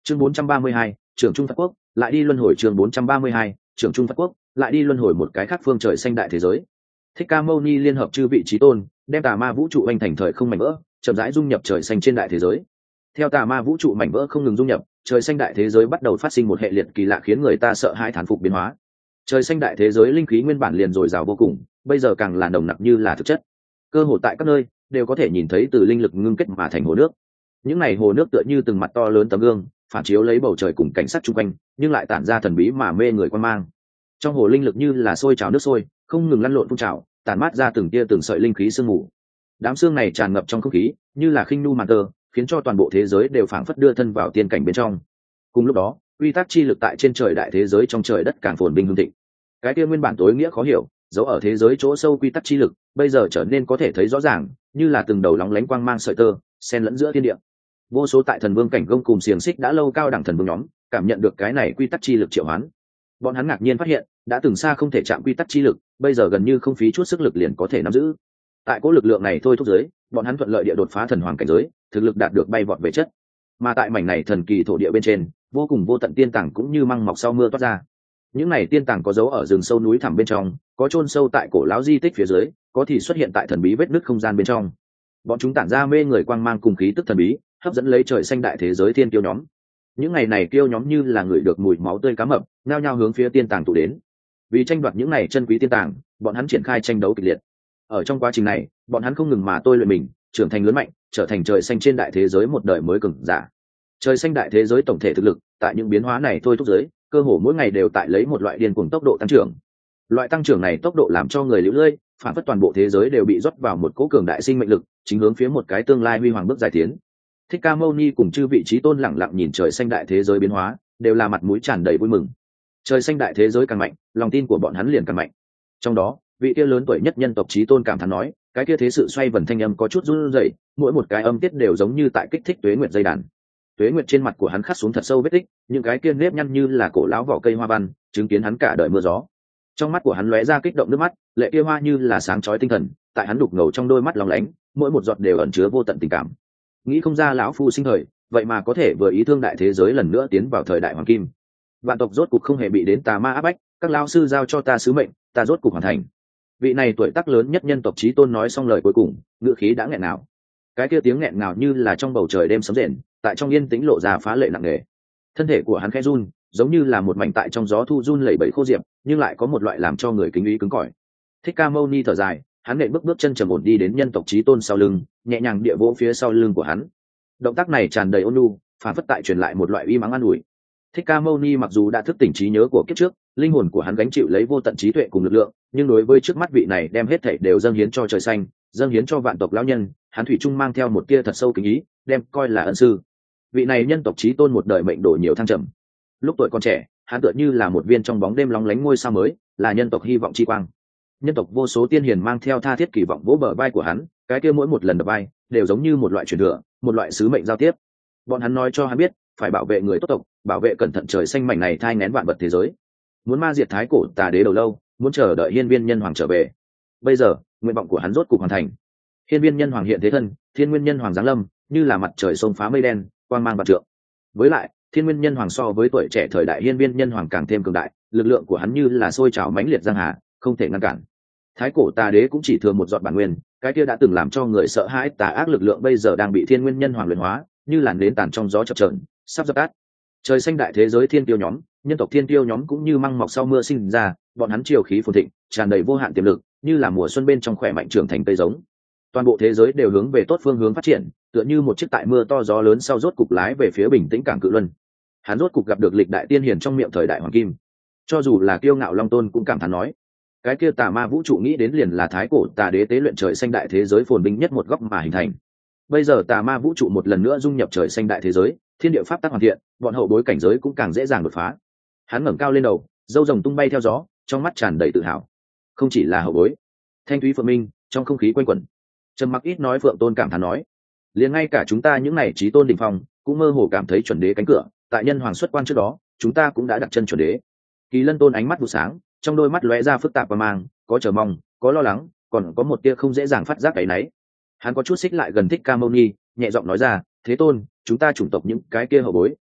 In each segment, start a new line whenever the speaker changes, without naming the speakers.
Chương 432, trưởng trung Phật quốc, lại đi luân hồi. Chương 432, trưởng trung Phật quốc, lại đi luân hồi. Một cái khác phương trời xanh đại thế giới. Thích Ca Mâu Ni liên hợp chư vị chí tôn, đem tà ma vũ trụ anh thành thời không mảnh vỡ, chậm rãi dung nhập trời xanh trên đại thế giới. Theo tà ma vũ trụ mảnh vỡ không ngừng dung nhập, trời xanh đại thế giới bắt đầu phát sinh một hệ liệt kỳ lạ khiến người ta sợ hãi thán phục biến hóa. Trời xanh đại thế giới linh khí nguyên bản liền dồi dào vô cùng, bây giờ càng là nồng nặc như là thực chất. Cơ hồ tại các nơi đều có thể nhìn thấy từ linh lực ngưng kết mà thành hồ nước. Những này hồ nước tựa như từng mặt to lớn tấm gương, phản chiếu lấy bầu trời cùng cảnh sắc chung quanh, nhưng lại tản ra thần bí mà mê người quan mang. Trong hồ linh lực như là sôi trào nước sôi, không ngừng lăn lộn phun trào, tản mát ra từng tia từng sợi linh khí sương mù. Đám sương này tràn ngập trong không khí, như là khinh nu màn tơ, khiến cho toàn bộ thế giới đều phảng phất đưa thân vào tiên cảnh bên trong. Cùng lúc đó, uy tắc chi lực tại trên trời đại thế giới trong trời đất càng phồn vinh hưng thịnh. Cái kia nguyên bản tối nghĩa khó hiểu, giấu ở thế giới chỗ sâu quy tắc chi lực, bây giờ trở nên có thể thấy rõ ràng, như là từng đầu lóng lánh quang mang sợi tơ, xen lẫn giữa thiên địa. Vô số tại thần vương cảnh gông cùng xiềng xích đã lâu cao đẳng thần vương nhóm, cảm nhận được cái này quy tắc chi lực triệu hoán. Bọn hắn ngạc nhiên phát hiện, đã từng xa không thể chạm quy tắc chi lực, bây giờ gần như không phí chút sức lực liền có thể nắm giữ. Tại cỗ lực lượng này thôi thúc giới, bọn hắn thuận lợi địa đột phá thần hoàng cảnh giới, thực lực đạt được bay vọt về chất. Mà tại mảnh này thần kỳ thổ địa bên trên, vô cùng vô tận tiên tàng cũng như măng mọc sau mưa toát ra. Những này tiên tàng có dấu ở rừng sâu núi thẳm bên trong, có chôn sâu tại cổ lão di tích phía dưới, có thì xuất hiện tại thần bí vết nứt không gian bên trong. Bọn chúng tản ra mê người quang mang cùng khí tức thần bí, hấp dẫn lấy trời xanh đại thế giới thiên kiêu nhóm. Những ngày này kiêu nhóm như là người được mùi máu tươi cá mập, nhao nhao hướng phía tiên tàng tụ đến. Vì tranh đoạt những này chân quý tiên tàng, bọn hắn triển khai tranh đấu kịch liệt. Ở trong quá trình này, bọn hắn không ngừng mà tôi luyện mình, trưởng thành lớn mạnh, trở thành trời xanh trên đại thế giới một đời mới cường giả. Trời xanh đại thế giới tổng thể thực lực, tại những biến hóa này thôi thúc giới, cơ hồ mỗi ngày đều tại lấy một loại điên cuồng tốc độ tăng trưởng. Loại tăng trưởng này tốc độ làm cho người liễu lơi, phản phất toàn bộ thế giới đều bị rót vào một cỗ cường đại sinh mệnh lực, chính hướng phía một cái tương lai huy hoàng bước dài tiến. Thích Ca Mâu Ni cùng chư vị chí tôn lặng lặng nhìn trời xanh đại thế giới biến hóa, đều là mặt mũi tràn đầy vui mừng. Trời xanh đại thế giới càng mạnh, lòng tin của bọn hắn liền càng mạnh. Trong đó, vị kia lớn tuổi nhất nhân tộc chí tôn cảm thán nói, cái kia thế sự xoay vần thanh âm có chút run rẩy, mỗi một cái âm tiết đều giống như tại kích thích tuế nguyệt dây đàn. Tuế nguyệt trên mặt của hắn khắc xuống thật sâu vết tích, những cái kia nếp nhăn như là cổ lão vỏ cây hoa văn, chứng kiến hắn cả đời mưa gió. Trong mắt của hắn lóe ra kích động nước mắt, lệ kia hoa như là sáng chói tinh thần, tại hắn đục ngầu trong đôi mắt lóng lánh, mỗi một giọt đều ẩn chứa vô tận tình cảm. Nghĩ không ra lão phu sinh thời, vậy mà có thể vừa ý thương đại thế giới lần nữa tiến vào thời đại hoàng kim. Vạn tộc rốt cục không hề bị đến tà ma áp bách, các lão sư giao cho ta sứ mệnh, ta rốt cục hoàn thành. Vị này tuổi tác lớn nhất nhân tộc chí tôn nói xong lời cuối cùng, ngữ khí đã nghẹn ngào. Cái kia tiếng nghẹn ngào như là trong bầu trời đêm sấm rền, tại trong yên tĩnh lộ ra phá lệ nặng nề. Thân thể của hắn khẽ run, giống như là một mảnh tại trong gió thu run lẩy bẩy khô diệp, nhưng lại có một loại làm cho người kính ý cứng cỏi. Thích Ca Mâu Ni thở dài, hắn nện bước chân trầm ổn đi đến nhân tộc chí tôn sau lưng, nhẹ nhàng địa vỗ phía sau lưng của hắn. Động tác này tràn đầy ôn nhu, phản phất tại truyền lại một loại uy mắng an ủi. Thích Ca Mâu Ni mặc dù đã thức tỉnh trí nhớ của kiếp trước, linh hồn của hắn gánh chịu lấy vô tận trí tuệ cùng lực lượng, nhưng đối với trước mắt vị này đem hết thảy đều dâng hiến cho trời xanh, dâng hiến cho vạn tộc lão nhân, hắn thủy chung mang theo một tia thật sâu kính ý, đem coi là ân sư. Vị này nhân tộc chí tôn một đời mệnh đổ nhiều thăng trầm. Lúc tuổi còn trẻ, hắn tựa như là một viên trong bóng đêm lóng lánh ngôi sao mới, là nhân tộc hy vọng chi quang. Nhân tộc vô số tiên hiền mang theo tha thiết kỳ vọng vỗ bờ vai của hắn, cái kia mỗi một lần đập vai đều giống như một loại truyền thừa, một loại sứ mệnh giao tiếp. Bọn hắn nói cho hắn biết, phải bảo vệ người tốt tộc, bảo vệ cẩn thận trời xanh mảnh này thai nghén vạn vật thế giới. Muốn ma diệt thái cổ tà đế đầu lâu, muốn chờ đợi hiên viên nhân hoàng trở về. Bây giờ, nguyện vọng của hắn rốt cục hoàn thành. Hiên viên nhân hoàng hiện thế thân, thiên nguyên nhân hoàng giáng lâm, như là mặt trời xông phá mây đen, quang mang vạn trượng. Với lại, thiên nguyên nhân hoàng so với tuổi trẻ thời đại hiên viên nhân hoàng càng thêm cường đại, lực lượng của hắn như là sôi trào mãnh liệt giang hà, không thể ngăn cản. Thái cổ tà đế cũng chỉ thừa một giọt bản nguyên, cái kia đã từng làm cho người sợ hãi tà ác lực lượng bây giờ đang bị thiên nguyên nhân hoàng luyện hóa, như làn nến tàn trong gió chập chờn, sắp dập tắt. Trời xanh đại thế giới thiên tiêu nhóm, nhân tộc thiên tiêu nhóm cũng như măng mọc sau mưa sinh ra, bọn hắn triều khí phồn thịnh, tràn đầy vô hạn tiềm lực, như là mùa xuân bên trong khỏe mạnh trưởng thành cây giống. Toàn bộ thế giới đều hướng về tốt phương hướng phát triển, tựa như một chiếc tại mưa to gió lớn sau rốt cục lái về phía bình tĩnh cảng Cự Luân. Hắn rốt cục gặp được lịch đại tiên hiền trong miệng thời đại hoàng kim. Cho dù là kiêu ngạo Long Tôn cũng cảm thán nói, cái kia tà ma vũ trụ nghĩ đến liền là thái cổ tà đế tế luyện trời xanh đại thế giới phồn vinh nhất một góc mà hình thành. Bây giờ tà ma vũ trụ một lần nữa dung nhập trời xanh đại thế giới, thiên địa pháp tắc hoàn thiện, bọn hậu bối cảnh giới cũng càng dễ dàng đột phá. Hắn ngẩng cao lên đầu, râu rồng tung bay theo gió, trong mắt tràn đầy tự hào. Không chỉ là hậu bối, thanh thúy phượng minh trong không khí quanh quẩn. Trầm mặc ít nói Phượng Tôn cảm thán nói, liền ngay cả chúng ta những này chí tôn đỉnh phong cũng mơ hồ cảm thấy chuẩn đế cánh cửa, tại nhân hoàng xuất quan trước đó, chúng ta cũng đã đặt chân chuẩn đế. Kỳ Lân Tôn ánh mắt vụ sáng, trong đôi mắt lóe ra phức tạp và mang, có chờ mong, có lo lắng, còn có một tia không dễ dàng phát giác cái nấy. Hắn có chút xích lại gần Thích Ca Mâu Ni, nhẹ giọng nói ra, thế tôn, chúng ta chủng tộc những cái kia hậu bối,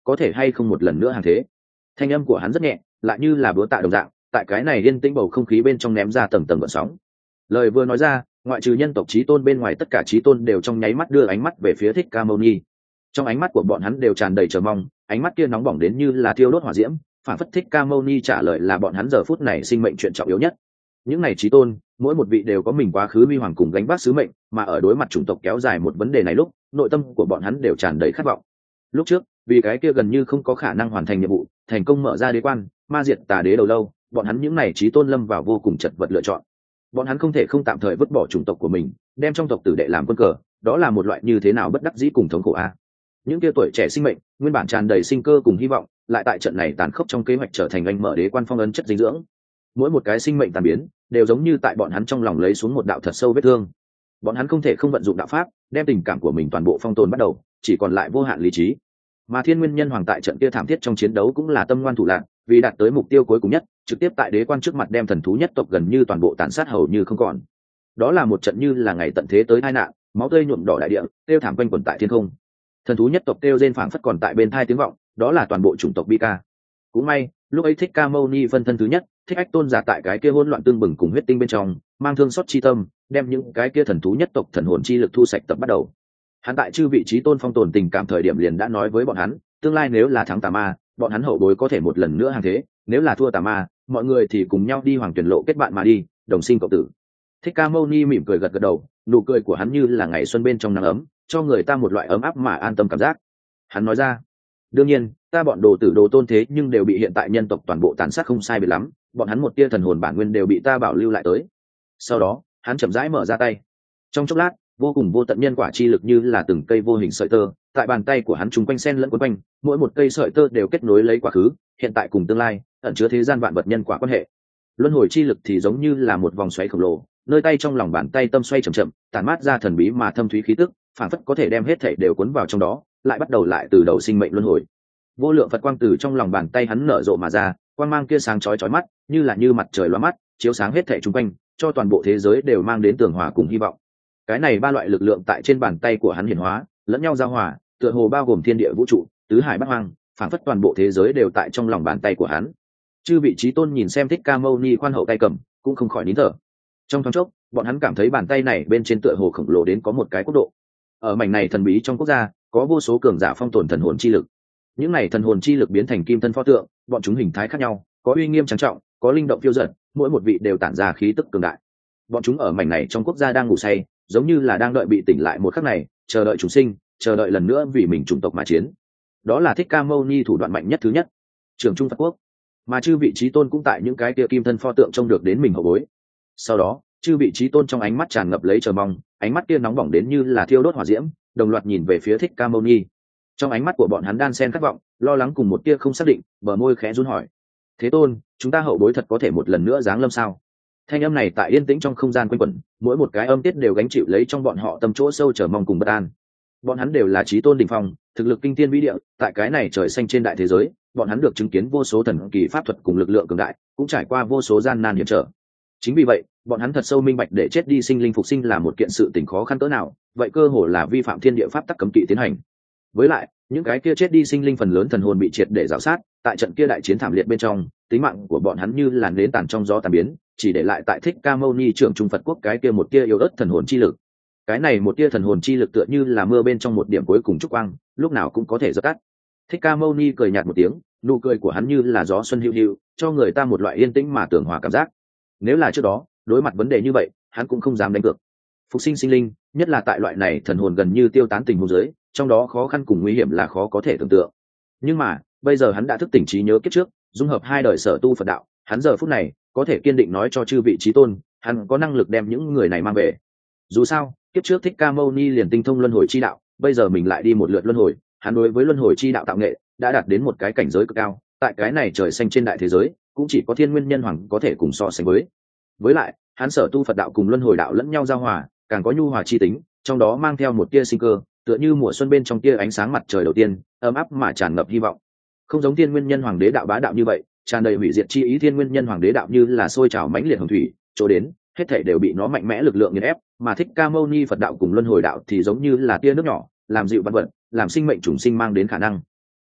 có thể hay không một lần nữa hàng thế. Thanh âm của hắn rất nhẹ, lại như là búa tạ đồng dạng, tại cái này yên tĩnh bầu không khí bên trong ném ra tầng tầng gợn sóng. Lời vừa nói ra, ngoại trừ nhân tộc chí tôn bên ngoài tất cả chí tôn đều trong nháy mắt đưa ánh mắt về phía Thích Ca Mâu Ni. Trong ánh mắt của bọn hắn đều tràn đầy chờ mong, ánh mắt kia nóng bỏng đến như là thiêu đốt hỏa diễm, phản phất Thích Ca Mâu Ni trả lời là bọn hắn giờ phút này sinh mệnh chuyện trọng yếu nhất. Những này chí tôn, mỗi một vị đều có mình quá khứ huy hoàng cùng gánh vác sứ mệnh, mà ở đối mặt chủng tộc kéo dài một vấn đề này lúc, nội tâm của bọn hắn đều tràn đầy khát vọng. Lúc trước, vì cái kia gần như không có khả năng hoàn thành nhiệm vụ, thành công mở ra đế quan, ma diệt tà đế đầu lâu, bọn hắn những này chí tôn lâm vào vô cùng chật vật lựa chọn. Bọn hắn không thể không tạm thời vứt bỏ chủng tộc của mình, đem trong tộc tử đệ làm quân cờ, đó là một loại như thế nào bất đắc dĩ cùng thống khổ a. Những kia tuổi trẻ sinh mệnh, nguyên bản tràn đầy sinh cơ cùng hy vọng, lại tại trận này tàn khốc trong kế hoạch trở thành anh mở đế quan phong ấn chất dinh dưỡng. Mỗi một cái sinh mệnh tàn biến, đều giống như tại bọn hắn trong lòng lấy xuống một đạo thật sâu vết thương. Bọn hắn không thể không vận dụng đạo pháp, đem tình cảm của mình toàn bộ phong tồn bắt đầu, chỉ còn lại vô hạn lý trí. Mà Thiên Nguyên Nhân Hoàng tại trận kia thảm thiết trong chiến đấu cũng là tâm ngoan thủ lạn, vì đạt tới mục tiêu cuối cùng nhất, trực tiếp tại đế quan trước mặt đem thần thú nhất tộc gần như toàn bộ tàn sát hầu như không còn. Đó là một trận như là ngày tận thế tới tai nạn, máu tươi nhuộm đỏ đại địa, tiêu thảm quanh quẩn tại thiên không. Thần thú nhất tộc tiêu rên phảng phất còn tại bên tai tiếng vọng, đó là toàn bộ chủng tộc bi ca. Cũng may, lúc ấy Thích Ca Mâu Ni phân thân thứ nhất, Thích Ách Tôn giả tại cái kia hỗn loạn tương bừng cùng huyết tinh bên trong, mang thương xót chi tâm, đem những cái kia thần thú nhất tộc thần hồn chi lực thu sạch tập bắt đầu. Hắn tại chư vị trí tôn phong tồn tình cảm thời điểm liền đã nói với bọn hắn, tương lai nếu là thắng tà ma, bọn hắn hậu bối có thể một lần nữa hàng thế, nếu là thua tà ma, mọi người thì cùng nhau đi hoàng tuyển lộ kết bạn mà đi, đồng sinh cộng tử. Thích Ca Mâu Ni mỉm cười gật gật đầu, nụ cười của hắn như là ngày xuân bên trong nắng ấm, cho người ta một loại ấm áp mà an tâm cảm giác. Hắn nói ra, đương nhiên, ta bọn đồ tử đồ tôn thế nhưng đều bị hiện tại nhân tộc toàn bộ tàn sát không sai biệt lắm, bọn hắn một tia thần hồn bản nguyên đều bị ta bảo lưu lại tới. Sau đó, hắn chậm rãi mở ra tay. Trong chốc lát, vô cùng vô tận nhân quả chi lực như là từng cây vô hình sợi tơ, tại bàn tay của hắn trùng quanh xen lẫn quấn quanh, mỗi một cây sợi tơ đều kết nối lấy quá khứ, hiện tại cùng tương lai, ẩn chứa thế gian vạn vật nhân quả quan hệ. Luân hồi chi lực thì giống như là một vòng xoáy khổng lồ, nơi tay trong lòng bàn tay tâm xoay chậm chậm, tản mát ra thần bí mà thâm thúy khí tức, phản phất có thể đem hết thảy đều cuốn vào trong đó, lại bắt đầu lại từ đầu sinh mệnh luân hồi. Vô lượng Phật quang từ trong lòng bàn tay hắn nở rộ mà ra, quang mang kia sáng chói chói mắt, như là như mặt trời lóa mắt, chiếu sáng hết thảy xung quanh, cho toàn bộ thế giới đều mang đến tường hòa cùng hy vọng. Cái này ba loại lực lượng tại trên bàn tay của hắn hiển hóa, lẫn nhau giao hòa, tựa hồ bao gồm thiên địa vũ trụ, tứ hải bát hoang, phảng phất toàn bộ thế giới đều tại trong lòng bàn tay của hắn. Chư vị trí tôn nhìn xem Thích Ca Mâu Ni khoan hậu tay cầm, cũng không khỏi nín thở. Trong thoáng chốc, bọn hắn cảm thấy bàn tay này bên trên tựa hồ khổng lồ đến có một cái quốc độ. Ở mảnh này thần bí trong quốc gia, có vô số cường giả phong tồn thần hồn chi lực. Những này thần hồn chi lực biến thành kim thân pho tượng, bọn chúng hình thái khác nhau, có uy nghiêm trang trọng, có linh động phiêu dật, mỗi một vị đều tản ra khí tức cường đại. Bọn chúng ở mảnh này trong quốc gia đang ngủ say, giống như là đang đợi bị tỉnh lại một khắc này, chờ đợi chúng sinh, chờ đợi lần nữa vì mình chủng tộc mà chiến. Đó là Thích Ca Mâu Ni thủ đoạn mạnh nhất thứ nhất, Trường Trung Phật Quốc. Mà chư vị trí tôn cũng tại những cái kia kim thân pho tượng trông được đến mình hậu bối. Sau đó, chư vị trí tôn trong ánh mắt tràn ngập lấy chờ mong, ánh mắt kia nóng bỏng đến như là thiêu đốt hỏa diễm, đồng loạt nhìn về phía Thích Ca Mâu Ni. Trong ánh mắt của bọn hắn đan xen khát vọng, lo lắng cùng một tia không xác định, bờ môi khẽ run hỏi: thế tôn, chúng ta hậu bối thật có thể một lần nữa giáng lâm sao? Thanh âm này tại yên tĩnh trong không gian quanh quẩn, mỗi một cái âm tiết đều gánh chịu lấy trong bọn họ tâm chỗ sâu chờ mong cùng bất an. Bọn hắn đều là chí tôn đỉnh phong, thực lực kinh thiên vĩ địa, tại cái này trời xanh trên đại thế giới, bọn hắn được chứng kiến vô số thần kỳ pháp thuật cùng lực lượng cường đại, cũng trải qua vô số gian nan hiểm trở. Chính vì vậy, bọn hắn thật sâu minh bạch để chết đi sinh linh phục sinh là một kiện sự tình khó khăn cỡ nào, vậy cơ hồ là vi phạm thiên địa pháp tắc cấm kỵ tiến hành. Với lại, những cái kia chết đi sinh linh phần lớn thần hồn bị triệt để rào sát, tại trận kia đại chiến thảm liệt bên trong, tính mạng của bọn hắn như là nến tàn trong gió tàn biến, chỉ để lại tại Thích Ca Mâu Ni trưởng trung Phật quốc cái kia một tia yếu ớt thần hồn chi lực. Cái này một tia thần hồn chi lực tựa như là mưa bên trong một điểm cuối cùng trúc quang, lúc nào cũng có thể dập tắt. Thích Ca Mâu Ni cười nhạt một tiếng, nụ cười của hắn như là gió xuân hữu hữu, cho người ta một loại yên tĩnh mà tưởng hòa cảm giác. Nếu là trước đó, đối mặt vấn đề như vậy, hắn cũng không dám đánh cược. Phục sinh sinh linh, nhất là tại loại này thần hồn gần như tiêu tán tình huống dưới, trong đó khó khăn cùng nguy hiểm là khó có thể tưởng tượng. Nhưng mà, bây giờ hắn đã thức tỉnh trí nhớ kiếp trước, dung hợp hai đời sở tu Phật đạo, hắn giờ phút này có thể kiên định nói cho chư vị trí tôn, hắn có năng lực đem những người này mang về. Dù sao, kiếp trước Thích Ca Mâu Ni liền tinh thông luân hồi chi đạo, bây giờ mình lại đi một lượt luân hồi, hắn đối với luân hồi chi đạo tạo nghệ đã đạt đến một cái cảnh giới cực cao, tại cái này trời xanh trên đại thế giới, cũng chỉ có Thiên Nguyên Nhân Hoàng có thể cùng so sánh với. Với lại, hắn sở tu Phật đạo cùng luân hồi đạo lẫn nhau giao hòa, càng có nhu hòa chi tính, trong đó mang theo một tia sinh cơ, tựa như mùa xuân bên trong tia ánh sáng mặt trời đầu tiên, ấm áp mà tràn ngập hy vọng. Không giống Thiên Nguyên Nhân Hoàng đế đạo bá đạo như vậy, tràn đầy hủy diệt chi ý. Thiên Nguyên Nhân Hoàng đế đạo như là sôi trào mãnh liệt hồng thủy, chỗ đến, hết thảy đều bị nó mạnh mẽ lực lượng nghiền ép, mà Thích Ca Mâu Ni Phật đạo cùng luân hồi đạo thì giống như là tia nước nhỏ, làm dịu vạn vật, làm sinh mệnh trùng sinh mang đến khả năng.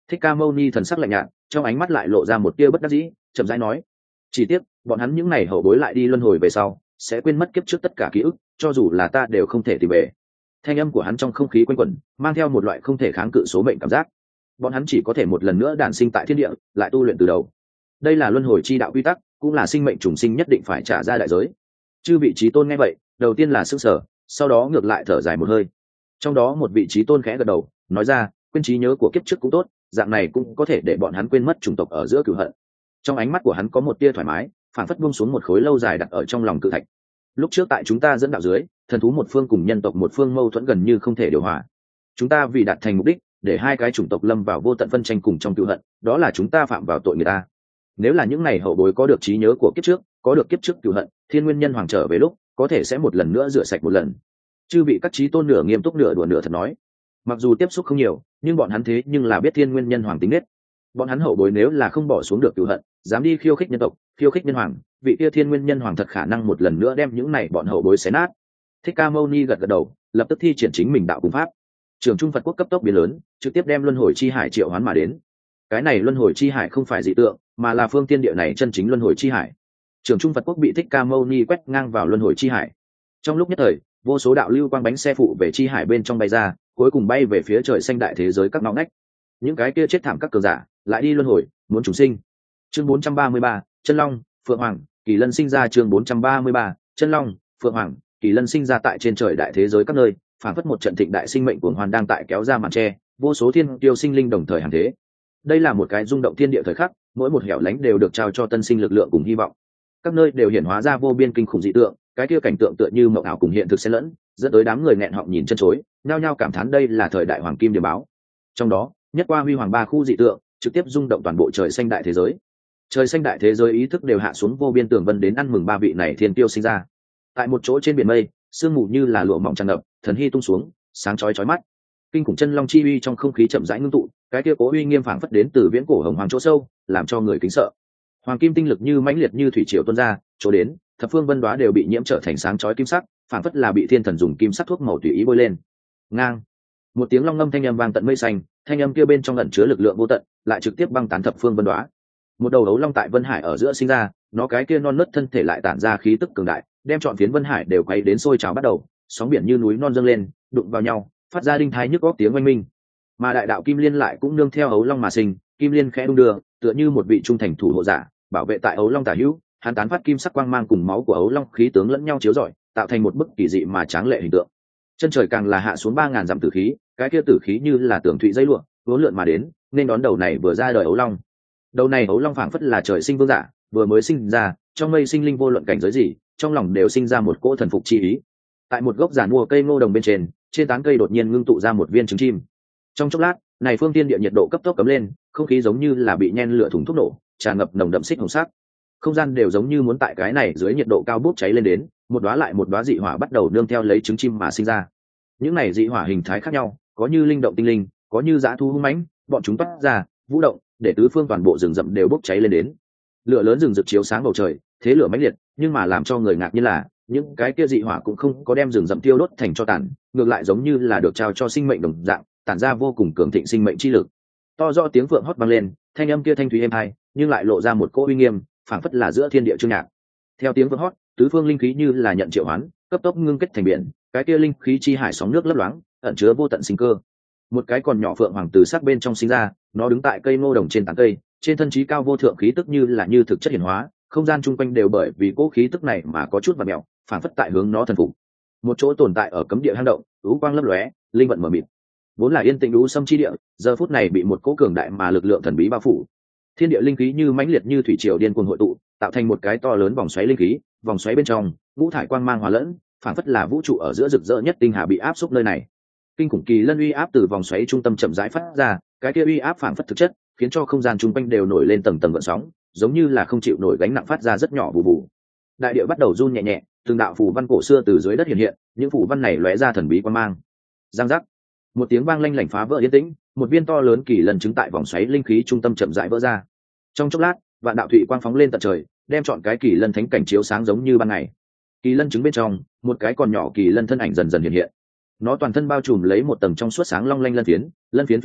Thích Ca Mâu Ni thần sắc lạnh nhạt, trong ánh mắt lại lộ ra một tia bất đắc dĩ, chậm rãi nói: chỉ tiếc bọn hắn những ngày hậu bối lại đi luân hồi về sau sẽ quên mất kiếp trước tất cả ký ức, cho dù là ta đều không thể tìm về. Thanh âm của hắn trong không khí quanh quẩn, mang theo một loại không thể kháng cự số mệnh cảm giác. Bọn hắn chỉ có thể một lần nữa đản sinh tại thiên địa, lại tu luyện từ đầu. Đây là luân hồi chi đạo quy tắc, cũng là sinh mệnh trùng sinh nhất định phải trả ra đại giới. Chư vị trí tôn nghe vậy, đầu tiên là sững sờ, sau đó ngược lại thở dài một hơi. Trong đó một vị trí tôn khẽ gật đầu, nói ra: quên trí nhớ của kiếp trước cũng tốt, dạng này cũng có thể để bọn hắn quên mất chủng tộc ở giữa cửu hận. Trong ánh mắt của hắn có một tia thoải mái, phản phất buông xuống một khối lâu dài đặt ở trong lòng cự thạch. Lúc trước tại chúng ta dẫn đạo dưới, thần thú một phương cùng nhân tộc một phương mâu thuẫn gần như không thể điều hòa. Chúng ta vì đạt thành mục đích, để hai cái chủng tộc lâm vào vô tận phân tranh cùng trong cửu hận, đó là chúng ta phạm vào tội người ta. Nếu là những này hậu bối có được trí nhớ của kiếp trước, có được kiếp trước cửu hận, thiên nguyên nhân hoàng trở về lúc, có thể sẽ một lần nữa rửa sạch một lần. Chư vị các trí tôn nửa nghiêm túc nửa đùa nửa thật nói. Mặc dù tiếp xúc không nhiều, nhưng bọn hắn thế nhưng là biết thiên nguyên nhân hoàng tính nết. Bọn hắn hậu bối nếu là không bỏ xuống được cửu hận, dám đi khiêu khích nhân tộc, khiêu khích nhân hoàng, vị kia thiên nguyên nhân hoàng thật khả năng một lần nữa đem những này bọn hậu bối xé nát. Thích Ca Mâu Ni gật gật đầu, lập tức thi triển chính mình đạo cung pháp. Trường Trung Phật Quốc cấp tốc biến lớn, trực tiếp đem luân hồi chi hải triệu hoán mà đến. Cái này luân hồi chi hải không phải dị tượng, mà là phương tiên địa này chân chính luân hồi chi hải. Trường Trung Phật Quốc bị Thích Ca Mâu Ni quét ngang vào luân hồi chi hải. Trong lúc nhất thời, vô số đạo lưu quang bánh xe phụ về chi hải bên trong bay ra, cuối cùng bay về phía trời xanh đại thế giới các ngõ ngách. Những cái kia chết thảm các cường giả, lại đi luân hồi, muốn chúng sinh. Chương 433, Chân Long, Phượng Hoàng, Kỳ Lân sinh ra. Chương 433, Chân Long, Phượng Hoàng, Kỳ Lân sinh ra tại trên trời đại thế giới các nơi, phản phất một trận thịnh đại sinh mệnh cuồng hoan đang tại kéo ra màn che, vô số thiên tiêu sinh linh đồng thời hàng thế. Đây là một cái rung động thiên địa thời khắc, mỗi một hẻo lánh đều được trao cho tân sinh lực lượng cùng hy vọng. Các nơi đều hiển hóa ra vô biên kinh khủng dị tượng, cái kia cảnh tượng tựa như mộng ảo cùng hiện thực xen lẫn, dẫn tới đám người nghẹn họng nhìn chân chối, nhao nhao cảm thán đây là thời đại hoàng kim điểm báo. Trong đó, nhất qua huy hoàng ba khu dị tượng, trực tiếp rung động toàn bộ trời xanh đại thế giới. Trời xanh đại thế giới ý thức đều hạ xuống vô biên tường vân đến ăn mừng ba vị này thiên tiêu sinh ra. Tại một chỗ trên biển mây, sương mù như là lụa mỏng tràn ngập, thần hy tung xuống, sáng chói chói mắt. Kinh khủng chân long chi uy trong không khí chậm rãi ngưng tụ, cái kia cố uy nghiêm phảng phất đến từ viễn cổ hồng hoàng chỗ sâu, làm cho người kính sợ. Hoàng kim tinh lực như mãnh liệt như thủy triều tuôn ra, chỗ đến, thập phương vân đoá đều bị nhiễm trở thành sáng chói kim sắc, phảng phất là bị thiên thần dùng kim sắc thuốc màu tùy ý bôi lên. Ngang, một tiếng long ngâm thanh âm vang tận mây xanh, thanh âm kia bên trong ẩn chứa lực lượng vô tận, lại trực tiếp băng tán thập phương vân đoá. Một đầu ấu long tại vân hải ở giữa sinh ra, nó cái kia non nớt thân thể lại tản ra khí tức cường đại, đem trọn phiến vân hải đều quay đến sôi trào bắt đầu, sóng biển như núi non dâng lên, đụng vào nhau, phát ra đinh thái nhức óc tiếng oanh minh. Mà đại đạo kim liên lại cũng nương theo ấu long mà sinh, kim liên khẽ đung đưa, tựa như một vị trung thành thủ hộ giả, bảo vệ tại ấu long tả hữu, hắn tán phát kim sắc quang mang cùng máu của ấu long khí tướng lẫn nhau chiếu rọi, tạo thành một bức kỳ dị mà tráng lệ hình tượng. Chân trời càng là hạ xuống 3000 dặm tử khí, cái kia tử khí như là tường thụy dây lụa, vốn lượn mà đến, nên đón đầu này vừa ra đời ấu long. Đầu này ấu long phảng phất là trời sinh vương giả, vừa mới sinh ra, trong mây sinh linh vô luận cảnh giới gì, trong lòng đều sinh ra một cỗ thần phục chi ý. Tại một gốc giàn mua cây ngô đồng bên trên tán cây đột nhiên ngưng tụ ra một viên trứng chim. Trong chốc lát, này phương tiên địa nhiệt độ cấp tốc cấm lên, không khí giống như là bị nhen lửa thùng thuốc nổ, tràn ngập nồng đậm xích hồng sắc. Không gian đều giống như muốn tại cái này dưới nhiệt độ cao bốc cháy lên đến, một đóa lại một đóa dị hỏa bắt đầu nương theo lấy trứng chim mà sinh ra. Những này dị hỏa hình thái khác nhau, có như linh động tinh linh, có như dã thú hung mãnh, bọn chúng toát ra, vũ động, để tứ phương toàn bộ rừng rậm đều bốc cháy lên đến. Lửa lớn rừng rực chiếu sáng bầu trời, thế lửa mãnh liệt, nhưng mà làm cho người ngạc nhiên là, những cái kia dị hỏa cũng không có đem rừng rậm tiêu đốt thành cho tàn, ngược lại giống như là được trao cho sinh mệnh đồng dạng, tản ra vô cùng cường thịnh sinh mệnh chi lực. To rõ tiếng phượng hót vang lên, thanh âm kia thanh thúy êm tai, nhưng lại lộ ra một cỗ uy nghiêm, phảng phất là giữa thiên địa chương nhạc. Theo tiếng phượng hót, tứ phương linh khí như là nhận triệu hoán, cấp tốc ngưng kết thành biển, cái kia linh khí chi hải sóng nước lấp loáng, ẩn chứa vô tận sinh cơ. Một cái còn nhỏ phượng hoàng từ sắc bên trong sinh ra, nó đứng tại cây ngô đồng trên tán cây, trên thân trí cao vô thượng khí tức như là như thực chất hiển hóa, không gian chung quanh đều bởi vì cỗ khí tức này mà có chút vặn mèo, phảng phất tại hướng nó thần phục. Một chỗ tồn tại ở cấm địa hang động, u quang lấp lóe, linh vận mờ mịt. Vốn là yên tĩnh u sâm chi địa, giờ phút này bị một cỗ cường đại mà lực lượng thần bí bao phủ. Thiên địa linh khí như mãnh liệt như thủy triều điên cuồng hội tụ, tạo thành một cái to lớn vòng xoáy linh khí, vòng xoáy bên trong, ngũ thải quang mang hòa lẫn, phảng phất là vũ trụ ở giữa rực rỡ nhất tinh hà bị áp xúc nơi này. Kinh khủng kỳ lân uy áp từ vòng xoáy trung tâm chậm rãi phát ra, cái kia uy áp phảng phất thực chất, khiến cho không gian chung quanh đều nổi lên tầng tầng gợn sóng, giống như là không chịu nổi gánh nặng phát ra rất nhỏ bù bù. Đại địa bắt đầu run nhẹ nhẹ, từng đạo phù văn cổ xưa từ dưới đất hiện hiện, những phù văn này lóe ra thần bí quang mang. Giang giác, một tiếng vang lanh lảnh phá vỡ yên tĩnh, một viên to lớn kỳ lân trứng tại vòng xoáy linh khí trung tâm chậm rãi vỡ ra. Trong chốc lát, vạn đạo thủy quang phóng lên tận trời, đem chọn cái kỳ lân thánh cảnh chiếu sáng giống như ban ngày. Kỳ lân trứng bên trong, một cái còn nhỏ kỳ lân thân ảnh dần dần hiện hiện. Nó toàn thân bao trùm lấy một tầng trong suốt sáng long lanh lân phiến phía dưới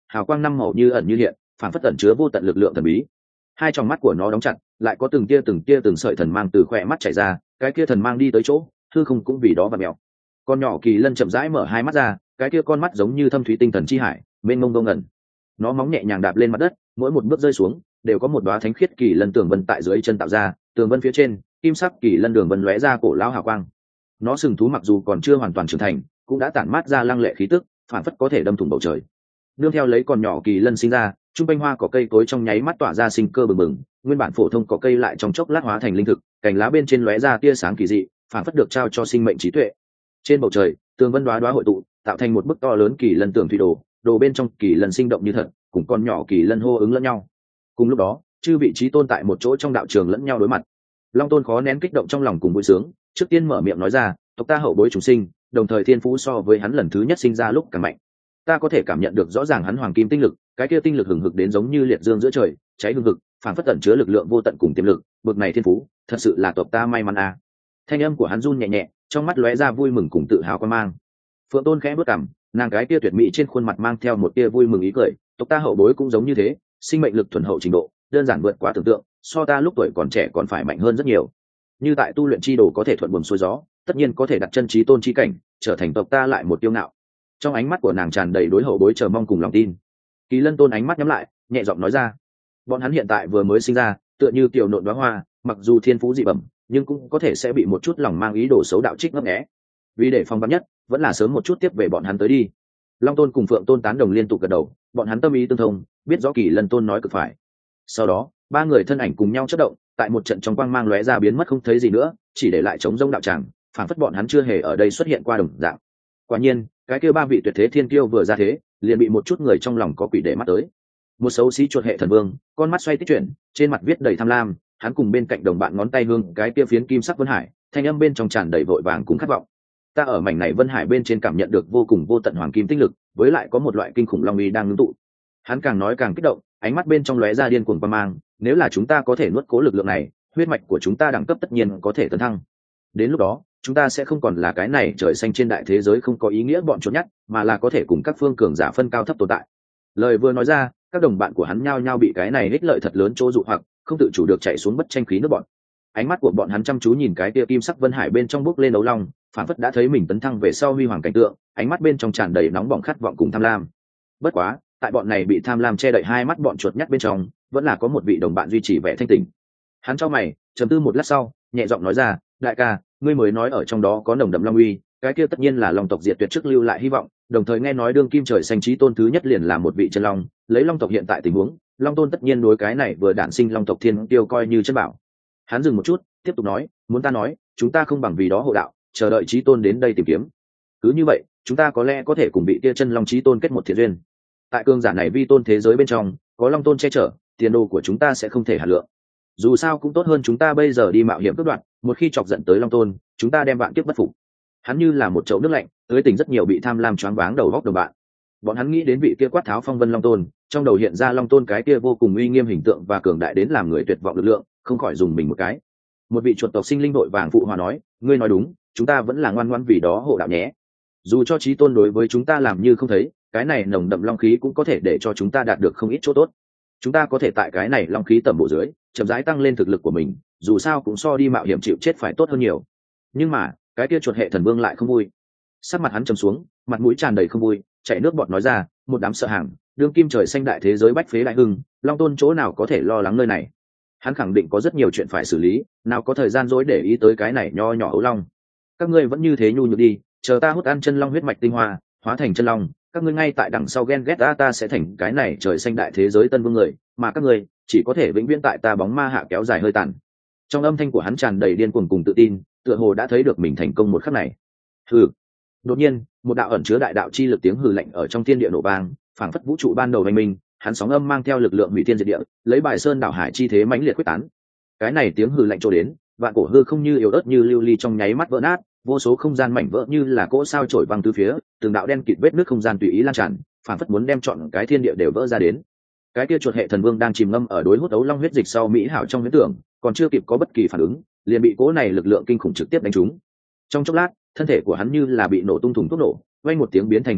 hào quang năm màu như ẩn như hiện, phản phất ẩn chứa vô tận lực lượng thần bí. Hai tròng mắt của nó đóng chặt, lại có từng sợi thần mang từ khỏe mắt chảy ra, cái kia thần mang đi tới chỗ hư không cũng vì đó và mèo. Con nhỏ kỳ lân chậm rãi mở hai mắt ra, cái kia con mắt giống như thâm thúy tinh thần chi hải, mênh mông vô ngẩn. Nó móng nhẹ nhàng đạp lên mặt đất, mỗi một bước rơi xuống đều có một đóa thánh khiết kỳ lân tường vân tại dưới chân tạo ra, tường vân phía trên kim sắc kỳ lân đường vân lóe ra cổ lão hào quang. Nó sừng thú mặc dù còn chưa hoàn toàn trưởng thành, cũng đã tản mát ra lăng lệ khí tức, phản phất có thể đâm thủng bầu trời. Nương theo lấy con nhỏ kỳ lân sinh ra, trung quanh hoa cỏ cây cối trong nháy mắt tỏa ra sinh cơ bừng bừng, nguyên bản phổ thông cỏ cây lại trong chốc lát hóa thành linh thực, cành lá bên trên lóe ra tia sáng kỳ dị, phản phất được trao cho sinh mệnh trí tuệ. Trên bầu trời, tường vân đóa đóa hội tụ, tạo thành một bức to lớn kỳ lân tường thủy đồ, đồ bên trong kỳ lân sinh động như thật, cùng con nhỏ kỳ lân hô ứng lẫn nhau. Cùng lúc đó, chư vị trí tôn tại một chỗ trong đạo trường lẫn nhau đối mặt. Long Tôn khó nén kích động trong lòng cùng vui sướng, trước tiên mở miệng nói ra, tộc ta hậu bối chúng sinh, đồng thời thiên phú so với hắn lần thứ nhất sinh ra lúc càng mạnh. Ta có thể cảm nhận được rõ ràng hắn hoàng kim tinh lực, cái kia tinh lực hừng hực đến giống như liệt dương giữa trời, cháy hừng hực, phản phất tẩn chứa lực lượng vô tận cùng tiềm lực, bực này thiên phú, thật sự là tộc ta may mắn a. Thanh âm của hắn run nhẹ nhẹ, trong mắt lóe ra vui mừng cùng tự hào quan mang. Phượng Tôn khẽ bước cằm, nàng cái kia tuyệt mỹ trên khuôn mặt mang theo một tia vui mừng ý cười, tộc ta hậu bối cũng giống như thế, sinh mệnh lực thuần hậu trình độ, đơn giản vượt quá tưởng tượng, so ta lúc tuổi còn trẻ còn phải mạnh hơn rất nhiều. Như tại tu luyện chi đồ có thể thuận buồm xuôi gió, tất nhiên có thể đặt chân trí tôn chi cảnh, trở thành tộc ta lại một tiêu ngạo. Trong ánh mắt của nàng tràn đầy đối hậu bối chờ mong cùng lòng tin. Kỳ Lân Tôn ánh mắt nhắm lại, nhẹ giọng nói ra, bọn hắn hiện tại vừa mới sinh ra, tựa như kiều nộn đóa hoa, mặc dù thiên phú dị bẩm, nhưng cũng có thể sẽ bị một chút lòng mang ý đồ xấu đạo trích ngấp nghé. Vì để phòng vắn nhất, vẫn là sớm một chút tiếp về bọn hắn tới đi. Long Tôn cùng Phượng Tôn tán đồng liên tục gật đầu, bọn hắn tâm ý tương thông, biết rõ Kỳ Lân Tôn nói cực phải. Sau đó, ba người thân ảnh cùng nhau chớp động, tại một trận trong quang mang lóe ra biến mất không thấy gì nữa, chỉ để lại trống rỗng đạo tràng, phản phất bọn hắn chưa hề ở đây xuất hiện qua đồng dạng. Quả nhiên, cái kia ba vị tuyệt thế thiên kiêu vừa ra thế, liền bị một chút người trong lòng có quỷ để mắt tới. Một xấu xí chuột hệ thần vương, con mắt xoay tích chuyển, trên mặt viết đầy tham lam, hắn cùng bên cạnh đồng bạn ngón tay hương cái kia phiến kim sắc vân hải, thanh âm bên trong tràn đầy vội vàng cùng khát vọng. Ta ở mảnh này vân hải bên trên cảm nhận được vô cùng vô tận hoàng kim tinh lực, với lại có một loại kinh khủng long uy đang ngưng tụ. Hắn càng nói càng kích động, ánh mắt bên trong lóe ra điên cuồng quan mang, nếu là chúng ta có thể nuốt cố lực lượng này, huyết mạch của chúng ta đẳng cấp tất nhiên có thể tấn thăng. Đến lúc đó, chúng ta sẽ không còn là cái này trời xanh trên đại thế giới không có ý nghĩa bọn chốt nhắt, mà là có thể cùng các phương cường giả phân cao thấp tồn tại. Lời vừa nói ra, các đồng bạn của hắn nhao nhao bị cái này ích lợi thật lớn chỗ dụ hoặc, không tự chủ được chạy xuống bất tranh khí nước bọn. Ánh mắt của bọn hắn chăm chú nhìn cái kia kim sắc vân hải bên trong bốc lên đấu long, phản phất đã thấy mình tấn thăng về sau huy hoàng cảnh tượng, ánh mắt bên trong tràn đầy nóng bỏng khát vọng cùng tham lam. Bất quá, tại bọn này bị tham lam che đậy hai mắt bọn chuột nhắt bên trong, vẫn là có một vị đồng bạn duy trì vẻ thanh tỉnh. Hắn chau mày, trầm tư một lát sau, nhẹ giọng nói ra, đại ca, ngươi mới nói ở trong đó có nồng đậm long uy, cái kia tất nhiên là long tộc diệt tuyệt trước lưu lại hy vọng, đồng thời nghe nói đương kim trời xanh chí tôn thứ nhất liền là một vị chân long, lấy long tộc hiện tại tình huống, long tôn tất nhiên đối cái này vừa đản sinh long tộc thiên tiêu coi như chân bảo. Hắn dừng một chút, tiếp tục nói, muốn ta nói, chúng ta không bằng vì đó hộ đạo, chờ đợi chí tôn đến đây tìm kiếm. Cứ như vậy, chúng ta có lẽ có thể cùng vị kia chân long chí tôn kết một thiện duyên. Tại cương giả này vi tôn thế giới bên trong, có long tôn che chở, tiền đồ của chúng ta sẽ không thể hạt lượng. Dù sao cũng tốt hơn chúng ta bây giờ đi mạo hiểm cướp đoạt, một khi chọc giận tới long tôn, chúng ta đem bạn kiếp bất phục. Hắn như là một chậu nước lạnh, tưới tỉnh rất nhiều bị tham lam choáng váng đầu góc đồng bạn. Bọn hắn nghĩ đến vị kia quát tháo phong vân long tôn, trong đầu hiện ra long tôn cái kia vô cùng uy nghiêm hình tượng và cường đại đến làm người tuyệt vọng lực lượng, không khỏi dùng mình một cái. Một vị chuột tộc sinh linh đội vàng phụ hòa nói, ngươi nói đúng, chúng ta vẫn là ngoan ngoãn vì đó hộ đạo nhé. Dù cho chí tôn đối với chúng ta làm như không thấy, cái này nồng đậm long khí cũng có thể để cho chúng ta đạt được không ít chỗ tốt. Chúng ta có thể tại cái này long khí tầm bộ dưới, chậm rãi tăng lên thực lực của mình, dù sao cũng so đi mạo hiểm chịu chết phải tốt hơn nhiều. Nhưng mà, cái kia chuột hệ thần vương lại không vui. Sắc mặt hắn trầm xuống, mặt mũi tràn đầy không vui, chảy nước bọt nói ra, một đám sợ hàng, đương kim trời xanh đại thế giới bách phế đại hưng, long tôn chỗ nào có thể lo lắng nơi này. Hắn khẳng định có rất nhiều chuyện phải xử lý, nào có thời gian dối để ý tới cái này nho nhỏ ấu long. Các ngươi vẫn như thế nhu nhược đi, chờ ta hút ăn chân long huyết mạch tinh hoa, hóa thành chân long, các ngươi ngay tại đằng sau ghen ghét ta sẽ thành cái này trời xanh đại thế giới tân vương người, mà các ngươi chỉ có thể vĩnh viễn tại ta bóng ma hạ kéo dài hơi tàn. Trong âm thanh của hắn tràn đầy điên cuồng cùng tự tin, tựa hồ đã thấy được mình thành công một khắc này. Hừ. Đột nhiên, một đạo ẩn chứa đại đạo chi lực tiếng hừ lạnh ở trong thiên địa nổ vang, phảng phất vũ trụ ban đầu hoành minh, hắn sóng âm mang theo lực lượng hủy thiên diệt địa, lấy bài sơn đảo hải chi thế mãnh liệt quyết tán. Cái này tiếng hừ lạnh trôi đến, vạn cổ hư không như yếu ớt như lưu ly trong nháy mắt vỡ nát, vô số không gian mảnh vỡ như là cỗ sao trổi văng tứ phía, từng đạo đen kịt vết nước không gian tùy ý lan tràn, phảng phất muốn đem trọn cái thiên địa đều vỡ ra đến. Cái kia chuột hệ thần vương đang chìm ngâm ở đối hút ấu long huyết dịch sau mỹ hảo trong huyễn tưởng, còn chưa kịp có bất kỳ phản ứng, liền bị cỗ này lực lượng kinh khủng trực tiếp đánh trúng. Trong chốc lát, thân thể của hắn như là bị nổ tung thùng thuốc nổ, vang một tiếng biến thành huyết vụ,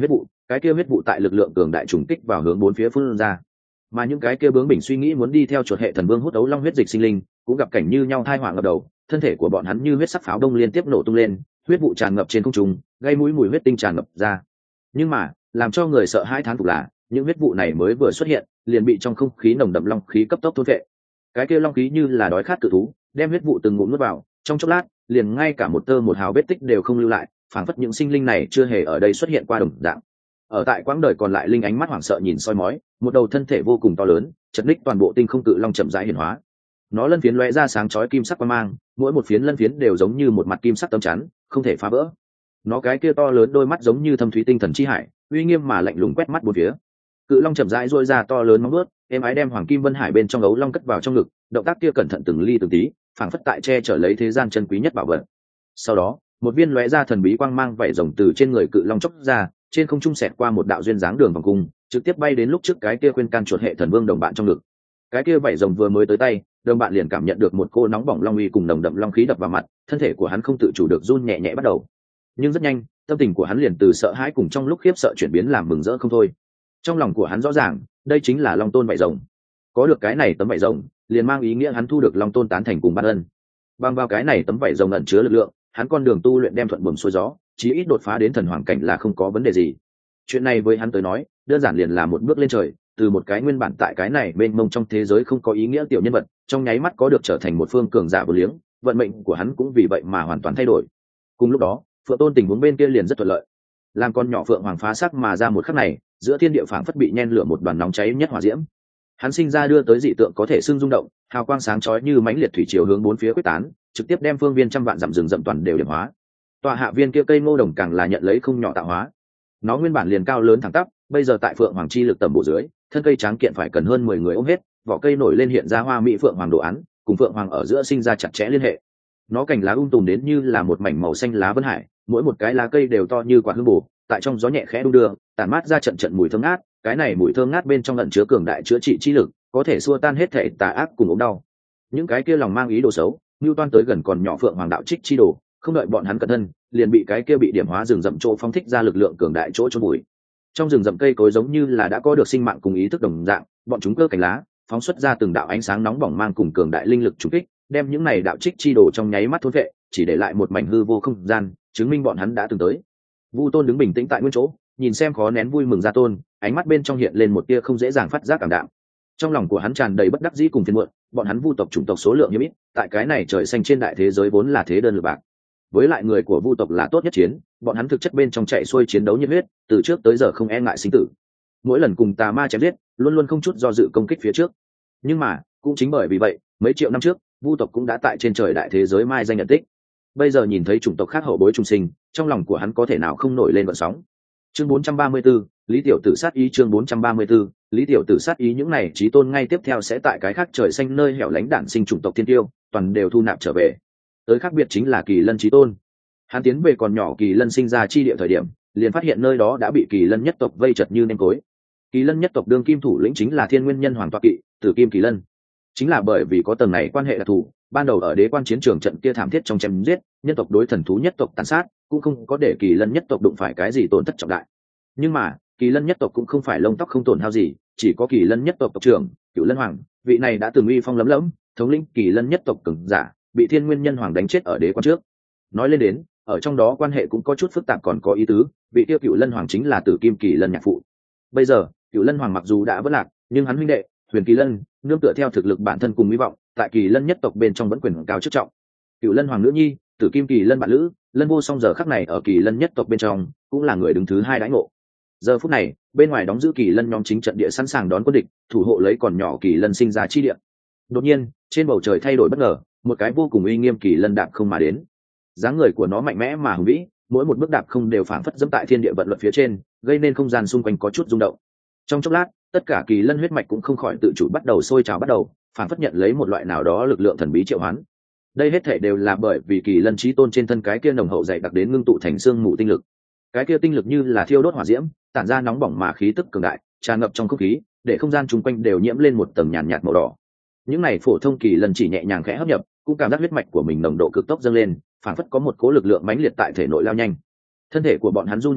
cái kia huyết vụ tại lực lượng cường đại trùng kích vào hướng bốn phía phun ra, mà những cái kia bướng bỉnh suy nghĩ muốn đi theo chuột hệ thần vương hút ấu long huyết dịch sinh linh cũng gặp cảnh như nhau thai họa ngập đầu, thân thể của bọn hắn như huyết sắc pháo đông liên tiếp nổ tung lên, huyết vụ tràn ngập trên không trung, gây mũi mùi huyết tinh tràn ngập ra. Nhưng mà làm cho người sợ hãi thán phục là những huyết vụ này mới vừa xuất hiện liền bị trong không khí nồng đậm long khí cấp tốc thôn vệ. Cái kia long khí như là đói khát cự thú đem huyết vụ từng ngụm nuốt vào, trong chốc lát liền ngay cả một tơ một hào vết tích đều không lưu lại, phảng phất những sinh linh này chưa hề ở đây xuất hiện qua đồng dạng. Ở tại quãng đời còn lại linh ánh mắt hoảng sợ nhìn soi mói, một đầu thân thể vô cùng to lớn chật ních toàn bộ tinh không cự long chậm rãi hiển hóa. Nó lân phiến lóe ra sáng chói kim sắc quang mang, mỗi một phiến lân phiến đều giống như một mặt kim sắc tấm chắn không thể phá vỡ. Nó cái kia to lớn đôi mắt giống như thâm thúy tinh thần chi hải, uy nghiêm mà lạnh lùng quét mắt bốn phía. Cự long chậm rãi duỗi ra to lớn móng vuốt, êm ái đem hoàng kim vân hải bên trong ấu long cất vào trong ngực, động tác kia cẩn thận từng ly từng tí, phảng phất tại che chở lấy thế gian chân quý nhất bảo vật. Sau đó một viên lóe ra thần bí quang mang vảy rồng từ trên người cự long chốc ra, trên không trung xẹt qua một đạo duyên dáng đường vòng cung, trực tiếp bay đến lúc trước cái kia khuyên can chuột hệ thần vương đồng bạn trong ngực. Cái kia vảy rồng vừa mới tới tay, đồng bạn liền cảm nhận được một cô nóng bỏng long uy cùng nồng đậm long khí đập vào mặt, thân thể của hắn không tự chủ được run nhẹ nhẹ bắt đầu. Nhưng rất nhanh tâm tình của hắn liền từ sợ hãi cùng trong lúc khiếp sợ chuyển biến làm mừng rỡ không thôi. Trong lòng của hắn rõ ràng đây chính là long tôn vảy rồng, có được cái này tấm vảy rồng liền mang ý nghĩa hắn thu được long tôn tán thành cùng ban ân. Bằng vào cái này tấm vảy rồng ẩn chứa lực lượng, hắn con đường tu luyện đem thuận buồm xuôi gió, chí ít đột phá đến thần hoàng cảnh là không có vấn đề gì. Chuyện này với hắn tới nói đơn giản liền là một bước lên trời, từ một cái nguyên bản tại cái này mênh mông trong thế giới không có ý nghĩa tiểu nhân vật, trong nháy mắt có được trở thành một phương cường giả vô liếng, vận mệnh của hắn cũng vì vậy mà hoàn toàn thay đổi. Cùng lúc đó Phượng Tôn tình huống bên kia liền rất thuận lợi. Làm con nhỏ Phượng Hoàng phá sắc mà ra một khắc này, giữa thiên địa phảng phất bị nhen lửa một đoàn nóng cháy nhất hỏa diễm. Hắn sinh ra đưa tới dị tượng có thể xưng rung động, hào quang sáng chói như mãnh liệt thủy triều hướng bốn phía quyết tán, trực tiếp đem phương viên trăm vạn dặm rừng rậm toàn đều điểm hóa. Tòa hạ viên kia cây ngô đồng càng là nhận lấy không nhỏ tạo hóa. Nó nguyên bản liền cao lớn thẳng tắp, bây giờ tại Phượng Hoàng chi lực tầm bổ dưới, thân cây tráng kiện phải cần hơn 10 người ôm hết, vỏ cây nổi lên hiện ra hoa mỹ Phượng Hoàng đồ án, cùng Phượng Hoàng ở giữa sinh ra chặt chẽ liên hệ. Nó cành lá tùm đến như là một mảnh màu xanh lá vân hải, mỗi một cái lá cây đều to như quả hương bổ, tại trong gió nhẹ khẽ đung đưa, tản mát ra trận trận mùi thơm ngát. Cái này mùi thơm ngát bên trong ẩn chứa cường đại chữa trị chi lực, có thể xua tan hết thể tà ác cùng ốm đau. Những cái kia lòng mang ý đồ xấu, Nưu Toan tới gần còn nhỏ Phượng Hoàng đạo trích chi đồ, không đợi bọn hắn cẩn thân, liền bị cái kia bị điểm hóa rừng rậm chỗ phóng thích ra lực lượng cường đại chỗ chôn bụi. Trong rừng rậm cây cối giống như là đã có được sinh mạng cùng ý thức đồng dạng, bọn chúng cơ cành lá, phóng xuất ra từng đạo ánh sáng nóng bỏng mang cùng cường đại linh lực trùng kích, đem những này đạo trích chi đồ trong nháy mắt thôn vệ, chỉ để lại một mảnh hư vô không gian, chứng minh bọn hắn đã từng tới. Vu Tôn đứng bình tĩnh tại nguyên chỗ, nhìn xem khó nén vui mừng Gia Tôn, ánh mắt bên trong hiện lên một tia không dễ dàng phát giác cảm đạm. Trong lòng của hắn tràn đầy bất đắc dĩ cùng phiền muộn, bọn hắn Vu tộc chủng tộc số lượng hiếm ít, tại cái này trời xanh trên đại thế giới vốn là thế đơn lực bạc. Với lại người của Vu tộc là tốt nhất chiến, bọn hắn thực chất bên trong chạy xuôi chiến đấu nhiệt huyết, từ trước tới giờ không e ngại sinh tử. Mỗi lần cùng tà ma chém giết, luôn luôn không chút do dự công kích phía trước. Nhưng mà, cũng chính bởi vì vậy, mấy triệu năm trước, Vu tộc cũng đã tại trên trời đại thế giới mai danh nhận tích. Bây giờ nhìn thấy chủng tộc khác hậu bối trùng sinh, trong lòng của hắn có thể nào không nổi lên gợn sóng. Chương 434, Lý Tiểu Tử sát ý. Chương 434, Lý Tiểu Tử sát ý. Những này chí tôn ngay tiếp theo sẽ tại cái khác trời xanh nơi hẻo lánh đản sinh chủng tộc thiên tiêu, toàn đều thu nạp trở về. Tới khác biệt chính là Kỳ Lân chí tôn. Hắn tiến về còn nhỏ Kỳ Lân sinh ra chi địa thời điểm, liền phát hiện nơi đó đã bị Kỳ Lân nhất tộc vây chật như nêm cối. Kỳ Lân nhất tộc đương kim thủ lĩnh chính là Thiên Nguyên Nhân Hoàng tọa kỵ, Tử Kim Kỳ Lân. Chính là bởi vì có tầng này quan hệ đặc thù, ban đầu ở Đế Quan chiến trường trận kia thảm thiết trong chém giết, nhân tộc đối thần thú nhất tộc tàn sát, cũng không có để Kỳ Lân nhất tộc đụng phải cái gì tổn thất trọng đại. Nhưng mà, Kỳ Lân nhất tộc cũng không phải lông tóc không tổn hao gì, chỉ có Kỳ Lân nhất tộc tộc trưởng, Cửu Lân Hoàng, vị này đã từng uy phong lấm lẫm, thống lĩnh Kỳ Lân nhất tộc cường giả, bị Thiên Nguyên Nhân Hoàng đánh chết ở Đế Quan trước. Nói lên đến, ở trong đó quan hệ cũng có chút phức tạp còn có ý tứ, vị tiêu Cửu Lân Hoàng chính là Tử Kim Kỳ Lân nhạc phụ. Bây giờ, Cửu Lân Hoàng mặc dù đã vỡ lạc, nhưng hắn huynh đệ, Huyền Kỳ Lân, nương tựa theo thực lực bản thân cùng hy vọng, tại Kỳ Lân nhất tộc bên trong vẫn quyền cao chức trọng. Cửu Lân Hoàng nữ nhi, Tử Kim Kỳ Lân bạn lữ, Lân Vô Song giờ khắc này ở Kỳ Lân nhất tộc bên trong, cũng là người đứng thứ hai đãi ngộ. Giờ phút này, bên ngoài đóng giữ Kỳ Lân nhóm chính trận địa sẵn sàng đón quân địch, thủ hộ lấy còn nhỏ Kỳ Lân sinh ra chi địa. Đột nhiên, trên bầu trời thay đổi bất ngờ, một cái vô cùng uy nghiêm Kỳ Lân đạp không mà đến. Dáng người của nó mạnh mẽ mà hùng vĩ, mỗi một bước đạp không đều phảng phất dẫm tại thiên địa vận luật phía trên, gây nên không gian xung quanh có chút rung động. Trong chốc lát, tất cả Kỳ Lân huyết mạch cũng không khỏi tự chủ bắt đầu sôi trào bắt đầu, phảng phất nhận lấy một loại nào đó lực lượng thần bí triệu hoán. Đây hết thể đều là bởi vì Kỳ Lân chí tôn trên thân cái kia nồng hậu dày đặc đến ngưng tụ thành xương mù tinh lực. Cái kia tinh lực như là thiêu đốt hỏa diễm, tản ra nóng bỏng mà khí tức cường đại, tràn ngập trong không khí, để không gian chung quanh đều nhiễm lên một tầng nhàn nhạt màu đỏ. Những này phổ thông Kỳ Lân chỉ nhẹ nhàng khẽ hấp nhập, cũng cảm giác huyết mạch của mình nồng độ cực tốc dâng lên, phảng phất có một cỗ lực lượng mãnh liệt tại thể nội lao nhanh. Thân thể của bọn hắn run nhẹ nhẹ,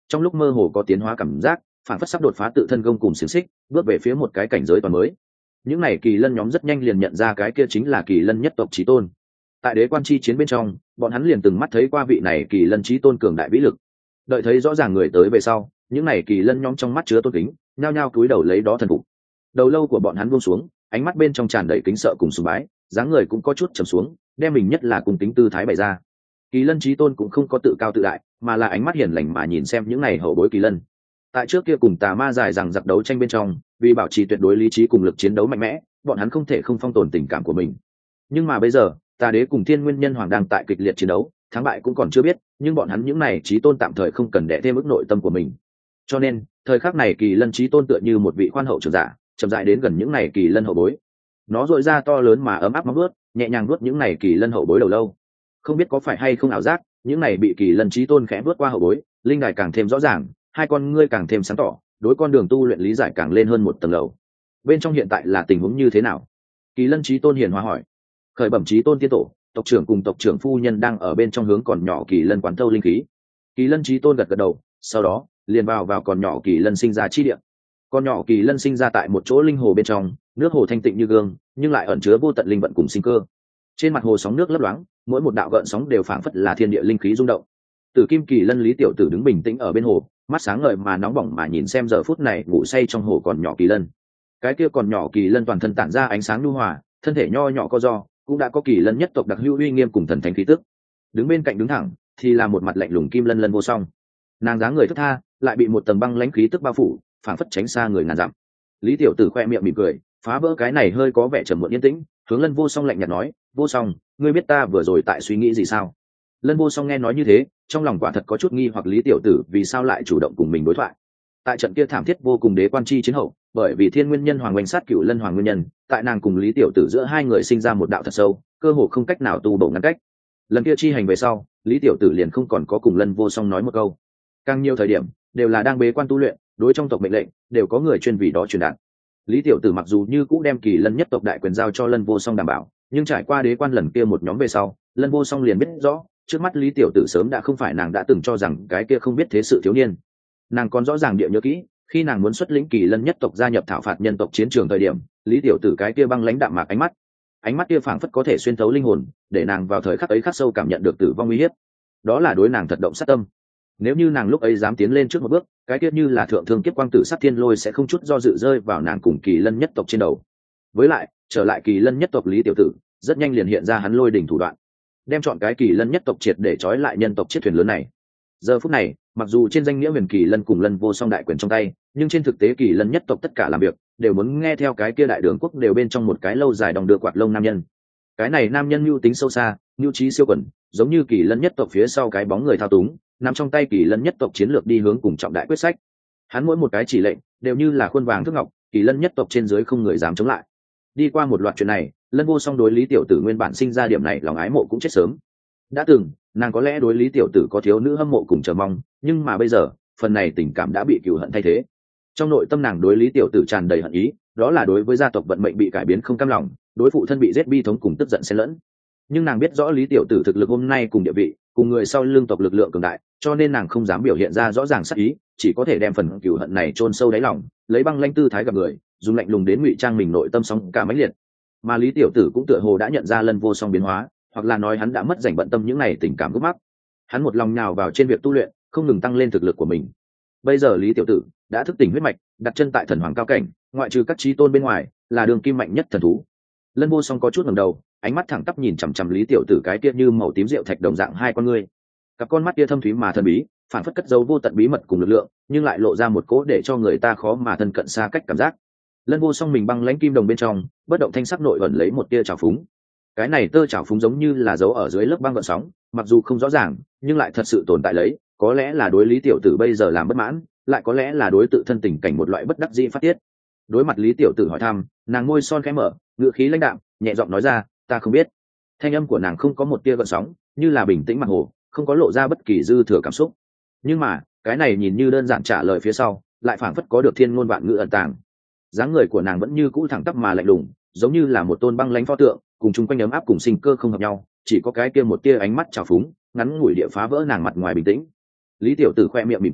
trong lúc mơ hồ có tiến hóa cảm giác, phản phất sắp đột phá tự thân gông cùng xiềng xích, bước về phía một cái cảnh giới toàn mới. Những này kỳ lân nhóm rất nhanh liền nhận ra cái kia chính là kỳ lân nhất tộc chí tôn. Tại đế quan chi chiến bên trong, bọn hắn liền từng mắt thấy qua vị này kỳ lân chí tôn cường đại vĩ lực. Đợi thấy rõ ràng người tới về sau, những này kỳ lân nhóm trong mắt chứa tôn kính, nhao nhao cúi đầu lấy đó thần phục. Đầu lâu của bọn hắn buông xuống, ánh mắt bên trong tràn đầy kính sợ cùng sùng bái, dáng người cũng có chút trầm xuống, đem mình nhất là cung kính tư thái bày ra. Kỳ lân chí tôn cũng không có tự cao tự đại, mà là ánh mắt hiền lành mà nhìn xem những này hậu bối kỳ lân. Tại trước kia cùng tà ma dài rằng giặc đấu tranh bên trong, vì bảo trì tuyệt đối lý trí cùng lực chiến đấu mạnh mẽ, bọn hắn không thể không phong tồn tình cảm của mình. Nhưng mà bây giờ, tà đế cùng thiên nguyên nhân hoàng đang tại kịch liệt chiến đấu, thắng bại cũng còn chưa biết, nhưng bọn hắn những này chí tôn tạm thời không cần đè thêm mức nội tâm của mình. Cho nên thời khắc này kỳ lân chí tôn tựa như một vị khoan hậu trưởng giả, chậm rãi đến gần những này kỳ lân hậu bối. Nó dội ra to lớn mà ấm áp móng vuốt, nhẹ nhàng vuốt những này kỳ lân hậu bối đầu lâu. Không biết có phải hay không ảo giác, những này bị kỳ lân chí tôn khẽ vuốt qua hậu bối, linh đài càng thêm rõ ràng, hai con ngươi càng thêm sáng tỏ, đối con đường tu luyện lý giải càng lên hơn một tầng lầu. Bên trong hiện tại là tình huống như thế nào? Kỳ lân chí tôn hiền hòa hỏi. Khởi bẩm chí tôn tiên tổ, tộc trưởng cùng tộc trưởng phu nhân đang ở bên trong hướng còn nhỏ kỳ lân quán thâu linh khí. Kỳ lân chí tôn gật gật đầu, sau đó liền vào còn nhỏ kỳ lân sinh ra chi địa. Con nhỏ kỳ lân sinh ra tại một chỗ linh hồ bên trong, nước hồ thanh tịnh như gương, nhưng lại ẩn chứa vô tận linh vận cùng sinh cơ. Trên mặt hồ sóng nước lấp loáng, mỗi một đạo gợn sóng đều phảng phất là thiên địa linh khí rung động. Tử kim kỳ lân Lý Tiểu Tử đứng bình tĩnh ở bên hồ, mắt sáng ngời mà nóng bỏng mà nhìn xem giờ phút này ngủ say trong hồ còn nhỏ kỳ lân. Cái kia còn nhỏ kỳ lân toàn thân tản ra ánh sáng nhu hòa, thân thể nho nhỏ co do, cũng đã có kỳ lân nhất tộc đặc hữu uy nghiêm cùng thần thánh khí tức. Đứng bên cạnh đứng thẳng thì là một mặt lạnh lùng kim lân lân vô song. Nàng dáng người thướt tha, lại bị một tầng băng lãnh khí tức bao phủ, phảng phất tránh xa người ngàn dặm. Lý Tiểu Tử khoe miệng mỉm cười, phá vỡ cái này hơi có vẻ trầm muộn yên tĩnh, hướng lân vô song lạnh nhạt nói, vô song, ngươi biết ta vừa rồi tại suy nghĩ gì sao? Lân vô song nghe nói như thế, trong lòng quả thật có chút nghi hoặc Lý Tiểu Tử vì sao lại chủ động cùng mình đối thoại. Tại trận kia thảm thiết vô cùng đế quan chi chiến hậu, bởi vì thiên nguyên nhân hoàng oanh sát cựu lân hoàng nguyên nhân, tại nàng cùng Lý Tiểu Tử giữa hai người sinh ra một đạo thật sâu, cơ hồ không cách nào tu bổ ngăn cách. Lần kia chi hành về sau, Lý Tiểu Tử liền không còn có cùng lân vô song nói một câu. Càng nhiều thời điểm đều là đang bế quan tu luyện, đối trong tộc mệnh lệnh đều có người chuyên vì đó truyền đạt. Lý Tiểu Tử mặc dù như cũ đem kỳ lân nhất tộc đại quyền giao cho lân vô song đảm bảo, nhưng trải qua đế quan lần kia một nhóm về sau, lân vô song liền biết rõ trước mắt Lý Tiểu Tử sớm đã không phải nàng đã từng cho rằng cái kia không biết thế sự thiếu niên. Nàng còn rõ ràng địa nhớ kỹ, khi nàng muốn xuất lĩnh kỳ lân nhất tộc gia nhập thảo phạt nhân tộc chiến trường thời điểm, Lý Tiểu Tử cái kia băng lãnh đạm mạc ánh mắt kia phảng phất có thể xuyên thấu linh hồn, để nàng vào thời khắc ấy khắc sâu cảm nhận được tử vong uy hiếp. Đó là đối nàng thật động sát tâm. Nếu như nàng lúc ấy dám tiến lên trước một bước, cái kia như là thượng thương kiếp quang tử sát thiên lôi sẽ không chút do dự rơi vào nàng cùng kỳ lân nhất tộc trên đầu. Với lại, trở lại kỳ lân nhất tộc Lý Tiểu Tử, rất nhanh liền hiện ra hắn lôi đỉnh thủ đoạn, đem chọn cái kỳ lân nhất tộc triệt để trói lại nhân tộc chiếc thuyền lớn này. Giờ phút này, mặc dù trên danh nghĩa huyền kỳ lân cùng lân vô song đại quyền trong tay, nhưng trên thực tế kỳ lân nhất tộc tất cả làm việc đều muốn nghe theo cái kia đại đường quốc đều bên trong một cái lâu dài đong đưa quạt lông nam nhân. Cái này nam nhân mưu tính sâu xa, mưu trí siêu quần, giống như kỳ lân nhất tộc phía sau cái bóng người thao túng, nằm trong tay kỳ lân nhất tộc chiến lược đi hướng cùng trọng đại quyết sách. Hắn mỗi một cái chỉ lệnh đều như là khuôn vàng thước ngọc, kỳ lân nhất tộc trên dưới không người dám chống lại. Đi qua một loạt chuyện này, lân vô song đối Lý Tiểu Tử nguyên bản sinh ra điểm này lòng ái mộ cũng chết sớm. Đã từng nàng có lẽ đối Lý Tiểu Tử có thiếu nữ hâm mộ cùng chờ mong, nhưng mà bây giờ phần này tình cảm đã bị cừu hận thay thế. Trong nội tâm nàng đối Lý Tiểu Tử tràn đầy hận ý, đó là đối với gia tộc vận mệnh bị cải biến không cam lòng, đối phụ thân bị giết bi thống cùng tức giận xen lẫn. Nhưng nàng biết rõ Lý Tiểu Tử thực lực hôm nay cùng địa vị, cùng người sau lưng tộc lực lượng cường đại, cho nên nàng không dám biểu hiện ra rõ ràng sắc ý, chỉ có thể đem phần cừu hận này chôn sâu đáy lòng, lấy băng lãnh tư thái gặp người, dùng lạnh lùng đến ngụy trang mình nội tâm sóng cả mãnh liệt. Mà Lý Tiểu Tử cũng tựa hồ đã nhận ra lân vô song biến hóa, hoặc là nói hắn đã mất dành bận tâm những này tình cảm gốc mắc. Hắn một lòng nhào vào trên việc tu luyện, không ngừng tăng lên thực lực của mình. Bây giờ Lý Tiểu Tử đã thức tỉnh huyết mạch, đặt chân tại thần hoàng cao cảnh, ngoại trừ các chí tôn bên ngoài, là đường kim mạnh nhất thần thú. Lân vô song có chút ngẩng đầu, ánh mắt thẳng tắp nhìn chằm chằm Lý Tiểu Tử cái kia như màu tím rượu thạch đồng dạng hai con ngươi. Cặp con mắt kia thâm thúy mà thần bí, phản phất cất giấu vô tận bí mật cùng lực lượng, nhưng lại lộ ra một cỗ để cho người ta khó mà thân cận xa cách cảm giác. Lân vô song mình băng lãnh kim đồng bên trong, bất động thanh sắc nội ẩn lấy một tia trào phúng. Cái này tơ trào phúng giống như là dấu ở dưới lớp băng gợn sóng, mặc dù không rõ ràng, nhưng lại thật sự tồn tại lấy, có lẽ là đối Lý Tiểu Tử bây giờ làm bất mãn, lại có lẽ là đối tự thân tình cảnh một loại bất đắc dĩ phát tiết. Đối mặt Lý Tiểu Tử hỏi thăm, nàng môi son khẽ mở, ngữ khí lãnh đạm, nhẹ giọng nói ra, ta không biết. Thanh âm của nàng không có một tia gợn sóng, như là bình tĩnh mặt hồ, không có lộ ra bất kỳ dư thừa cảm xúc. Nhưng mà, cái này nhìn như đơn giản trả lời phía sau, lại phảng phất có được thiên ngôn vạn ngữ ẩn tàng. Dáng người của nàng vẫn như cũ thẳng tắp mà lạnh lùng, giống như là một tôn băng lãnh pho tượng, cùng chung quanh ấm áp cùng sinh cơ không hợp nhau, chỉ có cái kia một tia ánh mắt trào phúng, ngắn ngủi địa phá vỡ nàng mặt ngoài bình tĩnh. Lý Tiểu Tử khoe miệng mỉm cười,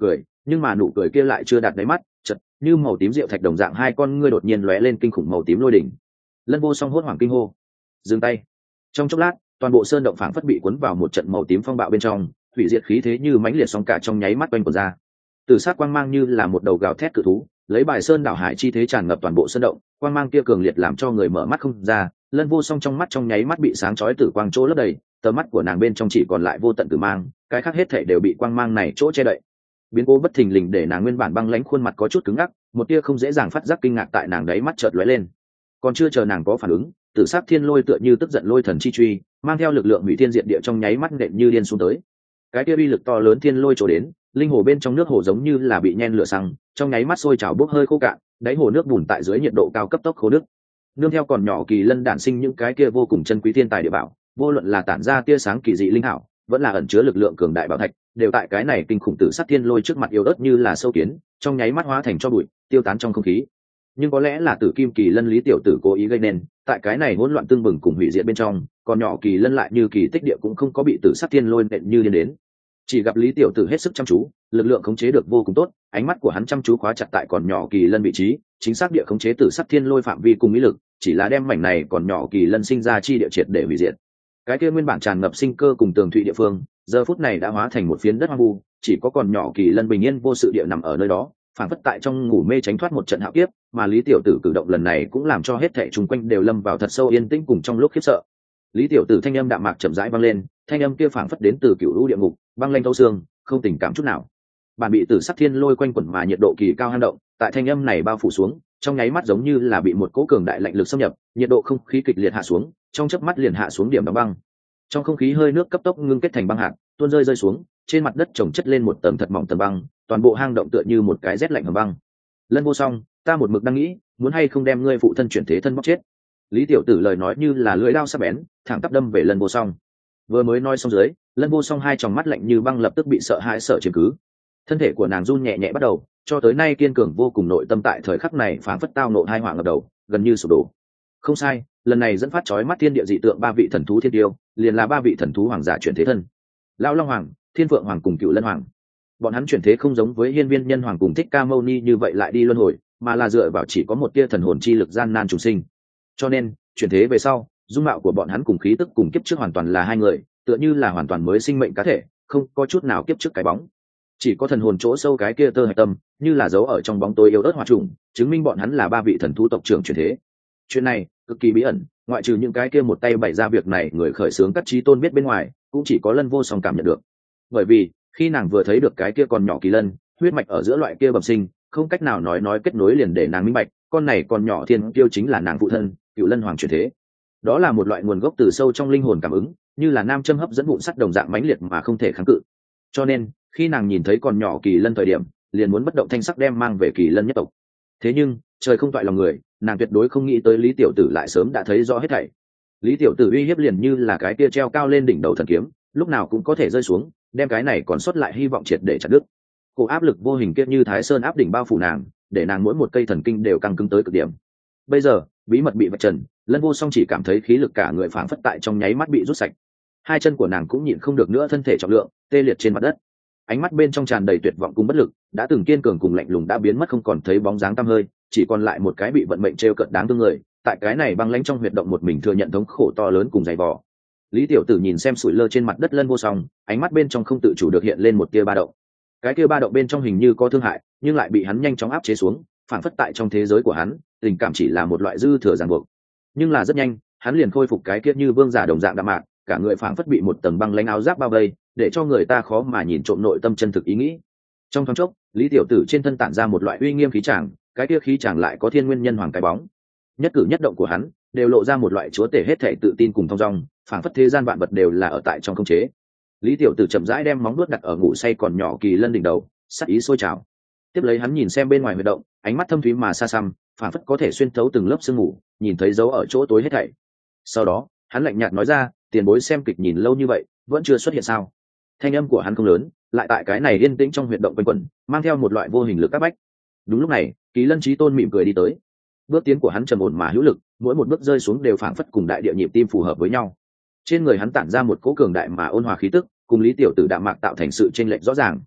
nhưng mà nụ cười kia lại chưa đạt đáy mắt, chật như màu tím rượu thạch đồng dạng hai con ngươi đột nhiên lóe lên kinh khủng màu tím lôi đỉnh. Lân Vô Song hốt hoảng kinh hô, dừng tay. Trong chốc lát, toàn bộ sơn động phảng phất bị cuốn vào một trận màu tím phong bạo bên trong, hủy diệt khí thế như mãnh liệt sóng cả trong nháy mắt quanh quẩn ra. Tử sắc quang mang như là một đầu gào thét cự thú, lấy bài sơn đảo hải chi thế tràn ngập toàn bộ sơn động, quang mang kia cường liệt làm cho người mở mắt không ra. Lân Vô Song trong mắt trong nháy mắt bị sáng chói tử quang chỗ lấp đầy, tầm mắt của nàng bên trong chỉ còn lại vô tận tử mang, cái khác hết thảy đều bị quang mang này chỗ che đậy. Biến cố bất thình lình để nàng nguyên bản băng lãnh khuôn mặt có chút cứng ngắc, một tia không dễ dàng phát giác kinh ngạc tại nàng đáy mắt chợt lóe lên. Còn chưa chờ nàng có phản ứng, tử sắc thiên lôi tựa như tức giận lôi thần chi truy, mang theo lực lượng hủy thiên diệt địa trong nháy mắt nện như điên xuống tới. Cái kia uy lực to lớn thiên lôi chỗ đến, linh hồ bên trong nước hồ giống như là bị nhen lửa xăng, trong nháy mắt sôi trào bốc hơi khô cạn, đáy hồ nước bùn tại dưới nhiệt độ cao cấp tốc khô nước. Nương theo còn nhỏ kỳ lân đản sinh những cái kia vô cùng chân quý thiên tài địa bảo, vô luận là tản ra tia sáng kỳ dị linh hảo, vẫn là ẩn chứa lực lượng cường đại bảo thạch, đều tại cái này kinh khủng tử sắc thiên lôi trước mặt yếu ớt như là sâu kiến, trong nháy mắt hóa thành tro bụi, tiêu tán trong không khí. Nhưng có lẽ là tử kim kỳ lân Lý tiểu tử cố ý gây nên, tại cái này hỗn loạn tương bừng cùng hủy diệt bên trong, còn nhỏ kỳ lân lại như kỳ tích địa cũng không có bị tử sắc thiên lôi nện như điên đến. Chỉ gặp Lý tiểu tử hết sức chăm chú, lực lượng khống chế được vô cùng tốt, ánh mắt của hắn chăm chú khóa chặt tại còn nhỏ kỳ lân vị trí, chính xác địa khống chế tử sắc thiên lôi phạm vi cùng ý lực, chỉ là đem mảnh này còn nhỏ kỳ lân sinh ra chi địa triệt để hủy diệt. Cái kia nguyên bản tràn ngập sinh cơ cùng tường thụy địa phương, giờ phút này đã hóa thành một phiến đất hoang vu, chỉ có còn nhỏ kỳ lân bình yên vô sự địa nằm ở nơi đó, phảng phất tại trong ngủ mê tránh thoát một trận hạo kiếp, mà Lý tiểu tử cử động lần này cũng làm cho hết thảy xung quanh đều lâm vào thật sâu yên tĩnh cùng trong lúc khiếp sợ. Lý tiểu tử thanh âm đạm mạc chậm rãi vang lên, thanh âm kia phảng phất đến từ cựu lũ địa ngục, băng lanh thấu xương, không tình cảm chút nào. Bản bị tử sắc thiên lôi quanh quẩn mà nhiệt độ kỳ cao hang động, tại thanh âm này bao phủ xuống, trong nháy mắt giống như là bị một cỗ cường đại lạnh lực xâm nhập, nhiệt độ không khí kịch liệt hạ xuống, trong chớp mắt liền hạ xuống điểm đóng băng. Trong không khí hơi nước cấp tốc ngưng kết thành băng hạt, tuôn rơi xuống, trên mặt đất chồng chất lên một tầng thật mỏng tầng băng, toàn bộ hang động tựa như một cái rét lạnh hầm băng. Lân Vô Song, ta một mực đang nghĩ, muốn hay không đem ngươi phụ thân chuyển thế thân bóc chết. Lý tiểu tử lời nói như là lưỡi dao sắc bén, thẳng tắp đâm về Lân Vô Song. Vừa mới nói xong dưới, Lân Vô Song hai tròng mắt lạnh như băng lập tức bị sợ hãi sợ chiếm cứ. Thân thể của nàng run nhẹ nhẹ bắt đầu, cho tới nay kiên cường vô cùng nội tâm tại thời khắc này phảng phất tao nộ hai họa ngập đầu, gần như sụp đổ. Không sai, lần này dẫn phát chói mắt thiên địa dị tượng ba vị thần thú thiên tiêu, liền là ba vị thần thú hoàng giả chuyển thế thân. Lão Long Hoàng, Thiên Phượng Hoàng cùng Cựu Lân Hoàng. Bọn hắn chuyển thế không giống với Hiên Viên Nhân Hoàng cùng Thích Ca Mâu Ni như vậy lại đi luân hồi, mà là dựa vào chỉ có một tia thần hồn chi lực gian nan trùng sinh. Cho nên, chuyển thế về sau, dung mạo của bọn hắn cùng khí tức cùng kiếp trước hoàn toàn là hai người, tựa như là hoàn toàn mới sinh mệnh cá thể, không có chút nào kiếp trước cái bóng. Chỉ có thần hồn chỗ sâu cái kia tơ hạch tâm, như là dấu ở trong bóng tối yếu ớt hòa trùng, chứng minh bọn hắn là ba vị thần thú tộc trưởng chuyển thế. Chuyện này cực kỳ bí ẩn, ngoại trừ những cái kia một tay bày ra việc này người khởi xướng các trí tôn biết bên ngoài, cũng chỉ có Lân Vô Song cảm nhận được. Bởi vì khi nàng vừa thấy được cái kia còn nhỏ kỳ lân, huyết mạch ở giữa loại kia bẩm sinh, không cách nào nói kết nối liền để nàng minh bạch, con này còn nhỏ thiên kiêu chính là nàng phụ thân, Cựu Lân Hoàng chuyển thế. Đó là một loại nguồn gốc từ sâu trong linh hồn cảm ứng, như là nam châm hấp dẫn vụn sắt đồng dạng mãnh liệt mà không thể kháng cự. Cho nên, khi nàng nhìn thấy còn nhỏ kỳ lân thời điểm, liền muốn bất động thanh sắc đem mang về kỳ lân nhất tộc. Thế nhưng, trời không toại lòng người, nàng tuyệt đối không nghĩ tới Lý tiểu tử lại sớm đã thấy rõ hết thảy. Lý tiểu tử uy hiếp liền như là cái kia treo cao lên đỉnh đầu thần kiếm, lúc nào cũng có thể rơi xuống, đem cái này còn sót lại hy vọng triệt để chặt đứt. Cổ áp lực vô hình kia như Thái Sơn áp đỉnh bao phủ nàng, để nàng mỗi một cây thần kinh đều căng cứng tới cực điểm. Bây giờ, bí mật bị vạch trần, Lân Vô Song chỉ cảm thấy khí lực cả người phảng phất tại trong nháy mắt bị rút sạch. Hai chân của nàng cũng nhịn không được nữa, thân thể trọng lượng tê liệt trên mặt đất. Ánh mắt bên trong tràn đầy tuyệt vọng cùng bất lực, đã từng kiên cường cùng lạnh lùng đã biến mất không còn thấy bóng dáng tăm hơi, chỉ còn lại một cái bị vận mệnh trêu cợt đáng thương người, tại cái này băng lãnh trong huyệt động một mình thừa nhận thống khổ to lớn cùng dày vò. Lý tiểu tử nhìn xem sủi lơ trên mặt đất Lân Vô Song, ánh mắt bên trong không tự chủ được hiện lên một tia ba động. Cái tia ba động bên trong hình như có thương hại, nhưng lại bị hắn nhanh chóng áp chế xuống, phản phất tại trong thế giới của hắn, tình cảm chỉ là một loại dư thừa ràng buộc. Nhưng là rất nhanh, hắn liền khôi phục cái kia như vương giả đồng dạng đạm mạc, cả người phản phất bị một tầng băng lãnh áo giáp bao vây, để cho người ta khó mà nhìn trộm nội tâm chân thực ý nghĩ. Trong thoáng chốc, Lý tiểu tử trên thân tản ra một loại uy nghiêm khí tràng, cái kia khí tràng lại có Thiên Nguyên Nhân Hoàng cái bóng. Nhất cử nhất động của hắn đều lộ ra một loại chúa tể hết thảy tự tin cùng thong dong, phảng phất thế gian vạn vật đều là ở tại trong khống chế. Lý tiểu tử chậm rãi đem móng vuốt đặt ở ngủ say còn nhỏ kỳ lân đỉnh đầu, sắc ý sôi trào. Tiếp lấy hắn nhìn xem bên ngoài huy động, ánh mắt thâm thúy mà xa xăm, phảng phất có thể xuyên thấu từng lớp sương mù, nhìn thấy dấu ở chỗ tối hết thảy. Sau đó, hắn lạnh nhạt nói ra, tiền bối xem kịch nhìn lâu như vậy, vẫn chưa xuất hiện sao? Thanh âm của hắn không lớn, lại tại cái này yên tĩnh trong huy động quanh quẩn, mang theo một loại vô hình lực áp bách. Đúng lúc này, Kỳ Lân Chí Tôn mỉm cười đi tới. Bước tiến của hắn trầm ổn mà hữu lực, mỗi một bước rơi xuống đều phảng phất cùng đại địa nhịp tim phù hợp với nhau. Trên người hắn tản ra một cỗ cường đại mà ôn hòa khí tức, cùng Lý tiểu tử đạm mạc tạo thành sự chênh lệch rõ ràng.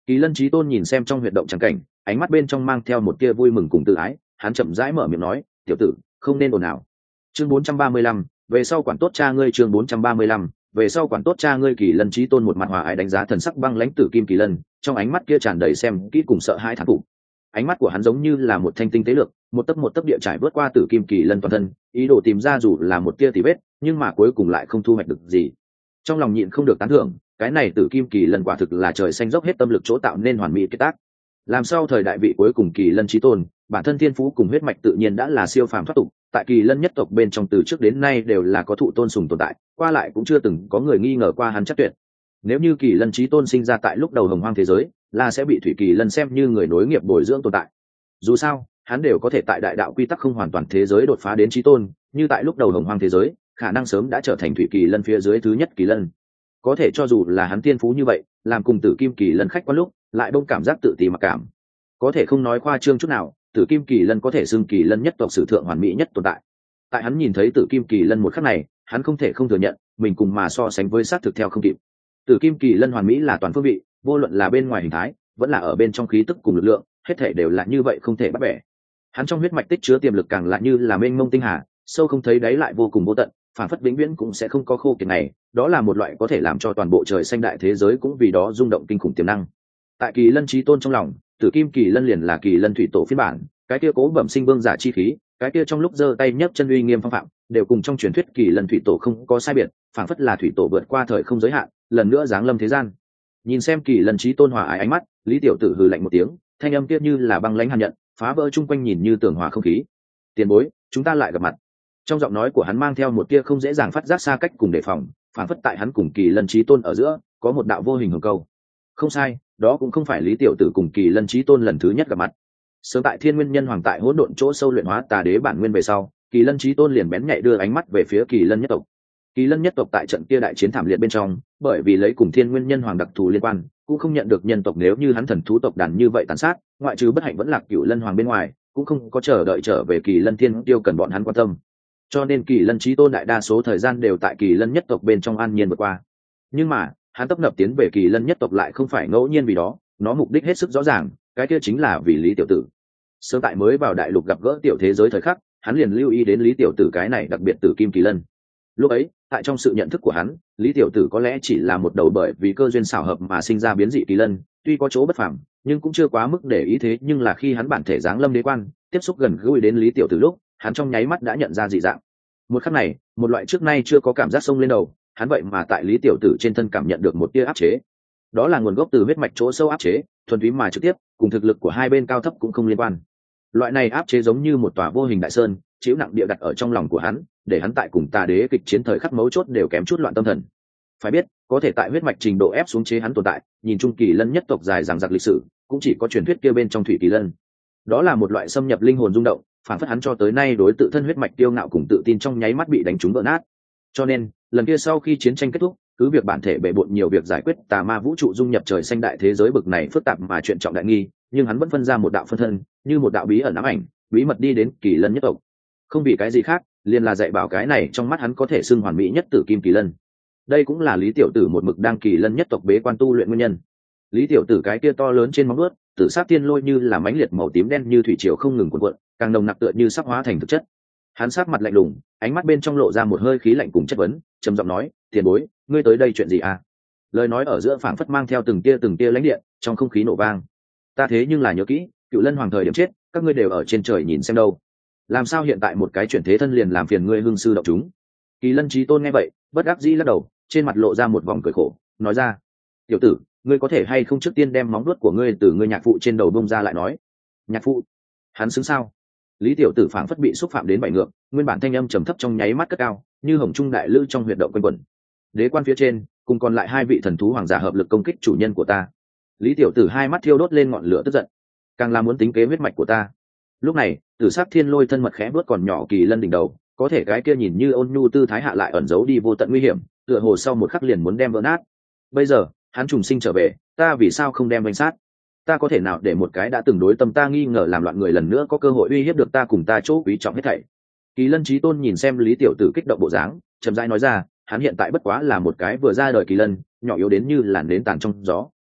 Kỳ Lân Chí Tôn nhìn xem trong huyệt động trắng cảnh, ánh mắt bên trong mang theo một tia vui mừng cùng tự ái, hắn chậm rãi mở miệng nói, "Tiểu tử, không nên ồn ào." Chương 435, về sau quản tốt cha ngươi. Chương 435, về sau quản tốt cha ngươi. Kỳ Lân Chí Tôn một mặt hòa ái đánh giá thần sắc băng lãnh Tử Kim Kỳ Lân, trong ánh mắt kia tràn đầy xem kỹ cùng sợ hãi thán phục. Ánh mắt của hắn giống như là một thanh tinh tế lược, một tấc địa trải vượt qua Tử Kim Kỳ Lân toàn thân, ý đồ tìm ra dù là một tia tì vết, nhưng mà cuối cùng lại không thu hoạch được gì. Trong lòng nhịn không được tán thưởng, cái này Tử Kim Kỳ Lân quả thực là trời xanh dốc hết tâm lực chỗ tạo nên hoàn mỹ kết tác. Làm sao thời đại vị cuối cùng Kỳ Lân Chí Tôn, bản thân thiên phú cùng huyết mạch tự nhiên đã là siêu phàm thoát tục, tại Kỳ Lân nhất tộc bên trong từ trước đến nay đều là có thụ tôn sùng tồn tại, qua lại cũng chưa từng có người nghi ngờ qua hắn chắc tuyệt. Nếu như Kỳ Lân Chí Tôn sinh ra tại lúc đầu Hồng Hoang thế giới, là sẽ bị Thủy Kỳ Lân xem như người nối nghiệp bồi dưỡng tồn tại. Dù sao, hắn đều có thể tại đại đạo quy tắc không hoàn toàn thế giới đột phá đến Chí Tôn, như tại lúc đầu Hồng Hoang thế giới, khả năng sớm đã trở thành Thủy Kỳ Lân phía dưới thứ nhất Kỳ Lân. Có thể cho dù là hắn thiên phú như vậy, làm cùng Tử Kim Kỳ Lân khách quan lúc, lại bỗng cảm giác tự ti mặc cảm. Có thể không nói khoa trương chút nào, Tử Kim Kỳ Lân có thể xưng Kỳ Lân nhất tộc sử thượng hoàn mỹ nhất tồn tại. Tại hắn nhìn thấy Tử Kim Kỳ Lân một khắc này, hắn không thể không thừa nhận, mình cùng mà so sánh với xác thực theo không kịp. Tử Kim Kỳ Lân hoàn mỹ là toàn phương vị, vô luận là bên ngoài hình thái, vẫn là ở bên trong khí tức cùng lực lượng, hết thể đều là như vậy không thể bắt bẻ. Hắn trong huyết mạch tích chứa tiềm lực càng là như là mênh mông tinh hà, sâu không thấy đáy lại vô cùng vô tận, phản phất vĩnh viễn cũng sẽ không có khô kiệt này, đó là một loại có thể làm cho toàn bộ trời xanh đại thế giới cũng vì đó rung động kinh khủng tiềm năng. Tại Kỳ Lân Chí Tôn trong lòng, Tử Kim Kỳ Lân liền là Kỳ Lân thủy tổ phiên bản, cái kia cố bẩm sinh vương giả chi khí, cái kia trong lúc giơ tay nhấc chân uy nghiêm phong phạm, đều cùng trong truyền thuyết Kỳ Lân thủy tổ không có sai biệt, phản phất là thủy tổ vượt qua thời không giới hạn, lần nữa giáng lâm thế gian. Nhìn xem Kỳ Lân Chí Tôn hòa ái ánh mắt, Lý Tiểu Tử hừ lạnh một tiếng, thanh âm kia như là băng lãnh hàn nhận, phá vỡ chung quanh nhìn như tường hòa không khí. "Tiền bối, chúng ta lại gặp mặt." Trong giọng nói của hắn mang theo một tia không dễ dàng phát giác xa cách cùng đề phòng, phản phất tại hắn cùng Kỳ Lân Chí Tôn ở giữa có một đạo vô hình hồng câu. Không sai, đó cũng không phải Lý Tiểu Tử cùng Kỳ Lân Chí Tôn lần thứ nhất gặp mặt. Sớm tại Thiên Nguyên Nhân Hoàng tại hỗn độn chỗ sâu luyện hóa Tà Đế bản nguyên về sau, Kỳ Lân Chí Tôn liền bén nhạy đưa ánh mắt về phía Kỳ Lân nhất tộc. Kỳ Lân nhất tộc tại trận kia đại chiến thảm liệt bên trong, bởi vì lấy cùng Thiên Nguyên Nhân Hoàng đặc thù liên quan, cũng không nhận được nhân tộc nếu như hắn thần thú tộc đàn như vậy tàn sát, ngoại trừ bất hạnh vẫn lạc Cửu Lân Hoàng bên ngoài, cũng không có chờ đợi trở về Kỳ Lân Thiên Tiêu cần bọn hắn quan tâm. Cho nên Kỳ Lân Chí Tôn đại đa số thời gian đều tại Kỳ Lân nhất tộc bên trong an nhiên vượt qua. Nhưng mà, hắn tấp nập tiến về Kỳ Lân nhất tộc lại không phải ngẫu nhiên vì đó, nó mục đích hết sức rõ ràng, cái kia chính là vì Lý Tiểu Tử. Sớm tại mới vào đại lục gặp gỡ tiểu thế giới thời khắc, hắn liền lưu ý đến Lý Tiểu Tử cái này đặc biệt Tử Kim Kỳ Lân. Lúc ấy, tại trong sự nhận thức của hắn, Lý Tiểu Tử có lẽ chỉ là một đầu bởi vì cơ duyên xảo hợp mà sinh ra biến dị kỳ lân, tuy có chỗ bất phàm, nhưng cũng chưa quá mức để ý thế, nhưng là khi hắn bản thể giáng lâm đế quan, tiếp xúc gần gũi đến Lý Tiểu Tử lúc, hắn trong nháy mắt đã nhận ra dị dạng. Một khắc này, một loại trước nay chưa có cảm giác xông lên đầu, hắn vậy mà tại Lý Tiểu Tử trên thân cảm nhận được một tia áp chế. Đó là nguồn gốc từ huyết mạch chỗ sâu áp chế, thuần túy mà trực tiếp, cùng thực lực của hai bên cao thấp cũng không liên quan. Loại này áp chế giống như một tòa vô hình đại sơn, chịu nặng địa đặt ở trong lòng của hắn, để hắn tại cùng Tà Đế kịch chiến thời khắc mấu chốt đều kém chút loạn tâm thần. Phải biết, có thể tại huyết mạch trình độ ép xuống chế hắn tồn tại, nhìn chung Kỳ Lân nhất tộc dài dằng dặc lịch sử, cũng chỉ có truyền thuyết kia bên trong Thủy Kỳ Lân. Đó là một loại xâm nhập linh hồn rung động, phản phất hắn cho tới nay đối tự thân huyết mạch tiêu ngạo cùng tự tin trong nháy mắt bị đánh trúng vỡ nát. Cho nên, lần kia sau khi chiến tranh kết thúc, cứ việc bản thể bệ bội nhiều việc giải quyết tà ma vũ trụ dung nhập trời xanh đại thế giới bực này phức tạp mà chuyện trọng đại nghi, nhưng hắn vẫn phân ra một đạo phân thân, như một đạo bí ẩn ám ảnh, bí mật đi đến Kỳ Lân nhất tộc. Không vì cái gì khác, liền là dạy bảo cái này trong mắt hắn có thể xưng hoàn mỹ nhất Tử Kim Kỳ Lân. Đây cũng là Lý Tiểu Tử một mực đang Kỳ Lân nhất tộc bế quan tu luyện nguyên nhân. Lý Tiểu Tử cái kia to lớn trên móng vuốt, tử sát tiên lôi như là mãnh liệt màu tím đen như thủy triều không ngừng cuộn cuộn, càng nồng nặc tựa như sắp hóa thành thực chất. Hắn sát mặt lạnh lùng, ánh mắt bên trong lộ ra một hơi khí lạnh cùng chất vấn, trầm giọng nói: "Tiền bối, ngươi tới đây chuyện gì à?" Lời nói ở giữa phảng phất mang theo từng tia lãnh điện, trong không khí nổ vang. "Ta thế nhưng là nhớ kỹ, Cựu Lân Hoàng thời điểm chết, các ngươi đều ở trên trời nhìn xem đâu. Làm sao hiện tại một cái chuyển thế thân liền làm phiền ngươi hương sư động chúng?" Kỳ Lân Chí Tôn nghe vậy, bất đắc dĩ lắc đầu, trên mặt lộ ra một vòng cười khổ, nói ra: "Tiểu tử, ngươi có thể hay không trước tiên đem móng vuốt của ngươi từ ngươi nhạc phụ trên đầu bông ra lại nói." "Nhạc phụ?" Hắn xứng sao? Lý Tiểu Tử phảng phất bị xúc phạm đến bảy ngược, nguyên bản thanh âm trầm thấp trong nháy mắt cất cao, như hồng trung đại lữ trong huyệt động quanh quẩn. "Đế quan phía trên, cùng còn lại hai vị thần thú hoàng giả hợp lực công kích chủ nhân của ta." Lý Tiểu Tử hai mắt thiêu đốt lên ngọn lửa tức giận, càng là muốn tính kế huyết mạch của ta. Lúc này, Tử Sắc Thiên Lôi thân mật khẽ bước còn nhỏ Kỳ Lân đỉnh đầu, có thể cái kia nhìn như ôn nhu tư thái hạ lại ẩn giấu đi vô tận nguy hiểm, tựa hồ sau một khắc liền muốn đem vỡ nát. Bây giờ, hắn trùng sinh trở về, ta vì sao không đem đánh sát? Ta có thể nào để một cái đã từng đối tâm ta nghi ngờ làm loạn người lần nữa có cơ hội uy hiếp được ta cùng ta chỗ quý trọng hết thảy? Kỳ Lân Chí Tôn nhìn xem Lý Tiểu Tử kích động bộ dáng, chậm rãi nói ra, hắn hiện tại bất quá là một cái vừa ra đời Kỳ Lân, nhỏ yếu đến như làn nến tàn trong gió.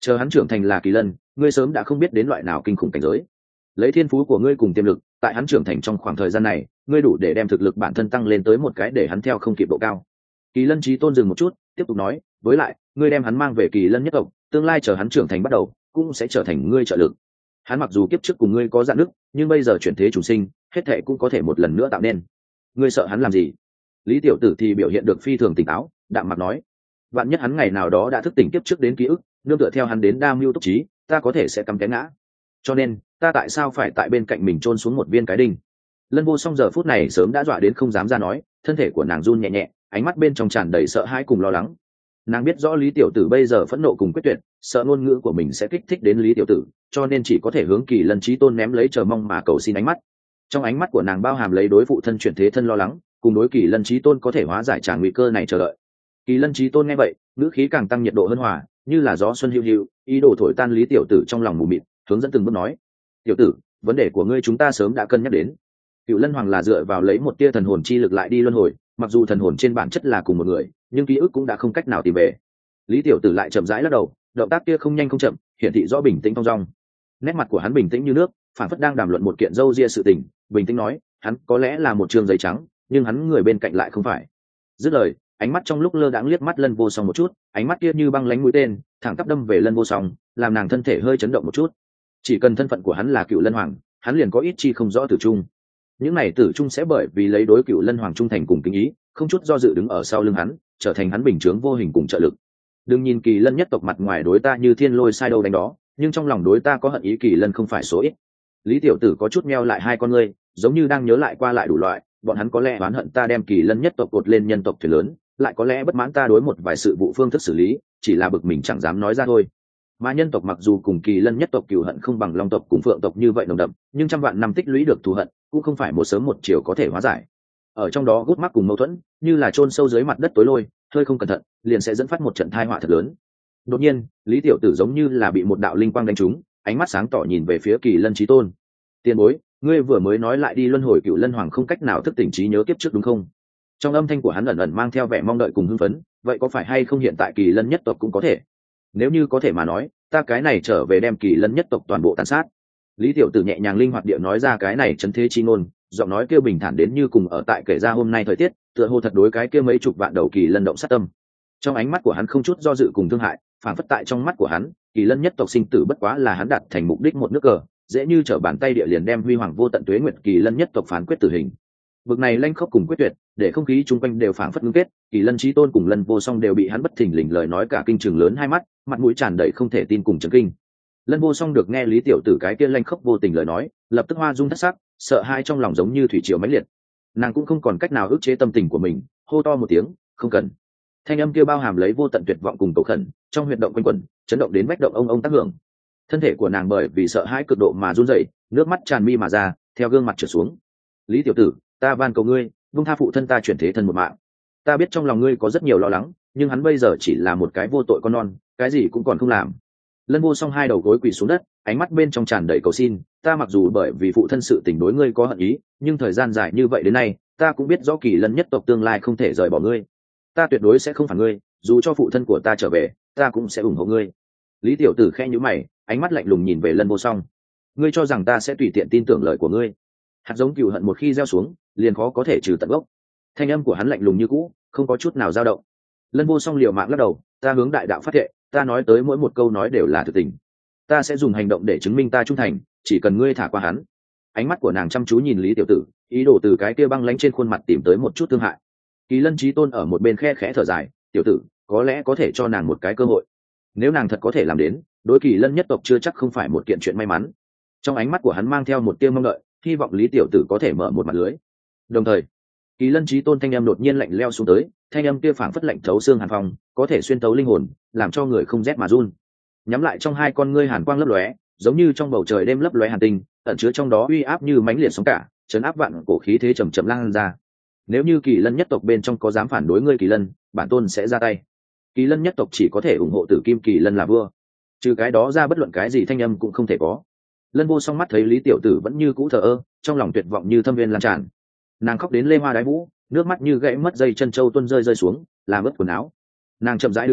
chờ hắn trưởng thành là kỳ lân, ngươi sớm đã không biết đến loại nào kinh khủng cảnh giới. Lấy thiên phú của ngươi cùng tiềm lực, tại hắn trưởng thành trong khoảng thời gian này, ngươi đủ để đem thực lực bản thân tăng lên tới một cái để hắn theo không kịp độ cao. Kỳ lân chí tôn dừng một chút, tiếp tục nói, với lại ngươi đem hắn mang về kỳ lân nhất tộc, tương lai chờ hắn trưởng thành bắt đầu cũng sẽ trở thành ngươi trợ lực. Hắn mặc dù kiếp trước cùng ngươi có dạn nứt, nhưng bây giờ chuyển thế chủ sinh, hết thệ cũng có thể một lần nữa tạo nên. Ngươi sợ hắn làm gì? Lý tiểu tử thì biểu hiện được phi thường tỉnh táo, đạm mặt nói, vạn nhất hắn ngày nào đó đã thức tỉnh kiếp trước đến ký ức, nương tựa theo hắn đến đa mưu túc trí, ta có thể sẽ cắm té ngã. Cho nên ta tại sao phải tại bên cạnh mình chôn xuống một viên cái đinh? Lân Vô Song giờ phút này sớm đã dọa đến không dám ra nói, thân thể của nàng run nhẹ nhẹ, ánh mắt bên trong tràn đầy sợ hãi cùng lo lắng. Nàng biết rõ Lý tiểu tử bây giờ phẫn nộ cùng quyết tuyệt, sợ ngôn ngữ của mình sẽ kích thích đến Lý tiểu tử, cho nên chỉ có thể hướng Kỳ Lân Chí Tôn ném lấy chờ mong mà cầu xin ánh mắt. Trong ánh mắt của nàng bao hàm lấy đối phụ thân chuyển thế thân lo lắng, cùng đối Kỳ Lân Chí Tôn có thể hóa giải tràn nguy cơ này chờ đợi. Kỳ Lân Chí Tôn nghe vậy, ngữ khí càng tăng nhiệt độ hơn hòa, như là gió xuân hiu hiu, ý đồ thổi tan Lý tiểu tử trong lòng mù mịt, hướng dẫn từng bước nói, tiểu tử, vấn đề của ngươi chúng ta sớm đã cân nhắc đến. Cựu Lân Hoàng là dựa vào lấy một tia thần hồn chi lực lại đi luân hồi, mặc dù thần hồn trên bản chất là cùng một người, nhưng ký ức cũng đã không cách nào tìm về. Lý tiểu tử lại chậm rãi lắc đầu, động tác kia không nhanh không chậm, hiển thị rõ bình tĩnh thong dong. Nét mặt của hắn bình tĩnh như nước, phản phất đang đàm luận một kiện dâu ria sự tình, bình tĩnh nói, hắn có lẽ là một trường giấy trắng, nhưng hắn người bên cạnh lại không phải. Dứt lời, ánh mắt trong lúc lơ đãng liếc mắt Lân Vô Song một chút, ánh mắt kia như băng lánh mũi tên, thẳng tắp đâm về Lân Vô Song, làm nàng thân thể hơi chấn động một chút. Chỉ cần thân phận của hắn là Cựu Lân Hoàng, hắn liền có ít chi không rõ tử trung. Những này tử trung sẽ bởi vì lấy đối Cựu Lân Hoàng trung thành cùng kính ý, không chút do dự đứng ở sau lưng hắn, trở thành hắn bình chướng vô hình cùng trợ lực. Đừng nhìn Kỳ Lân nhất tộc mặt ngoài đối ta như thiên lôi sai đâu đánh đó, nhưng trong lòng đối ta có hận ý Kỳ Lân không phải số ít. Lý tiểu tử có chút meo lại hai con ngươi, giống như đang nhớ lại qua lại đủ loại, bọn hắn có lẽ oán hận ta đem Kỳ Lân nhất tộc cột lên nhân tộc thuyền lớn, lại có lẽ bất mãn ta đối một vài sự vụ phương thức xử lý, chỉ là bực mình chẳng dám nói ra thôi. Mà nhân tộc mặc dù cùng Kỳ Lân nhất tộc cừu hận không bằng Long tộc cùng Phượng tộc như vậy nồng đậm, nhưng trăm vạn năm tích lũy được thù hận, cũng không phải một sớm một chiều có thể hóa giải. Ở trong đó gút mắc cùng mâu thuẫn, như là chôn sâu dưới mặt đất tối lôi, hơi không cẩn thận, liền sẽ dẫn phát một trận tai họa thật lớn. Đột nhiên, Lý tiểu tử giống như là bị một đạo linh quang đánh trúng, ánh mắt sáng tỏ nhìn về phía Kỳ Lân Chí Tôn. Tiền bối, ngươi vừa mới nói lại đi luân hồi Cựu Lân Hoàng không cách nào thức tỉnh trí nhớ kiếp trước đúng không? Trong âm thanh của hắn ẩn ẩn mang theo vẻ mong đợi cùng hưng phấn, vậy có phải hay không hiện tại Kỳ Lân nhất tộc cũng có thể? Nếu như có thể mà nói, ta cái này trở về đem Kỳ Lân nhất tộc toàn bộ tàn sát. Lý tiểu tử nhẹ nhàng linh hoạt địa nói ra cái này chấn thế chi ngôn, giọng nói kêu bình thản đến như cùng ở tại kể ra hôm nay thời tiết, tựa hồ thật đối cái kia mấy chục vạn đầu Kỳ Lân động sát tâm. Trong ánh mắt của hắn không chút do dự cùng thương hại, phản phất tại trong mắt của hắn, Kỳ Lân nhất tộc sinh tử bất quá là hắn đạt thành mục đích một nước cờ, dễ như trở bàn tay địa liền đem huy hoàng vô tận tuế nguyệt Kỳ Lân nhất tộc phán quyết tử hình. Bực này lanh khốc cùng quyết tuyệt, để không khí chung quanh đều phảng phất ngưng kết, Kỳ Lân Chí Tôn cùng Lân Vô Song đều bị hắn bất thình lình lời nói cả kinh trường lớn hai mắt, mặt mũi tràn đầy không thể tin cùng chấn kinh. Lân Vô Song được nghe Lý tiểu tử cái kia lanh khốc vô tình lời nói, lập tức hoa dung thất sắc, sợ hãi trong lòng giống như thủy triều mãnh liệt. Nàng cũng không còn cách nào ức chế tâm tình của mình, hô to một tiếng, không cần. Thanh âm kia bao hàm lấy vô tận tuyệt vọng cùng cầu khẩn, trong huyệt động quanh quẩn, chấn động đến vách động ông tác hưởng. Thân thể của nàng bởi vì sợ hãi cực độ mà run rẩy, nước mắt tràn mi mà ra, theo gương mặt trượt xuống. Lý tiểu tử, ta van cầu ngươi, buông tha phụ thân ta chuyển thế thân một mạng. Ta biết trong lòng ngươi có rất nhiều lo lắng, nhưng hắn bây giờ chỉ là một cái vô tội con non, cái gì cũng còn không làm. Lân Vô Song hai đầu gối quỳ xuống đất, ánh mắt bên trong tràn đầy cầu xin, ta mặc dù bởi vì phụ thân sự tình đối ngươi có hận ý, nhưng thời gian dài như vậy đến nay, ta cũng biết rõ Kỳ Lân nhất tộc tương lai không thể rời bỏ ngươi. Ta tuyệt đối sẽ không phản ngươi, dù cho phụ thân của ta trở về, ta cũng sẽ ủng hộ ngươi. Lý tiểu tử khẽ nhíu mày, ánh mắt lạnh lùng nhìn về Lân Vô Song. Ngươi cho rằng ta sẽ tùy tiện tin tưởng lời của ngươi? Hạt giống cừu hận một khi gieo xuống, liền khó có thể trừ tận gốc. Thanh âm của hắn lạnh lùng như cũ, không có chút nào dao động. Lân Vô Song liều mạng lắc đầu, ta hướng đại đạo phát thệ, ta nói tới mỗi một câu nói đều là thực tình. Ta sẽ dùng hành động để chứng minh ta trung thành, chỉ cần ngươi thả qua hắn. Ánh mắt của nàng chăm chú nhìn Lý tiểu tử, ý đồ từ cái kia băng lãnh trên khuôn mặt tìm tới một chút thương hại. Kỳ Lân Chí Tôn ở một bên khe khẽ thở dài, tiểu tử, có lẽ có thể cho nàng một cái cơ hội. Nếu nàng thật có thể làm đến, đối Kỳ Lân nhất tộc chưa chắc không phải một kiện chuyện may mắn. Trong ánh mắt của hắn mang theo một tia mong đợi, hy vọng Lý tiểu tử có thể mở một mặt lưới. Đồng thời, Kỳ Lân Chí Tôn thanh âm đột nhiên lạnh lẽo xuống tới, thanh âm kia phảng phất lạnh thấu xương hàn phong, có thể xuyên thấu linh hồn, làm cho người không rét mà run. Nhắm lại trong hai con ngươi hàn quang lấp lóe, giống như trong bầu trời đêm lấp lóe hàn tinh, ẩn chứa trong đó uy áp như mãnh liệt sóng cả, chấn áp vạn cổ khí thế chậm chậm lan ra. Nếu như Kỳ Lân nhất tộc bên trong có dám phản đối ngươi Kỳ Lân, bản tôn sẽ ra tay. Kỳ Lân nhất tộc chỉ có thể ủng hộ Tử Kim Kỳ Lân là vua, trừ cái đó ra bất luận cái gì thanh âm cũng không thể có. Lân Vô Song mắt thấy Lý tiểu tử vẫn như cũ thờ ơ, trong lòng tuyệt vọng như thâm viên lan tràn. Nàng khóc đến lê hoa đái vũ, nước mắt như gãy mất dây chân châu tuôn rơi rơi xuống, làm ướt quần áo. Nàng chậm rãi đứng dậy,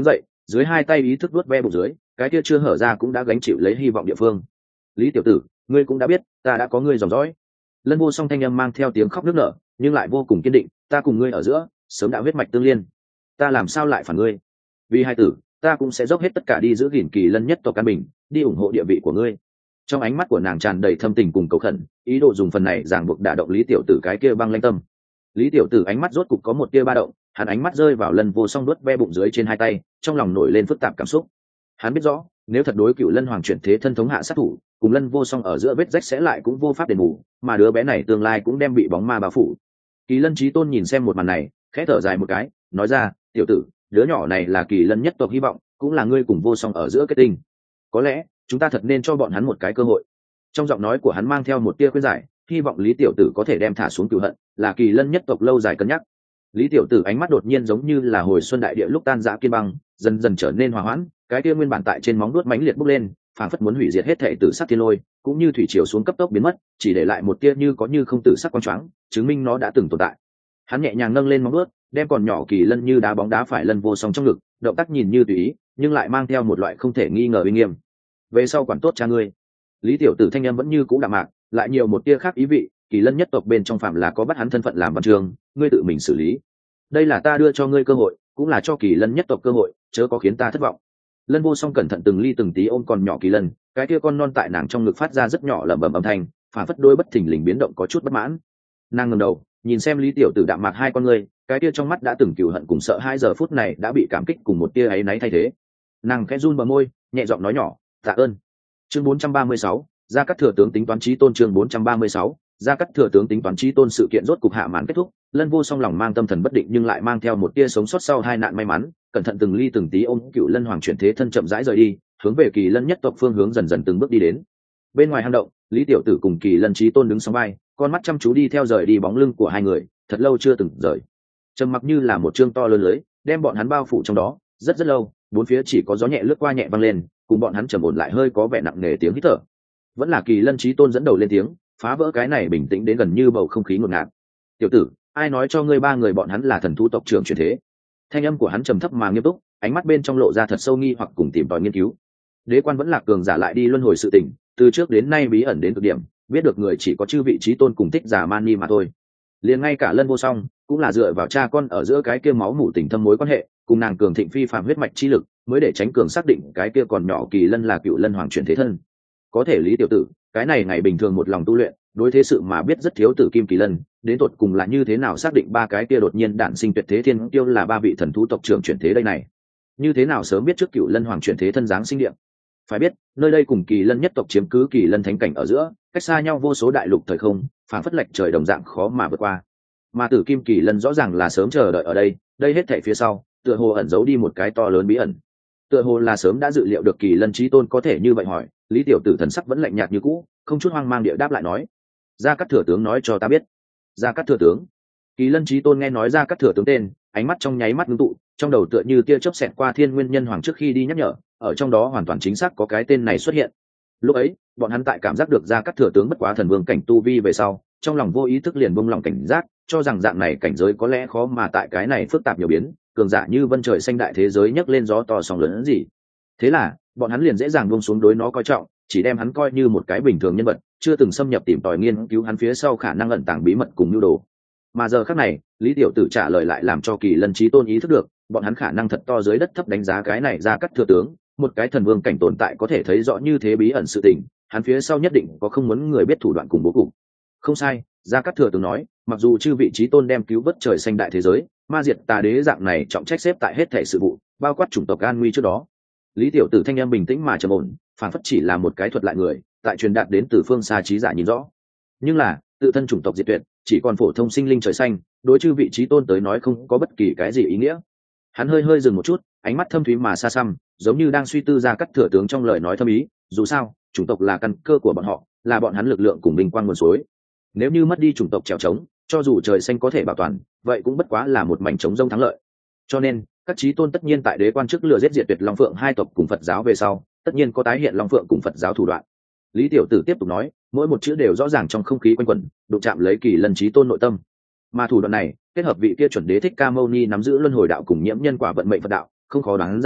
dưới hai tay ý thức vuốt ve bụng dưới, cái kia chưa hở ra cũng đã gánh chịu lấy hy vọng địa phương. Lý tiểu tử, ngươi cũng đã biết ta đã có ngươi dòng dõi. Lân Vô Song thanh âm mang theo tiếng khóc nức nở nhưng lại vô cùng kiên định, ta cùng ngươi ở giữa sớm đã huyết mạch tương liên, ta làm sao lại phản ngươi? Vì hai tử, ta cũng sẽ dốc hết tất cả đi giữ gìn Kỳ Lân nhất tộc căn bình, đi ủng hộ địa vị của ngươi. Trong ánh mắt của nàng tràn đầy thâm tình cùng cầu khẩn, ý đồ dùng phần này ràng buộc đả động Lý tiểu tử cái kia băng lãnh tâm. Lý tiểu tử ánh mắt rốt cục có một tia ba động, hắn ánh mắt rơi vào Lân Vô Song đuốt ve bụng dưới trên hai tay, trong lòng nổi lên phức tạp cảm xúc. Hắn biết rõ, nếu thật đối Cựu Lân Hoàng chuyển thế thân thống hạ sát thủ, cùng Lân Vô Song ở giữa vết rách sẽ lại cũng vô pháp đền bù, mà đứa bé này tương lai cũng đem bị bóng ma bao phủ. Kỳ Lân Chí Tôn nhìn xem một màn này, khẽ thở dài một cái, nói ra, tiểu tử, đứa nhỏ này là Kỳ Lân nhất tộc hy vọng, cũng là ngươi cùng Vô Song ở giữa kết tinh. Có lẽ chúng ta thật nên cho bọn hắn một cái cơ hội. Trong giọng nói của hắn mang theo một tia khuyên giải, hy vọng Lý tiểu tử có thể đem thả xuống cừu hận, là Kỳ Lân nhất tộc lâu dài cân nhắc. Lý tiểu tử ánh mắt đột nhiên giống như là hồi xuân đại địa lúc tan rã kiên băng, dần dần trở nên hòa hoãn, cái kia nguyên bản tại trên móng đuốt mãnh liệt bốc lên, phảng phất muốn hủy diệt hết thảy tử sắc thiên lôi, cũng như thủy triều xuống cấp tốc biến mất, chỉ để lại một tia như có như không tử sắc quang choáng, chứng minh nó đã từng tồn tại. Hắn nhẹ nhàng nâng lên móng đuốt, đem còn nhỏ Kỳ Lân như đá bóng đá phải Lân Vô Song trong ngực, động tác nhìn như tùy ý, nhưng lại mang theo một loại không thể nghi ngờ uy nghiêm. Về sau quản tốt cha ngươi. Lý tiểu tử thanh âm vẫn như cũ đạm mạc, lại nhiều một tia khác ý vị, Kỳ Lân nhất tộc bên trong phạm là có bắt hắn thân phận làm văn trường, ngươi tự mình xử lý. Đây là ta đưa cho ngươi cơ hội, cũng là cho Kỳ Lân nhất tộc cơ hội, chớ có khiến ta thất vọng. Lân Vô Song cẩn thận từng ly từng tí ôm còn nhỏ Kỳ Lân, cái kia con non tại nàng trong ngực phát ra rất nhỏ lẩm bẩm âm thanh, phản phất đôi bất thình lình biến động có chút bất mãn. Nàng ngẩng đầu, nhìn xem Lý tiểu tử đạm mạc hai con ngươi, cái kia trong mắt đã từng cừu hận cùng sợ hai giờ phút này đã bị cảm kích cùng một tia áy náy thay thế. Nàng khẽ run bờ môi, nhẹ giọng nói nhỏ, tạ ơn. Chương 436, Gia Cát Thừa tướng tính toán chí tôn. Chương 436, Gia Cát Thừa tướng tính toán chí tôn. Sự kiện rốt cục hạ màn kết thúc, Lân Vô Song lòng mang tâm thần bất định nhưng lại mang theo một tia sống sót sau hai nạn may mắn, cẩn thận từng ly từng tí ôm Cựu Lân Hoàng chuyển thế thân chậm rãi rời đi, hướng về Kỳ Lân nhất tộc phương hướng dần dần từng bước đi đến. Bên ngoài hang động, Lý tiểu tử cùng Kỳ Lân chí tôn đứng song vai, con mắt chăm chú đi theo rời đi bóng lưng của hai người, thật lâu chưa từng rời. Trầm mặc như là một chương to lớn lưới, đem bọn hắn bao phủ trong đó, rất rất lâu, bốn phía chỉ có gió nhẹ lướt qua nhẹ vang lên, cùng bọn hắn trầm ổn lại hơi có vẻ nặng nề tiếng hít thở. Vẫn là Kỳ Lân chí tôn dẫn đầu lên tiếng, phá vỡ cái này bình tĩnh đến gần như bầu không khí ngột ngạt. Tiểu tử, ai nói cho ngươi ba người bọn hắn là thần thú tộc trưởng chuyển thế? Thanh âm của hắn trầm thấp mà nghiêm túc, ánh mắt bên trong lộ ra thật sâu nghi hoặc cùng tìm tòi nghiên cứu. Đế quan vẫn là cường giả lại đi luân hồi sự tình, từ trước đến nay bí ẩn đến cực điểm, biết được người chỉ có chư vị chí tôn cùng Thích Giả Mani mà thôi. Liền ngay cả Lân Vô Song cũng là dựa vào cha con ở giữa cái kia máu mủ tình thâm mối quan hệ, cùng nàng cường thịnh phi phàm huyết mạch chi lực, mới để tránh cường xác định cái kia còn nhỏ Kỳ Lân là Cựu Lân Hoàng chuyển thế thân. Có thể Lý tiểu tử, cái này ngày bình thường một lòng tu luyện, đối thế sự mà biết rất thiếu tử kim Kỳ Lân, đến tột cùng là như thế nào xác định ba cái kia đột nhiên đản sinh tuyệt thế thiên tiêu là ba vị thần thú tộc trưởng chuyển thế đây này? Như thế nào sớm biết trước Cựu Lân Hoàng chuyển thế thân dáng sinh điện? Phải biết, nơi đây cùng Kỳ Lân nhất tộc chiếm cứ Kỳ Lân thánh cảnh ở giữa, cách xa nhau vô số đại lục thời không, phảng phất lệch trời đồng dạng khó mà vượt qua. Mà tử kim Kỳ Lân rõ ràng là sớm chờ đợi ở đây, đây hết thảy phía sau, tựa hồ ẩn giấu đi một cái to lớn bí ẩn. Tựa hồ là sớm đã dự liệu được Kỳ Lân chí tôn có thể như vậy hỏi, Lý tiểu tử thần sắc vẫn lạnh nhạt như cũ, không chút hoang mang địa đáp lại nói, Gia Cát Thừa tướng nói cho ta biết. Gia Cát Thừa tướng? Kỳ Lân chí tôn nghe nói Gia Cát Thừa tướng tên, ánh mắt trong nháy mắt ngưng tụ, trong đầu tựa như tia chớp xẹt qua Thiên Nguyên Nhân Hoàng trước khi đi nhắc nhở, ở trong đó hoàn toàn chính xác có cái tên này xuất hiện. Lúc ấy, bọn hắn tại cảm giác được Gia Cát Thừa tướng bất quá thần vương cảnh tu vi về sau, trong lòng vô ý thức liền buông lòng cảnh giác, cho rằng dạng này cảnh giới có lẽ khó mà tại cái này phức tạp nhiều biến, cường giả như vân trời xanh đại thế giới nhấc lên gió to sóng lớn gì. Thế là, bọn hắn liền dễ dàng buông xuống đối nó coi trọng, chỉ đem hắn coi như một cái bình thường nhân vật, chưa từng xâm nhập tìm tòi nghiên cứu hắn phía sau khả năng ẩn tàng bí mật cùng nhu đồ. Mà giờ khắc này, Lý tiểu tử trả lời lại làm cho Kỳ Lân chí tôn ý thức được, bọn hắn khả năng thật to dưới đất thấp đánh giá cái này Gia Cát Thừa tướng, một cái thần vương cảnh tồn tại có thể thấy rõ như thế bí ẩn sự tình, hắn phía sau nhất định có không muốn người biết thủ đoạn cùng bố cục. Không sai, Gia Cát Thừa tướng nói, mặc dù chư vị chí tôn đem cứu vớt trời xanh đại thế giới, ma diệt tà đế dạng này trọng trách xếp tại hết thảy sự vụ, bao quát chủng tộc an nguy trước đó. Lý tiểu tử thanh em bình tĩnh mà trầm ổn, phản phất chỉ là một cái thuật lại người, tại truyền đạt đến từ phương xa trí giả nhìn rõ. Nhưng là, tự thân chủng tộc diệt tuyệt, chỉ còn phổ thông sinh linh trời xanh, đối chư vị chí tôn tới nói không có bất kỳ cái gì ý nghĩa. Hắn hơi dừng một chút, ánh mắt thâm thúy mà xa xăm, giống như đang suy tư Gia Cát Thừa tướng trong lời nói thâm ý, dù sao, chủng tộc là căn cơ của bọn họ, là bọn hắn lực lượng cùng vinh quang nguồn suối. Nếu như mất đi chủng tộc trèo trống, cho dù trời xanh có thể bảo toàn, vậy cũng bất quá là một mảnh trống rông thắng lợi. Cho nên, các chí tôn tất nhiên tại đế quan trước lừa giết diệt tuyệt Long Phượng hai tộc cùng Phật giáo về sau, tất nhiên có tái hiện Long Phượng cùng Phật giáo thủ đoạn. Lý tiểu tử tiếp tục nói, mỗi một chữ đều rõ ràng trong không khí quanh quẩn, đụng chạm lấy Kỳ Lân chí tôn nội tâm. Mà thủ đoạn này, kết hợp vị kia chuẩn đế Thích Ca Mâu Ni nắm giữ luân hồi đạo cùng nhiễm nhân quả vận mệnh Phật đạo, không khó đoán ra,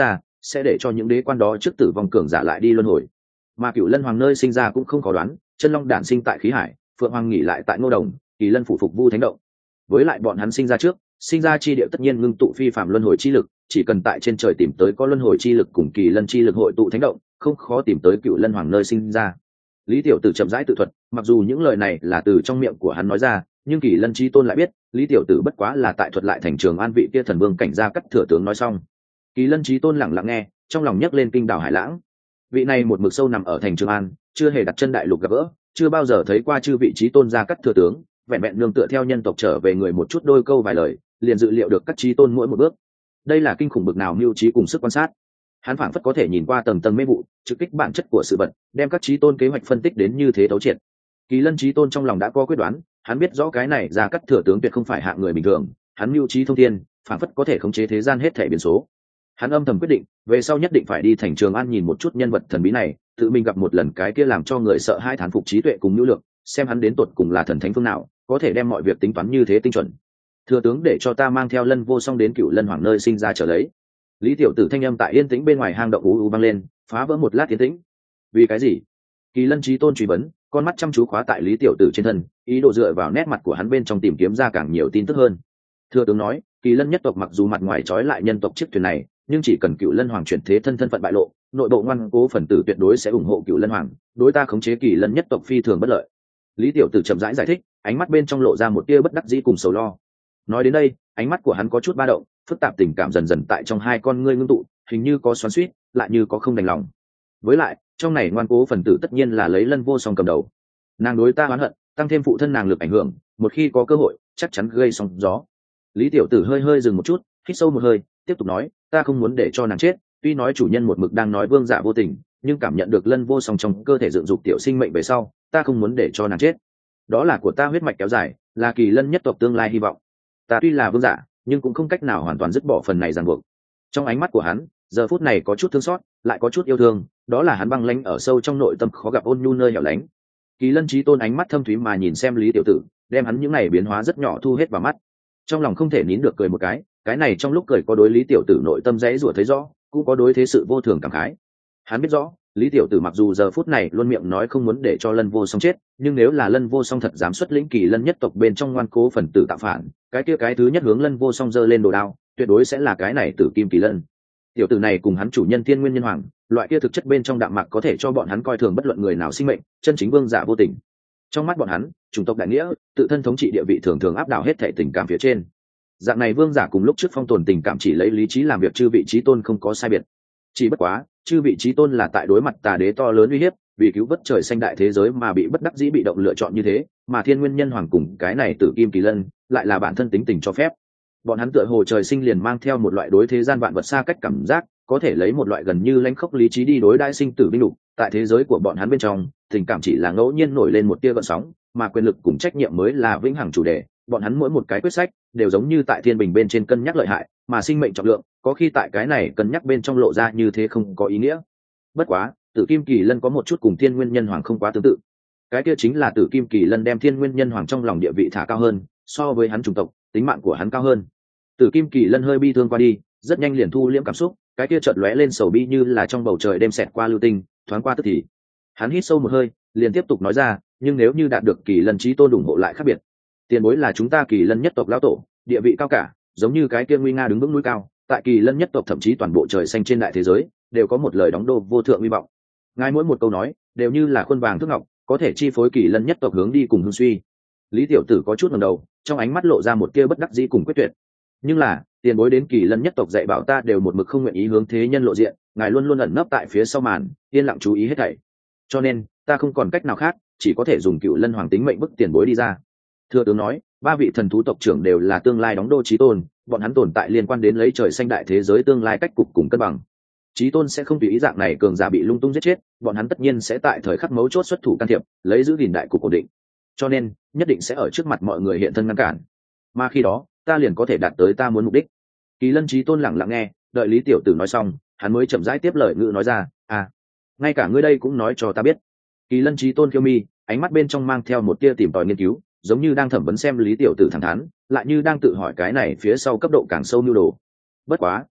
sẽ để cho những đế quan đó trước tử vong cường giả lại đi luân hồi. Mà Cửu Lân Hoàng nơi sinh ra cũng không khó đoán, chân long đản sinh tại khí hải, phượng hoàng nghỉ lại tại ngô đồng, kỳ lân phụ phục vu thánh động. Với lại bọn hắn sinh ra trước, sinh ra chi địa tất nhiên ngưng tụ phi phạm luân hồi chi lực, chỉ cần tại trên trời tìm tới có luân hồi chi lực cùng kỳ lân chi lực hội tụ thánh động, không khó tìm tới Cửu Lân Hoàng nơi sinh ra. Lý Tiểu Tử chậm rãi tự thuật, mặc dù những lời này là từ trong miệng của hắn nói ra, nhưng Kỳ Lân Chi Tôn lại biết, Lý Tiểu Tử bất quá là tại thuật lại thành Trường An vị kia thần vương cảnh gia cắt thừa tướng nói xong. Kỳ Lân Chi Tôn lặng lặng nghe, trong lòng nhấc lên kinh đảo hải lãng. Vị này một mực sâu nằm ở thành Trường An, chưa hề đặt chân đại lục gặp gỡ, chưa bao giờ thấy qua chư vị trí tôn gia cắt thừa tướng, vẹn vẹn nương tựa theo nhân tộc trở về người một chút đôi câu vài lời, liền dự liệu được các trí tôn mỗi một bước. Đây là kinh khủng bực nào mưu trí cùng sức quan sát. Hắn phảng phất có thể nhìn qua tầng tầng mê vụ, trực kích bản chất của sự vật, đem các trí tôn kế hoạch phân tích đến như thế thấu triệt. Kỳ Lân trí tôn trong lòng đã có quyết đoán, hắn biết rõ cái này gia cắt thừa tướng tuyệt không phải hạng người bình thường, hắn mưu trí thông thiên, phảng phất có thể khống chế thế gian hết thảy biến số. Hắn âm thầm quyết định, về sau nhất định phải đi thành Trường An nhìn một chút nhân vật thần bí này, tự mình gặp một lần cái kia làm cho người sợ hai thán phục trí tuệ cùng nhu lược, xem hắn đến tột cùng là thần thánh phương nào, có thể đem mọi việc tính toán như thế tinh chuẩn. Thừa tướng để cho ta mang theo Lân Vô Song đến Cửu Lân Hoàng nơi sinh ra trở lấy. Lý Tiểu Tử thanh âm tại yên tĩnh bên ngoài hang động ú ú vang lên, phá vỡ một lát yên tĩnh. Vì cái gì? Kỳ Lân Chí Tôn truy vấn, con mắt chăm chú khóa tại Lý Tiểu Tử trên thân, ý đồ dựa vào nét mặt của hắn bên trong tìm kiếm ra càng nhiều tin tức hơn. Thừa tướng nói, Kỳ Lân nhất tộc mặc dù mặt ngoài trói lại nhân tộc chiếc thuyền này, nhưng chỉ cần Cửu Lân Hoàng chuyển thế thân phận bại lộ, nội bộ ngoan cố phần tử tuyệt đối sẽ ủng hộ Cửu Lân Hoàng, đối ta khống chế Kỳ Lân nhất tộc phi thường bất lợi. Lý Tiểu Tử chậm rãi giải thích, ánh mắt bên trong lộ ra một tia bất đắc dĩ cùng sầu lo. Nói đến đây, ánh mắt của hắn có chút ba động, phức tạp tình cảm dần dần tại trong hai con ngươi ngưng tụ, hình như có xoắn xuýt, lại như có không đành lòng. Với lại, trong này ngoan cố phần tử tất nhiên là lấy Lân Vô Song cầm đầu. Nàng đối ta oán hận, tăng thêm phụ thân nàng lực ảnh hưởng, một khi có cơ hội, chắc chắn gây sóng gió. Lý Tiểu Tử hơi hơi dừng một chút, hít sâu một hơi, tiếp tục nói, ta không muốn để cho nàng chết, tuy nói chủ nhân một mực đang nói vương dạ vô tình, nhưng cảm nhận được Lân Vô Song trong cơ thể dựng dục tiểu sinh mệnh về sau, ta không muốn để cho nàng chết. Đó là của ta huyết mạch kéo dài, là Kỳ Lân nhất tộc tương lai hy vọng. Ta tuy là vương giả, nhưng cũng không cách nào hoàn toàn dứt bỏ phần này ràng buộc. Trong ánh mắt của hắn, giờ phút này có chút thương xót, lại có chút yêu thương, đó là hắn băng lãnh ở sâu trong nội tâm khó gặp ôn nhu nơi hẻo lánh. Kỳ Lân Chí Tôn ánh mắt thâm thúy mà nhìn xem Lý Tiểu Tử, đem hắn những này biến hóa rất nhỏ thu hết vào mắt. Trong lòng không thể nín được cười một cái này trong lúc cười có đối Lý Tiểu Tử nội tâm dãy rủa thấy rõ, cũng có đối thế sự vô thường cảm khái. Hắn biết rõ, Lý Tiểu Tử mặc dù giờ phút này luôn miệng nói không muốn để cho Lân Vô Song chết, nhưng nếu là Lân Vô Song thật dám xuất lĩnh Kỳ Lân nhất tộc bên trong ngoan cố phần tử tạo phản, cái kia cái thứ nhất hướng Lân Vô Song giơ lên đồ đao, tuyệt đối sẽ là cái này Tử Kim Kỳ Lân. Tiểu tử này cùng hắn chủ nhân Thiên Nguyên Nhân Hoàng, loại kia thực chất bên trong đạm mạc có thể cho bọn hắn coi thường bất luận người nào sinh mệnh, chân chính vương giả vô tình. Trong mắt bọn hắn, chủng tộc đại nghĩa, tự thân thống trị địa vị thường thường áp đảo hết thảy tình cảm phía trên. Dạng này vương giả cùng lúc trước phong tồn tình cảm chỉ lấy lý trí làm việc chư vị trí tôn không có sai biệt. Chỉ bất quá, chư vị trí tôn là tại đối mặt tà đế to lớn uy hiếp, vì cứu vớt trời xanh đại thế giới mà bị bất đắc dĩ bị động lựa chọn như thế, mà Thiên Nguyên Nhân Hoàng cùng cái này Tử Kim Kỳ Lân lại là bản thân tính tình cho phép. Bọn hắn tựa hồ trời sinh liền mang theo một loại đối thế gian vạn vật xa cách cảm giác, có thể lấy một loại gần như lãnh khốc lý trí đi đối đãi sinh tử binh đục. Tại thế giới của bọn hắn bên trong, tình cảm chỉ là ngẫu nhiên nổi lên một tia gợn sóng, mà quyền lực cùng trách nhiệm mới là vĩnh hằng chủ đề. Bọn hắn mỗi một cái quyết sách đều giống như tại thiên bình bên trên cân nhắc lợi hại, mà sinh mệnh trọng lượng có khi tại cái này cân nhắc bên trong lộ ra như thế không có ý nghĩa. Bất quá, Tử Kim Kỳ Lân có một chút cùng Thiên Nguyên Nhân Hoàng không quá tương tự. Cái kia chính là Tử Kim Kỳ Lân đem Thiên Nguyên Nhân Hoàng trong lòng địa vị thả cao hơn, so với hắn chủng tộc, tính mạng của hắn cao hơn. Tử Kim Kỳ Lân hơi bi thương qua đi, rất nhanh liền thu liễm cảm xúc, cái kia chợt lóe lên sầu bi như là trong bầu trời đêm xẹt qua lưu tinh, thoáng qua tức thì. Hắn hít sâu một hơi, liền tiếp tục nói ra, nhưng nếu như đạt được Kỳ Lân chí tôn ủng hộ lại khác biệt. Tiền bối là chúng ta Kỳ Lân nhất tộc lão tổ, địa vị cao cả, giống như cái kia nguy nga đứng vững núi cao, tại Kỳ Lân nhất tộc thậm chí toàn bộ trời xanh trên đại thế giới, đều có một lời đóng đô vô thượng uy vọng. Ngài mỗi một câu nói, đều như là khuôn vàng thước ngọc, có thể chi phối Kỳ Lân nhất tộc hướng đi cùng hưng suy. Lý Tiểu Tử có chút ngẩng đầu, trong ánh mắt lộ ra một tia bất đắc dĩ cùng quyết tuyệt. Nhưng là, tiền bối đến Kỳ Lân nhất tộc dạy bảo ta đều một mực không nguyện ý hướng thế nhân lộ diện, ngài luôn luôn ẩn nấp tại phía sau màn, yên lặng chú ý hết thảy. Cho nên, ta không còn cách nào khác, chỉ có thể dùng Cựu Lân Hoàng tính mệnh bức tiền bối đi ra. Thừa tướng nói, ba vị thần thú tộc trưởng đều là tương lai đóng đô chí tôn, bọn hắn tồn tại liên quan đến lấy trời xanh đại thế giới tương lai cách cục cùng cân bằng. Chí tôn sẽ không tùy ý dạng này cường giả bị lung tung giết chết, bọn hắn tất nhiên sẽ tại thời khắc mấu chốt xuất thủ can thiệp, lấy giữ gìn đại cục ổn định. Cho nên, nhất định sẽ ở trước mặt mọi người hiện thân ngăn cản. Mà khi đó, ta liền có thể đạt tới ta muốn mục đích. Kỳ Lân chí tôn lặng lặng nghe, đợi Lý Tiểu Tử nói xong, hắn mới chậm rãi tiếp lời ngữ nói ra, ngay cả ngươi đây cũng nói cho ta biết. Kỳ Lân chí tôn khiêu mi, ánh mắt bên trong mang theo một tia tìm tòi nghiên cứu, giống như đang thẩm vấn xem Lý Tiểu Tử thẳng thắn, lại như đang tự hỏi cái này phía sau cấp độ càng sâu nhu đồ. Bất quá,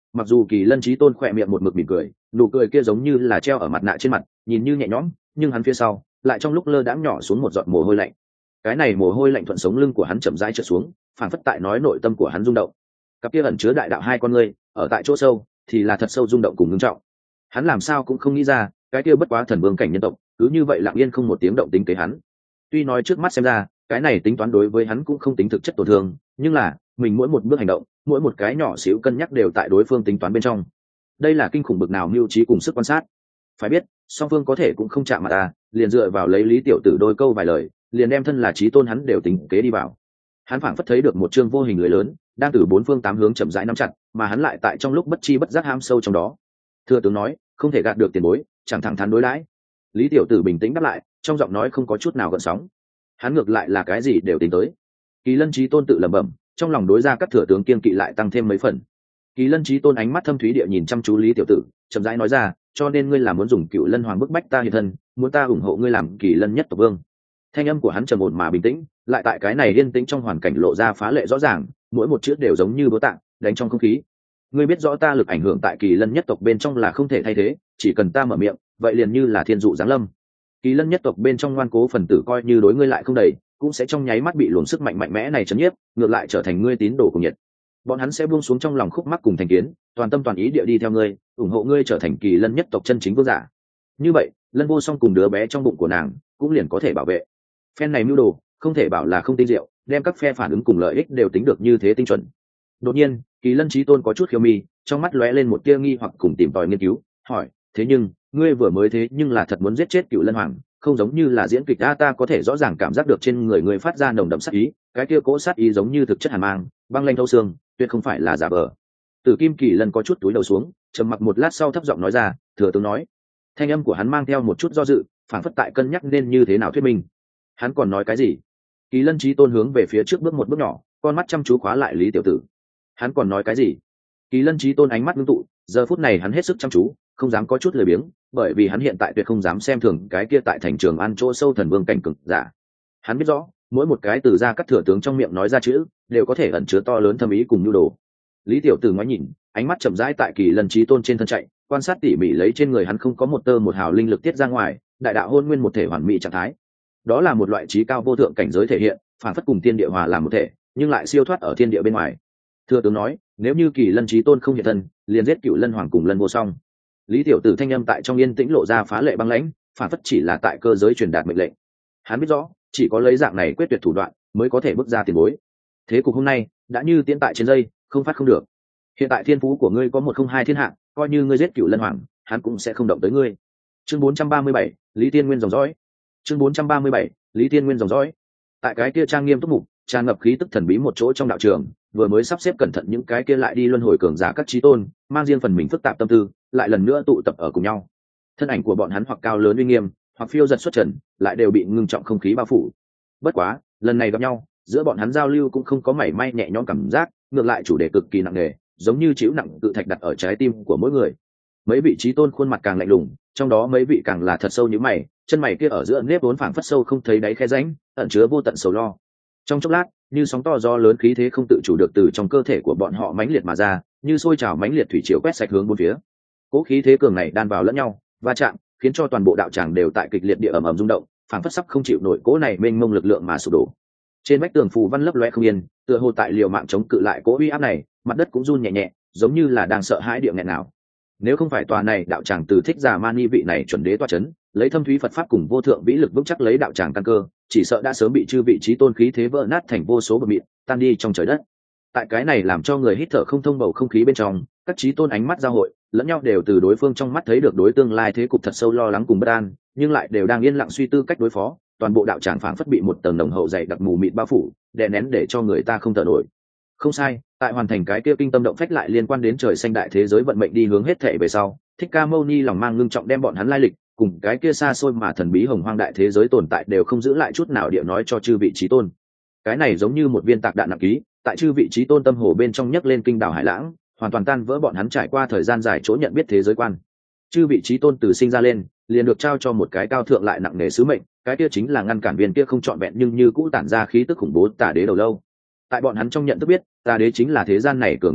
mặc dù Kỳ Lân Chí Tôn khỏe miệng một mực mỉm cười, nụ cười kia giống như là treo ở mặt nạ trên mặt, nhìn như nhẹ nhõm, nhưng hắn phía sau lại trong lúc lơ đãng nhỏ xuống một giọt mồ hôi lạnh. Cái này mồ hôi lạnh thuận sống lưng của hắn chậm rãi trượt xuống, phảng phất tại nói nội tâm của hắn rung động. Cặp kia ẩn chứa đại đạo hai con ngươi, ở tại chỗ sâu thì là thật sâu rung động cùng ngưng trọng. Hắn làm sao cũng không nghĩ ra, cái kia bất quá thần vương cảnh nhân tộc, cứ như vậy lặng yên không một tiếng động tính kế hắn. Tuy nói trước mắt xem ra, cái này tính toán đối với hắn cũng không tính thực chất tổn thương, nhưng là mình mỗi một bước hành động, mỗi một cái nhỏ xíu cân nhắc đều tại đối phương tính toán bên trong. Đây là kinh khủng bực nào mưu trí cùng sức quan sát. Phải biết, song phương có thể cũng không chạm mặt ta, liền dựa vào lấy Lý Tiểu Tử đôi câu vài lời, liền đem thân là chí tôn hắn đều tính kế đi vào. Hắn phảng phất thấy được một chương vô hình lưới lớn, đang từ bốn phương tám hướng chậm rãi nắm chặt, mà hắn lại tại trong lúc bất chi bất giác ham sâu trong đó. Thừa tướng nói, không thể gạt được tiền bối, chẳng thẳng thắn đối đãi. Lý Tiểu Tử bình tĩnh đáp lại, trong giọng nói không có chút nào gợn sóng. Hắn ngược lại là cái gì đều tính tới. Kỳ Lân Chí Tôn tự lẩm bẩm, trong lòng đối ra các thừa tướng kiên kỵ lại tăng thêm mấy phần. Kỳ Lân Chí Tôn ánh mắt thâm thúy địa nhìn chăm chú Lý Tiểu Tử, chậm rãi nói ra, cho nên ngươi là muốn dùng Cựu Lân Hoàng bức bách ta hiện thân, muốn ta ủng hộ ngươi làm Kỳ Lân nhất tộc vương. Thanh âm của hắn trầm ổn mà bình tĩnh, lại tại cái này yên tĩnh trong hoàn cảnh lộ ra phá lệ rõ ràng, mỗi một chữ đều giống như búa tạ đánh trong không khí. Ngươi biết rõ ta lực ảnh hưởng tại Kỳ Lân nhất tộc bên trong là không thể thay thế, chỉ cần ta mở miệng, vậy liền như là thiên dụ giáng lâm. Kỳ Lân nhất tộc bên trong ngoan cố phần tử coi như đối ngươi lại không đầy, cũng sẽ trong nháy mắt bị luồng sức mạnh mạnh mẽ này chấn nhiếp, ngược lại trở thành ngươi tín đồ cùng nhiệt. Bọn hắn sẽ buông xuống trong lòng khúc mắc cùng thành kiến, toàn tâm toàn ý địa đi theo ngươi, ủng hộ ngươi trở thành Kỳ Lân nhất tộc chân chính vương giả. Như vậy, Lân Vô Song cùng đứa bé trong bụng của nàng cũng liền có thể bảo vệ. Phen này mưu đồ, không thể bảo là không tinh diệu, đem các phe phản ứng cùng lợi ích đều tính được như thế tinh chuẩn. Đột nhiên, Kỳ Lân Chí Tôn có chút khiêu mi, trong mắt lóe lên một tia nghi hoặc cùng tìm tòi nghiên cứu, hỏi: "Thế nhưng, ngươi vừa mới thế nhưng là thật muốn giết chết Cựu Lân Hoàng, không giống như là diễn kịch a, ta có thể rõ ràng cảm giác được trên người ngươi phát ra nồng đậm sát ý, cái kia cố sát ý giống như thực chất hàn mang, băng lanh thấu xương, tuyệt không phải là giả vờ." Tử Kim Kỳ Lân có chút túi đầu xuống, trầm mặc một lát sau thấp giọng nói ra, thừa tướng nói. Thanh âm của hắn mang theo một chút do dự, phảng phất tại cân nhắc nên như thế nào thuyết minh. Hắn còn nói cái gì? Kỳ Lân Chí Tôn hướng về phía trước bước một bước nhỏ, con mắt chăm chú khóa lại Lý Tiểu Tử. Hắn còn nói cái gì? Kỳ Lân Chí Tôn ánh mắt ngưng tụ, giờ phút này hắn hết sức chăm chú, không dám có chút lười biếng, bởi vì hắn hiện tại tuyệt không dám xem thường cái kia tại thành Trường An chỗ sâu thần vương cảnh cực giả. Hắn biết rõ, mỗi một cái từ ra các thừa tướng trong miệng nói ra chữ, đều có thể ẩn chứa to lớn thâm ý cùng nhu đồ. Lý Tiểu Tử ngoái nhìn, ánh mắt chậm rãi tại Kỳ Lân Chí Tôn trên thân chạy, quan sát tỉ mỉ lấy trên người hắn không có một tơ một hào linh lực tiết ra ngoài, đại đạo hôn nguyên một thể hoàn mỹ trạng thái. Đó là một loại trí cao vô thượng cảnh giới thể hiện, phản phất cùng thiên địa hòa làm một thể, nhưng lại siêu thoát ở thiên địa bên ngoài. Thừa tướng nói, nếu như Kỳ Lân Chí Tôn không hiện thân, liền giết Cựu Lân Hoàng cùng Lân Vô Song. Lý Tiểu Tử thanh âm tại trong yên tĩnh lộ ra phá lệ băng lãnh, phản phất chỉ là tại cơ giới truyền đạt mệnh lệnh. Hắn biết rõ, chỉ có lấy dạng này quyết tuyệt thủ đoạn, mới có thể bước ra tiền bối. Thế cục hôm nay đã như tiến tại trên dây, không phát không được. Hiện tại thiên phú của ngươi có 102 thiên hạ, coi như ngươi giết Cựu Lân Hoàng, hắn cũng sẽ không động tới ngươi. Chương 437, Lý Tiên Nguyên dòng dõi. Chương 437, Lý Tiên Nguyên dòng dõi. Tại cái kia trang nghiêm túc mục, tràn ngập khí tức thần bí một chỗ trong đạo trường, vừa mới sắp xếp cẩn thận những cái kia lại đi luân hồi cường giả các chí tôn, mang riêng phần mình phức tạp tâm tư, lại lần nữa tụ tập ở cùng nhau. Thân ảnh của bọn hắn hoặc cao lớn uy nghiêm, hoặc phiêu dật xuất trần, lại đều bị ngưng trọng không khí bao phủ. Bất quá, lần này gặp nhau, giữa bọn hắn giao lưu cũng không có mảy may nhẹ nhõm cảm giác, ngược lại chủ đề cực kỳ nặng nề, giống như chịu nặng cự thạch đặt ở trái tim của mỗi người. Mấy vị chí tôn khuôn mặt càng lạnh lùng, trong đó mấy vị càng là thật sâu như mày, chân mày kia ở giữa nếp vốn phảng phất sâu không thấy đáy khe rãnh, ẩn chứa vô tận sầu lo. Trong chốc lát, như sóng to gió lớn khí thế không tự chủ được từ trong cơ thể của bọn họ mãnh liệt mà ra, như sôi trào mãnh liệt thủy triều quét sạch hướng bốn phía. Cố khí thế cường này đan vào lẫn nhau, va chạm, khiến cho toàn bộ đạo tràng đều tại kịch liệt địa ầm ầm rung động, phảng phất sắp không chịu nổi cố này mênh mông lực lượng mà sụp đổ. Trên vách tường phù văn lấp loé không yên, tựa hồ tại liều mạng chống cự lại cố uy áp này, mặt đất cũng run nhẹ nhẹ, giống như là đang sợ hãi địa nghẹn nào. Nếu không phải tòa này đạo tràng từ Thích Giả Mani vị này chuẩn đế tọa chấn, lấy thâm thúy Phật pháp cùng vô thượng vĩ lực vững chắc lấy đạo tràng căn cơ, chỉ sợ đã sớm bị chư vị chí tôn khí thế vỡ nát thành vô số bờ mịn, tan đi trong trời đất. Tại cái này làm cho người hít thở không thông bầu không khí bên trong, các chí tôn ánh mắt giao hội, lẫn nhau đều từ đối phương trong mắt thấy được đối tương lai thế cục thật sâu lo lắng cùng bất an, nhưng lại đều đang yên lặng suy tư cách đối phó. Toàn bộ đạo tràng phảng phất bị một tầng nồng hậu dày đặc mù mịt bao phủ, đè nén để cho người ta không thở nổi. Không sai, tại hoàn thành cái kia kinh tâm động phách lại liên quan đến trời xanh đại thế giới vận mệnh đi hướng hết thảy về sau, Thích Ca Mâu Ni lòng mang ngưng trọng đem bọn hắn lai lịch cùng cái kia xa xôi mà thần bí hồng hoang đại thế giới tồn tại đều không giữ lại chút nào địa nói cho chư vị chí tôn. Cái này giống như một viên tạc đạn nặng ký, tại chư vị chí tôn tâm hồ bên trong nhấc lên kinh đảo hải lãng, hoàn toàn tan vỡ bọn hắn trải qua thời gian dài chỗ nhận biết thế giới quan. Chư vị chí tôn từ sinh ra lên, liền được trao cho một cái cao thượng lại nặng nề sứ mệnh, cái kia chính là ngăn cản viên kia không trọn vẹn nhưng như cũ tản ra khí tức khủng bố Tà Đế đầu lâu. Tại bọn hắn trong nhận thức biết, Tà Đế chính là thế gian này cường đại nhất,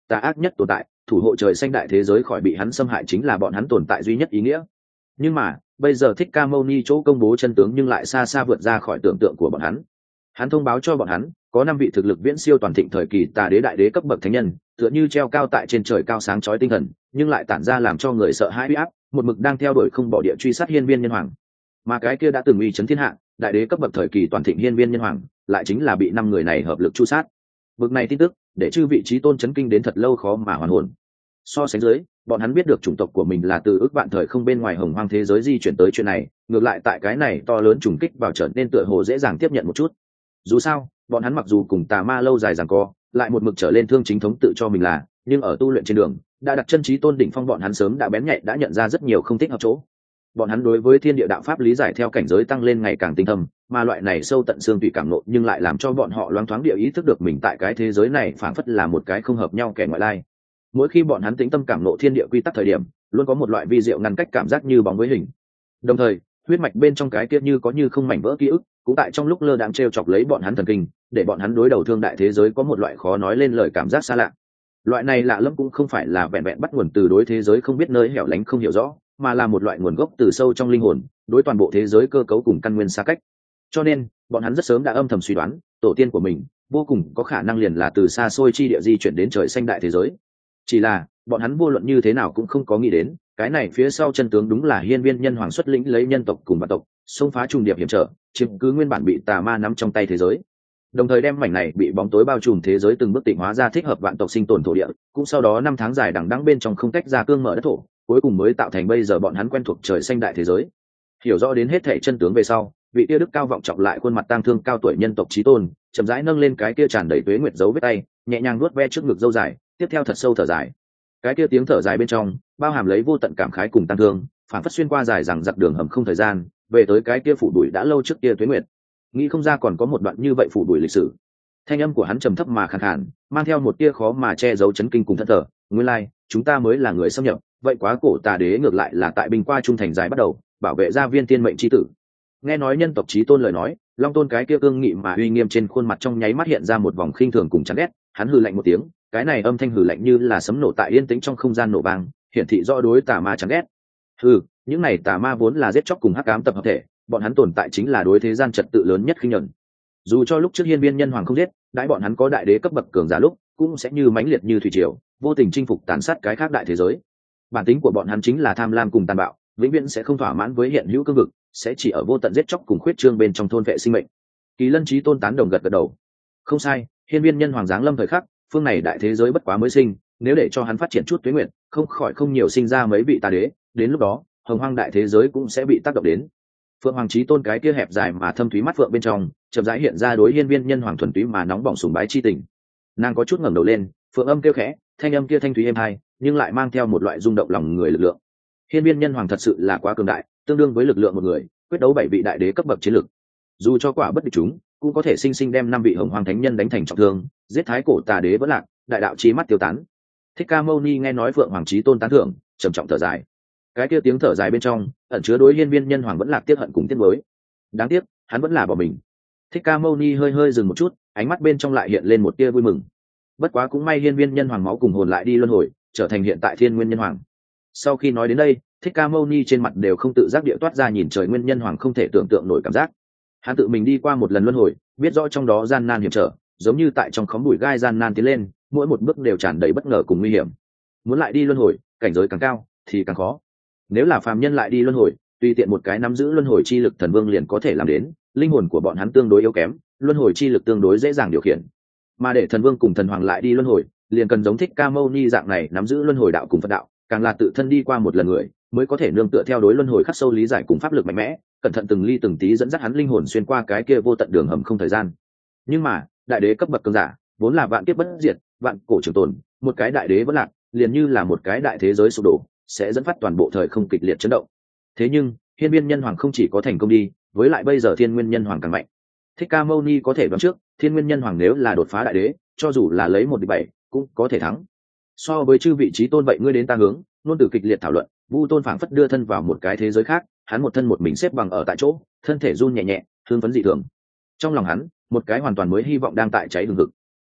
tà ác nhất tồn tại, thủ hộ trời xanh đại thế giới khỏi bị hắn xâm hại chính là bọn hắn tồn tại duy nhất ý nghĩa. Nhưng mà bây giờ Thích Ca Mâu Ni chỗ công bố chân tướng nhưng lại xa xa vượt ra khỏi tưởng tượng của bọn hắn. Hắn thông báo cho bọn hắn có 5 vị thực lực viễn siêu toàn thịnh thời kỳ tà đế đại đế cấp bậc thánh nhân, tựa như treo cao tại trên trời cao sáng chói tinh thần, nhưng lại tản ra làm cho người sợ hãi uy áp, một mực đang theo đuổi không bỏ địa truy sát hiên viên nhân hoàng. Mà cái kia đã từng uy chấn thiên hạ, đại đế cấp bậc thời kỳ toàn thịnh hiên viên nhân hoàng, lại chính là bị 5 người này hợp lực chu sát. Bực này tin tức, để chư vị trí tôn chấn kinh đến thật lâu khó mà hoàn hồn. So sánh dưới, bọn hắn biết được chủng tộc của mình là từ ước vạn thời không bên ngoài hồng hoang thế giới di chuyển tới chuyện này, ngược lại tại cái này to lớn trùng kích vào trở nên tựa hồ dễ dàng tiếp nhận một chút. Dù sao, bọn hắn mặc dù cùng tà ma lâu dài giằng co, lại một mực trở lên thương chính thống tự cho mình là, nhưng ở tu luyện trên đường, đã đặt chân trí tôn đỉnh phong bọn hắn sớm đã bén nhạy đã nhận ra rất nhiều không thích hợp chỗ. Bọn hắn đối với thiên địa đạo pháp lý giải theo cảnh giới tăng lên ngày càng tinh thâm, mà loại này sâu tận xương tùy cảm nộ nhưng lại làm cho bọn họ loáng thoáng địa ý thức được mình tại cái thế giới này phảng phất là một cái không hợp nhau kẻ ngoại lai. Mỗi khi bọn hắn tĩnh tâm cảm nộ thiên địa quy tắc thời điểm, luôn có một loại vi diệu ngăn cách cảm giác như bóng với hình. Đồng thời, huyết mạch bên trong cái kia như có như không mảnh vỡ ký ức, cũng tại trong lúc lơ đãng trêu chọc lấy bọn hắn thần kinh, để bọn hắn đối đầu thương đại thế giới có một loại khó nói lên lời cảm giác xa lạ. Loại này lạ lẫm cũng không phải là vẹn vẹn bắt nguồn từ đối thế giới không biết nơi hẻo lánh không hiểu rõ, mà là một loại nguồn gốc từ sâu trong linh hồn, đối toàn bộ thế giới cơ cấu cùng căn nguyên xa cách. Cho nên, bọn hắn rất sớm đã âm thầm suy đoán, tổ tiên của mình vô cùng có khả năng liền là từ xa xôi chi địa di chuyển đến trời xanh đại thế giới. Chỉ là, bọn hắn vô luận như thế nào cũng không có nghĩ đến, cái này phía sau chân tướng đúng là hiên viên nhân hoàng xuất lĩnh lấy nhân tộc cùng vạn tộc, xông phá trùng điệp hiểm trở, chiếm cứ nguyên bản bị tà ma nắm trong tay thế giới. Đồng thời đem mảnh này bị bóng tối bao trùm thế giới từng bước tịnh hóa ra thích hợp vạn tộc sinh tồn thổ địa, cũng sau đó 5 tháng dài đằng đẵng bên trong không tách ra cương mở đất thổ, cuối cùng mới tạo thành bây giờ bọn hắn quen thuộc trời xanh đại thế giới. Hiểu rõ đến hết thảy chân tướng về sau, vị kia đức cao vọng trọng lại khuôn mặt tang thương cao tuổi nhân tộc chí tôn, chậm rãi nâng lên cái kia tràn đầy tuế nguyệt dấu vết tay, nhẹ nhàng nuốt ve trước ngực râu dài, tiếp theo thật sâu thở dài. Cái kia tiếng thở dài bên trong, bao hàm lấy vô tận cảm khái cùng tang thương, phản phất xuyên qua dài rằng giặc đường hầm không thời gian, về tới cái kia phủ đuổi đã lâu trước kia tuế nguyệt. Nghĩ không ra còn có một đoạn như vậy phủ đuổi lịch sử. Thanh âm của hắn trầm thấp mà khàn khàn, mang theo một tia khó mà che giấu chấn kinh cùng thất thở. Nguyên lai, chúng ta mới là người xâm nhập, vậy quá cổ tà đế ngược lại là tại binh qua trung thành dài bắt đầu, bảo vệ gia viên tiên mệnh chi tử. Nghe nói nhân tộc chí tôn lời nói, long tôn cái kia cương nghị mà uy nghiêm trên khuôn mặt trong nháy mắt hiện ra một vòng khinh thường cùng chán ghét. Hắn hừ lạnh một tiếng, cái này âm thanh hừ lạnh như là sấm nổ tại yên tĩnh trong không gian nổ vang, hiển thị rõ đối tà ma chán ghét. Hừ, những này tà ma vốn là giết chóc cùng hắc ám tập hợp thể, bọn hắn tồn tại chính là đối thế gian trật tự lớn nhất khinh nhẫn. Dù cho lúc trước hiên viên nhân hoàng không giết, đãi bọn hắn có đại đế cấp bậc cường giả lúc, cũng sẽ như mãnh liệt như thủy triều, vô tình chinh phục tàn sát cái khác đại thế giới. Bản tính của bọn hắn chính là tham lam cùng tàn bạo, vĩnh viễn sẽ không thỏa mãn với hiện hữu cương vực, sẽ chỉ ở vô tận giết chóc cùng khuyết trương bên trong thôn vệ sinh mệnh. Kỳ Lân Chí Tôn tán đồng gật gật đầu. Không sai, hiên viên nhân hoàng giáng lâm thời khắc, phương này đại thế giới bất quá mới sinh, nếu để cho hắn phát triển chút tuế nguyện, không khỏi không nhiều sinh ra mấy vị tà đế, đến lúc đó, hồng hoang đại thế giới cũng sẽ bị tác động đến. Phượng Hoàng Chí Tôn cái kia hẹp dài mà thâm thúy mắt phượng bên trong, chậm rãi hiện ra đối hiên viên nhân hoàng thuần túy mà nóng bỏng sùng bái chi tình. Nàng có chút ngẩng đầu lên, phượng âm kêu khẽ, thanh âm kia thanh thúy êm hai, nhưng lại mang theo một loại rung động lòng người lực lượng. Hiên viên nhân hoàng thật sự là quá cường đại, tương đương với lực lượng một người, quyết đấu 7 vị đại đế cấp bậc chiến lực. Dù cho quả bất địch chúng, cũng có thể sinh sinh đem 5 vị hồng hoàng thánh nhân đánh thành trọng thương, giết thái cổ tà đế vỡ lạc, đại đạo chí mắt tiêu tán. Thích Ca Mâu Ni nghe nói Phượng Hoàng Chí Tôn tán thưởng, trầm trọng thở dài. Cái kia tiếng thở dài bên trong, ẩn chứa đối hiên viên nhân hoàng vẫn lạc tiếc hận cùng tiếc nuối. Đáng tiếc, hắn vẫn là bỏ mình. Thích Ca Mâu Ni hơi hơi dừng một chút, ánh mắt bên trong lại hiện lên một tia vui mừng. Bất quá cũng may hiên viên nhân hoàng máu cùng hồn lại đi luân hồi, trở thành hiện tại thiên nguyên nhân hoàng. Sau khi nói đến đây, Thích Ca Mâu Ni trên mặt đều không tự giác địa toát ra nhìn trời nguyên nhân hoàng không thể tưởng tượng nổi cảm giác. Hắn tự mình đi qua một lần luân hồi, biết rõ trong đó gian nan hiểm trở, giống như tại trong khóm bụi gai gian nan tiến lên, mỗi một bước đều tràn đầy bất ngờ cùng nguy hiểm. Muốn lại đi luân hồi, cảnh giới càng cao thì càng khó. Nếu là phàm nhân lại đi luân hồi, tùy tiện một cái nắm giữ luân hồi chi lực thần vương liền có thể làm đến, linh hồn của bọn hắn tương đối yếu kém, luân hồi chi lực tương đối dễ dàng điều khiển. Mà để thần vương cùng thần hoàng lại đi luân hồi, liền cần giống Thích Ca Mâu Ni dạng này nắm giữ luân hồi đạo cùng Phật đạo, càng là tự thân đi qua một lần người, mới có thể nương tựa theo đối luân hồi khắc sâu lý giải cùng pháp lực mạnh mẽ, cẩn thận từng ly từng tí dẫn dắt hắn linh hồn xuyên qua cái kia vô tận đường hầm không thời gian. Nhưng mà, đại đế cấp bậc cường giả, vốn là vạn kiếp bất diệt, vạn cổ trường tồn, một cái đại đế vẫn lạc, liền như là một cái đại thế giới sụp đổ, sẽ dẫn phát toàn bộ thời không kịch liệt chấn động. Thế nhưng, hiên viên nhân hoàng không chỉ có thành công đi, với lại bây giờ thiên nguyên nhân hoàng càng mạnh. Thích Ca Mâu Ni có thể đoán trước, thiên nguyên nhân hoàng nếu là đột phá đại đế, cho dù là lấy 1-7, cũng có thể thắng. So với chư vị trí tôn vậy ngươi đến ta hướng, luôn từ kịch liệt thảo luận, Vu Tôn phảng phất đưa thân vào một cái thế giới khác, hắn một thân một mình xếp bằng ở tại chỗ, thân thể run nhẹ nhẹ, hương phấn dị thường. Trong lòng hắn, một cái hoàn toàn mới hy vọng đang tại cháy hừng hực.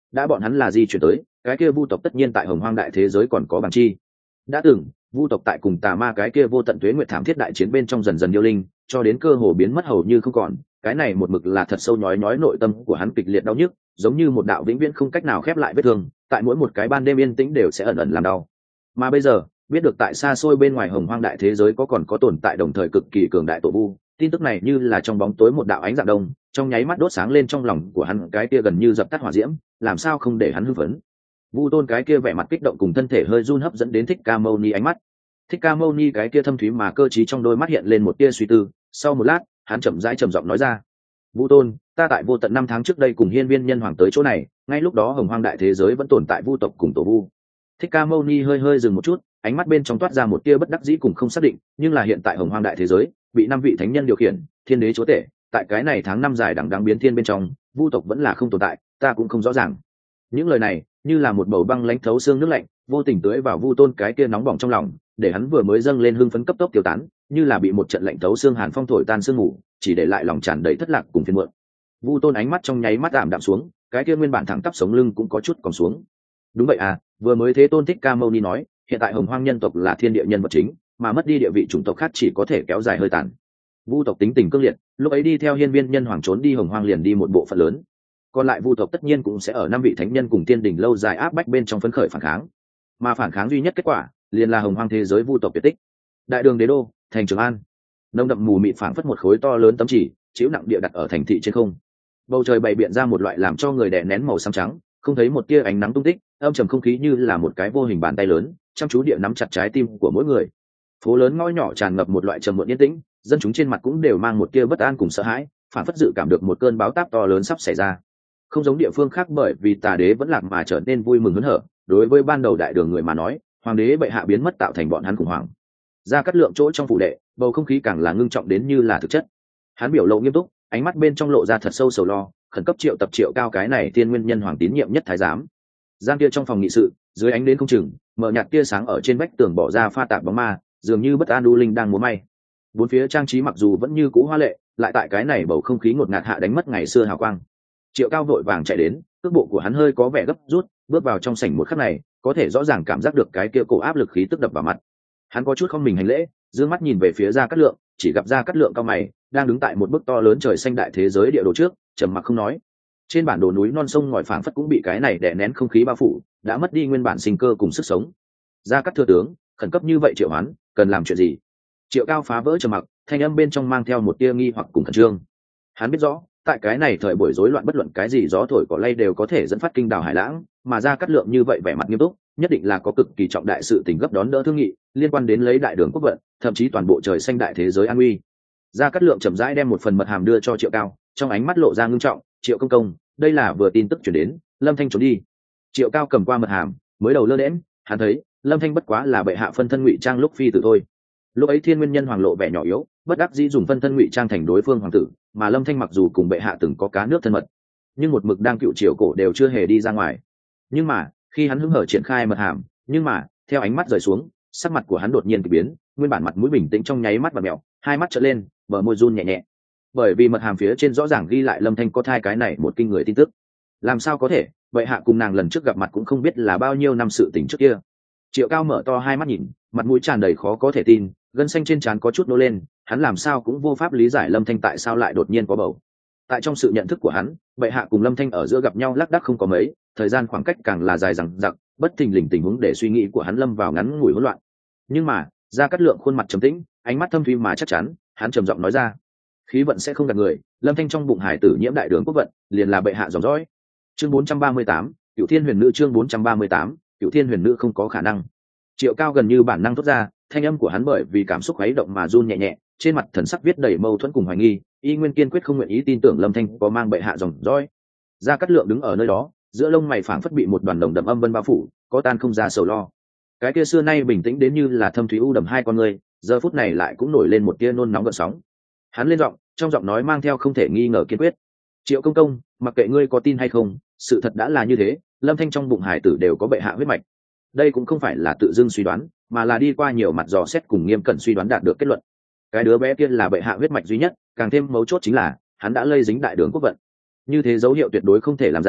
đã bọn hắn là di chuyển tới, cái kia vu tộc tất nhiên tại hồng hoang đại thế giới còn có bằng chi. Đã từng vu tộc tại cùng tà ma cái kia vô tận tuế nguyệt thảm thiết đại chiến bên trong dần dần điêu linh, cho đến cơ hồ biến mất hầu như không còn. Cái này một mực là thật sâu nhói nhói nội tâm của hắn, kịch liệt đau nhức, giống như một đạo vĩnh viễn không cách nào khép lại vết thương, tại mỗi một cái ban đêm yên tĩnh đều sẽ ẩn ẩn làm đau. Mà bây giờ biết được tại xa xôi bên ngoài hồng hoang đại thế giới còn có tồn tại đồng thời cực kỳ cường đại tổ vu, tin tức này như là trong bóng tối một đạo ánh dạng đông, trong nháy mắt đốt sáng lên trong lòng của hắn cái kia gần như dập tắt hỏa diễm, làm sao không để hắn hưng phấn. Vu Tôn cái kia vẻ mặt kích động cùng thân thể hơi run hấp dẫn đến Thích Ca Mâu Ni ánh mắt. Thích Ca Mâu Ni cái kia thâm thúy mà cơ trí trong đôi mắt hiện lên một tia suy tư, sau một lát, hắn chậm rãi trầm giọng nói ra: "Vu Tôn, ta tại vô tận 5 tháng trước đây cùng Hiên Viên Nhân Hoàng tới chỗ này, ngay lúc đó hồng hoang đại thế giới vẫn tồn tại vu tộc cùng tổ vu." Thích Ca Mâu Ni hơi dừng một chút, ánh mắt bên trong toát ra một tia bất đắc dĩ cùng không xác định, nhưng là hiện tại hồng hoang đại thế giới bị 5 vị thánh nhân điều khiển, thiên đế chúa tể, tại cái này tháng 5 dài đằng đẵng biến thiên bên trong, vu tộc vẫn là không tồn tại, ta cũng không rõ ràng. Những lời này như là một bầu băng lãnh thấu xương nước lạnh, vô tình tưới vào Vu Tôn cái kia nóng bỏng trong lòng, để hắn vừa mới dâng lên hưng phấn cấp tốc tiêu tán, như là bị một trận lạnh thấu xương hàn phong thổi tan sương ngủ, chỉ để lại lòng tràn đầy thất lạc cùng phiền muộn. Vu Tôn ánh mắt trong nháy mắt ảm đạm xuống, cái kia nguyên bản thẳng tắp sống lưng cũng có chút còng xuống. Đúng vậy à, vừa mới Thế Tôn Thích Ca Mâu Ni nói, hiện tại hồng hoang nhân tộc là thiên địa nhân vật chính, mà mất đi địa vị chủng tộc khác chỉ có thể kéo dài hơi tàn. Vu tộc tính tình cương liệt, lúc ấy đi theo Hiên Viên Nhân Hoàng trốn đi hồng hoang liền đi một bộ phận lớn, còn lại vu tộc tất nhiên cũng sẽ ở 5 vị thánh nhân cùng tiên đỉnh lâu dài áp bách bên trong phấn khởi phản kháng, mà phản kháng duy nhất kết quả liền là hồng hoang thế giới vu tộc tuyệt tích. Đại đường đế đô, thành Trường An, nồng đậm mù mịt phảng phất một khối to lớn tấm chỉ chịu nặng địa đặt ở thành thị trên không. Bầu trời bày biện ra một loại làm cho người đè nén màu xám trắng, không thấy một tia ánh nắng tung tích, âm trầm không khí như là một cái vô hình bàn tay lớn chăm chú địa nắm chặt trái tim của mỗi người. Phố lớn ngõ nhỏ tràn ngập một loại trầm muộn yên tĩnh, dân chúng trên mặt cũng đều mang một tia bất an cùng sợ hãi, phảng phất dự cảm được một cơn bão táp to lớn sắp xảy ra. Không giống địa phương khác bởi vì tà đế vẫn lạc mà trở nên vui mừng hớn hở, đối với ban đầu đại đường người mà nói, hoàng đế bệ hạ biến mất tạo thành bọn hắn khủng hoảng. Ra Cát Lượng chỗ trong phủ đệ, bầu không khí càng là ngưng trọng đến như là thực chất. Hắn biểu lộ nghiêm túc, ánh mắt bên trong lộ ra thật sâu sầu lo, khẩn cấp triệu tập Triệu Cao cái này tiên nguyên nhân hoàng tín nhiệm nhất thái giám. Gian kia trong phòng nghị sự, dưới ánh đến không chừng, mở nhạt tia sáng ở trên vách tường bỏ ra pha tạp bóng ma, dường như bất an u linh đang múa may. Bốn phía trang trí mặc dù vẫn như cũ hoa lệ, lại tại cái này bầu không khí ngột ngạt hạ đánh mất ngày xưa hào quang. Triệu Cao vội vàng chạy đến, cước bộ của hắn hơi có vẻ gấp rút, bước vào trong sảnh một khắc này, có thể rõ ràng cảm giác được cái kia cổ áp lực khí tức đập vào mặt. Hắn có chút không mình hành lễ, dương mắt nhìn về phía Gia Cát Lượng, chỉ gặp Gia Cát Lượng cao mày, đang đứng tại một bức to lớn trời xanh đại thế giới địa đồ trước, trầm mặc không nói. Trên bản đồ núi non sông ngòi phảng phất cũng bị cái này đè nén không khí bao phủ, đã mất đi nguyên bản sinh cơ cùng sức sống. Gia Cát thừa tướng, khẩn cấp như vậy Triệu Hoán, cần làm chuyện gì? Triệu Cao phá vỡ trầm mặc, thanh âm bên trong mang theo một tia nghi hoặc cùng khẩn trương. Hắn biết rõ, tại cái này thời buổi rối loạn bất luận cái gì gió thổi cỏ lay đều có thể dẫn phát kinh đảo hải lãng, mà Gia Cát Lượng như vậy vẻ mặt nghiêm túc, nhất định là có cực kỳ trọng đại sự tình gấp đón đỡ thương nghị, liên quan đến lấy đại đường quốc vận, thậm chí toàn bộ trời xanh đại thế giới an uy. Gia Cát Lượng chậm rãi đem một phần mật hàm đưa cho Triệu Cao, trong ánh mắt lộ ra ngưng trọng, "Triệu công công, đây là vừa tin tức truyền đến, Lâm Thanh trốn đi." Triệu Cao cầm qua mật hàm, mới đầu lơ đễnh, hắn thấy, Lâm Thanh bất quá là bệ hạ phân thân ngụy trang lúc phi tử thôi. Lúc ấy Thiên Nguyên Nhân Hoàng lộ vẻ nhỏ yếu, bất đắc dĩ dùng phân thân ngụy trang thành đối phương hoàng tử, mà Lâm Thanh mặc dù cùng bệ hạ từng có cá nước thân mật, nhưng một mực đang cựu triều cổ đều chưa hề đi ra ngoài. Nhưng mà khi hắn hứng hở triển khai mật hàm, nhưng mà theo ánh mắt rời xuống, sắc mặt của hắn đột nhiên kỳ biến, nguyên bản mặt mũi bình tĩnh trong nháy mắt và mèo, hai mắt trợn lên, bờ môi run nhẹ nhẹ. Bởi vì mật hàm phía trên rõ ràng ghi lại Lâm Thanh có thai cái này một kinh người tin tức. Làm sao có thể, bệ hạ cùng nàng lần trước gặp mặt cũng không biết là bao nhiêu năm sự tình trước kia. Triệu Cao mở to hai mắt nhìn, mặt mũi tràn đầy khó có thể tin, gân xanh trên trán có chút nô lên, hắn làm sao cũng vô pháp lý giải Lâm Thanh tại sao lại đột nhiên có bầu. Tại trong sự nhận thức của hắn, bệ hạ cùng Lâm Thanh ở giữa gặp nhau lác đác không có mấy, thời gian khoảng cách càng là dài dằng dặc, bất thình lình tình huống để suy nghĩ của hắn lâm vào ngắn ngủi hỗn loạn. Nhưng mà, Gia Cát Lượng khuôn mặt trầm tĩnh, ánh mắt thâm thúy mà chắc chắn, hắn trầm giọng nói ra: "Khí vận sẽ không gạt người, Lâm Thanh trong bụng hải tử nhiễm đại đường quốc vận, liền là bệ hạ dòng dõi." Chương 438, Cửu Thiên Huyền Nữ. Chương 438, Cửu Thiên Huyền Nữ không có khả năng. Triệu Cao gần như bản năng thốt ra, thanh âm của hắn bởi vì cảm xúc khuấy động mà run nhẹ nhẹ, trên mặt thần sắc viết đầy mâu thuẫn cùng hoài nghi, y nguyên kiên quyết không nguyện ý tin tưởng Lâm Thanh có mang bệ hạ dòng dõi. Gia Cát Lượng đứng ở nơi đó, giữa lông mày phảng phất bị một đoàn đồng đậm âm vân bao phủ, có tan không ra sầu lo. Cái kia xưa nay bình tĩnh đến như là thâm thúy u đầm hai con người, giờ phút này lại cũng nổi lên một tia nôn nóng gợn sóng. Hắn lên giọng, trong giọng nói mang theo không thể nghi ngờ kiên quyết: "Triệu công công, mặc kệ ngươi có tin hay không, sự thật đã là như thế, Lâm Thanh trong bụng hải tử đều có bệ hạ huyết mạch." Đây cũng không phải là tự dưng suy đoán, mà là đi qua nhiều mặt dò xét cùng nghiêm cẩn suy đoán đạt được kết luận. Cái đứa bé kia là bệ hạ huyết mạch duy nhất, càng thêm mấu chốt chính là hắn đã lây dính đại đường quốc vận. Như thế dấu hiệu tuyệt đối không thể làm giả,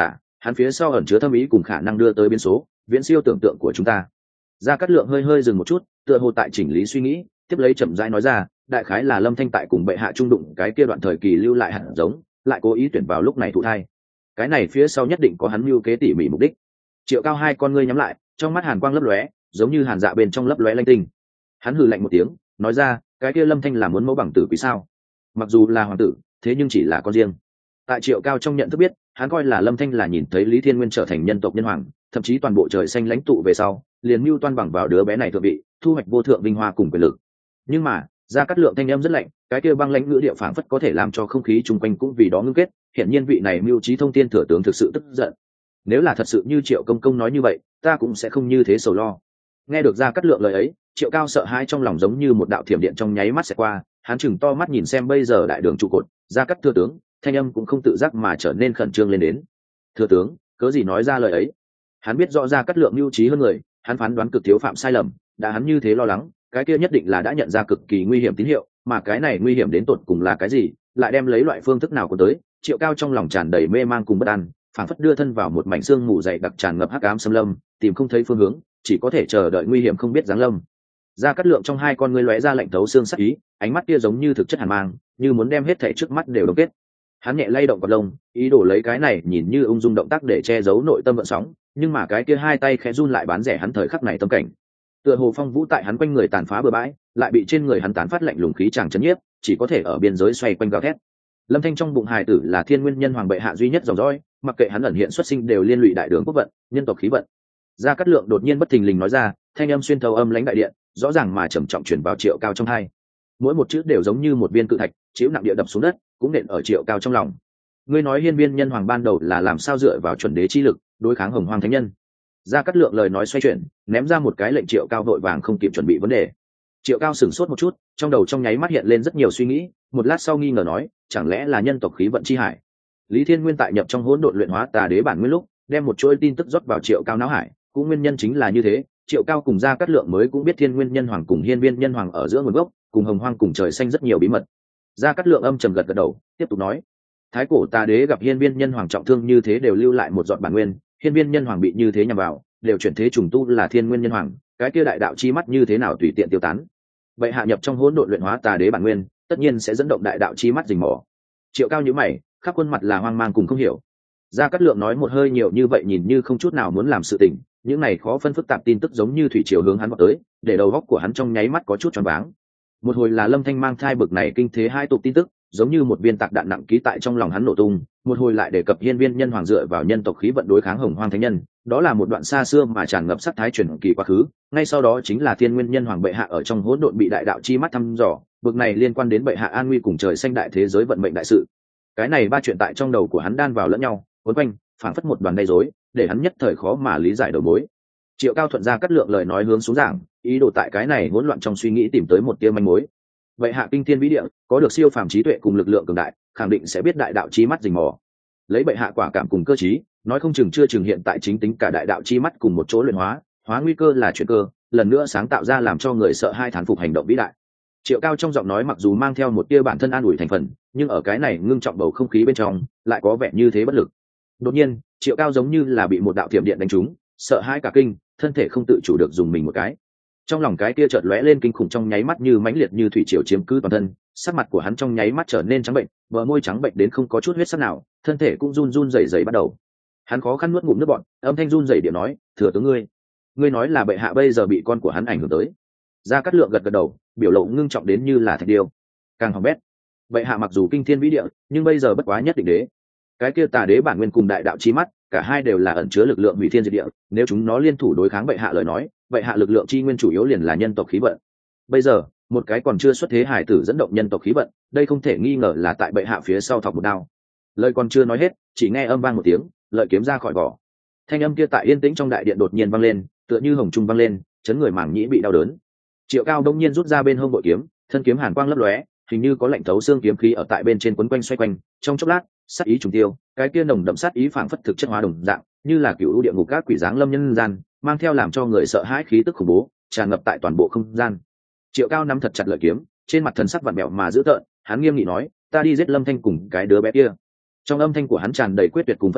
hắn phía sau ẩn chứa thâm ý cùng khả năng đưa tới biến số viễn siêu tưởng tượng của chúng ta. Gia Cát Lượng hơi hơi dừng một chút, tựa hồ tại chỉnh lý suy nghĩ, tiếp lấy chậm rãi nói ra, đại khái là Lâm Thanh tại cùng bệ hạ trung đụng cái kia đoạn thời kỳ lưu lại hạt giống, lại cố ý tuyển vào lúc này thụ thai. Cái này phía sau nhất định có hắn mưu kế tỉ mỉ mục đích. Triệu Cao hai con ngươi nhắm lại, trong mắt hàn quang lấp lóe, giống như hàn dạ bên trong lấp lóe lanh tinh. Hắn hừ lạnh một tiếng, nói ra, cái kia Lâm Thanh là muốn mẫu bằng tử quý sao? Mặc dù là hoàng tử, thế nhưng chỉ là con riêng. Tại Triệu Cao trong nhận thức biết, hắn coi là Lâm Thanh là nhìn thấy Lý Thiên Nguyên trở thành nhân tộc nhân hoàng, thậm chí toàn bộ trời xanh lãnh tụ về sau, liền mưu toan bằng vào đứa bé này thượng vị, thu hoạch vô thượng vinh hoa cùng quyền lực. Nhưng mà, Gia Cát Lượng thanh âm rất lạnh, cái kia băng lãnh ngữ địa phảng phất có thể làm cho không khí chung quanh cũng vì đó ngưng kết, hiện nhiên vị này mưu trí thông thiên thừa tướng thực sự tức giận. Nếu là thật sự như Triệu công công nói như vậy, ta cũng sẽ không như thế sầu lo. Nghe được Gia Cát Lượng lời ấy, Triệu Cao sợ hãi trong lòng giống như một đạo thiểm điện trong nháy mắt sẽ qua, hắn chừng to mắt nhìn xem bây giờ đại đường trụ cột, Gia Cát thừa tướng, thanh âm cũng không tự giác mà trở nên khẩn trương lên đến. Thừa tướng, cớ gì nói ra lời ấy? Hắn biết rõ Gia Cát Lượng mưu trí hơn người, hắn phán đoán cực thiếu phạm sai lầm, đã hắn như thế lo lắng, cái kia nhất định là đã nhận ra cực kỳ nguy hiểm tín hiệu, mà cái này nguy hiểm đến tột cùng là cái gì, lại đem lấy loại phương thức nào của tới. Triệu Cao trong lòng tràn đầy mê mang cùng bất an, phảng phất đưa thân vào một mảnh xương mù dày đặc tràn ngập hắc ám xâm lâm, tìm không thấy phương hướng, chỉ có thể chờ đợi nguy hiểm không biết giáng lâm. Gia Cát Lượng trong hai con ngươi lóe ra lạnh thấu xương sắc ý, ánh mắt kia giống như thực chất hàn mang, như muốn đem hết thảy trước mắt đều đông kết. Hắn nhẹ lay động cặp lông, ý đồ lấy cái này nhìn như ung dung động tác để che giấu nội tâm vận sóng, nhưng mà cái kia hai tay khẽ run lại bán rẻ hắn thời khắc này tâm cảnh. Tựa hồ phong vũ tại hắn quanh người tàn phá bừa bãi, lại bị trên người hắn tán phát lạnh lùng khí chàng chấn nhiếp, chỉ có thể ở biên giới xoay quanh gào thét. Lâm Thanh trong bụng hài tử là Thiên Nguyên Nhân Hoàng bệ hạ duy nhất dòng dõi, mặc kệ hắn ẩn hiện xuất sinh đều liên lụy đại đường quốc vận, nhân tộc khí vận. Gia Cát Lượng đột nhiên bất thình lình nói ra, thanh âm xuyên thấu âm lãnh đại điện, rõ ràng mà trầm trọng truyền vào Triệu Cao trong tai. Mỗi một chữ đều giống như một viên cự thạch, chịu nặng địa đập xuống đất, cũng nện ở Triệu Cao trong lòng. Ngươi nói Hiên Viên Nhân Hoàng ban đầu là làm sao dựa vào chuẩn đế chi lực đối kháng Hồng Hoang thánh nhân? Gia Cát Lượng lời nói xoay chuyển, ném ra một cái lệnh Triệu Cao vội vàng không kịp chuẩn bị vấn đề. Triệu Cao sửng sốt một chút, trong đầu trong nháy mắt hiện lên rất nhiều suy nghĩ, một lát sau nghi ngờ nói, chẳng lẽ là nhân tộc khí vận chi hải? Lý Thiên Nguyên tại nhập trong hỗn độn luyện hóa tà đế bản nguyên lúc, đem một chuỗi tin tức rót vào Triệu Cao não hải, cũng nguyên nhân chính là như thế, Triệu Cao cùng Gia Cát Lượng mới cũng biết Thiên Nguyên Nhân Hoàng cùng Hiên Viên Nhân Hoàng ở giữa nguồn gốc, cùng Hồng Hoang cùng trời xanh rất nhiều bí mật. Gia Cát Lượng âm trầm gật gật đầu, tiếp tục nói, thái cổ tà đế gặp Hiên Viên Nhân Hoàng trọng thương như thế đều lưu lại một giọt bản nguyên, Hiên Viên Nhân Hoàng bị như thế nhằm vào, đều chuyển thế trùng tu là Thiên Nguyên Nhân Hoàng, cái kia đại đạo chi mắt như thế nào tùy tiện tiêu tán. Vậy hạ nhập trong hỗn độn luyện hóa tà đế bản nguyên, tất nhiên sẽ dẫn động đại đạo chi mắt rình mò. Triệu Cao nhíu mày, khắp khuôn mặt là hoang mang cùng không hiểu. Gia Cát Lượng nói một hơi nhiều như vậy nhìn như không chút nào muốn làm sự tình, những này khó phân phức tạp tin tức giống như thủy triều hướng hắn vọt tới, để đầu óc của hắn trong nháy mắt có chút choáng váng. Một hồi là Lâm Thanh mang thai bực này kinh thế hai tục tin tức, giống như một viên tạc đạn nặng ký tại trong lòng hắn nổ tung, một hồi lại đề cập Hiên Viên Nhân Hoàng dựa vào nhân tộc khí vận đối kháng Hồng Hoang thánh nhân, đó là một đoạn xa xưa mà tràn ngập sắc thái truyền kỳ quá khứ, ngay sau đó chính là Thiên Nguyên Nhân Hoàng bệ hạ ở trong hỗn độn bị đại đạo chi mắt thăm dò, bực này liên quan đến bệ hạ an nguy cùng trời xanh đại thế giới vận mệnh đại sự. Cái này ba chuyện tại trong đầu của hắn đan vào lẫn nhau, cuốn quanh, phảng phất một đoàn gây rối, để hắn nhất thời khó mà lý giải đầu mối. Triệu Cao thuận ra cắt lượng lời nói hướng xuống giảng, ý đồ tại cái này hỗn loạn trong suy nghĩ tìm tới một tia manh mối. Vậy hạ kinh thiên vĩ địa, có được siêu phàm trí tuệ cùng lực lượng cường đại, khẳng định sẽ biết đại đạo chi mắt rình mò. Lấy bệ hạ quả cảm cùng cơ trí, nói không chừng chưa chừng hiện tại chính tính cả đại đạo chi mắt cùng một chỗ luyện hóa, hóa nguy cơ là chuyển cơ, lần nữa sáng tạo ra làm cho người sợ hai thán phục hành động vĩ đại. Triệu Cao trong giọng nói mặc dù mang theo một tia bản thân an ủi thành phần, nhưng ở cái này ngưng trọng bầu không khí bên trong, lại có vẻ như thế bất lực. Đột nhiên, Triệu Cao giống như là bị một đạo thiểm điện đánh trúng, sợ hãi cả kinh, thân thể không tự chủ được dùng mình một cái. Trong lòng cái kia chợt lóe lên kinh khủng trong nháy mắt như mãnh liệt như thủy triều chiếm cứ toàn thân, sắc mặt của hắn trong nháy mắt trở nên trắng bệnh, bờ môi trắng bệnh đến không có chút huyết sắc nào, thân thể cũng run run rẩy rẩy bắt đầu. Hắn khó khăn nuốt ngụm nước bọt, âm thanh run rẩy điệu nói, "Thừa tướng ngươi nói là bệ hạ bây giờ bị con của hắn ảnh hưởng tới." Gia Cát Lượng gật gật đầu, biểu lộ ngưng trọng đến như là thạch điêu. Càng hỏng bét. Bệ hạ mặc dù kinh thiên vĩ địa, nhưng bây giờ bất quá nhất định đế. Cái kia tà đế bản nguyên cùng đại đạo chi mắt, cả hai đều là ẩn chứa lực lượng hủy thiên diệt địa, nếu chúng nó liên thủ đối kháng bệ hạ lời nói, bệ hạ lực lượng chi nguyên chủ yếu liền là nhân tộc khí vận. Bây giờ, một cái còn chưa xuất thế hải tử dẫn động nhân tộc khí vận, đây không thể nghi ngờ là tại bệ hạ phía sau thọc một đao. Lời còn chưa nói hết, chỉ nghe âm vang một tiếng, lợi kiếm ra khỏi vỏ. Thanh âm kia tại yên tĩnh trong đại điện đột nhiên vang lên, tựa như hồng trung vang lên, chấn người màng nhĩ bị đau đớn. Triệu Cao đông nhiên rút ra bên hông bội kiếm, thân kiếm hàn quang lấp lóe, hình như có lạnh thấu xương kiếm khí ở tại bên trên quấn quanh xoay quanh, trong chốc lát, sát ý trùng tiêu, cái kia nồng đậm sát ý phảng phất thực chất hóa đồng dạng, như là cựu địa ngục các quỷ dáng lâm nhân gian, mang theo làm cho người sợ hãi khí tức khủng bố, tràn ngập tại toàn bộ không gian. Triệu Cao nắm thật chặt lợi kiếm, trên mặt thần sắc vặn bẹo mà dữ tợn, hắn nghiêm nghị nói, "Ta đi giết Lâm Thanh cùng cái đứa bé kia." Trong âm thanh của hắn tràn đầy quyết tuyệt cùng phẫn nộ,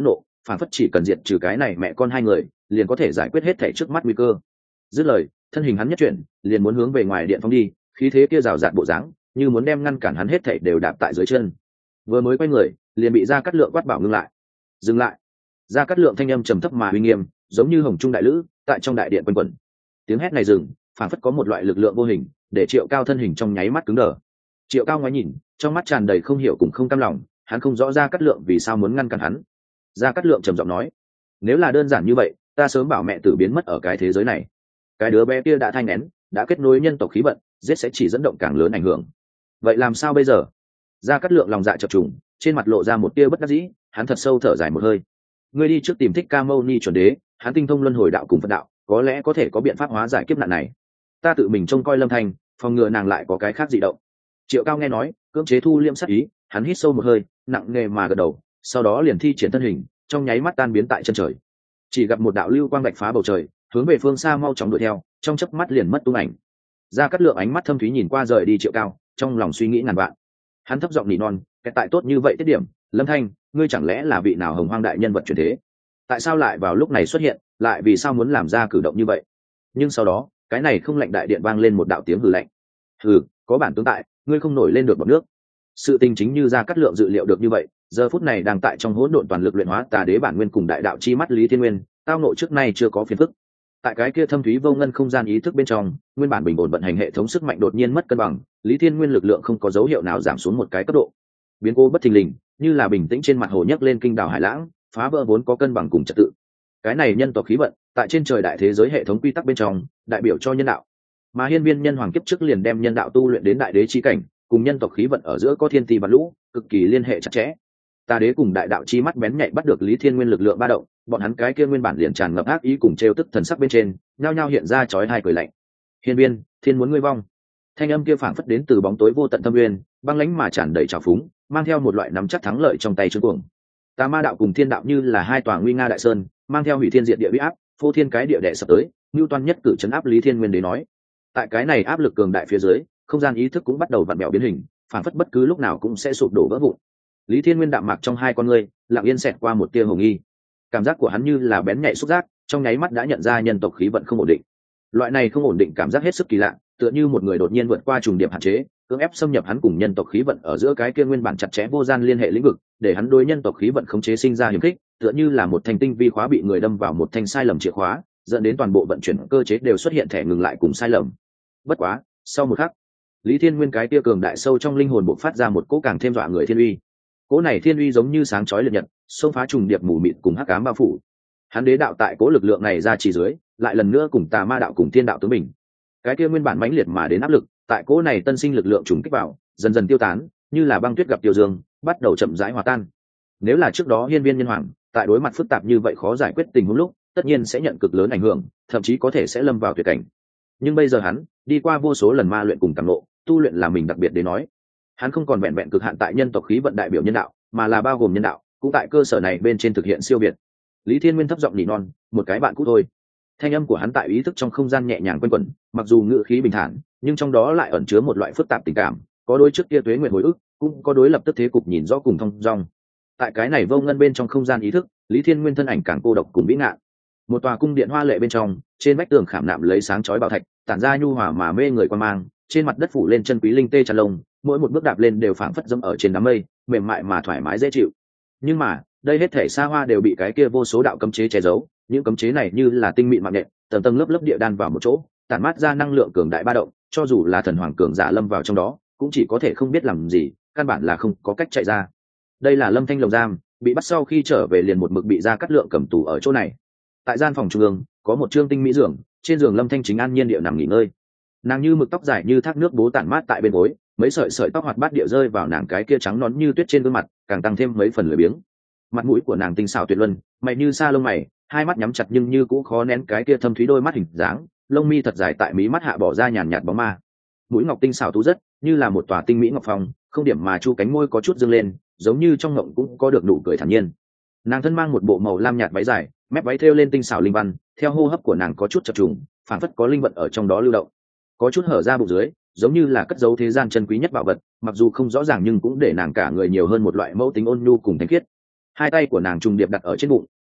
phản phất chỉ cần diệt trừ cái này mẹ con hai người liền có thể giải quyết hết thảy trước mắt nguy cơ. Dứt lời, thân hình hắn nhất chuyển, liền muốn hướng về ngoài điện phóng đi, khí thế kia rào rạt bộ dáng, như muốn đem ngăn cản hắn hết thảy đều đạp tại dưới chân. Vừa mới quay người, liền bị Gia Cát Lượng quát bảo ngưng lại. Dừng lại. Gia Cát Lượng thanh âm trầm thấp mà uy nghiêm, giống như hồng trung đại lữ, tại trong đại điện quanh quẩn. Tiếng hét này dừng, phản phất có một loại lực lượng vô hình, để Triệu Cao thân hình trong nháy mắt cứng đờ. Triệu Cao ngoái nhìn, trong mắt tràn đầy không hiểu cùng không cam lòng, hắn không rõ Gia Cát Lượng vì sao muốn ngăn cản hắn. Gia Cát Lượng trầm giọng nói: "Nếu là đơn giản như vậy, ta sớm bảo mẹ tử biến mất ở cái thế giới này. Cái đứa bé kia đã thai nghén, đã kết nối nhân tộc khí vận, giết sẽ chỉ dẫn động càng lớn ảnh hưởng. Vậy làm sao bây giờ?" Gia Cát Lượng lòng dạ chập trùng, trên mặt lộ ra một tia bất đắc dĩ, hắn thật sâu thở dài một hơi. "Ngươi đi trước tìm Thích Ca Mâu Ni chuẩn đế, hắn tinh thông luân hồi đạo cùng Phật đạo, có lẽ có thể có biện pháp hóa giải kiếp nạn này. Ta tự mình trông coi Lâm Thanh, phòng ngừa nàng lại có cái khác dị động." Triệu Cao nghe nói, cưỡng chế thu liễm sát ý, hắn hít sâu một hơi, nặng nề mà gật đầu, sau đó liền thi triển thân hình, trong nháy mắt tan biến tại chân trời. Chỉ gặp một đạo lưu quang bạch phá bầu trời, hướng về phương xa mau chóng đuổi theo, trong chớp mắt liền mất tung ảnh. Gia Cát Lượng ánh mắt thâm thúy nhìn qua rời đi Triệu Cao, trong lòng suy nghĩ ngàn vạn. Hắn thấp giọng nỉ non, "Cái tại tốt như vậy tiết điểm, Lâm Thanh, ngươi chẳng lẽ là vị nào hồng hoang đại nhân vật chuyển thế? Tại sao lại vào lúc này xuất hiện, lại vì sao muốn làm ra cử động như vậy?" Nhưng sau đó, cái này không lạnh đại điện vang lên một đạo tiếng hừ lạnh. "Hừ, có bản tướng tại, ngươi không nổi lên được bọt nước." Sự tình chính như Gia Cát Lượng dự liệu được như vậy, giờ phút này đang tại trong hỗn độn toàn lực luyện hóa Tà Đế bản nguyên cùng đại đạo chi mắt Lý Thiên Nguyên, tao nội trước nay chưa có phiền phức. Tại cái kia thâm thúy vô ngân không gian ý thức bên trong, nguyên bản bình ổn vận hành hệ thống sức mạnh đột nhiên mất cân bằng, Lý Thiên Nguyên lực lượng không có dấu hiệu nào giảm xuống một cái cấp độ. Biến cố bất thình lình, như là bình tĩnh trên mặt hồ nhấc lên kinh đảo hải lãng, phá vỡ vốn có cân bằng cùng trật tự. Cái này nhân tộc khí vận, tại trên trời đại thế giới hệ thống quy tắc bên trong, đại biểu cho nhân đạo. Mà Hiên Viên nhân hoàng kiếp trước liền đem nhân đạo tu luyện đến đại đế chi cảnh, cùng nhân tộc khí vận ở giữa có thiên ti và lũ, cực kỳ liên hệ chặt chẽ. Tà Đế cùng đại đạo chi mắt bén nhạy bắt được Lý Thiên Nguyên lực lượng ba động, bọn hắn cái kia nguyên bản liền tràn ngập ác ý cùng trêu tức thần sắc bên trên, nhao nhao hiện ra chói tai cười lạnh. "Hiên Viên, thiên muốn ngươi vong." Thanh âm kia phảng phất đến từ bóng tối vô tận thâm nguyên, băng lãnh mà tràn đầy trào phúng, mang theo một loại nắm chắc thắng lợi trong tay trương cuồng. Tà Ma đạo cùng Thiên đạo như là hai tòa nguy nga đại sơn, mang theo hủy thiên diệt địa uy áp, phô thiên cái địa đè sập tới, Newton nhất cử chấn áp Lý Thiên Nguyên đến nói. Tại cái này áp lực cường đại phía dưới, không gian ý thức cũng bắt đầu vặn vẹo biến hình, phảng phất bất cứ lúc nào cũng sẽ sụp đổ vỡ vụn. Lý Thiên Nguyên đạm mạc trong hai con ngươi, lặng yên xẹt qua một tia hồng nghi. Cảm giác của hắn như là bén nhạy xúc giác, trong nháy mắt đã nhận ra nhân tộc khí vận không ổn định. Loại này không ổn định cảm giác hết sức kỳ lạ, tựa như một người đột nhiên vượt qua trùng điểm hạn chế, cưỡng ép xâm nhập hắn cùng nhân tộc khí vận ở giữa cái kia nguyên bản chặt chẽ vô gian liên hệ lĩnh vực, để hắn đối nhân tộc khí vận khống chế sinh ra hiểm khích, tựa như là một thanh tinh vi khóa bị người đâm vào một thanh sai lầm chìa khóa, dẫn đến toàn bộ vận chuyển cơ chế đều xuất hiện thẻ ngừng lại cùng sai lầm. Bất quá, sau một khắc, Lý Thiên Nguyên cái kia cường đại sâu trong linh hồn bộc phát ra một cỗ càng thêm dọa người thiên uy. Cỗ này thiên uy giống như sáng chói liệt nhật, xông phá trùng điệp mù mịt cùng hắc ám bao phủ. Hắn đế đạo tại cỗ lực lượng này ra chỉ dưới, lại lần nữa cùng Tà Ma đạo cùng Thiên đạo tướng bình. Cái kia nguyên bản mãnh liệt mà đến áp lực, tại cỗ này tân sinh lực lượng trùng kích vào, dần dần tiêu tán, như là băng tuyết gặp tiêu dương, bắt đầu chậm rãi hòa tan. Nếu là trước đó Hiên Viên nhân hoàng, tại đối mặt phức tạp như vậy khó giải quyết tình huống lúc, tất nhiên sẽ nhận cực lớn ảnh hưởng, thậm chí có thể sẽ lâm vào tuyệt cảnh. Nhưng bây giờ hắn, đi qua vô số lần ma luyện cùng cảm ngộ, tu luyện là mình đặc biệt để nói. Hắn không còn vẹn vẹn cực hạn tại nhân tộc khí vận đại biểu nhân đạo, mà là bao gồm nhân đạo, cũng tại cơ sở này bên trên thực hiện siêu việt. Lý Thiên Nguyên thấp giọng nỉ non, "Một cái bạn cũ thôi." Thanh âm của hắn tại ý thức trong không gian nhẹ nhàng quanh quẩn, mặc dù ngữ khí bình thản, nhưng trong đó lại ẩn chứa một loại phức tạp tình cảm, có đối trước kia tuế nguyện hồi ức, cũng có đối lập tức thế cục nhìn rõ cùng thông dong. Tại cái này vô ngân bên trong không gian ý thức, Lý Thiên Nguyên thân ảnh càng cô độc cùng vĩ ngạn. Một tòa cung điện hoa lệ bên trong, trên vách tường khảm nạm lấy sáng chói bảo thạch, tản ra nhu hòa mà mê người quan mang, trên mặt đất phủ lên chân quý linh tê tràn lông, mỗi một bước đạp lên đều phảng phất dẫm ở trên đám mây, mềm mại mà thoải mái dễ chịu. Nhưng mà, đây hết thể xa hoa đều bị cái kia vô số đạo cấm chế che giấu, những cấm chế này như là tinh mịn mạng nhện, tầng tầng lớp lớp địa đan vào một chỗ, tản mát ra năng lượng cường đại ba động, cho dù là thần hoàng cường giả lâm vào trong đó, cũng chỉ có thể không biết làm gì, căn bản là không có cách chạy ra. Đây là Lâm Thanh lồng giam, bị bắt sau khi trở về liền một mực bị Gia Cát Lượng cầm tù ở chỗ này. Tại gian phòng trung ương, có một trương tinh mỹ giường, trên giường Lâm Thanh chính an nhiên địa nằm nghỉ ngơi. Nàng như mực tóc dài như thác nước bố tản mát tại bên gối, mấy sợi sợi tóc hoạt bát địa rơi vào nàng cái kia trắng nón như tuyết trên gương mặt, càng tăng thêm mấy phần lười biếng. Mặt mũi của nàng tinh xảo tuyệt luân, mày như sa lông mày, hai mắt nhắm chặt nhưng như cũng khó nén cái kia thâm thúy đôi mắt hình dáng, lông mi thật dài tại mí mắt hạ bỏ ra nhàn nhạt bóng ma. Mũi ngọc tinh xảo tú rất, như là một tòa tinh mỹ ngọc phong, không điểm mà chu cánh môi có chút dương lên, giống như trong ngộng cũng có được nụ cười thản nhiên. Nàng thân mang một bộ màu lam nhạt váy dài, mép váy thêu lên tinh xảo linh văn, theo hô hấp của nàng có chút chập trùng, phảng phất có linh vận ở trong đó lưu động. Có chút hở ra bụng dưới, giống như là cất giấu thế gian chân quý nhất bảo vật, mặc dù không rõ ràng nhưng cũng để nàng cả người nhiều hơn một loại mẫu tính ôn nhu cùng thánh khiết. Hai tay của nàng trùng điệp đặt ở trên bụng,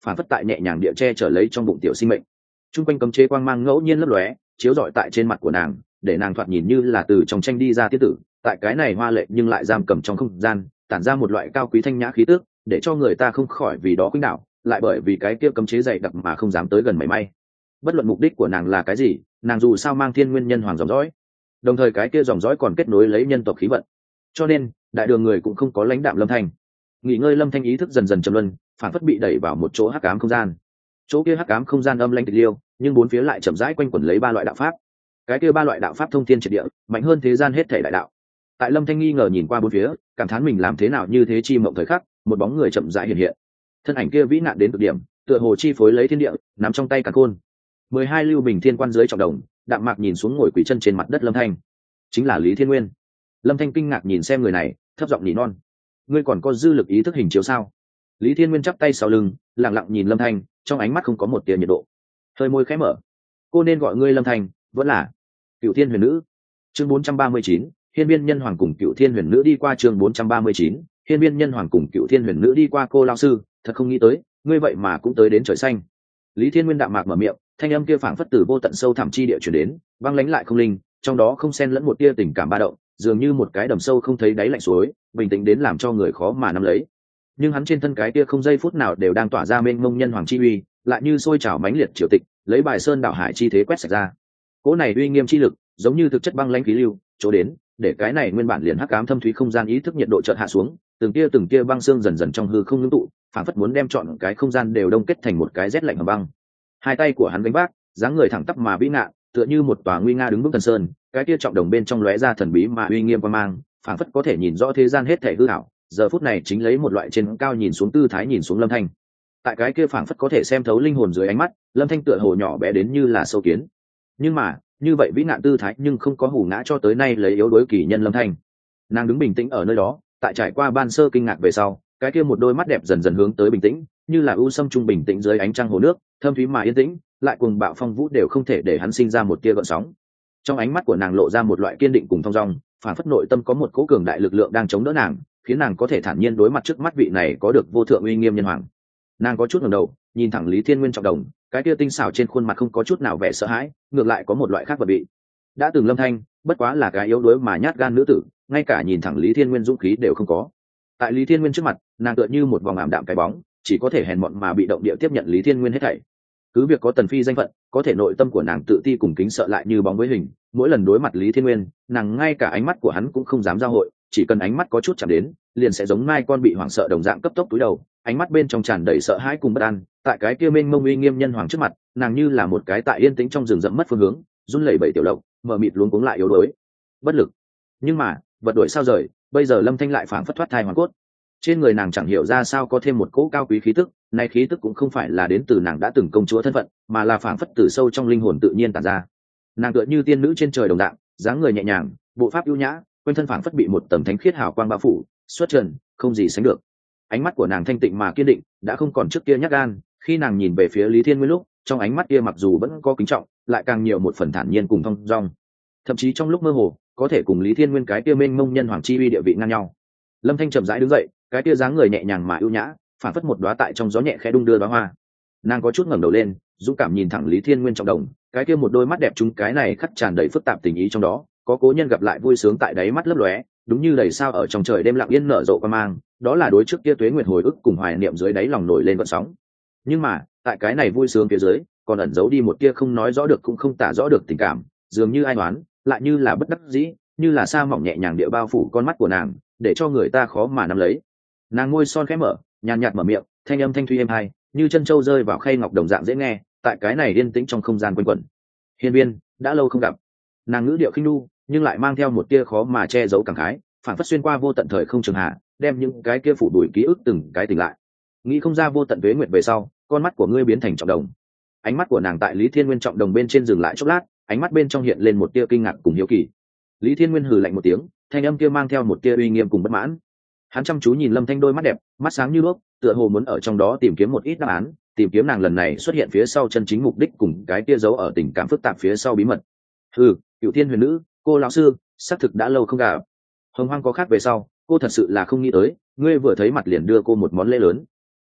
phản phất tại nhẹ nhàng địa che trở lấy trong bụng tiểu sinh mệnh. Trung quanh cấm chế quang mang ngẫu nhiên lấp lóe, chiếu rọi tại trên mặt của nàng, để nàng thoạt nhìn như là từ trong tranh đi ra tiết tử, tại cái này hoa lệ nhưng lại giam cầm trong không gian, tản ra một loại cao quý thanh nhã khí tước, để cho người ta không khỏi vì đó khuynh đảo, lại bởi vì cái kia cấm chế dày đặc mà không dám tới gần mảy may. Bất luận mục đích của nàng là cái gì, nàng dù sao mang thiên nguyên nhân hoàng dòng dõi, đồng thời cái kia dòng dõi còn kết nối lấy nhân tộc khí vận, cho nên đại đường người cũng không có lãnh đạm Lâm Thanh. Nghỉ ngơi Lâm Thanh ý thức dần dần trầm luân, phản phất bị đẩy vào một chỗ hắc ám không gian. Chỗ kia hắc ám không gian âm lãnh tịch liêu, nhưng bốn phía lại chậm rãi quanh quẩn lấy ba loại đạo pháp. Cái kia ba loại đạo pháp thông thiên triệt địa, mạnh hơn thế gian hết thảy đại đạo. Tại Lâm Thanh nghi ngờ nhìn qua bốn phía, cảm thán mình làm thế nào như thế chi mộng thời khắc, một bóng người chậm rãi hiện hiện. Thân ảnh kia vĩ nạn đến cực điểm, tựa hồ chi phối lấy thiên địa, nắm trong tay càn khôn. 12 lưu bình thiên quan dưới trọng đồng, đạm mạc nhìn xuống ngồi quỳ chân trên mặt đất Lâm Thanh, chính là Lý Thiên Nguyên. Lâm Thanh kinh ngạc nhìn xem người này, thấp giọng nỉ non: ngươi còn có dư lực ý thức hình chiếu sao? Lý Thiên Nguyên chắp tay sau lưng, lặng lặng nhìn Lâm Thanh, trong ánh mắt không có một tia nhiệt độ. Hơi môi khẽ mở: cô nên gọi ngươi Lâm Thanh, vẫn là Cửu Thiên Huyền Nữ. Chương 439, Hiên Viên Nhân Hoàng cùng Cửu Thiên Huyền Nữ đi qua. Chương 439, Hiên Viên Nhân Hoàng cùng Cửu Thiên Huyền Nữ đi qua. Cô lão sư, thật không nghĩ tới, ngươi vậy mà cũng tới đến trời xanh. Lý Thiên Nguyên đạm mạc mở miệng, thanh âm kia phảng phất từ vô tận sâu thẳm chi địa truyền đến, băng lãnh lại không linh, trong đó không xen lẫn một tia tình cảm ba động, dường như một cái đầm sâu không thấy đáy lạnh suối, bình tĩnh đến làm cho người khó mà nắm lấy. Nhưng hắn trên thân cái kia không giây phút nào đều đang tỏa ra mênh mông nhân hoàng chi uy, lại như sôi trào mãnh liệt triều tịch, lấy bài sơn đảo hải chi thế quét sạch ra. Cỗ này uy nghiêm chi lực, giống như thực chất băng lãnh khí lưu, chỗ đến, để cái này nguyên bản liền hắc ám thâm thúy không gian ý thức nhiệt độ chợt hạ xuống, từng tia băng xương dần dần trong hư không ngưng tụ, phảng phất muốn đem trọn cái không gian đều đông kết thành một cái rét lạnh hầm băng. Hai tay của hắn gánh vác, dáng người thẳng tắp mà vĩ ngạn, tựa như một tòa nguy nga đứng vững thần sơn, cái kia trọng đồng bên trong lóe ra thần bí mà uy nghiêm quang mang, phảng phất có thể nhìn rõ thế gian hết thảy hư ảo. Giờ phút này chính lấy một loại trên cao nhìn xuống tư thái nhìn xuống Lâm Thanh. Tại cái kia phảng phất có thể xem thấu linh hồn dưới ánh mắt, Lâm Thanh tựa hồ nhỏ bé đến như là sâu kiến. Nhưng mà, như vậy vĩ nạn tư thái nhưng không có hủ ngã cho tới nay lấy yếu đối kỳ nhân Lâm Thanh. Nàng đứng bình tĩnh ở nơi đó, tại trải qua ban sơ kinh ngạc về sau, cái kia một đôi mắt đẹp dần dần hướng tới bình tĩnh, như là u sâm trung bình tĩnh dưới ánh trăng hồ nước, thâm thúy mà yên tĩnh, lại cuồng bạo phong vũ đều không thể để hắn sinh ra một tia gợn sóng. Trong ánh mắt của nàng lộ ra một loại kiên định cùng thong dong, phản phất nội tâm có một cỗ cường đại lực lượng đang chống đỡ nàng, khiến nàng có thể thản nhiên đối mặt trước mắt vị này có được vô thượng uy nghiêm nhân hoàng. Nàng có chút ngẩng đầu, nhìn thẳng Lý Thiên Nguyên trọng đồng, cái kia tinh xảo trên khuôn mặt không có chút nào vẻ sợ hãi, ngược lại có một loại khác vật vị. Đã từng Lâm Thanh, bất quá là cái yếu đuối mà nhát gan nữ tử, ngay cả nhìn thẳng Lý Thiên Nguyên dũng khí đều không có. Tại Lý Thiên Nguyên trước mặt, nàng tựa như một vòng ảm đạm cái bóng, chỉ có thể hèn mọn mà bị động địa tiếp nhận Lý Thiên Nguyên hết thảy. Cứ việc có Tần Phi danh phận, có thể nội tâm của nàng tự ti cùng kính sợ lại như bóng với hình. Mỗi lần đối mặt Lý Thiên Nguyên, nàng ngay cả ánh mắt của hắn cũng không dám giao hội, chỉ cần ánh mắt có chút chạm đến, liền sẽ giống mai con bị hoảng sợ đồng dạng cấp tốc túi đầu, ánh mắt bên trong tràn đầy sợ hãi cùng bất an. Tại cái kia mênh mông uy nghiêm nhân hoàng trước mặt, nàng như là một cái tại yên tĩnh trong rừng rậm mất phương hướng, run lẩy bẩy tiểu lộc, mờ mịt luống cuống lại yếu đuối, bất lực. Nhưng mà, vật đổi sao rời, bây giờ Lâm Thanh lại phảng phất thoát thai hoàn cốt. Trên người nàng chẳng hiểu ra sao có thêm một cỗ cao quý khí tức, này khí tức cũng không phải là đến từ nàng đã từng công chúa thân phận, mà là phảng phất từ sâu trong linh hồn tự nhiên tản ra. Nàng tựa như tiên nữ trên trời đồng dạng, dáng người nhẹ nhàng, bộ pháp ưu nhã, quanh thân phảng phất bị một tầng thánh khiết hào quang bao phủ, xuất trần, không gì sánh được. Ánh mắt của nàng thanh tịnh mà kiên định, đã không còn trước kia nhát gan. Khi nàng nhìn về phía Lý Thiên Nguyên lúc, trong ánh mắt kia mặc dù vẫn có kính trọng, lại càng nhiều một phần thản nhiên cùng thong dong. Thậm chí trong lúc mơ hồ, có thể cùng Lý Thiên Nguyên cái kia mênh mông nhân hoàng chi uy địa vị ngang nhau. Lâm Thanh chậm rãi đứng dậy, cái kia dáng người nhẹ nhàng mà ưu nhã, phản phất một đóa tại trong gió nhẹ khẽ đung đưa đóa hoa. Nàng có chút ngẩng đầu lên, dũng cảm nhìn thẳng Lý Thiên Nguyên trọng đồng, cái kia một đôi mắt đẹp chúng cái này khắc tràn đầy phức tạp tình ý trong đó, có cố nhân gặp lại vui sướng tại đáy mắt lấp lóe, đúng như đầy sao ở trong trời đêm lặng yên nở rộ qua mang, đó là đối trước kia tuế nguyệt hồi ức cùng hoài niệm dưới đáy lòng nổi lên gợn sóng. Nhưng mà, tại cái này vui sướng phía dưới, còn ẩn giấu đi một tia không nói rõ được cũng không tả rõ được tình cảm, dường như ai oán, lại như là bất đắc dĩ, như là sa mỏng nhẹ nhàng địa bao phủ con mắt của nàng, để cho người ta khó mà nắm lấy. Nàng môi son khẽ mở, nhàn nhạt mở miệng, thanh âm thanh thuy êm hai, như chân châu rơi vào khay ngọc đồng dạng dễ nghe, tại cái này yên tĩnh trong không gian quanh quẩn. Hiên Viên, đã lâu không gặp. Nàng ngữ điệu khinh nu, nhưng lại mang theo một tia khó mà che giấu cảm khái, phản phất xuyên qua vô tận thời không trường hạ, đem những cái kia phủ đuổi ký ức từng cái tỉnh lại. Nghĩ không ra vô tận tuế nguyệt về sau, con mắt của ngươi biến thành trọng đồng. Ánh mắt của nàng tại Lý Thiên Nguyên trọng đồng bên trên dừng lại chốc lát, ánh mắt bên trong hiện lên một tia kinh ngạc cùng hiếu kỳ. Lý Thiên Nguyên hừ lạnh một tiếng, thanh âm kia mang theo một tia uy nghiêm cùng bất mãn. Hắn chăm chú nhìn Lâm Thanh đôi mắt đẹp, mắt sáng như đuốc, tựa hồ muốn ở trong đó tìm kiếm một ít đáp án, tìm kiếm nàng lần này xuất hiện phía sau chân chính mục đích cùng cái kia giấu ở tình cảm phức tạp phía sau bí mật. Hừ, Cửu Thiên Huyền Nữ, cô lão sư, xác thực đã lâu không gặp. Hồng Hoang có khác về sau, cô thật sự là không nghĩ tới, ngươi vừa thấy mặt liền đưa cô một món lễ lớn.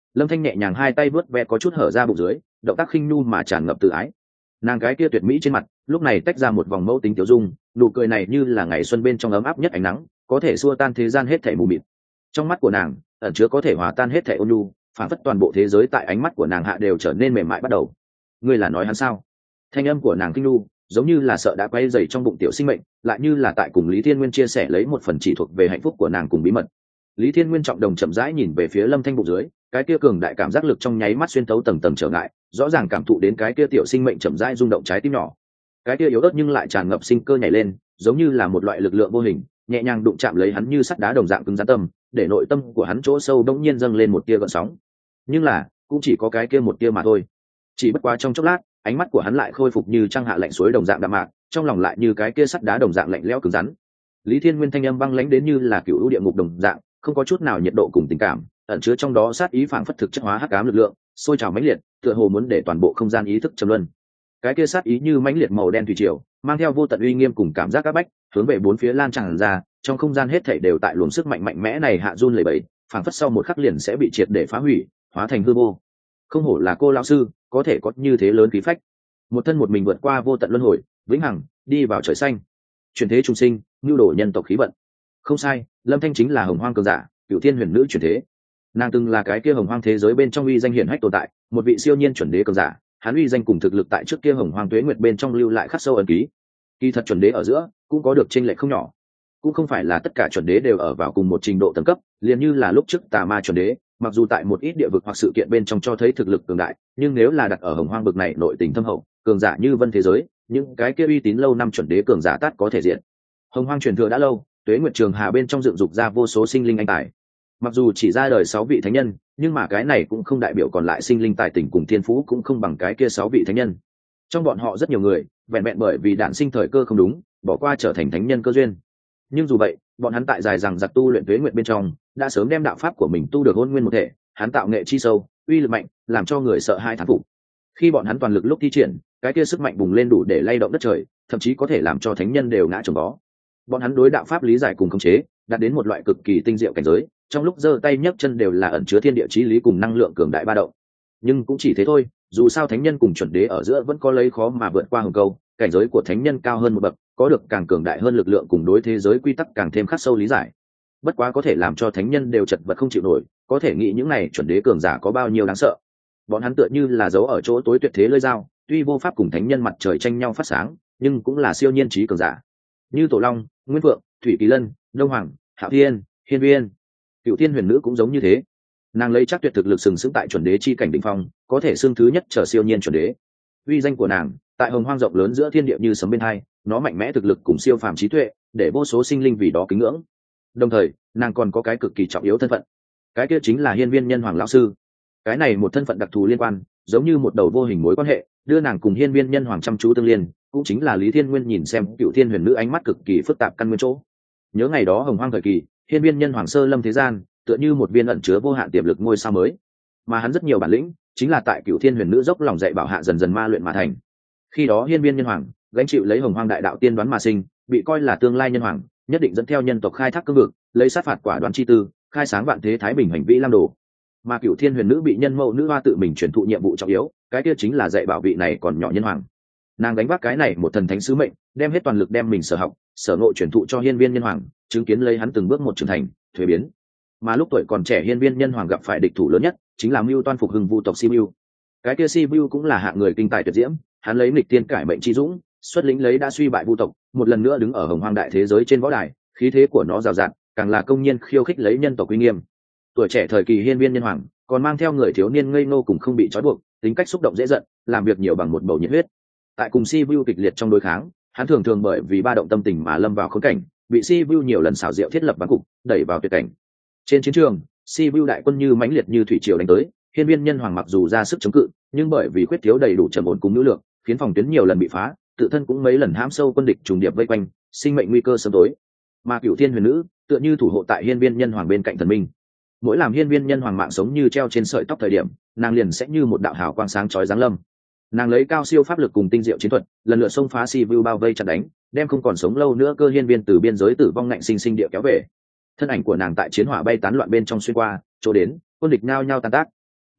Lâm Thanh nhẹ nhàng hai tay vớt ve có chút hở ra bụng dưới, động tác khinh nhu mà tràn ngập tự ái. Nàng cái kia tuyệt mỹ trên mặt lúc này tách ra một vòng mẫu tính tiểu dung, nụ cười này như là ngày xuân bên trong ấm áp nhất ánh nắng, có thể xua tan thế gian hết thảy mù mịt. Trong mắt của nàng ẩn chứa có thể hòa tan hết thảy ôn nhu, phản phất toàn bộ thế giới tại ánh mắt của nàng hạ đều trở nên mềm mại bắt đầu. Ngươi là nói hắn sao? Thanh âm của nàng kinh nhu giống như là sợ đã quay dày trong bụng tiểu sinh mệnh, lại như là tại cùng Lý Thiên Nguyên chia sẻ lấy một phần chỉ thuộc về hạnh phúc của nàng cùng bí mật. Lý Thiên Nguyên trọng đồng chậm rãi nhìn về phía Lâm Thanh bụng dưới, cái kia cường đại cảm giác lực trong nháy mắt xuyên thấu tầng tầng trở ngại, rõ ràng cảm thụ đến cái kia tiểu sinh mệnh chậm rãi rung động trái tim nhỏ. Cái kia yếu ớt nhưng lại tràn ngập sinh cơ nhảy lên, giống như là một loại lực lượng vô hình, nhẹ nhàng đụng chạm lấy hắn như sắt đá đồng dạng cứng rắn tâm, để nội tâm của hắn chỗ sâu bỗng nhiên dâng lên một tia gợn sóng. Nhưng là, cũng chỉ có cái kia một tia mà thôi. Chỉ bất quá trong chốc lát, ánh mắt của hắn lại khôi phục như trăng hạ lạnh suối đồng dạng đạm mạc, trong lòng lại như cái kia sắt đá đồng dạng lạnh lẽo cứng rắn. Lý Thiên Nguyên thanh âm băng lãnh đến như là cựu địa ngục đồng dạng, không có chút nào nhiệt độ cùng tình cảm, ẩn chứa trong đó sát ý phảng phất thực chất hóa hắc ám lực lượng, sôi trào mãnh liệt, tựa hồ muốn để toàn bộ không gian ý thức trầm luân. Cái kia sát ý như mãnh liệt màu đen thủy triều, mang theo vô tận uy nghiêm cùng cảm giác áp bách, hướng về bốn phía lan tràn ra, trong không gian hết thảy đều tại luồng sức mạnh mạnh mẽ này hạ run lẩy bẩy, phảng phất sau một khắc liền sẽ bị triệt để phá hủy, hóa thành hư vô. Không hổ là cô lão sư, có thể có như thế lớn khí phách. Một thân một mình vượt qua vô tận luân hồi, vĩnh hằng, đi vào trời xanh. Chuyển thế trùng sinh, nhu đồ nhân tộc khí vận. Không sai, Lâm Thanh chính là Hồng Hoang cường giả, Cửu Thiên Huyền Nữ chuyển thế. Nàng từng là cái kia Hồng Hoang thế giới bên trong uy danh hiển hách tồn tại, một vị siêu nhiên chuẩn đế cường giả, hắn uy danh cùng thực lực tại trước kia Hồng Hoang Tuế Nguyệt bên trong lưu lại khắc sâu ấn ký. Kỳ thật chuẩn đế ở giữa cũng có được chênh lệch không nhỏ, cũng không phải là tất cả chuẩn đế đều ở vào cùng một trình độ tầng cấp, liền như là lúc trước Tà Ma chuẩn đế, mặc dù tại một ít địa vực hoặc sự kiện bên trong cho thấy thực lực cường đại, nhưng nếu là đặt ở Hồng Hoang bực này nội tình thâm hậu, cường giả như Vân thế giới, những cái kia uy tín lâu năm chuẩn đế cường giả tát có thể diện. Hồng Hoang truyền thừa đã lâu, Tuế Nguyệt Trường Hà bên trong dựng dục ra vô số sinh linh anh tài. Mặc dù chỉ ra đời 6 vị thánh nhân, nhưng mà cái này cũng không đại biểu còn lại sinh linh tài tình cùng thiên phú cũng không bằng cái kia 6 vị thánh nhân. Trong bọn họ rất nhiều người, vẹn vẹn bởi vì đản sinh thời cơ không đúng, bỏ qua trở thành thánh nhân cơ duyên. Nhưng dù vậy, bọn hắn tại dài rằng giặc tu luyện Tuế Nguyệt bên trong, đã sớm đem đạo pháp của mình tu được hôn nguyên một thể, hắn tạo nghệ chi sâu, uy lực mạnh, làm cho người sợ hai thán phục. Khi bọn hắn toàn lực lúc thi triển, cái kia sức mạnh bùng lên đủ để lay động đất trời, thậm chí có thể làm cho thánh nhân đều ngã chồng vó. Bọn hắn đối đạo pháp lý giải cùng khống chế, đạt đến một loại cực kỳ tinh diệu cảnh giới, trong lúc giơ tay nhấc chân đều là ẩn chứa thiên địa chí lý cùng năng lượng cường đại ba động. Nhưng cũng chỉ thế thôi, dù sao thánh nhân cùng chuẩn đế ở giữa vẫn có lấy khó mà vượt qua hừng câu, cảnh giới của thánh nhân cao hơn một bậc, có được càng cường đại hơn lực lượng cùng đối thế giới quy tắc càng thêm khắc sâu lý giải. Bất quá có thể làm cho thánh nhân đều chật vật không chịu nổi, có thể nghĩ những này chuẩn đế cường giả có bao nhiêu đáng sợ. Bọn hắn tựa như là giấu ở chỗ tối tuyệt thế lưỡi dao, tuy vô pháp cùng thánh nhân mặt trời tranh nhau phát sáng, nhưng cũng là siêu nhiên trí cường giả. Như Tổ Long, Nguyên Vượng, Thủy Kỳ Lân, Đông Hoàng, Hạo Thiên, Hiên Viên, Cửu Thiên Huyền Nữ cũng giống như thế. Nàng lấy chắc tuyệt thực lực sừng sững tại chuẩn đế chi cảnh đỉnh phong, có thể xưng thứ nhất trở siêu nhiên chuẩn đế. Uy danh của nàng tại Hồng Hoang rộng lớn giữa thiên địa như sấm bên hai, nó mạnh mẽ thực lực cùng siêu phàm trí tuệ, để vô số sinh linh vì đó kính ngưỡng. Đồng thời, nàng còn có cái cực kỳ trọng yếu thân phận, cái kia chính là Hiên Viên Nhân Hoàng lão sư. Cái này một thân phận đặc thù liên quan, giống như một đầu vô hình mối quan hệ, đưa nàng cùng Hiên Viên Nhân Hoàng chăm chú tương liên, cũng chính là Lý Thiên Nguyên nhìn xem Cửu Thiên Huyền Nữ ánh mắt cực kỳ phức tạp căn nguyên chỗ. Nhớ ngày đó Hồng Hoang thời kỳ, Hiên Viên Nhân Hoàng sơ lâm thế gian, tựa như một viên ẩn chứa vô hạn tiềm lực ngôi sao mới, mà hắn rất nhiều bản lĩnh, chính là tại Cửu Thiên Huyền Nữ dốc lòng dạy bảo hạ dần dần ma luyện mà thành. Khi đó Hiên Viên Nhân Hoàng gánh chịu lấy Hồng Hoang đại đạo tiên đoán mà sinh, bị coi là tương lai nhân hoàng, nhất định dẫn theo nhân tộc khai thác cương vực, lấy sát phạt quả đoán chi tư, khai sáng vạn thế thái bình hành vĩ lam đồ. Mà Cửu Thiên Huyền Nữ bị nhân mẫu nữ hoa tự mình truyền thụ nhiệm vụ trọng yếu, cái kia chính là dạy bảo vị này còn nhỏ nhân hoàng. Nàng đánh vác cái này một thần thánh sứ mệnh, đem hết toàn lực đem mình sở học, sở ngộ truyền thụ cho Hiên Viên Nhân Hoàng, chứng kiến lấy hắn từng bước một trưởng thành, thuế biến. Mà lúc tuổi còn trẻ Hiên Viên Nhân Hoàng gặp phải địch thủ lớn nhất, chính là Mưu Toan phục hưng Vu tộc Sibiu. Cái kia Sibiu cũng là hạng người kinh tài tuyệt diễm, hắn lấy nghịch tiên cải mệnh chi dũng, xuất lĩnh lấy đã suy bại Vu tộc, một lần nữa đứng ở Hồng Hoang đại thế giới trên võ đài, khí thế của nó rào rạt, càng là công nhiên khiêu khích lấy nhân tộc uy nghiêm. Tuổi trẻ thời kỳ Hiên Viên Nhân Hoàng còn mang theo người thiếu niên ngây ngô cùng không bị trói buộc, tính cách xúc động dễ giận, làm việc nhiều bằng một bầu nhiệt huyết. Tại cùng Sibiu kịch liệt trong đối kháng, hắn thường thường bởi vì ba động tâm tình mà lâm vào khốn cảnh, bị Sibiu nhiều lần xảo diệu thiết lập ván cục, đẩy vào tuyệt cảnh. Trên chiến trường, Sibiu đại quân như mãnh liệt như thủy triều đánh tới, Hiên Viên Nhân Hoàng mặc dù ra sức chống cự, nhưng bởi vì khuyết thiếu đầy đủ trầm ổn cùng nữ lượng, khiến phòng tuyến nhiều lần bị phá, tự thân cũng mấy lần hãm sâu quân địch trùng điệp vây quanh, sinh mệnh nguy cơ sớm tối. Mà Cửu Thiên Huyền Nữ tựa như thủ hộ tại Hiên Viên Nhân Hoàng bên cạnh thần minh. Mỗi làm Hiên Viên Nhân Hoàng mạng sống như treo trên sợi tóc thời điểm, nàng liền sẽ như một đạo hào quang sáng chói giáng lâm. Nàng lấy cao siêu pháp lực cùng tinh diệu chiến thuật, lần lượt xông phá Sibiu bao vây chặn đánh, đem không còn sống lâu nữa cơ hiên viên từ biên giới tử vong ngạnh sinh sinh địa kéo về. Thân ảnh của nàng tại chiến hỏa bay tán loạn bên trong xuyên qua, chỗ đến, quân địch nhao nhao tan tác.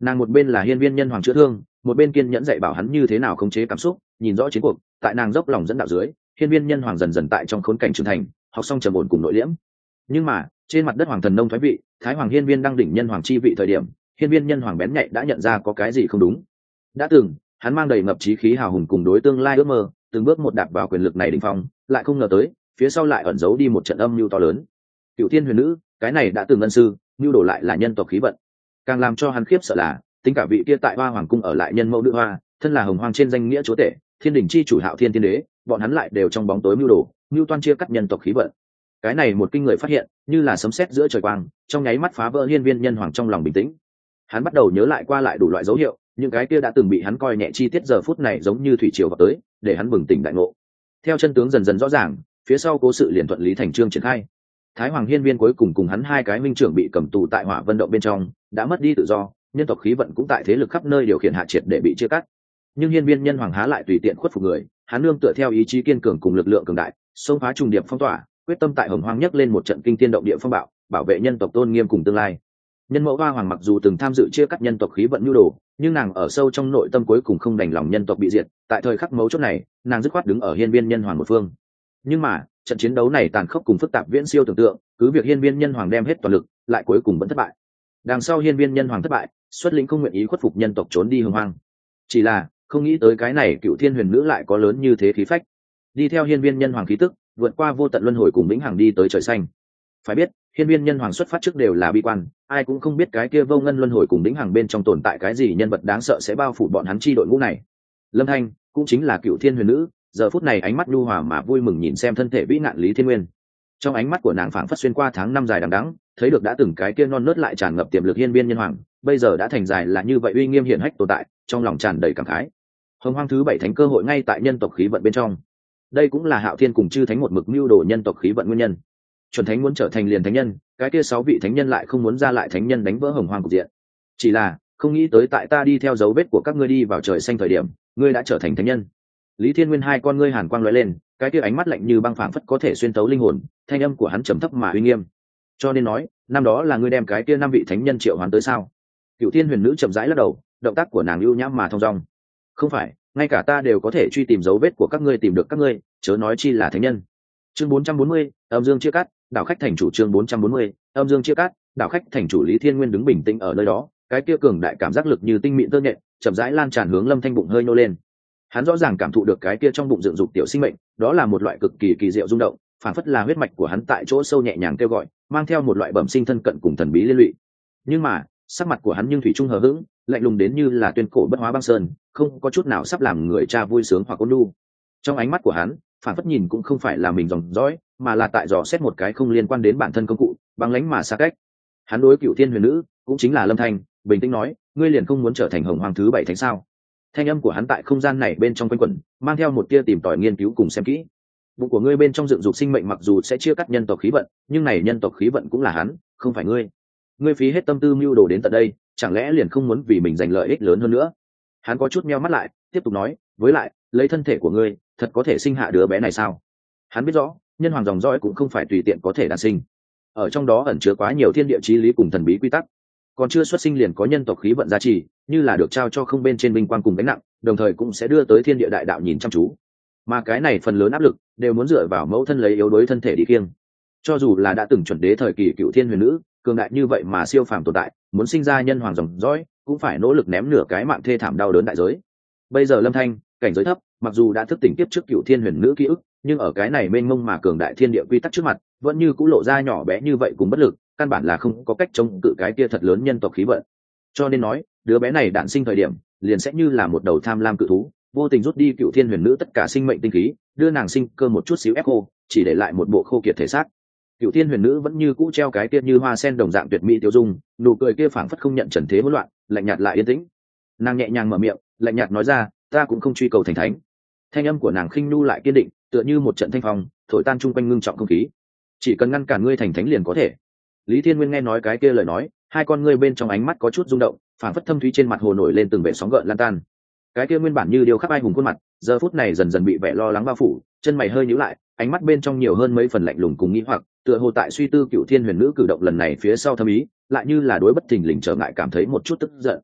Nàng một bên là hiên viên nhân hoàng chữa thương, một bên kiên nhẫn dạy bảo hắn như thế nào khống chế cảm xúc, nhìn rõ chiến cuộc. Tại nàng dốc lòng dẫn đạo dưới, hiên viên nhân hoàng dần dần tại trong khốn cảnh trưởng thành, học xong trầm ổn cùng nội liễm. Nhưng mà trên mặt đất hoàng thần nông thoái vị, thái hoàng hiên viên đang đỉnh nhân hoàng chi vị thời điểm, hiên viên nhân hoàng bén nhạy đã nhận ra có cái gì không đúng. Đã từng hắn mang đầy ngập chí khí hào hùng cùng đối tương lai ước mơ, từng bước một đạp vào quyền lực này đỉnh phong, lại không ngờ tới phía sau lại ẩn giấu đi một trận âm mưu to lớn. Cựu thiên huyền nữ, cái này đã từng ân sư, mưu đổ lại là nhân tộc khí vận. Càng làm cho hắn khiếp sợ là tính cả vị kia tại hoa hoàng cung ở lại nhân mẫu nữ hoa, thân là hồng hoàng trên danh nghĩa chúa tể, thiên đình chi chủ hạo thiên tiên đế, bọn hắn lại đều trong bóng tối mưu đồ, mưu toan chia cắt nhân tộc khí vận. Cái này một kinh người phát hiện, như là sấm sét giữa trời quang, trong nháy mắt phá vỡ hiên viên nhân hoàng trong lòng bình tĩnh. Hắn bắt đầu nhớ lại qua lại đủ loại dấu hiệu, những cái kia đã từng bị hắn coi nhẹ chi tiết giờ phút này giống như thủy triều vào tới, để hắn bừng tỉnh đại ngộ. Theo chân tướng dần dần rõ ràng, phía sau cố sự liền thuận lý thành chương triển khai. Thái hoàng hiên viên cuối cùng cùng hắn hai cái minh trưởng bị cầm tù tại hỏa vân động bên trong, đã mất đi tự do, nhân tộc khí vận cũng tại thế lực khắp nơi điều khiển hạ triệt để bị chia cắt. Nhưng hiên viên nhân hoàng há lại tùy tiện khuất phục người, hắn nương tựa theo ý chí kiên cường cùng lực lượng cường đại, xông phá trùng điệp phong tỏa, quyết tâm tại hồng hoang nhấc lên một trận kinh thiên động địa phong bạo, bảo vệ nhân tộc tôn nghiêm cùng tương lai. Nhân mẫu hoa hoàng mặc dù từng tham dự chia cắt nhân tộc khí vận nhu đồ, nhưng nàng ở sâu trong nội tâm cuối cùng không đành lòng nhân tộc bị diệt. Tại thời khắc mấu chốt này, nàng dứt khoát đứng ở hiên viên nhân hoàng một phương. Nhưng mà trận chiến đấu này tàn khốc cùng phức tạp viễn siêu tưởng tượng, cứ việc hiên viên nhân hoàng đem hết toàn lực, lại cuối cùng vẫn thất bại. Đằng sau hiên viên nhân hoàng thất bại, xuất lĩnh không nguyện ý khuất phục nhân tộc trốn đi hồng hoang. Chỉ là không nghĩ tới cái này cựu thiên huyền nữ lại có lớn như thế khí phách, đi theo hiên viên nhân hoàng khí tức vượt qua vô tận luân hồi cùng vĩnh hằng đi tới trời xanh. Phải biết hiên viên nhân hoàng xuất phát trước đều là bi quan, ai cũng không biết cái kia vô ngân luân hồi cùng vĩnh hằng bên trong tồn tại cái gì nhân vật đáng sợ sẽ bao phủ bọn hắn chi đội ngũ này. Lâm Thanh cũng chính là cựu thiên huyền nữ, giờ phút này ánh mắt nhu hòa mà vui mừng nhìn xem thân thể vĩ nạn Lý Thiên Nguyên. Trong ánh mắt của nàng phảng phất xuyên qua tháng năm dài đằng đẵng, thấy được đã từng cái kia non nớt lại tràn ngập tiềm lực hiên viên nhân hoàng, bây giờ đã thành dài là như vậy uy nghiêm hiển hách tồn tại, trong lòng tràn đầy cảm khái. Hồng hoang thứ 7 thánh cơ hội ngay tại nhân tộc khí vận bên trong. Đây cũng là Hạo Thiên cùng chư thánh một mực mưu đồ nhân tộc khí vận nguyên nhân. Chuẩn thánh muốn trở thành liền thánh nhân, cái kia 6 vị thánh nhân lại không muốn ra lại thánh nhân đánh vỡ hồng hoang cục diện. Chỉ là không nghĩ tới tại ta đi theo dấu vết của các ngươi đi vào trời xanh thời điểm, ngươi đã trở thành thánh nhân. Lý Thiên Nguyên hai con ngươi hàn quang lóe lên, cái kia ánh mắt lạnh như băng phảng phất có thể xuyên tấu linh hồn, thanh âm của hắn trầm thấp mà uy nghiêm. Cho nên nói, năm đó là ngươi đem cái kia 5 vị thánh nhân triệu hoán tới sao? Cửu Thiên Huyền Nữ chậm rãi lắc đầu, động tác của nàng ưu nhã mà thong dong. Không phải, ngay cả ta đều có thể truy tìm dấu vết của các ngươi tìm được các ngươi, chớ nói chi là thánh nhân. Chương 440, âm dương chia cắt, đảo khách thành chủ. Chương 440, âm dương chia cắt, đảo khách thành chủ. Lý Thiên Nguyên đứng bình tĩnh ở nơi đó, cái kia cường đại cảm giác lực như tinh mịn tơ nhện, chậm rãi lan tràn hướng Lâm Thanh bụng hơi nô lên. Hắn rõ ràng cảm thụ được cái kia trong bụng dựng dục tiểu sinh mệnh, đó là một loại cực kỳ kỳ diệu rung động, phản phất là huyết mạch của hắn tại chỗ sâu nhẹ nhàng kêu gọi, mang theo một loại bẩm sinh thân cận cùng thần bí liên lụy. Nhưng mà sắc mặt của hắn nhưng thủy chung hờ hững, lạnh lùng đến như là tuyên cổ bất hóa băng sơn, không có chút nào sắp làm người cha vui sướng hoặc ôn nhu. Trong ánh mắt của hắn, phản phất nhìn cũng không phải là mình dòng dõi, mà là tại dò xét một cái không liên quan đến bản thân công cụ, băng lãnh mà xa cách. Hắn đối Cửu Thiên Huyền Nữ, cũng chính là Lâm Thanh, bình tĩnh nói, ngươi liền không muốn trở thành hồng hoàng thứ 7 thánh sao? Thanh âm của hắn tại không gian này bên trong quanh quẩn, mang theo một tia tìm tòi nghiên cứu cùng xem kỹ. Bụng của ngươi bên trong dựng dục sinh mệnh mặc dù sẽ chia cắt nhân tộc khí vận, nhưng này nhân tộc khí vận cũng là hắn, không phải ngươi. Ngươi phí hết tâm tư mưu đồ đến tận đây, chẳng lẽ liền không muốn vì mình giành lợi ích lớn hơn nữa? Hắn có chút meo mắt lại, tiếp tục nói, với lại, lấy thân thể của ngươi, thật có thể sinh hạ đứa bé này sao? Hắn biết rõ, nhân hoàng dòng dõi cũng không phải tùy tiện có thể đản sinh. Ở trong đó ẩn chứa quá nhiều thiên địa chí lý cùng thần bí quy tắc. Còn chưa xuất sinh liền có nhân tộc khí vận gia trì, như là được trao cho không bên trên vinh quang cùng gánh nặng, đồng thời cũng sẽ đưa tới thiên địa đại đạo nhìn chăm chú. Mà cái này phần lớn áp lực đều muốn dựa vào mẫu thân lấy yếu đối thân thể đi kiêng. Cho dù là đã từng chuẩn đế thời kỳ Cửu Thiên Huyền Nữ, cường đại như vậy mà siêu phàm tồn tại, muốn sinh ra nhân hoàng dòng dõi, cũng phải nỗ lực ném nửa cái mạng thê thảm đau đớn đại giới. Bây giờ Lâm Thanh, cảnh giới thấp, mặc dù đã thức tỉnh tiếp trước Cửu Thiên Huyền Nữ ký ức, nhưng ở cái này mênh mông mà cường đại thiên địa quy tắc trước mặt, vẫn như cũ lộ ra nhỏ bé như vậy cùng bất lực, căn bản là không có cách chống cự cái kia thật lớn nhân tộc khí vận. Cho nên nói, đứa bé này đản sinh thời điểm, liền sẽ như là một đầu tham lam cự thú, vô tình rút đi Cửu Thiên Huyền Nữ tất cả sinh mệnh tinh khí, đưa nàng sinh cơ một chút xíu ép khô, chỉ để lại một bộ khô kiệt thể xác. Cửu Thiên Huyền Nữ vẫn như cũ treo cái kia như hoa sen đồng dạng tuyệt mỹ tiêu dung, nụ cười kia phảng phất không nhận trần thế hỗn loạn, lạnh nhạt lại yên tĩnh. Nàng nhẹ nhàng mở miệng, lạnh nhạt nói ra, ta cũng không truy cầu thành thánh. Thanh âm của nàng khinh nu lại kiên định, tựa như một trận thanh phong, thổi tan chung quanh ngưng trọng không khí. Chỉ cần ngăn cản ngươi thành thánh liền có thể. Lý Thiên Nguyên nghe nói cái kia lời nói, hai con ngươi bên trong ánh mắt có chút rung động, phảng phất thâm thúy trên mặt hồ nổi lên từng vệt sóng gợn lan tan. Cái kia nguyên bản như điêu khắc ai hùng khuôn mặt, giờ phút này dần dần bị vẻ lo lắng bao phủ, chân mày hơi nhíu lại, ánh mắt bên trong nhiều hơn mấy phần lạnh lùng cùng nghi hoặc, tựa hồ tại suy tư Cửu Thiên Huyền Nữ cử động lần này phía sau thâm ý, lại như là đối bất thình lình trở ngại cảm thấy một chút tức giận.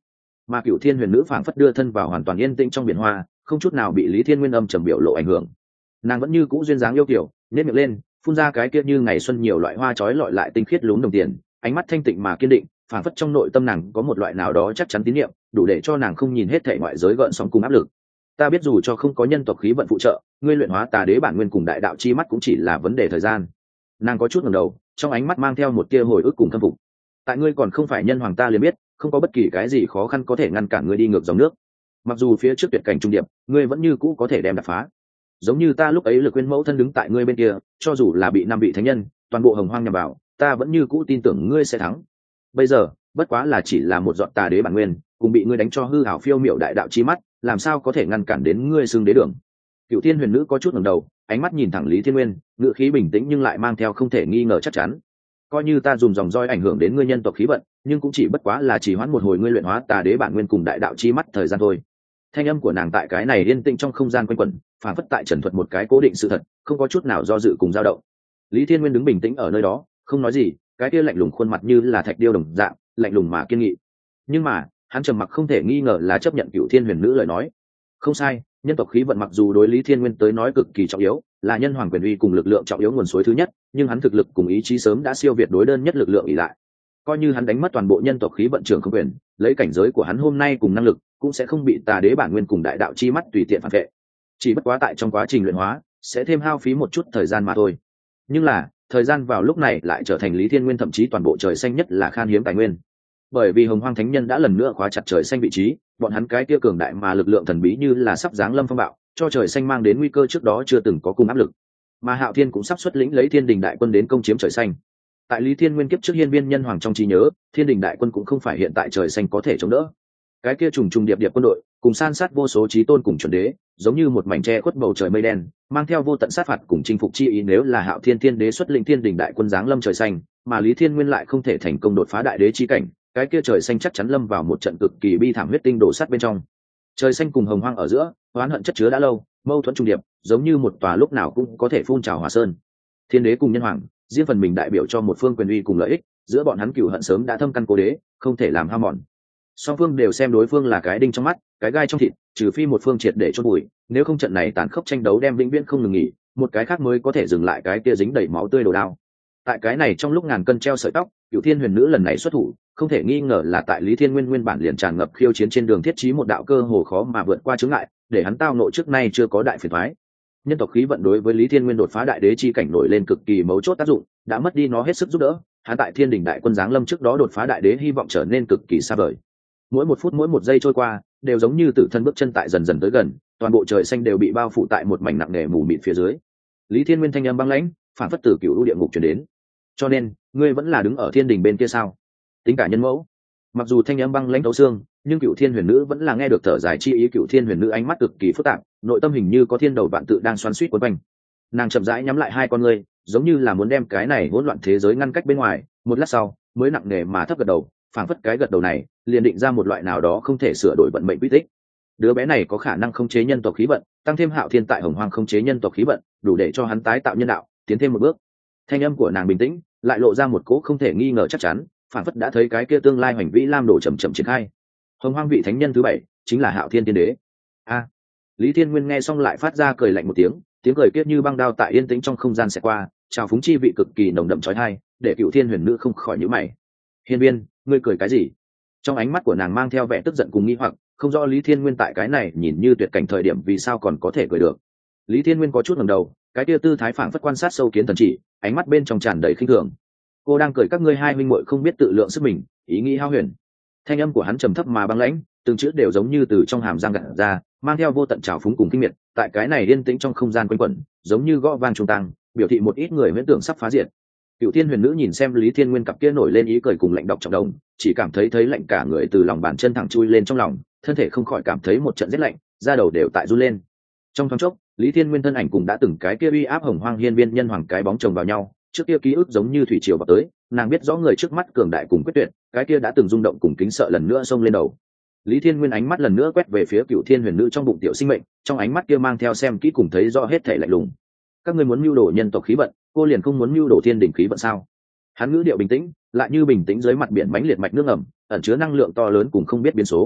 mà Cửu Thiên Huyền Nữ phảng phất đưa thân vào hoàn toàn yên tĩnh trong biển hoa, không chút nào bị Lý Thiên Nguyên âm trầm biểu lộ ảnh hưởng. Nàng vẫn như cũ duyên dáng yêu kiều, nhếch miệng lên, phun ra cái kia như ngày xuân nhiều loại hoa chói lọi lại tinh khiết lúm đồng tiền, ánh mắt thanh tịnh mà kiên định, phảng phất trong nội tâm nàng có một loại nào đó chắc chắn tín nhiệm, đủ để cho nàng không nhìn hết thảy ngoại giới gợn sóng cùng áp lực. Ta biết dù cho không có nhân tộc khí vận phụ trợ, ngươi luyện hóa tà đế bản nguyên cùng đại đạo chi mắt cũng chỉ là vấn đề thời gian. Nàng có chút ngẩng đầu, trong ánh mắt mang theo một tia hồi ức cùng khâm phục. Tại ngươi còn không phải nhân hoàng ta liền biết, không có bất kỳ cái gì khó khăn có thể ngăn cản ngươi đi ngược dòng nước. Mặc dù phía trước tuyệt cảnh trung điệp, ngươi vẫn như cũ có thể đem đập phá. Giống như ta lúc ấy Lực Quyên mẫu thân đứng tại ngươi bên kia, cho dù là bị năm vị thánh nhân, toàn bộ hồng hoang nhằm vào, ta vẫn như cũ tin tưởng ngươi sẽ thắng. Bây giờ, bất quá là chỉ là một giọt tà đế bản nguyên, cùng bị ngươi đánh cho hư ảo phiêu miểu đại đạo chi mắt, làm sao có thể ngăn cản đến ngươi xưng đế đường. Cửu Thiên Huyền Nữ có chút ngẩng đầu, ánh mắt nhìn thẳng Lý Thiên Nguyên, ngữ khí bình tĩnh nhưng lại mang theo không thể nghi ngờ chắc chắn. Coi như ta dùng dòng roi ảnh hưởng đến ngươi nhân tộc khí vận, nhưng cũng chỉ bất quá là chỉ hoãn một hồi ngươi luyện hóa tà đế bản nguyên cùng đại đạo chi mắt thời gian thôi. Thanh âm của nàng tại cái này yên tĩnh trong không gian quanh quẩn, phản phất tại trần thuật một cái cố định sự thật, không có chút nào do dự cùng dao động. Lý Thiên Nguyên đứng bình tĩnh ở nơi đó, không nói gì, cái kia lạnh lùng khuôn mặt như là thạch điêu đồng dạng, lạnh lùng mà kiên nghị. Nhưng mà, hắn trầm mặc không thể nghi ngờ là chấp nhận Cửu Thiên Huyền Nữ lời nói. Không sai, nhân tộc khí vận mặc dù đối Lý Thiên Nguyên tới nói cực kỳ trọng yếu, là nhân hoàng quyền uy cùng lực lượng trọng yếu nguồn suối thứ nhất, nhưng hắn thực lực cùng ý chí sớm đã siêu việt đối đơn nhất lực lượng ỷ lại. Coi như hắn đánh mất toàn bộ nhân tộc khí vận trường không quyền, lấy cảnh giới của hắn hôm nay cùng năng lực, cũng sẽ không bị tà đế bản nguyên cùng đại đạo chi mắt tùy tiện phản vệ. Chỉ bất quá tại trong quá trình luyện hóa, sẽ thêm hao phí một chút thời gian mà thôi. Nhưng là, thời gian vào lúc này lại trở thành Lý Thiên Nguyên thậm chí toàn bộ trời xanh nhất là khan hiếm tài nguyên. Bởi vì Hồng Hoang Thánh Nhân đã lần nữa khóa chặt trời xanh vị trí, bọn hắn cái kia cường đại mà lực lượng thần bí như là sắp giáng lâm phong bạo, cho trời xanh mang đến nguy cơ trước đó chưa từng có cùng áp lực. Mà Hạo Thiên cũng sắp xuất lĩnh lấy Thiên Đình đại quân đến công chiếm trời xanh. Tại Lý Thiên Nguyên kiếp trước hiên viên nhân hoàng trong trí nhớ, Thiên Đình đại quân cũng không phải hiện tại trời xanh có thể chống đỡ. Cái kia trùng trùng điệp điệp quân đội, cùng san sát vô số chí tôn cùng chuẩn đế, giống như một mảnh tre khuất bầu trời mây đen, mang theo vô tận sát phạt cùng chinh phục chi ý. Nếu là Hạo Thiên Thiên Đế xuất lĩnh Thiên Đình đại quân giáng lâm trời xanh, mà Lý Thiên Nguyên lại không thể thành công đột phá đại đế chi cảnh, cái kia trời xanh chắc chắn lâm vào một trận cực kỳ bi thảm huyết tinh đổ sát bên trong. Trời xanh cùng hồng hoang ở giữa, oán hận chất chứa đã lâu, mâu thuẫn trung điệp, giống như một tòa lúc nào cũng có thể phun trào hỏa sơn. Thiên Đế cùng nhân hoàng, riêng phần mình đại biểu cho một phương quyền uy cùng lợi ích, giữa bọn hắn cừu hận sớm đã thâm căn cố đế, không thể làm hao mòn. Song phương đều xem đối phương là cái đinh trong mắt, cái gai trong thịt, trừ phi một phương triệt để chôn bụi, nếu không trận này tàn khốc tranh đấu đem vĩnh viễn không ngừng nghỉ, một cái khác mới có thể dừng lại cái kia dính đầy máu tươi đồ đao. Tại cái này trong lúc ngàn cân treo sợi tóc, Cửu Thiên Huyền Nữ lần này xuất thủ, không thể nghi ngờ là tại Lý Thiên Nguyên nguyên bản liền tràn ngập khiêu chiến trên đường thiết trí một đạo cơ hồ khó mà vượt qua chướng ngại, để hắn tao nộ trước nay chưa có đại phiền toái. Nhân tộc khí vận đối với Lý Thiên Nguyên đột phá đại đế chi cảnh nổi lên cực kỳ mấu chốt tác dụng, đã mất đi nó hết sức giúp đỡ, hắn tại Thiên Đình đại quân giáng lâm trước đó đột phá đại đế hy vọng trở nên cực kỳ xa vời. Mỗi một phút mỗi một giây trôi qua, đều giống như tử thân bước chân tại dần dần tới gần, toàn bộ trời xanh đều bị bao phủ tại một mảnh nặng nề mù mịt phía dưới. Lý Thiên Nguyên thanh âm băng lãnh, phản phất từ cựu u địa ngục truyền đến. Cho nên, ngươi vẫn là đứng ở Thiên Đình bên kia sao? Tính cả nhân mẫu. Mặc dù thanh âm băng lãnh thấu xương, nhưng Cửu Thiên Huyền Nữ vẫn là nghe được thở dài chi ý. Cửu Thiên Huyền Nữ ánh mắt cực kỳ phức tạp, nội tâm hình như có thiên đầu vạn tự đang xoắn xuýt quấn quanh. Nàng chậm rãi nhắm lại hai con ngươi, giống như là muốn đem cái này hỗn loạn thế giới ngăn cách bên ngoài. Một lát sau, mới nặng nề mà thấp gật đầu, phảng phất cái gật đầu này liền định ra một loại nào đó không thể sửa đổi vận mệnh quy tích. Đứa bé này có khả năng khống chế nhân tộc khí vận, tăng thêm Hạo Thiên tại Hồng Hoang khống chế nhân tộc khí vận, đủ để cho hắn tái tạo nhân đạo, tiến thêm một bước. Thanh âm của nàng bình tĩnh, lại lộ ra một cố không thể nghi ngờ chắc chắn, phảng phất đã thấy cái kia tương lai hoành vĩ lam đổ chậm chậm triển khai. Hồng Hoang vị thánh nhân thứ 7 chính là Hạo Thiên Tiên Đế. A. Lý Thiên Nguyên nghe xong lại phát ra cười lạnh một tiếng, tiếng cười kiết như băng đao tại yên tĩnh trong không gian sẽ qua, trào phúng chi vị cực kỳ nồng đậm chói tai, để Cửu Thiên Huyền Nữ không khỏi nhíu mày. Hiên Viên, ngươi cười cái gì? Trong ánh mắt của nàng mang theo vẻ tức giận cùng nghi hoặc, không rõ Lý Thiên Nguyên tại cái này nhìn như tuyệt cảnh thời điểm vì sao còn có thể cười được. Lý Thiên Nguyên có chút ngẩng đầu, cái kia tư thái phảng phất quan sát sâu kiến thần chỉ, ánh mắt bên trong tràn đầy khinh thường. Cô đang cười các ngươi hai huynh muội không biết tự lượng sức mình, ý nghĩ hao huyền. Thanh âm của hắn trầm thấp mà băng lãnh, từng chữ đều giống như từ trong hàm răng gạt ra, mang theo vô tận trào phúng cùng kinh miệt, tại cái này yên tĩnh trong không gian quanh quẩn, giống như gõ vang trung tăng, biểu thị một ít người huyễn tưởng sắp phá diệt. Cửu Thiên Huyền Nữ nhìn xem Lý Thiên Nguyên cặp kia nổi lên ý cười cùng lạnh độc trọng đồng, chỉ cảm thấy lạnh cả người từ lòng bàn chân thẳng chui lên trong lòng, thân thể không khỏi cảm thấy một trận rét lạnh, da đầu đều tại run lên. Trong thoáng chốc, Lý Thiên Nguyên thân ảnh cùng đã từng cái kia uy áp Hồng Hoang hiên viên nhân hoàng cái bóng chồng vào nhau, trước kia ký ức giống như thủy triều vào tới, nàng biết rõ người trước mắt cường đại cùng quyết tuyệt, cái kia đã từng rung động cùng kính sợ lần nữa xông lên đầu. Lý Thiên Nguyên ánh mắt lần nữa quét về phía Cửu Thiên Huyền Nữ trong bụng tiểu sinh mệnh, trong ánh mắt kia mang theo xem kỹ cùng thấy rõ hết thảy lạnh lùng. Các ngươi muốn mưu đồ nhân tộc khí vận, cô liền không muốn mưu đồ thiên đỉnh khí vận sao? Hắn ngữ điệu bình tĩnh, lại như bình tĩnh dưới mặt biển mãnh liệt mạch nước ngầm, ẩn chứa năng lượng to lớn cùng không biết biến số.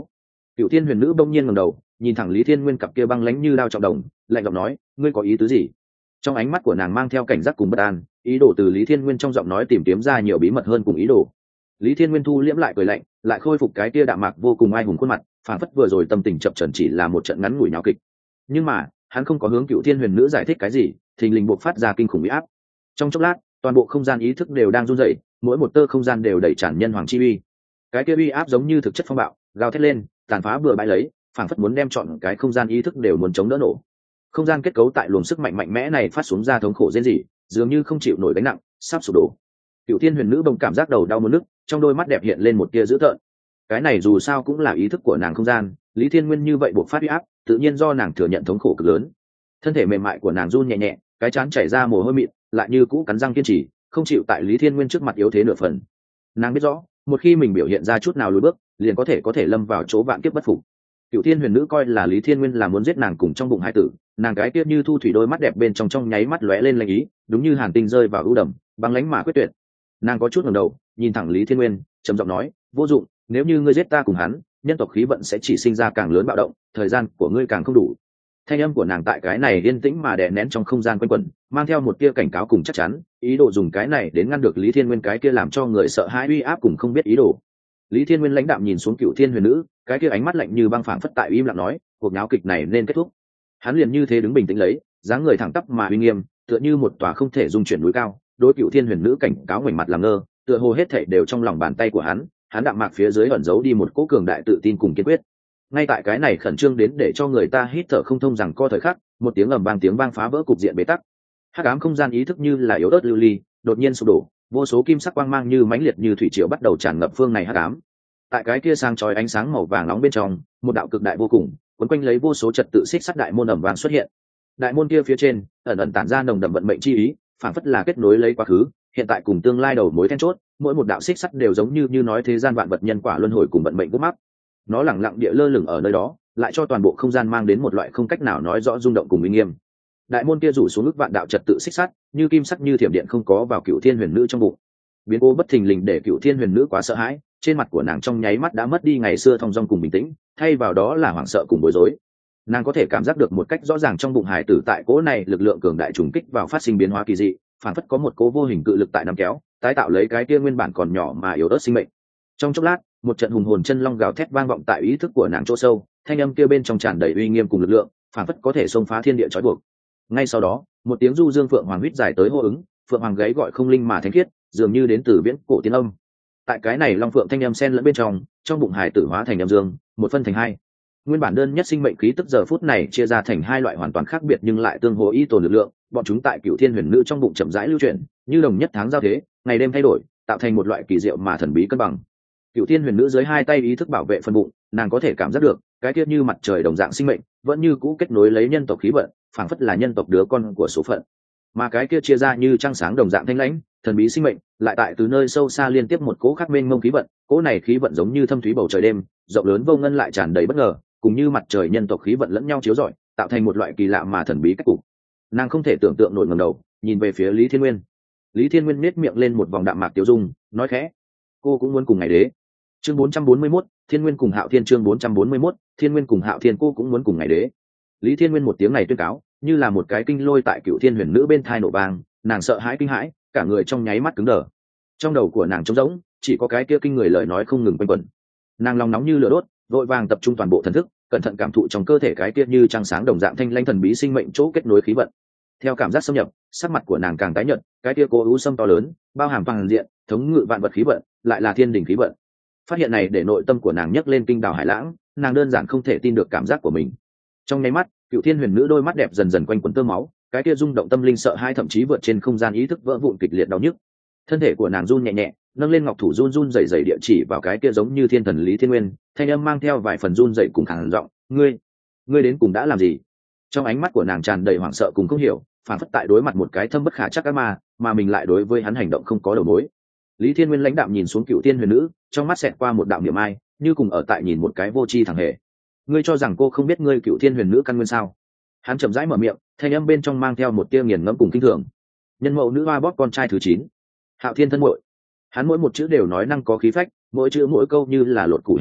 Cựu Thiên Huyền Nữ bỗng nhiên ngẩng đầu, nhìn thẳng Lý Thiên Nguyên cặp kia băng lãnh như đao trọng đồng, lạnh giọng nói, ngươi có ý tứ gì? Trong ánh mắt của nàng mang theo cảnh giác cùng bất an, ý đồ từ Lý Thiên Nguyên trong giọng nói tìm kiếm ra nhiều bí mật hơn cùng ý đồ. Lý Thiên Nguyên thu liễm lại cười lạnh, lại khôi phục cái kia đạm mạc vô cùng ai hùng khuôn mặt, phản phất vừa rồi tâm tình chập chờn chỉ là một trận ngắn ngủi nháo kịch. Nhưng mà hắn không có hướng Cựu Thiên Huyền Nữ giải thích cái gì, thình lình buộc phát ra kinh khủng uy áp. Trong chốc lát, toàn bộ không gian ý thức đều đang run rẩy, mỗi một tơ không gian đều đầy tràn nhân hoàng chi uy. Cái kia uy áp giống như thực chất phong bạo, gào thét lên, tàn phá bừa bãi lấy, phản phất muốn đem trọn cái không gian ý thức đều muốn chống đỡ nổ. Không gian kết cấu tại luồng sức mạnh mạnh mẽ này phát xuống ra thống khổ rên rỉ, dường như không chịu nổi gánh nặng, sắp sụp đổ. Cựu Thiên Huyền Nữ bỗng cảm giác đầu đau muốn nức, trong đôi mắt đẹp hiện lên một tia dữ tợn. Cái này dù sao cũng là ý thức của nàng không gian, Lý Thiên Nguyên như vậy buộc phát uy áp, tự nhiên do nàng thừa nhận thống khổ cực lớn. Thân thể mềm mại của nàng run nhẹ nhẹ, cái trán chảy ra mồ hôi mịn, lại như cũ cắn răng kiên trì, không chịu tại Lý Thiên Nguyên trước mặt yếu thế nửa phần. Nàng biết rõ, một khi mình biểu hiện ra chút nào lùi bước, liền có thể lâm vào chỗ vạn kiếp bất phục. Cựu Thiên Huyền Nữ coi là Lý Thiên Nguyên là muốn giết nàng cùng trong bụng hai tử, nàng cái tiết như thu thủy đôi mắt đẹp bên trong nháy mắt lóe lên lanh ý, đúng như hàn tinh rơi vào ưu đầm, băng lãnh mà quyết tuyệt. Nàng có chút ngẩng đầu, nhìn thẳng Lý Thiên Nguyên, trầm giọng nói, vô dụng, nếu như ngươi giết ta cùng hắn, nhân tộc khí vận sẽ chỉ sinh ra càng lớn bạo động, thời gian của ngươi càng không đủ. Thanh âm của nàng tại cái này yên tĩnh mà đè nén trong không gian quanh quẩn, mang theo một tia cảnh cáo cùng chắc chắn, ý đồ dùng cái này đến ngăn được Lý Thiên Nguyên cái kia làm cho người sợ hãi uy áp cùng không biết ý đồ. Lý Thiên Nguyên lãnh đạm nhìn xuống Cựu Thiên Huyền Nữ, cái kia ánh mắt lạnh như băng phảng phất tại im lặng nói, cuộc náo kịch này nên kết thúc. Hắn liền như thế đứng bình tĩnh lấy, dáng người thẳng tắp mà uy nghiêm, tựa như một tòa không thể dung chuyển núi cao. Đối Cựu Thiên Huyền Nữ cảnh cáo ngoảnh mặt làm ngơ, tựa hồ hết thảy đều trong lòng bàn tay của hắn đạm mạc phía dưới ẩn giấu đi một cỗ cường đại tự tin cùng kiên quyết. Ngay tại cái này khẩn trương đến để cho người ta hít thở không thông rằng co thời khắc, một tiếng ầm vang phá vỡ cục diện bế tắc. Hắc ám không gian ý thức như là yếu ớt lưu ly, đột nhiên sụp đổ, vô số kim sắc quang mang như mãnh liệt như thủy triều bắt đầu tràn ngập phương này hắc ám. Tại cái kia sáng chói ánh sáng màu vàng nóng bên trong, một đạo cực đại vô cùng, quấn quanh lấy vô số trật tự xích sắt đại môn ầm vang xuất hiện. Đại môn kia phía trên, ẩn ẩn tản ra nồng đậm vận mệnh chi ý, phản phất là kết nối lấy quá khứ, hiện tại cùng tương lai đầu mối then chốt, mỗi một đạo xích sắt đều giống như nói thế gian vạn vật nhân quả luân hồi cùng vận mệnh gút mắc. Nó lẳng lặng địa lơ lửng ở nơi đó, lại cho toàn bộ không gian mang đến một loại không cách nào nói rõ rung động cùng uy nghiêm. Đại môn kia rủ xuống ức vạn đạo trật tự xích sắt, như kim sắc như thiểm điện không có vào Cựu Thiên Huyền Nữ trong bụng. Biến cố bất thình lình để Cựu Thiên Huyền Nữ quá sợ hãi, trên mặt của nàng trong nháy mắt đã mất đi ngày xưa thong dong cùng bình tĩnh, thay vào đó là hoảng sợ cùng bối rối. Nàng có thể cảm giác được một cách rõ ràng trong bụng hải tử tại cỗ này lực lượng cường đại trùng kích vào phát sinh biến hóa kỳ dị, phản phất có một cố vô hình cự lực tại nắm kéo, tái tạo lấy cái kia nguyên bản còn nhỏ mà yếu ớt sinh mệnh. Trong chốc lát, một trận hùng hồn chân long gào thét vang vọng tại ý thức của nàng chỗ sâu, thanh âm kia bên trong tràn đầy uy nghiêm cùng lực lượng, phản phất có thể xông phá thiên địa trói buộc. Ngay sau đó, một tiếng du dương phượng hoàng huýt dài tới hô ứng, phượng hoàng gáy gọi không linh mà thánh khiết, dường như đến từ viễn cổ tiên âm. Tại cái này long phượng thanh âm xen lẫn bên trong bụng hải tử hóa thành âm dương, một phân thành hai. Nguyên bản đơn nhất sinh mệnh khí tức giờ phút này chia ra thành hai loại hoàn toàn khác biệt nhưng lại tương hỗ y tồn lực lượng, bọn chúng tại Cựu Thiên Huyền Nữ trong bụng chậm rãi lưu chuyển, như đồng nhất tháng giao thế, ngày đêm thay đổi, tạo thành một loại kỳ diệu mà thần bí cân bằng. Cựu Thiên Huyền Nữ dưới hai tay ý thức bảo vệ phần bụng, nàng có thể cảm giác được cái tiết như mặt trời đồng dạng sinh mệnh vẫn như cũ kết nối lấy nhân tộc khí vận, phảng phất là nhân tộc đứa con của số phận. Mà cái kia chia ra như trăng sáng đồng dạng thanh lãnh thần bí sinh mệnh lại tại từ nơi sâu xa liên tiếp một cỗ khắc mênh mông khí vận, cỗ này khí vận giống như thâm thúy bầu trời đêm, rộng lớn vô ngân lại tràn đầy bất ngờ, cùng như mặt trời nhân tộc khí vận lẫn nhau chiếu rọi, tạo thành một loại kỳ lạ mà thần bí cách cục. Nàng không thể tưởng tượng nổi ngẩng đầu nhìn về phía Lý Thiên Nguyên. Lý Thiên Nguyên nét miệng lên một vòng đạm mạc tiêu dung, nói khẽ: cô cũng muốn cùng ngày đế. Chương 441, Thiên Nguyên cùng Hạo Thiên. Chương 441, Thiên Nguyên cùng Hạo Thiên. Cô cũng muốn cùng ngày đế. Lý Thiên Nguyên một tiếng này tuyên cáo, như là một cái kinh lôi tại Cựu Thiên Huyền Nữ bên thai nổ vang, nàng sợ hãi kinh hãi, cả người trong nháy mắt cứng đờ. Trong đầu của nàng trống rỗng, chỉ có cái kia kinh người lời nói không ngừng quanh quẩn. Nàng lòng nóng như lửa đốt, vội vàng tập trung toàn bộ thần thức, cẩn thận cảm thụ trong cơ thể cái kia như trăng sáng đồng dạng thanh lãnh thần bí sinh mệnh chỗ kết nối khí vận. Theo cảm giác xâm nhập, sắc mặt của nàng càng tái nhợt, cái kia cố u sâm to lớn, bao hàm toàn diện, thống ngự vạn vật khí vận, lại là thiên đỉnh khí vận. Phát hiện này để nội tâm của nàng nhấc lên kinh đào hải lãng, nàng đơn giản không thể tin được cảm giác của mình. Trong nháy mắt, Cựu Thiên Huyền Nữ đôi mắt đẹp dần dần quanh quẩn tơ máu, cái kia rung động tâm linh sợ hãi thậm chí vượt trên không gian ý thức vỡ vụn kịch liệt đau nhức. Thân thể của nàng run nhẹ nhẹ, nâng lên ngọc thủ run run rẩy rẩy địa chỉ vào cái kia giống như thiên thần Lý Thiên Nguyên, thanh âm mang theo vài phần run rẩy cùng khàn giọng: ngươi đến cùng đã làm gì? Trong ánh mắt của nàng tràn đầy hoảng sợ cùng không hiểu, phản phất tại đối mặt một cái thâm bất khả trắc ác ma, mà mình lại đối với hắn hành động không có đầu mối. Lý Thiên Nguyên lãnh đạm nhìn xuống Cựu Thiên Huyền Nữ, trong mắt xẹt qua một đạo niệm ai, như cùng ở tại nhìn một cái vô tri thằng hề. Ngươi cho rằng cô không biết ngươi Cựu Thiên Huyền Nữ căn nguyên sao? Hắn chậm rãi mở miệng, thanh âm bên trong mang theo một tia nghiền ngẫm cùng kinh thường. Nhân mẫu nữ hoa bóp con trai thứ 9, Hạo Thiên thân muội. Hắn mỗi một chữ đều nói năng có khí phách, mỗi chữ mỗi câu như là lột củ hành tây,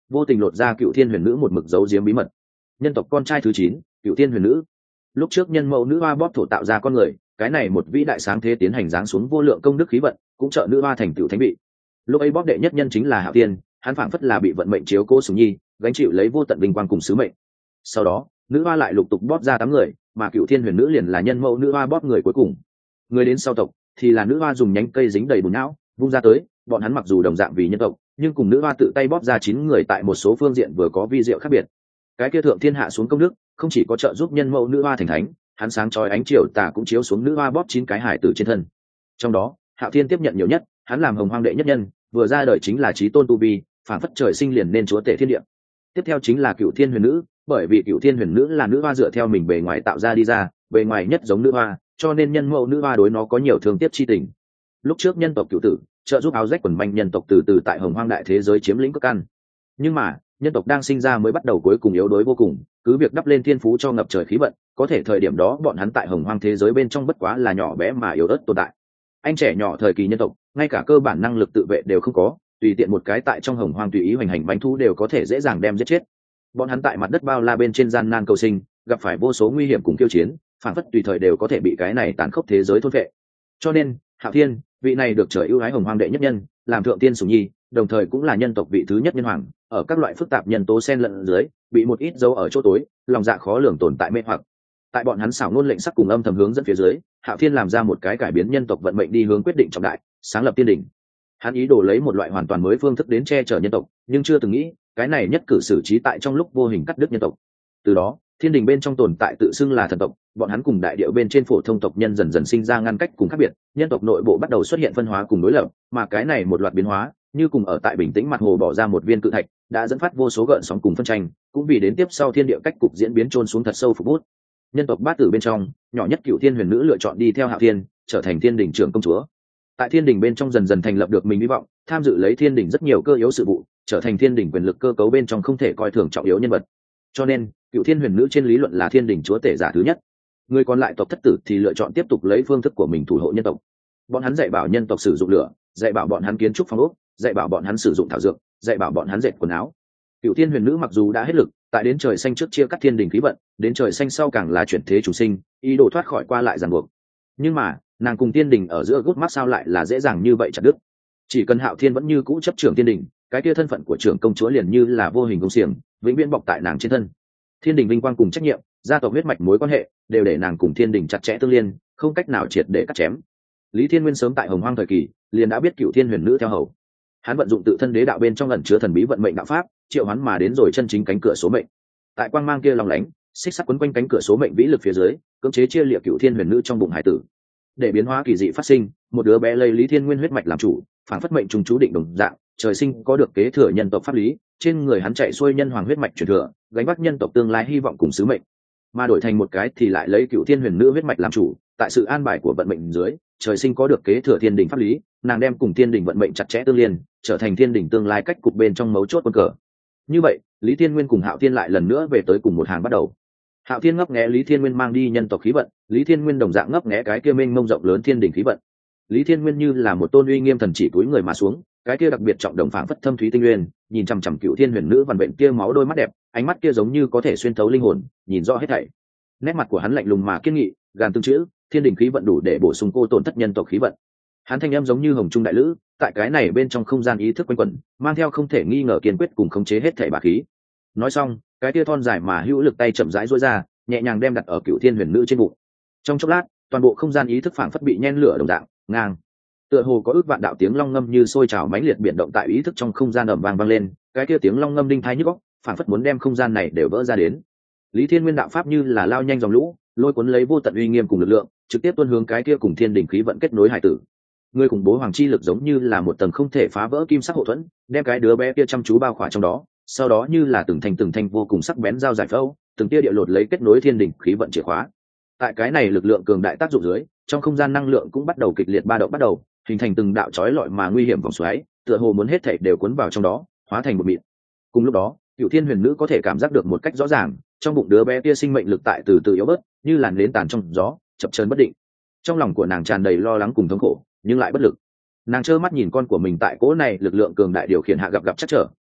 vô tình lột ra cựu thiên huyền nữ một mực giấu giếm bí mật. Nhân tộc con trai thứ 9, cựu thiên huyền nữ. Lúc trước nhân mẫu nữ hoa bóp thổ tạo ra con người, cái này một vĩ đại sáng thế tiến hành giáng xuống vô lượng công đức khí vận, cũng trợ nữ hoa thành tựu thánh vị. Lúc ấy bóp đệ nhất nhân chính là Hạo Thiên, hắn phảng phất là bị vận mệnh chiếu cố sủng nhi, gánh chịu lấy vô tận vinh quang cùng sứ mệnh. Sau đó nữ hoa lại lục tục bóp ra 8 người, mà cựu thiên huyền nữ liền là nhân mẫu nữ hoa bóp người cuối cùng. Người đến sau tộc thì là nữ hoa dùng nhánh cây dính đầy bùn não vung ra tới, bọn hắn mặc dù đồng dạng vì nhân tộc, nhưng cùng nữ hoa tự tay bóp ra 9 người tại một số phương diện vừa có vi diệu khác biệt. Cái kia thượng thiên hạ xuống công đức, không chỉ có trợ giúp nhân mẫu nữ hoa thành thánh, hắn sáng chói ánh chiều tà cũng chiếu xuống nữ hoa bóp 9 cái hải tử trên thân. Trong đó Hạo Thiên tiếp nhận nhiều nhất, hắn làm hồng hoang đệ nhất nhân, vừa ra đời chính là chí tôn tu vi, phản phất trời sinh liền nên chúa tể thiên địa. Tiếp theo chính là cựu thiên huyền nữ, bởi vì cựu thiên huyền nữ là nữ hoa dựa theo mình bề ngoài tạo ra đi ra, bề ngoài nhất giống nữ hoa, cho nên nhân mẫu nữ hoa đối nó có nhiều thương tiếc chi tình. Lúc trước nhân tộc cựu tử trợ giúp áo rách quần manh nhân tộc từ từ tại hồng hoang đại thế giới chiếm lĩnh cực căn, nhưng mà nhân tộc đang sinh ra mới bắt đầu cuối cùng yếu đuối vô cùng, cứ việc đắp lên thiên phú cho ngập trời khí vận, có thể thời điểm đó bọn hắn tại hồng hoang thế giới bên trong bất quá là nhỏ bé mà yếu ớt tồn tại. Anh trẻ nhỏ thời kỳ nhân tộc ngay cả cơ bản năng lực tự vệ đều không có, tùy tiện một cái tại trong hồng hoang tùy ý hoành hành bánh thú đều có thể dễ dàng đem giết chết. Bọn hắn tại mặt đất bao la bên trên gian nan cầu sinh, gặp phải vô số nguy hiểm cùng kiêu chiến, phản phất tùy thời đều có thể bị cái này tàn khốc thế giới thôn vệ. Cho nên Hạo Thiên, vị này được trời ưu ái hồng hoang đệ nhất nhân, làm thượng tiên sủng nhi, đồng thời cũng là nhân tộc vị thứ nhất nhân hoàng, ở các loại phức tạp nhân tố xen lẫn dưới, bị một ít dấu ở chỗ tối, lòng dạ khó lường tồn tại mê hoặc. Tại bọn hắn xảo ngôn lệnh sắc cùng âm thầm hướng dẫn phía dưới, Hạo Thiên làm ra một cái cải biến nhân tộc vận mệnh đi hướng quyết định trọng đại, sáng lập tiên đỉnh. Hắn ý đồ lấy một loại hoàn toàn mới phương thức đến che chở nhân tộc, nhưng chưa từng nghĩ cái này nhất cử xử trí tại trong lúc vô hình cắt đứt nhân tộc. Từ đó thiên đình bên trong tồn tại tự xưng là thần tộc, bọn hắn cùng đại điệu bên trên phổ thông tộc nhân dần dần sinh ra ngăn cách cùng khác biệt, nhân tộc nội bộ bắt đầu xuất hiện phân hóa cùng đối lập, mà cái này một loạt biến hóa như cùng ở tại bình tĩnh mặt hồ bỏ ra một viên cự thạch, đã dẫn phát vô số gợn sóng cùng phân tranh, cũng vì đến tiếp sau thiên địa cách cục diễn biến chôn xuống thật sâu phục bút. Nhân tộc bát tử bên trong nhỏ nhất cựu thiên huyền nữ lựa chọn đi theo Hạo Thiên, trở thành thiên đình trưởng công chúa. Tại thiên đình bên trong dần dần thành lập được mình hy vọng, tham dự lấy thiên đình rất nhiều cơ yếu sự vụ, trở thành thiên đình quyền lực cơ cấu bên trong không thể coi thường trọng yếu nhân vật. Cho nên cựu thiên huyền nữ trên lý luận là thiên đình chúa tể giả thứ nhất. Người còn lại tộc thất tử thì lựa chọn tiếp tục lấy phương thức của mình thủ hộ nhân tộc. Bọn hắn dạy bảo nhân tộc sử dụng lửa, dạy bảo bọn hắn kiến trúc phong ốc, dạy bảo bọn hắn sử dụng thảo dược, dạy bảo bọn hắn dệt quần áo. Cựu thiên huyền nữ mặc dù đã hết lực, tại đến trời xanh trước chia cắt thiên đình khí vận, đến trời xanh sau càng là chuyển thế chủ sinh, ý đồ thoát khỏi qua lại ràng buộc. Nhưng mà nàng cùng thiên đình ở giữa gút mắt sao lại là dễ dàng như vậy chặt đứt. Chỉ cần Hạo Thiên vẫn như cũ chấp trưởng thiên đình, cái kia thân phận của trưởng công chúa liền như là vô hình công xiềng, vĩnh viễn bọc tại nàng trên thân. Thiên đình vinh quang cùng trách nhiệm, gia tộc huyết mạch mối quan hệ, đều để nàng cùng thiên đình chặt chẽ tương liên, không cách nào triệt để cắt chém. Lý Thiên Nguyên sớm tại hồng hoang thời kỳ liền đã biết cựu thiên huyền nữ theo hầu, hắn vận dụng tự thân đế đạo bên trong ẩn chứa thần bí vận mệnh đạo pháp, triệu hắn mà đến rồi chân chính cánh cửa số mệnh. Tại quang mang kia long lánh, xích sắt quấn quanh cánh cửa số mệnh vĩ lực phía dưới, cưỡng chế chia liệt cựu thiên huyền nữ trong bụng hải tử. Để biến hóa kỳ dị phát sinh, một đứa bé lấy Lý Thiên Nguyên huyết mạch làm chủ, phản phất mệnh trùng chú định đồng dạng, trời sinh có được kế thừa nhân tộc pháp lý, trên người hắn chạy xuôi nhân hoàng huyết mạch truyền thừa, gánh vác nhân tộc tương lai hy vọng cùng sứ mệnh. Mà đổi thành một cái thì lại lấy cựu thiên huyền nữ huyết mạch làm chủ, tại sự an bài của vận mệnh dưới, trời sinh có được kế thừa thiên đình pháp lý, nàng đem cùng thiên đình vận mệnh chặt chẽ tương liên, trở thành thiên đình tương lai cách cục bên trong mấu chốt quân cờ. Như vậy Lý Thiên Nguyên cùng Hạo Thiên lại lần nữa về tới cùng một hàng bắt đầu. Hạo Thiên ngấp nghé Lý Thiên Nguyên mang đi nhân tộc khí vận, Lý Thiên Nguyên đồng dạng ngấp nghé cái kia mênh mông rộng lớn thiên đình khí vận. Lý Thiên Nguyên như là một tôn uy nghiêm thần chỉ túi người mà xuống, cái kia đặc biệt trọng đồng phảng phất thâm thúy tinh nguyên, nhìn chằm chằm cựu thiên huyền nữ văn bệnh kia máu đôi mắt đẹp, ánh mắt kia giống như có thể xuyên thấu linh hồn, nhìn rõ hết thảy. Nét mặt của hắn lạnh lùng mà kiên nghị, gàn tương chữ, thiên đình khí vận đủ để bổ sung cô tổn thất nhân tộc khí vận. Hắn thanh âm giống như hồng trung đại lữ, tại cái này bên trong không gian ý thức quanh quẩn, mang theo không thể nghi ngờ kiên quyết cùng khống chế hết thảy bá khí. Nói xong, cái tia thon dài mà hữu lực tay chậm rãi duỗi ra, nhẹ nhàng đem đặt ở cựu thiên huyền nữ trên bụng. Trong chốc lát, toàn bộ không gian ý thức phảng phất bị nhen lửa đồng dạng, ngang. Tựa hồ có ước vạn đạo tiếng long ngâm như sôi trào mãnh liệt biển động tại ý thức trong không gian ầm vang vang lên, cái tia tiếng long ngâm đinh thái nhức óc, phảng phất muốn đem không gian này đều vỡ ra đến. Lý Thiên Nguyên đạo pháp như là lao nhanh dòng lũ, lôi cuốn lấy vô tận uy nghiêm cùng lực lượng, trực tiếp tuôn hướng cái kia cùng thiên đình khí vận kết nối hải tử. Người khủng bố hoàng chi lực giống như là một tầng không thể phá vỡ kim sắc hộ thuẫn, đem cái đứa bé kia chăm chú bao khỏa trong đó, sau đó như là từng thanh vô cùng sắc bén dao giải phẫu, từng tia địa lột lấy kết nối thiên đình khí vận chìa khóa. Tại cái này lực lượng cường đại tác dụng dưới, trong không gian năng lượng cũng bắt đầu kịch liệt ba động bắt đầu, hình thành từng đạo chói lọi mà nguy hiểm vòng xoáy, tựa hồ muốn hết thảy đều cuốn vào trong đó, hóa thành một mịn. Cùng lúc đó, Cựu Thiên Huyền Nữ có thể cảm giác được một cách rõ ràng, trong bụng đứa bé kia sinh mệnh lực tại từ từ yếu bớt, như làn nến tàn trong gió, chập chờn bất định. Trong lòng của nàng tràn đầy lo lắng cùng thống khổ, nhưng lại bất lực. Nàng trơ mắt nhìn con của mình tại cỗ này lực lượng cường đại điều khiển hạ gặp chắc trở,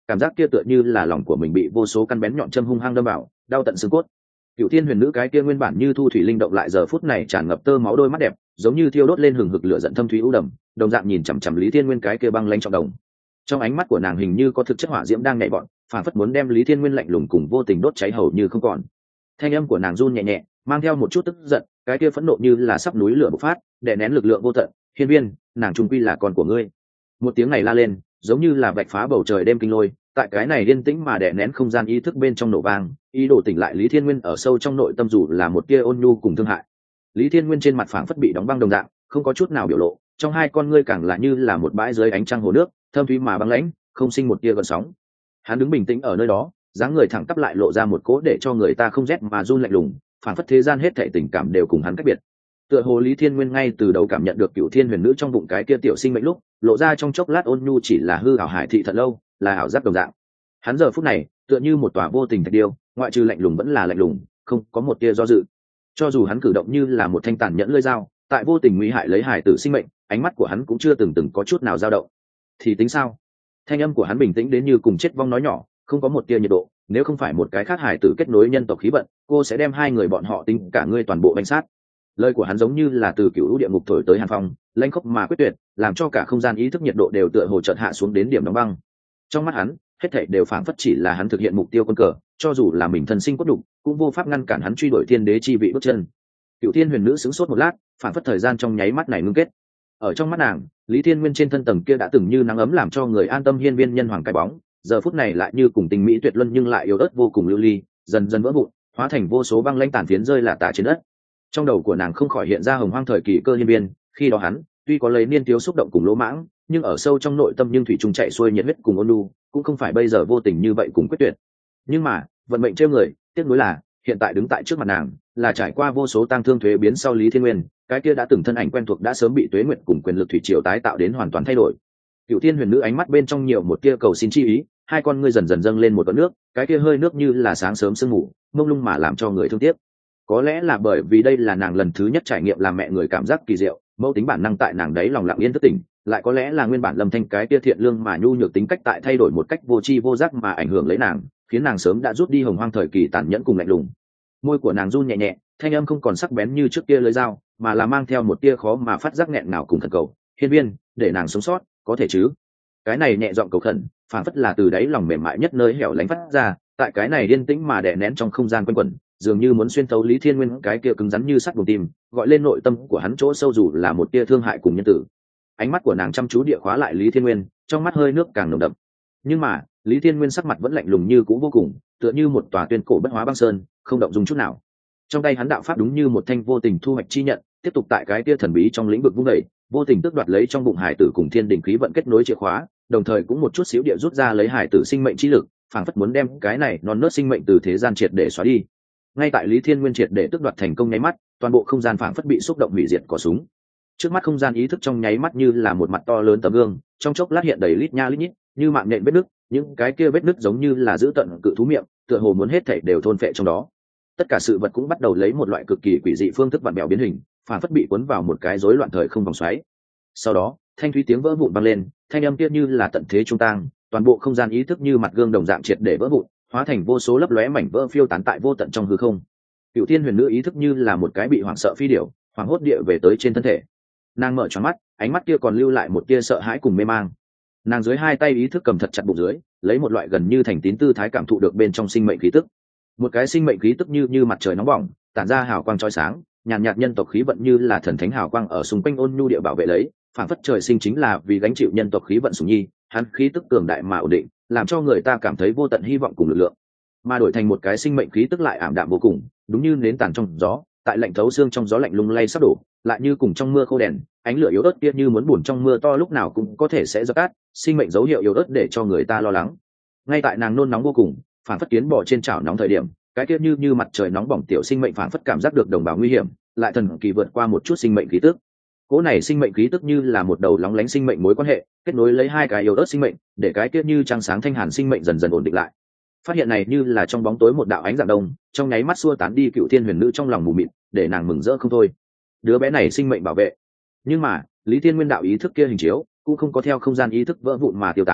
cảm giác kia tựa như là lòng của mình bị vô số căn bén nhọn châm hung hăng đâm vào, đau tận xương cốt. Cựu Thiên Huyền Nữ cái kia nguyên bản như thu thủy linh động lại giờ phút này tràn ngập tơ máu đôi mắt đẹp, giống như thiêu đốt lên hừng hực lửa giận thâm thúy u đầm, đồng dạng nhìn chằm chằm Lý Thiên Nguyên cái kia băng lãnh trọng đồng. Trong ánh mắt của nàng hình như có thực chất hỏa diễm đang nhảy bọn, phản phất muốn đem Lý Thiên Nguyên lạnh lùng cùng vô tình đốt cháy hầu như không còn. Thanh âm của nàng run nhẹ nhẹ, mang theo một chút tức giận, cái kia phẫn nộ như là sắp núi lửa bộc phát, đè nén lực lượng vô tận. Hiên Viên, nàng trung quy là con của ngươi. Một tiếng này la lên, giống như là vạch phá bầu trời đêm kinh lôi, tại cái này yên tĩnh mà đè nén không gian ý thức bên trong nổ vang, ý đồ tỉnh lại Lý Thiên Nguyên ở sâu trong nội tâm dù là một tia ôn nhu cùng thương hại. Lý Thiên Nguyên trên mặt phảng phất bị đóng băng đồng dạng, không có chút nào biểu lộ, trong hai con ngươi càng là như là một bãi dưới ánh trăng hồ nước, thâm thúy mà băng lãnh, không sinh một tia gợn sóng. Hắn đứng bình tĩnh ở nơi đó, dáng người thẳng tắp lại lộ ra một cố để cho người ta không rét mà run lạnh lùng, phảng phất thế gian hết thảy tình cảm đều cùng hắn cách biệt. Tựa hồ Lý Thiên Nguyên ngay từ đầu cảm nhận được Cựu Thiên Huyền Nữ trong bụng cái kia tiểu sinh mệnh lúc, lộ ra trong chốc lát ôn nhu chỉ là hư ảo hải thị thật lâu, là ảo giác đồng dạng. Hắn giờ phút này, tựa như một tòa vô tình thạch điêu, ngoại trừ lạnh lùng vẫn là lạnh lùng, không có một tia do dự. Cho dù hắn cử động như là một thanh tàn nhẫn lưỡi dao, tại vô tình nguy hại lấy hải tử sinh mệnh, ánh mắt của hắn cũng chưa từng có chút nào dao động. Thì tính sao? Thanh âm của hắn bình tĩnh đến như cùng chết vong nói nhỏ, không có một tia nhiệt độ, nếu không phải một cái khác hải tử kết nối nhân tộc khí vận, cô sẽ đem hai người bọn họ tính cả ngươi toàn bộ bánh sát. Lời của hắn giống như là từ cựu địa ngục thổi tới hàn phong, lãnh khốc mà quyết tuyệt, làm cho cả không gian ý thức nhiệt độ đều tựa hồ chợt hạ xuống đến điểm đóng băng. Trong mắt hắn, hết thảy đều phảng phất chỉ là hắn thực hiện mục tiêu quân cờ, cho dù là mình thân sinh cốt đục, cũng vô pháp ngăn cản hắn truy đuổi thiên đế chi vị bước chân. Cựu Thiên Huyền Nữ sững sốt một lát, phảng phất thời gian trong nháy mắt này ngưng kết. Ở trong mắt nàng, Lý Thiên Nguyên trên thân tầng kia đã từng như nắng ấm làm cho người an tâm hiên viên nhân hoàng cái bóng, giờ phút này lại như cùng tình mỹ tuyệt luân nhưng lại yếu ớt vô cùng lưu ly, dần dần vỡ vụn, hóa thành vô số băng lãnh tàn phiến rơi lả tả trên đất. Trong đầu của nàng không khỏi hiện ra hồng hoang thời kỳ cơ hiên viên, khi đó hắn tuy có lấy niên thiếu xúc động cùng lỗ mãng, nhưng ở sâu trong nội tâm nhưng thủy trung chạy xuôi nhiệt huyết cùng ôn nhu, cũng không phải bây giờ vô tình như vậy cùng quyết tuyệt. Nhưng mà vận mệnh trêu người, tiếc nuối là hiện tại đứng tại trước mặt nàng là trải qua vô số tang thương thuế biến sau Lý Thiên Nguyên, cái kia đã từng thân ảnh quen thuộc đã sớm bị tuế nguyện cùng quyền lực thủy triều tái tạo đến hoàn toàn thay đổi. Cựu Thiên Huyền Nữ ánh mắt bên trong nhiều một tia cầu xin chi ý, hai con ngươi dần dần dâng lên một vệt nước, cái kia hơi nước như là sáng sớm sương mù, mông lung mà làm cho người thương tiếc. Có lẽ là bởi vì đây là nàng lần thứ nhất trải nghiệm làm mẹ người cảm giác kỳ diệu, mẫu tính bản năng tại nàng đấy lòng lặng yên thức tỉnh, lại có lẽ là nguyên bản Lâm Thanh cái kia thiện lương mà nhu nhược tính cách tại thay đổi một cách vô tri vô giác mà ảnh hưởng lấy nàng, khiến nàng sớm đã rút đi hồng hoang thời kỳ tàn nhẫn cùng lạnh lùng. Môi của nàng run nhẹ nhẹ, thanh âm không còn sắc bén như trước kia lưỡi dao, mà là mang theo một tia khó mà phát giác nghẹn ngào cùng thần cầu. Hiên Viên, để nàng sống sót, có thể chứ? Cái này nhẹ giọng cầu khẩn, phảng phất là từ đáy lòng mềm mại nhất nơi hẻo lánh phát ra, tại cái này yên tĩnh mà đè nén trong không gian quanh quẩn, dường như muốn xuyên thấu Lý Thiên Nguyên cái kia cứng rắn như sắt buồng tim, gọi lên nội tâm của hắn chỗ sâu dù là một tia thương hại cùng nhân tử. Ánh mắt của nàng chăm chú địa khóa lại Lý Thiên Nguyên, trong mắt hơi nước càng nồng đậm. Nhưng mà Lý Thiên Nguyên sắc mặt vẫn lạnh lùng như cũ vô cùng, tựa như một tòa tuyên cổ bất hóa băng sơn, không động dung chút nào. Trong tay hắn đạo pháp đúng như một thanh vô tình thu hoạch chi nhận, tiếp tục tại cái tia thần bí trong lĩnh vực vung đẩy, vô tình tước đoạt lấy trong bụng hải tử cùng thiên đình khí vận kết nối chìa khóa, đồng thời cũng một chút xíu địa rút ra lấy hải tử sinh mệnh chi lực, phảng phất muốn đem cái này non nớt sinh mệnh từ thế gian triệt để xóa đi. Ngay tại Lý Thiên Nguyên triệt để tước đoạt thành công nháy mắt, toàn bộ không gian phảng phất bị xúc động hủy diệt cỏ súng. Trước mắt không gian ý thức trong nháy mắt như là một mặt to lớn tấm gương, trong chốc lát hiện đầy lít nha lít nhít, như mạng nhện vết nứt, những cái kia vết nứt giống như là giữ tận cự thú miệng, tựa hồ muốn hết thảy đều thôn phệ trong đó. Tất cả sự vật cũng bắt đầu lấy một loại cực kỳ quỷ dị phương thức vặn bèo biến hình, phản phất bị cuốn vào một cái rối loạn thời không vòng xoáy. Sau đó thanh thúy tiếng vỡ vụn vang lên, thanh âm kia như là tận thế trung tang, toàn bộ không gian ý thức như mặt gương đồng dạng triệt để vỡ vụn, hóa thành vô số lấp lóe mảnh vỡ phiêu tán tại vô tận trong hư không. Cựu Thiên Huyền Nữ ý thức như là một cái bị hoảng sợ phi điểu, hoảng hốt địa về tới trên thân thể. Nàng mở tròn mắt, ánh mắt kia còn lưu lại một tia sợ hãi cùng mê mang. Nàng dưới hai tay ý thức cầm thật chặt bụng dưới, lấy một loại gần như thành tín tư thái cảm thụ được bên trong sinh mệnh khí tức. Một cái sinh mệnh khí tức như mặt trời nóng bỏng, tản ra hào quang chói sáng, nhàn nhạt nhân tộc khí vận như là thần thánh hào quang ở xung quanh ôn nhu địa bảo vệ lấy, phản phất trời sinh chính là vì gánh chịu nhân tộc khí vận sủng nhi, hắn khí tức cường đại mà ổn định, làm cho người ta cảm thấy vô tận hy vọng cùng lực lượng. Mà đổi thành một cái sinh mệnh khí tức lại ảm đạm vô cùng, đúng như nến tàn trong gió, tại lạnh thấu xương trong gió lạnh lùng lay sắp đổ, lại như cùng trong mưa khô đèn, ánh lửa yếu ớt kia như muốn buồn trong mưa to lúc nào cũng có thể sẽ dập tắt, sinh mệnh dấu hiệu yếu ớt để cho người ta lo lắng. Ngay tại nàng nôn nóng vô cùng, phản phất kiến bò trên chảo nóng thời điểm, cái kia như mặt trời nóng bỏng tiểu sinh mệnh phản phất cảm giác được đồng bào nguy hiểm, lại thần kỳ vượt qua một chút sinh mệnh khí tức. Cỗ này sinh mệnh khí tức như là một đầu lóng lánh sinh mệnh mối quan hệ, kết nối lấy hai cái yếu ớt sinh mệnh, để cái kia như trăng sáng thanh hàn sinh mệnh dần dần ổn định lại. Phát hiện này như là trong bóng tối một đạo ánh dạng đông, trong nháy mắt xua tán đi Cựu Thiên Huyền Nữ trong lòng mù mịt, để nàng mừng rỡ không thôi. Đứa bé này sinh mệnh bảo vệ. Nhưng mà Lý Thiên Nguyên đạo ý thức kia hình chiếu cũng không có theo không gian ý thức vỡ vụn mà tiêu tán,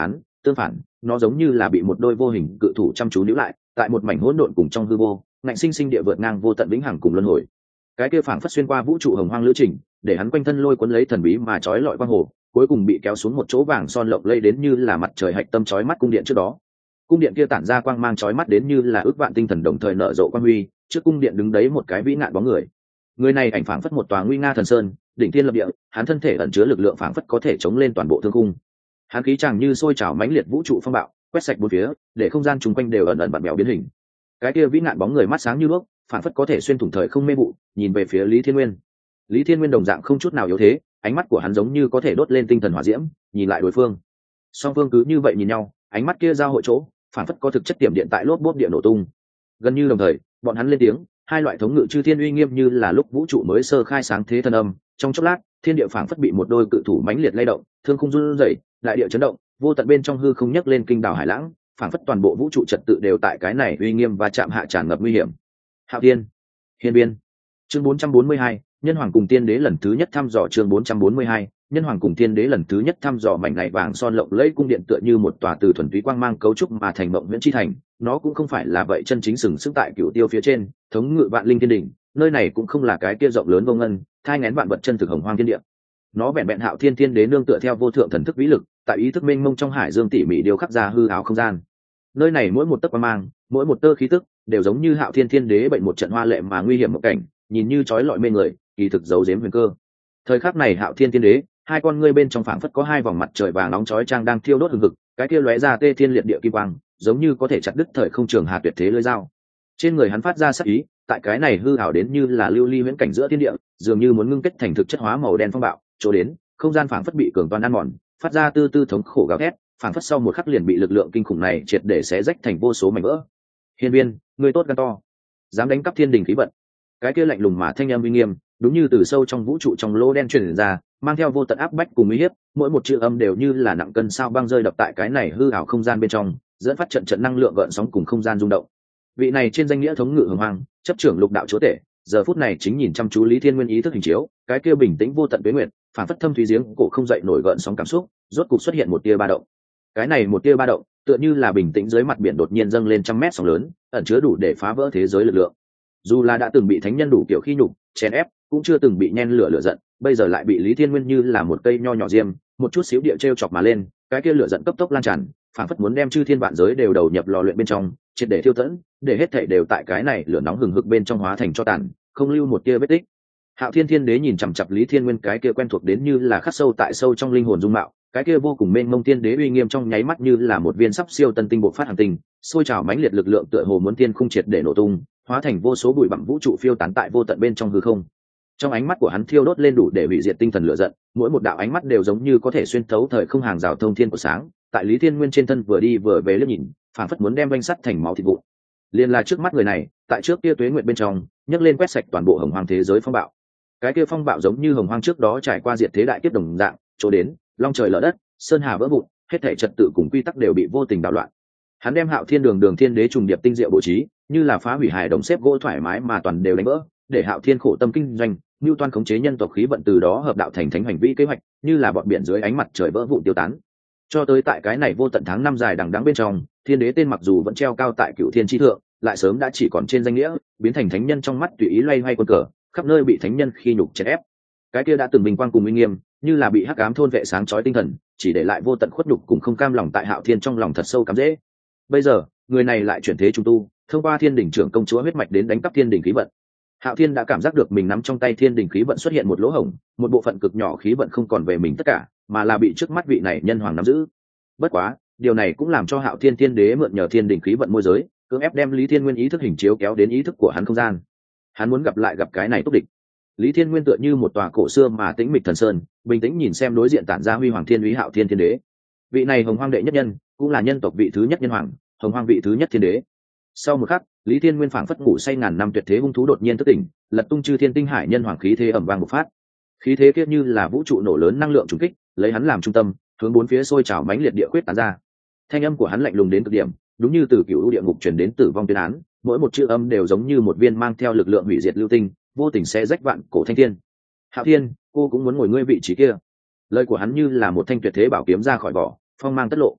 tương phản nó giống như là bị một đôi vô hình cự thủ chăm chú níu lại tại một mảnh hỗn độn cùng trong hư vô ngạnh sinh sinh địa vượt ngang vô tận vĩnh hằng cùng luân hồi. Cái kia phảng phất xuyên qua vũ trụ hồng hoang lữ trình, để hắn quanh thân lôi cuốn lấy thần bí mà trói lọi quang hồ, cuối cùng bị kéo xuống một chỗ vàng son lộng lây đến như là mặt trời hạch tâm trói mắt cung điện trước đó. Cung điện kia tản ra quang mang trói mắt đến như là ước vạn tinh thần đồng thời nở rộ quang huy, trước cung điện đứng đấy một cái vĩ ngạn bóng người. Người này ảnh phảng phất một tòa nguy nga thần sơn, đỉnh thiên lập địa, hắn thân thể ẩn chứa lực lượng phảng phất có thể chống lên toàn bộ thương cung. Hắn khí chàng như sôi trào mãnh liệt vũ trụ phong bạo, quét sạch bốn phía, để không gian chung quanh đều ẩn ẩn bặm bèo biến hình. Cái kia vĩ ngạn bóng người mắt sáng như đuốc, phảng phất có thể xuyên thủng thời không mê vụ, nhìn về phía Lý Thiên Nguyên. Lý Thiên Nguyên đồng dạng không chút nào yếu thế, ánh mắt của hắn giống như có thể đốt lên tinh thần hỏa diễm, nhìn lại đối phương. Song phương cứ như vậy nhìn nhau, ánh mắt kia giao hội chỗ, phảng phất có thực chất tiềm điện tại lốp bốp điện nổ tung. Gần như đồng thời, bọn hắn lên tiếng, hai loại thống ngự chư thiên uy nghiêm như là lúc vũ trụ mới sơ khai sáng thế thân âm, trong chốc lát, thiên địa phảng phất bị một đôi cự thủ mãnh liệt lay động, thương khung run rẩy, đại địa chấn động, vô tận bên trong hư không nhấc lên kinh đảo hải lãng, phảng phất toàn bộ vũ trụ trật tự đều tại cái này uy nghiêm và chạm hạ tràn ngập nguy hiểm. Hạo Thiên, Hiên Biên. Chương 442, Nhân Hoàng cùng Tiên Đế lần thứ nhất thăm dò. Chương 442, Nhân Hoàng cùng Tiên Đế lần thứ nhất thăm dò. Mảnh này vàng son lộng lẫy cung điện tựa như một tòa từ thuần túy quang mang cấu trúc mà thành mộng viễn chi thành, nó cũng không phải là vậy chân chính sừng sững tại cửu tiêu phía trên, thống ngự vạn linh thiên đỉnh, nơi này cũng không là cái kia rộng lớn vô ngân, thai nghén vạn vật chân thực hồng hoang thiên địa. Nó vẹn vẹn Hạo Thiên Thiên Đế nương tựa theo vô thượng thần thức vĩ lực, tại ý thức mênh mông trong hải dương tỉ mỉ điều khắc ra hư ảo không gian. Nơi này mỗi một tấc quang mang, mỗi một tơ khí tức, đều giống như Hạo Thiên Thiên Đế bệnh một trận hoa lệ mà nguy hiểm một cảnh, nhìn như chói lọi mê người, kỳ thực giấu giếm huyền cơ. Thời khắc này Hạo Thiên Thiên Đế, hai con ngươi bên trong phảng phất có hai vòng mặt trời vàng nóng chói chang đang thiêu đốt hừng hực, cái kia lóe ra tê thiên liệt địa kim quang, giống như có thể chặt đứt thời không trường hà tuyệt thế lưỡi dao. Trên người hắn phát ra sắc ý, tại cái này hư ảo đến như là lưu ly huyễn cảnh giữa thiên địa, dường như muốn ngưng kết thành thực chất hóa màu đen phong bạo, chỗ đến, không gian phảng phất bị cường toàn ăn mòn, phát ra tư tư thống khổ gào thét, phảng phất sau một khắc liền bị lực lượng kinh khủng này triệt để xé rách thành vô số mảnh vỡ. Hiên Viên, người tốt gan to, dám đánh cắp thiên đình khí vận. Cái kia lạnh lùng mà thanh âm uy nghiêm, đúng như từ sâu trong vũ trụ trong lỗ đen truyền ra, mang theo vô tận áp bách cùng uy hiếp, mỗi một chữ âm đều như là nặng cân sao băng rơi đập tại cái này hư ảo không gian bên trong, dẫn phát trận trận năng lượng gợn sóng cùng không gian rung động. Vị này trên danh nghĩa thống ngự hồng hoang, chấp trưởng lục đạo chúa tể, giờ phút này chính nhìn chăm chú Lý Thiên Nguyên ý thức hình chiếu, cái kia bình tĩnh vô tận tuế nguyệt, phản phất thâm thúy giếng cổ không dậy nổi gợn sóng cảm xúc, rốt cục xuất hiện một tia ba động. Cái này một tia ba động, tựa như là bình tĩnh dưới mặt biển đột nhiên dâng lên trăm mét sóng lớn, ẩn chứa đủ để phá vỡ thế giới lực lượng. Dù là đã từng bị thánh nhân đủ kiểu khi nhục, chèn ép, cũng chưa từng bị nhen lửa giận, bây giờ lại bị Lý Thiên Nguyên như là một cây nho nhỏ diêm, một chút xíu địa trêu chọc mà lên, cái kia lửa giận cấp tốc lan tràn, phản phất muốn đem chư thiên vạn giới đều đầu nhập lò luyện bên trong, triệt để thiêu tẫn, để hết thảy đều tại cái này lửa nóng hừng hực bên trong hóa thành tro tàn, không lưu một tia vết tích. Hạo Thiên Thiên Đế nhìn chằm chằm Lý Thiên Nguyên cái kia quen thuộc đến như là khắc sâu tại sâu trong linh hồn dung mạo, cái kia vô cùng mênh mông thiên đế uy nghiêm trong nháy mắt như là một viên sắp siêu tân tinh bộc phát hàng tinh, sôi trào mãnh liệt lực lượng tựa hồ muốn tiên khung triệt để nổ tung, hóa thành vô số bụi bặm vũ trụ phiêu tán tại vô tận bên trong hư không. Trong ánh mắt của hắn thiêu đốt lên đủ để hủy diệt tinh thần lửa giận, mỗi một đạo ánh mắt đều giống như có thể xuyên thấu thời không hàng rào thông thiên của sáng, tại Lý Thiên Nguyên trên thân vừa đi vừa về liếc nhìn, phảng phất muốn đem vanh sắt thành máu thịt vụn. Liên là trước mắt người này, tại trước kia tuế nguyệt bên trong, nhấc lên quét sạch toàn bộ hồng hoang thế giới phong bạo. Cái kia phong bạo giống như hồng hoang trước đó trải qua diệt thế đại kiếp đồng dạng, chỗ đến, long trời lở đất, sơn hà vỡ vụn, hết thảy trật tự cùng quy tắc đều bị vô tình đảo loạn. Hắn đem Hạo Thiên Đường Thiên Đế trùng điệp tinh diệu bố trí, như là phá hủy hài đồng xếp gỗ thoải mái mà toàn đều đánh vỡ, để Hạo Thiên khổ tâm kinh doanh, nưu toan khống chế nhân tộc khí vận từ đó hợp đạo thành thánh hành vi kế hoạch, như là bọn biển dưới ánh mặt trời vỡ vụn tiêu tán. Cho tới tại cái này vô tận tháng năm dài đằng đẵng bên trong, Thiên Đế tên mặc dù vẫn treo cao tại Cửu Thiên chi thượng, lại sớm đã chỉ còn trên danh nghĩa, biến thành thánh nhân trong mắt tùy ý loay hoay quân cờ, khắp nơi bị thánh nhân khi nhục chèn ép. Cái kia đã từng bình quang cùng uy nghiêm, như là bị hắc ám thôn vệ sáng chói tinh thần, chỉ để lại vô tận khuất nhục cùng không cam lòng tại Hạo Thiên trong lòng thật sâu cắm rễ. Bây giờ, người này lại chuyển thế trung tu, thông qua Thiên Đỉnh trưởng công chúa huyết mạch đến đánh cắp Thiên Đỉnh khí vận. Hạo Thiên đã cảm giác được mình nắm trong tay Thiên Đỉnh khí vận xuất hiện một lỗ hổng, một bộ phận cực nhỏ khí vận không còn về mình tất cả, mà là bị trước mắt vị này nhân hoàng nắm giữ. Bất quá, điều này cũng làm cho Hạo Thiên Thiên Đế mượn nhờ Thiên Đỉnh khí vận môi giới, cưỡng ép đem Lý Thiên Nguyên ý thức hình chiếu kéo đến ý thức của hắn không gian. Hắn muốn gặp cái này túc địch. Lý Thiên Nguyên tựa như một tòa cổ xưa mà tĩnh mịch thần sơn, bình tĩnh nhìn xem đối diện tản ra huy hoàng thiên úy Hạo Thiên Thiên Đế. Vị này hồng hoang đệ nhất nhân, cũng là nhân tộc vị thứ nhất nhân hoàng, hồng hoang vị thứ nhất thiên đế. Sau một khắc, Lý Thiên Nguyên phảng phất ngủ say ngàn năm tuyệt thế hung thú đột nhiên thức tỉnh, lật tung chư thiên tinh hải nhân hoàng khí thế ầm vang bộc phát. Khí thế kia như là vũ trụ nổ lớn năng lượng trùng kích, lấy hắn làm trung tâm, hướng bốn phía sôi trào mãnh liệt địa quyết tán ra. Thanh âm của hắn lạnh lùng đến cực điểm, đúng như từ cựu địa ngục truyền đến tử vong tuyên án, mỗi một chữ âm đều giống như một viên mang theo lực lượng hủy diệt lưu tinh, vô tình sẽ rách vạn cổ thanh thiên. Hạo Thiên, cô cũng muốn ngồi ngươi vị trí kia. Lời của hắn như là một thanh tuyệt thế bảo kiếm ra khỏi vỏ, phong mang tất lộ.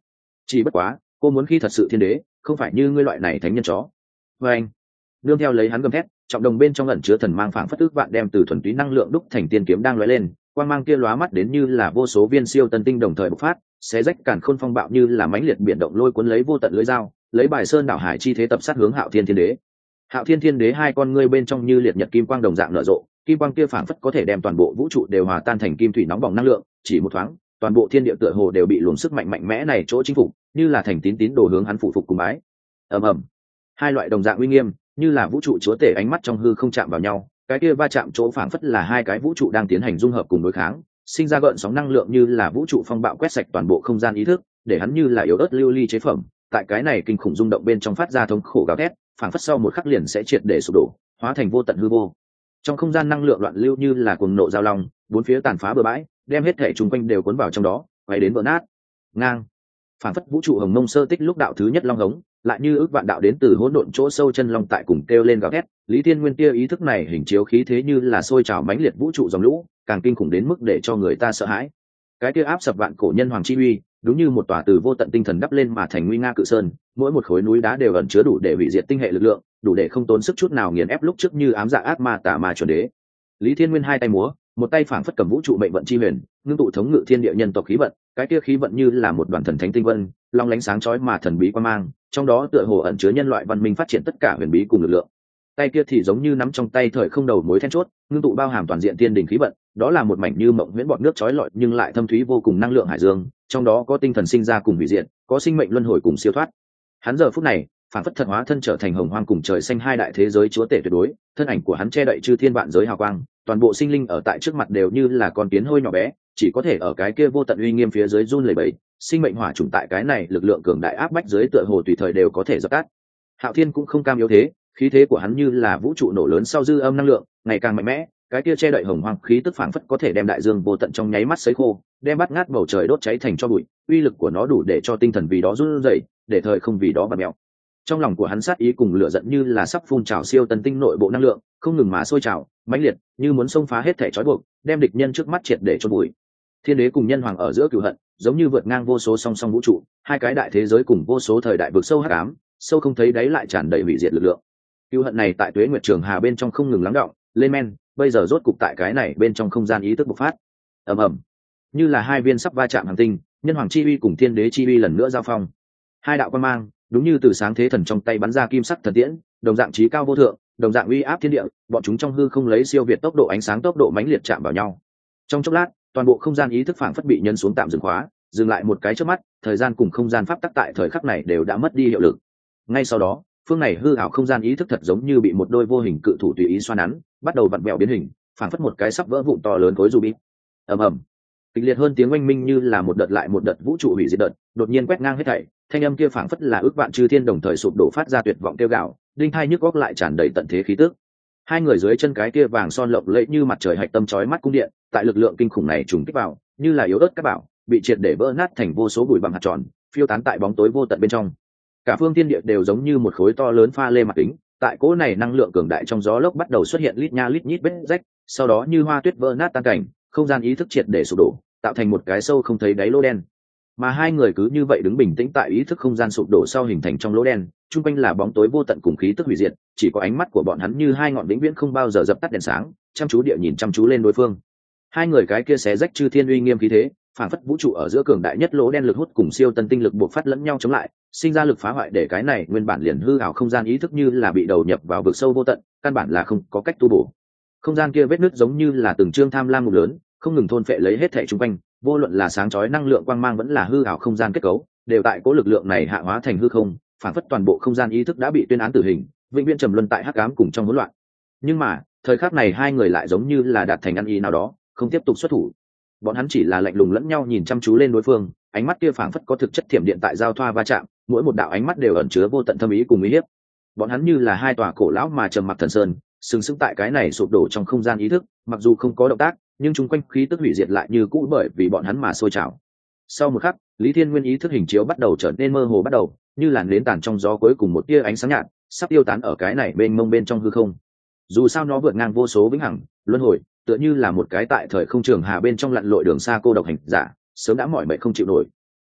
chỉ bất quá cô muốn khi thật sự thiên đế, không phải như ngươi loại này thánh nhân chó. Và anh nương theo lấy hắn gầm thét, trọng đồng bên trong ẩn chứa thần mang phảng phất ước vạn đem từ thuần túy năng lượng đúc thành tiên kiếm đang lóe lên, quang mang kia lóa mắt đến như là vô số viên siêu tân tinh đồng thời bộc phát, xé rách càn khôn phong bạo như là mãnh liệt biển động lôi cuốn lấy vô tận lưới dao, lấy bài sơn đảo hải chi thế tập sát hướng Hạo Thiên Thiên Đế. Hạo Thiên Thiên Đế hai con ngươi bên trong như liệt nhật kim quang đồng dạng nở rộ, kim quang kia phảng phất có thể đem toàn bộ vũ trụ đều hòa tan thành kim thủy nóng bỏng năng lượng, chỉ một thoáng, toàn bộ thiên địa tựa hồ đều bị luồng sức mạnh mạnh mẽ này chỗ chinh phục, như là thành tín đồ hướng hắn phụ phục cùng bái. Ầm ầm. Hai loại đồng dạng uy nghiêm, như là vũ trụ chúa tể ánh mắt trong hư không chạm vào nhau, cái kia va chạm chỗ phảng phất là hai cái vũ trụ đang tiến hành dung hợp cùng đối kháng, sinh ra gợn sóng năng lượng như là vũ trụ phong bạo quét sạch toàn bộ không gian ý thức, để hắn như là yếu ớt lưu ly chế phẩm, tại cái này kinh khủng rung động bên trong phát ra thống khổ gào thét, phảng phất sau một khắc liền sẽ triệt để sụp đổ, hóa thành vô tận hư vô. Trong không gian năng lượng loạn lưu như là cuồng nộ giao long, bốn phía tàn phá bừa bãi, đem hết thể chung quanh đều cuốn vào trong đó, quay đến vỡ nát. Ngang, phảng phất vũ trụ hồng mông sơ tích lúc đạo thứ nhất long hống, lại như ước vạn đạo đến từ hỗn độn chỗ sâu chân long tại cùng kêu lên gào thét. Lý Thiên Nguyên tia ý thức này hình chiếu khí thế như là sôi trào mãnh liệt vũ trụ dòng lũ, càng kinh khủng đến mức để cho người ta sợ hãi. Cái kia áp sập vạn cổ nhân hoàng chi uy, đúng như một tòa từ vô tận tinh thần đắp lên mà thành nguy nga cự sơn, mỗi một khối núi đá đều ẩn chứa đủ để hủy diệt tinh hệ lực lượng, đủ để không tốn sức chút nào nghiền ép lúc trước như ám dạ ác ma tà ma chuẩn đế. Lý Thiên Nguyên hai tay múa, một tay phảng phất cầm vũ trụ mệnh vận chi huyền, ngưng tụ thống ngự thiên địa nhân tộc khí vận, cái kia khí vận như là một đoàn thần thánh tinh vân, long lánh sáng chói mà thần bí quan mang, trong đó tựa hồ ẩn chứa nhân loại văn minh phát triển tất cả huyền bí cùng lực lượng. Tay kia thì giống như nắm trong tay thời không đầu mối then chốt, ngưng tụ bao hàm toàn diện tiên đỉnh khí vận, đó là một mảnh như mộng huyễn bọt nước chói lọi nhưng lại thâm thúy vô cùng năng lượng hải dương, trong đó có tinh thần sinh ra cùng hủy diệt, có sinh mệnh luân hồi cùng siêu thoát. Hắn giờ phút này, phản phất thật hóa thân trở thành hồng hoang cùng trời xanh hai đại thế giới chúa tể tuyệt đối, thân ảnh của hắn che đậy chư thiên vạn giới hào quang, toàn bộ sinh linh ở tại trước mặt đều như là con kiến hôi nhỏ bé, chỉ có thể ở cái kia vô tận uy nghiêm phía dưới run lẩy bẩy, sinh mệnh hỏa trùng tại cái này lực lượng cường đại áp bách dưới tựa hồ tùy thời đều có thể dập tắt. Hạo Thiên cũng không cam yếu thế, khí thế của hắn như là vũ trụ nổ lớn sau dư âm năng lượng, ngày càng mạnh mẽ, cái kia che đậy hồng hoang khí tức phảng phất có thể đem đại dương vô tận trong nháy mắt sấy khô, đem bắt ngát bầu trời đốt cháy thành tro bụi, uy lực của nó đủ để cho tinh thần vì đó run rẩy, để thời không vì đó bật mèo. Trong lòng của hắn sát ý cùng lửa giận như là sắp phun trào siêu tân tinh nội bộ năng lượng, không ngừng mà sôi trào, mãnh liệt, như muốn xông phá hết thể trói buộc, đem địch nhân trước mắt triệt để chôn bụi. Thiên đế cùng nhân hoàng ở giữa cửu hận, giống như vượt ngang vô số song song vũ trụ, hai cái đại thế giới cùng vô số thời đại vực sâu hắc ám, sâu không thấy đáy lại tràn đầy hủy diệt lực lượng. Cửu hận này tại Tuế Nguyệt Trường Hà bên trong không ngừng lắng đọng, lên men, bây giờ rốt cục tại cái này bên trong không gian ý thức bộc phát. Ầm ầm, như là hai viên sắp va chạm hành tinh, nhân hoàng chi uy cùng thiên đế chi uy lần nữa giao phong. Hai đạo quang mang, đúng như từ sáng thế thần trong tay bắn ra kim sắc thần tiễn, đồng dạng chí cao vô thượng, đồng dạng uy áp thiên địa, bọn chúng trong hư không lấy siêu việt tốc độ ánh sáng tốc độ mãnh liệt chạm vào nhau. Trong chốc lát, toàn bộ không gian ý thức phảng phất bị nhân xuống tạm dừng khóa, dừng lại một cái chớp mắt, thời gian cùng không gian pháp tắc tại thời khắc này đều đã mất đi hiệu lực. Ngay sau đó, phương này hư ảo không gian ý thức thật giống như bị một đôi vô hình cự thủ tùy ý xoa nắn, bắt đầu vặn vẹo biến hình, phảng phất một cái sắp vỡ vụn to lớn khối ruby. Ầm ầm, kịch liệt hơn tiếng oanh minh như là một đợt lại một đợt vũ trụ hủy diệt đợt, đột nhiên quét ngang hết thảy, thanh âm kia phảng phất là ước vạn chư thiên đồng thời sụp đổ phát ra tuyệt vọng kêu gào, đinh thai nhức góc lại tràn đầy tận thế khí tức. Hai người dưới chân cái kia vàng son lộng lẫy như mặt trời hạch tâm chói mắt cung điện, tại lực lượng kinh khủng này trùng kích vào, như là yếu ớt các bảo, bị triệt để vỡ nát thành vô số bụi bặm hạt tròn, phiêu tán tại bóng tối vô tận bên trong. Cả phương thiên địa đều giống như một khối to lớn pha lê mặt kính, tại cỗ này năng lượng cường đại trong gió lốc bắt đầu xuất hiện lít nha lít nhít vết rách, sau đó như hoa tuyết vỡ nát tan cảnh, không gian ý thức triệt để sụp đổ, tạo thành một cái sâu không thấy đáy lỗ đen. Mà hai người cứ như vậy đứng bình tĩnh tại ý thức không gian sụp đổ sau hình thành trong lỗ đen, chung quanh là bóng tối vô tận cùng khí tức hủy diệt, chỉ có ánh mắt của bọn hắn như hai ngọn vĩnh viễn không bao giờ dập tắt đèn sáng, chăm chú địa nhìn chăm chú lên đối phương. Hai người cái kia xé rách chư thiên uy nghiêm khí thế, phản phất vũ trụ ở giữa cường đại nhất lỗ đen lực hút cùng siêu tân tinh lực buộc phát lẫn nhau chống lại, sinh ra lực phá hoại để cái này nguyên bản liền hư ảo không gian ý thức như là bị đầu nhập vào vực sâu vô tận, căn bản là không có cách tu bổ. Không gian kia vết nứt giống như là từng trương tham lam ngục lớn, không ngừng thôn phệ lấy hết thảy xung quanh, vô luận là sáng chói năng lượng quang mang vẫn là hư ảo không gian kết cấu, đều tại cố lực lượng này hạ hóa thành hư không, phản phất toàn bộ không gian ý thức đã bị tuyên án tử hình, vĩnh viễn trầm luân tại hắc ám cùng trong hỗn loạn. Nhưng mà, thời khắc này hai người lại giống như là đạt thành ăn ý nào đó, không tiếp tục xuất thủ. Bọn hắn chỉ là lạnh lùng lẫn nhau nhìn chăm chú lên đối phương, ánh mắt kia phảng phất có thực chất thiểm điện tại giao thoa va chạm, mỗi một đạo ánh mắt đều ẩn chứa vô tận thâm ý cùng uy hiếp. Bọn hắn như là hai tòa cổ lão mà trầm mặc thần sơn, sừng sững tại cái này sụp đổ trong không gian ý thức, mặc dù không có động tác, nhưng chung quanh khí tức hủy diệt lại như cũ bởi vì bọn hắn mà sôi trào. Sau một khắc, Lý Thiên Nguyên ý thức hình chiếu bắt đầu trở nên mơ hồ bắt đầu, như làn nến tàn trong gió cuối cùng một tia ánh sáng nhạt, sắp tiêu tán ở cái này bên mông bên trong hư không. Dù sao nó vượt ngang vô số vĩnh hằng, luân hồi, tựa như là một cái tại thời không trường hà bên trong lặn lội đường xa cô độc hành giả, sớm đã mỏi mệt không chịu nổi.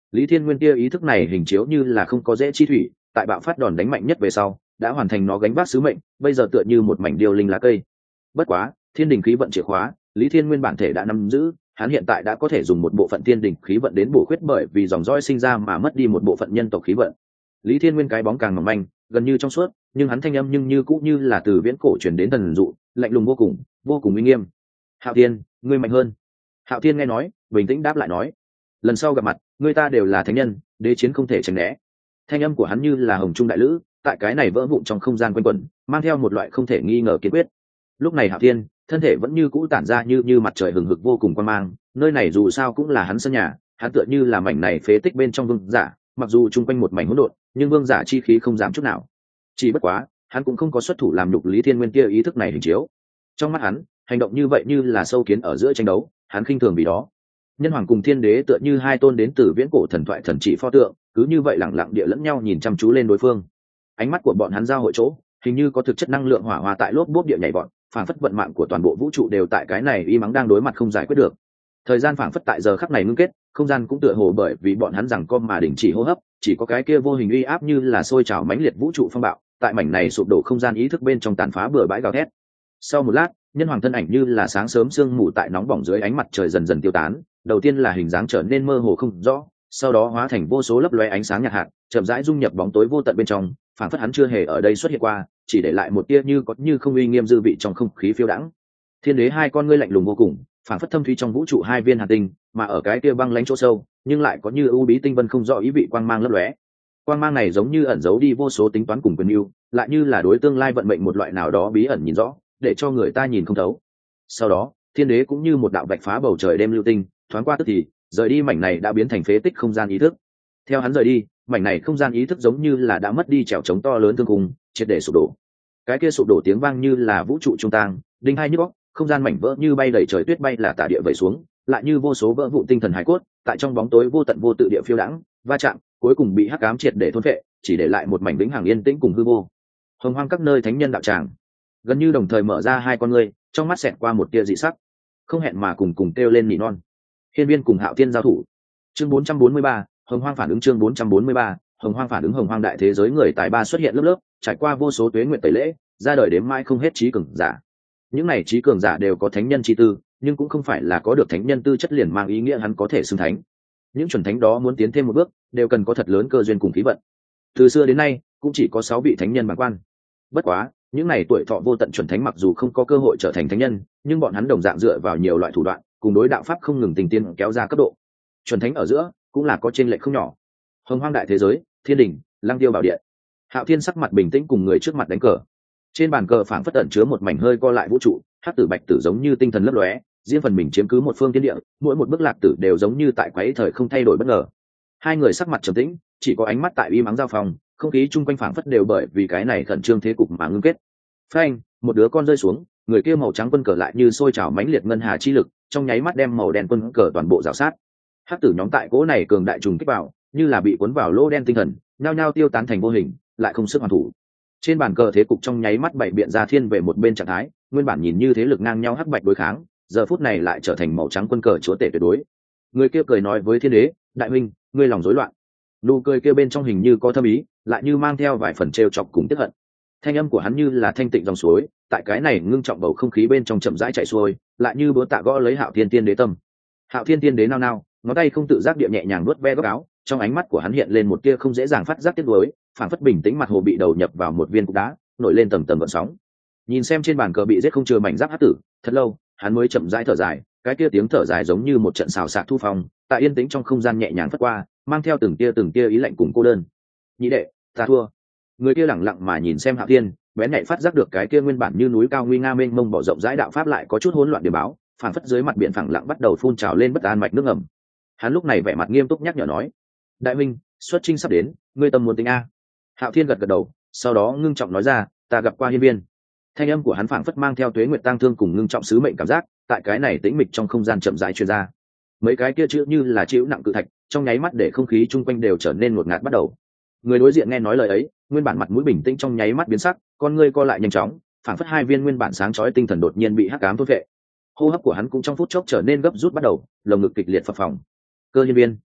Lý Thiên Nguyên tia ý thức này hình chiếu như là không có dễ chi thủy, tại bạo phát đòn đánh mạnh nhất về sau đã hoàn thành nó gánh vác sứ mệnh, bây giờ tựa như một mảnh điêu linh lá cây. Bất quá thiên đình khí vận chìa khóa Lý Thiên Nguyên bản thể đã nắm giữ, hắn hiện tại đã có thể dùng một bộ phận thiên đình khí vận đến bổ khuyết bởi vì dòng dõi sinh ra mà mất đi một bộ phận nhân tộc khí vận. Lý Thiên Nguyên cái bóng càng mỏng manh, gần như trong suốt, nhưng hắn thanh âm nhưng như cũ như là từ viễn cổ truyền đến thần dụ, lạnh lùng vô cùng uy nghiêm. Hạo Thiên, ngươi mạnh hơn. Hạo Thiên nghe nói, bình tĩnh đáp lại nói, lần sau gặp mặt, người ta đều là thánh nhân, đế chiến không thể tránh né. Thanh âm của hắn như là hồng trung đại lữ, tại cái này vỡ vụn trong không gian quanh quẩn, mang theo một loại không thể nghi ngờ kiên quyết. Lúc này Hạo Thiên, thân thể vẫn như cũ tản ra như mặt trời hừng hực vô cùng quan mang, nơi này dù sao cũng là hắn sân nhà, hắn tựa như là mảnh này phế tích bên trong vương giả, mặc dù chung quanh một mảnh hỗn độn, nhưng vương giả chi khí không giảm chút nào. Chỉ bất quá, hắn cũng không có xuất thủ làm nhục Lý Thiên Nguyên kia ý thức này hình chiếu. Trong mắt hắn, hành động như vậy như là sâu kiến ở giữa tranh đấu, hắn khinh thường vì đó. Nhân hoàng cùng thiên đế tựa như hai tôn đến từ viễn cổ thần thoại thần trị pho tượng, cứ như vậy lẳng lặng địa lẫn nhau nhìn chăm chú lên đối phương. Ánh mắt của bọn hắn giao hội chỗ, hình như có thực chất năng lượng hỏa hoa tại lốp bốp địa nhảy vọt, phảng phất vận mạng của toàn bộ vũ trụ đều tại cái này y mắng đang đối mặt không giải quyết được. Thời gian phảng phất tại giờ khắc này ngưng kết, không gian cũng tựa hồ bởi vì bọn hắn rằng co mà đình chỉ hô hấp, chỉ có cái kia vô hình uy áp như là sôi trào mãnh liệt vũ trụ phong bạo, tại mảnh này sụp đổ không gian ý thức bên trong tàn phá bừa bãi gào thét. Sau một lát, nhân hoàng thân ảnh như là sáng sớm sương mù tại nóng bỏng dưới ánh mặt trời dần dần tiêu tán, đầu tiên là hình dáng trở nên mơ hồ không rõ, sau đó hóa thành vô số lấp lóe ánh sáng nhạt hạt, chậm rãi dung nhập bóng tối vô tận bên trong, phảng phất hắn chưa hề ở đây xuất hiện qua, chỉ để lại một tia như có như không uy nghiêm dư vị trong không khí phiêu đãng. Thiên đế hai con ngươi lạnh lùng vô cùng, phảng phất thâm thúy trong vũ trụ hai viên hạt tinh, mà ở cái kia băng lãnh chỗ sâu, nhưng lại có như ưu bí tinh vân không rõ ý vị quang mang lấp lóe. Quang mang này giống như ẩn giấu đi vô số tính toán cùng quyền mưu, lại như là đối tương lai vận mệnh một loại nào đó bí ẩn nhìn rõ, để cho người ta nhìn không thấu. Sau đó, thiên đế cũng như một đạo vạch phá bầu trời đêm lưu tinh, thoáng qua tức thì rời đi, mảnh này đã biến thành phế tích không gian ý thức. Theo hắn rời đi, mảnh này không gian ý thức giống như là đã mất đi trèo trống to lớn thương khung, triệt để sụp đổ. Cái kia sụp đổ tiếng vang như là vũ trụ trung tang, đinh hai nhức óc, không gian mảnh vỡ như bay đầy trời tuyết bay là tả địa vẩy xuống, lại như vô số vỡ vụn tinh thần hải cốt, tại trong bóng tối vô tận vô tự địa phiêu đãng, va chạm, cuối cùng bị hắc ám triệt để thôn phệ, chỉ để lại một mảnh vĩnh hằng yên tĩnh cùng hư vô. Hồng hoang các nơi thánh nhân đạo tràng, gần như đồng thời mở ra hai con ngươi, trong mắt xẹt qua một tia dị sắc, không hẹn mà cùng kêu lên nỉ non. Hiên Viên cùng Hạo Thiên giao thủ. Chương 443, Hồng Hoang phản ứng. Chương 443, Hồng Hoang phản ứng. Hồng Hoang đại thế giới người tài ba xuất hiện lớp lớp, trải qua vô số tuế nguyện tẩy lễ, ra đời đếm mãi không hết trí cường giả. Những này trí cường giả đều có thánh nhân chi tư, nhưng cũng không phải là có được thánh nhân tư chất liền mang ý nghĩa hắn có thể xưng thánh. Những chuẩn thánh đó muốn tiến thêm một bước, đều cần có thật lớn cơ duyên cùng khí vận. Từ xưa đến nay, cũng chỉ có 6 vị thánh nhân bàng quan. Bất quá, những này tuổi thọ vô tận chuẩn thánh mặc dù không có cơ hội trở thành thánh nhân, nhưng bọn hắn đồng dạng dựa vào nhiều loại thủ đoạn, cùng đối đạo pháp không ngừng tình tiên kéo ra cấp độ. Chuẩn thánh ở giữa cũng là có chênh lệch không nhỏ. Hồng Hoang đại thế giới, thiên đình, Lăng Tiêu bảo điện. Hạo Thiên sắc mặt bình tĩnh cùng người trước mặt đánh cờ. Trên bàn cờ phảng phất ẩn chứa một mảnh hơi co lại vũ trụ, hắc tử bạch tử giống như tinh thần lấp lóe, riêng phần mình chiếm cứ một phương thiên địa, mỗi một bước lạc tử đều giống như tại quấy thời không thay đổi bất ngờ. Hai người sắc mặt trầm tĩnh, chỉ có ánh mắt tại uy mắng giao phòng, không khí chung quanh phảng phất đều bởi vì cái này khẩn trương thế cục mà ngưng kết. Phanh, một đứa con rơi xuống, người kia màu trắng quân cờ lại như sôi trào mãnh liệt ngân hà chi lực, trong nháy mắt đem màu đen quân cờ toàn bộ rào sát. Hắc tử nhóm tại cỗ này cường đại trùng kích vào, như là bị cuốn vào lỗ đen tinh thần, nhao nhao tiêu tán thành vô hình, lại không sức hoàn thủ. Trên bàn cờ thế cục trong nháy mắt bảy biện ra thiên về một bên trạng thái, nguyên bản nhìn như thế lực ngang nhau hắc bạch đối kháng, giờ phút này lại trở thành màu trắng quân cờ chúa tể tuyệt đối. Người kia cười nói với thiên đế, đại huynh, ngươi lòng rối loạn. Nụ cười kia bên trong hình như có thâm ý, lại như mang theo vài phần trêu chọc cùng tiếc hận. Thanh âm của hắn như là thanh tịnh dòng suối, tại cái này ngưng trọng bầu không khí bên trong chậm rãi chảy xuôi, lại như búa tạ gõ lấy Hạo Thiên tiên đế tâm. Hạo Thiên tiên đế nao nao, ngón tay không tự giác địa nhẹ nhàng nuốt ve góc áo, trong ánh mắt của hắn hiện lên một tia không dễ dàng phát giác tiếc nuối, phảng phất bình tĩnh mặt hồ bị đầu nhập vào một viên cục đá, nổi lên tầng tầng gợn sóng. Nhìn xem trên bàn cờ bị giết không chừa mảnh giáp hắc tử, thật lâu, hắn mới chậm rãi thở dài, cái kia tiếng thở dài giống như một trận xào xạc thu phong, tại yên tĩnh trong không gian nhẹ nhàng phất qua, mang theo từng tia ý lạnh cùng cô đơn. Nhị đệ, ta thua. Người kia lẳng lặng mà nhìn xem Hạo Thiên, bén nhạy phát giác được cái kia nguyên bản như núi cao nguy nga mênh mông bỏ rộng rãi đạo pháp lại có chút hỗn loạn điểm báo, phảng phất dưới mặt biển phẳng lặng bắt đầu phun trào lên bất an mạch nước ngầm. Hắn lúc này vẻ mặt nghiêm túc nhắc nhở nói: đại minh, xuất chinh sắp đến, ngươi tâm muốn tính a. Hạo Thiên gật gật đầu, sau đó ngưng trọng nói ra: ta gặp qua Hiên Viên. Thanh âm của hắn phảng phất mang theo tuế nguyệt tang thương cùng ngưng trọng sứ mệnh cảm giác, tại cái này tĩnh mịch trong không gian chậm rãi truyền ra. Mấy cái kia chữ như là chịu nặng cự thạch, trong nháy mắt để không khí chung quanh đều trở nên ngột ngạt bắt đầu. Người đối diện nghe nói lời ấy, nguyên bản mặt mũi bình tĩnh trong nháy mắt biến sắc, con ngươi co lại nhanh chóng, phảng phất hai viên nguyên bản sáng chói tinh thần đột nhiên bị hắc ám thôn phệ. Hô hấp của hắn cũng trong phút chốc trở nên gấp rút bắt đầu, lồng ngực kịch liệt phập phồng. Cơ Hiên Viên,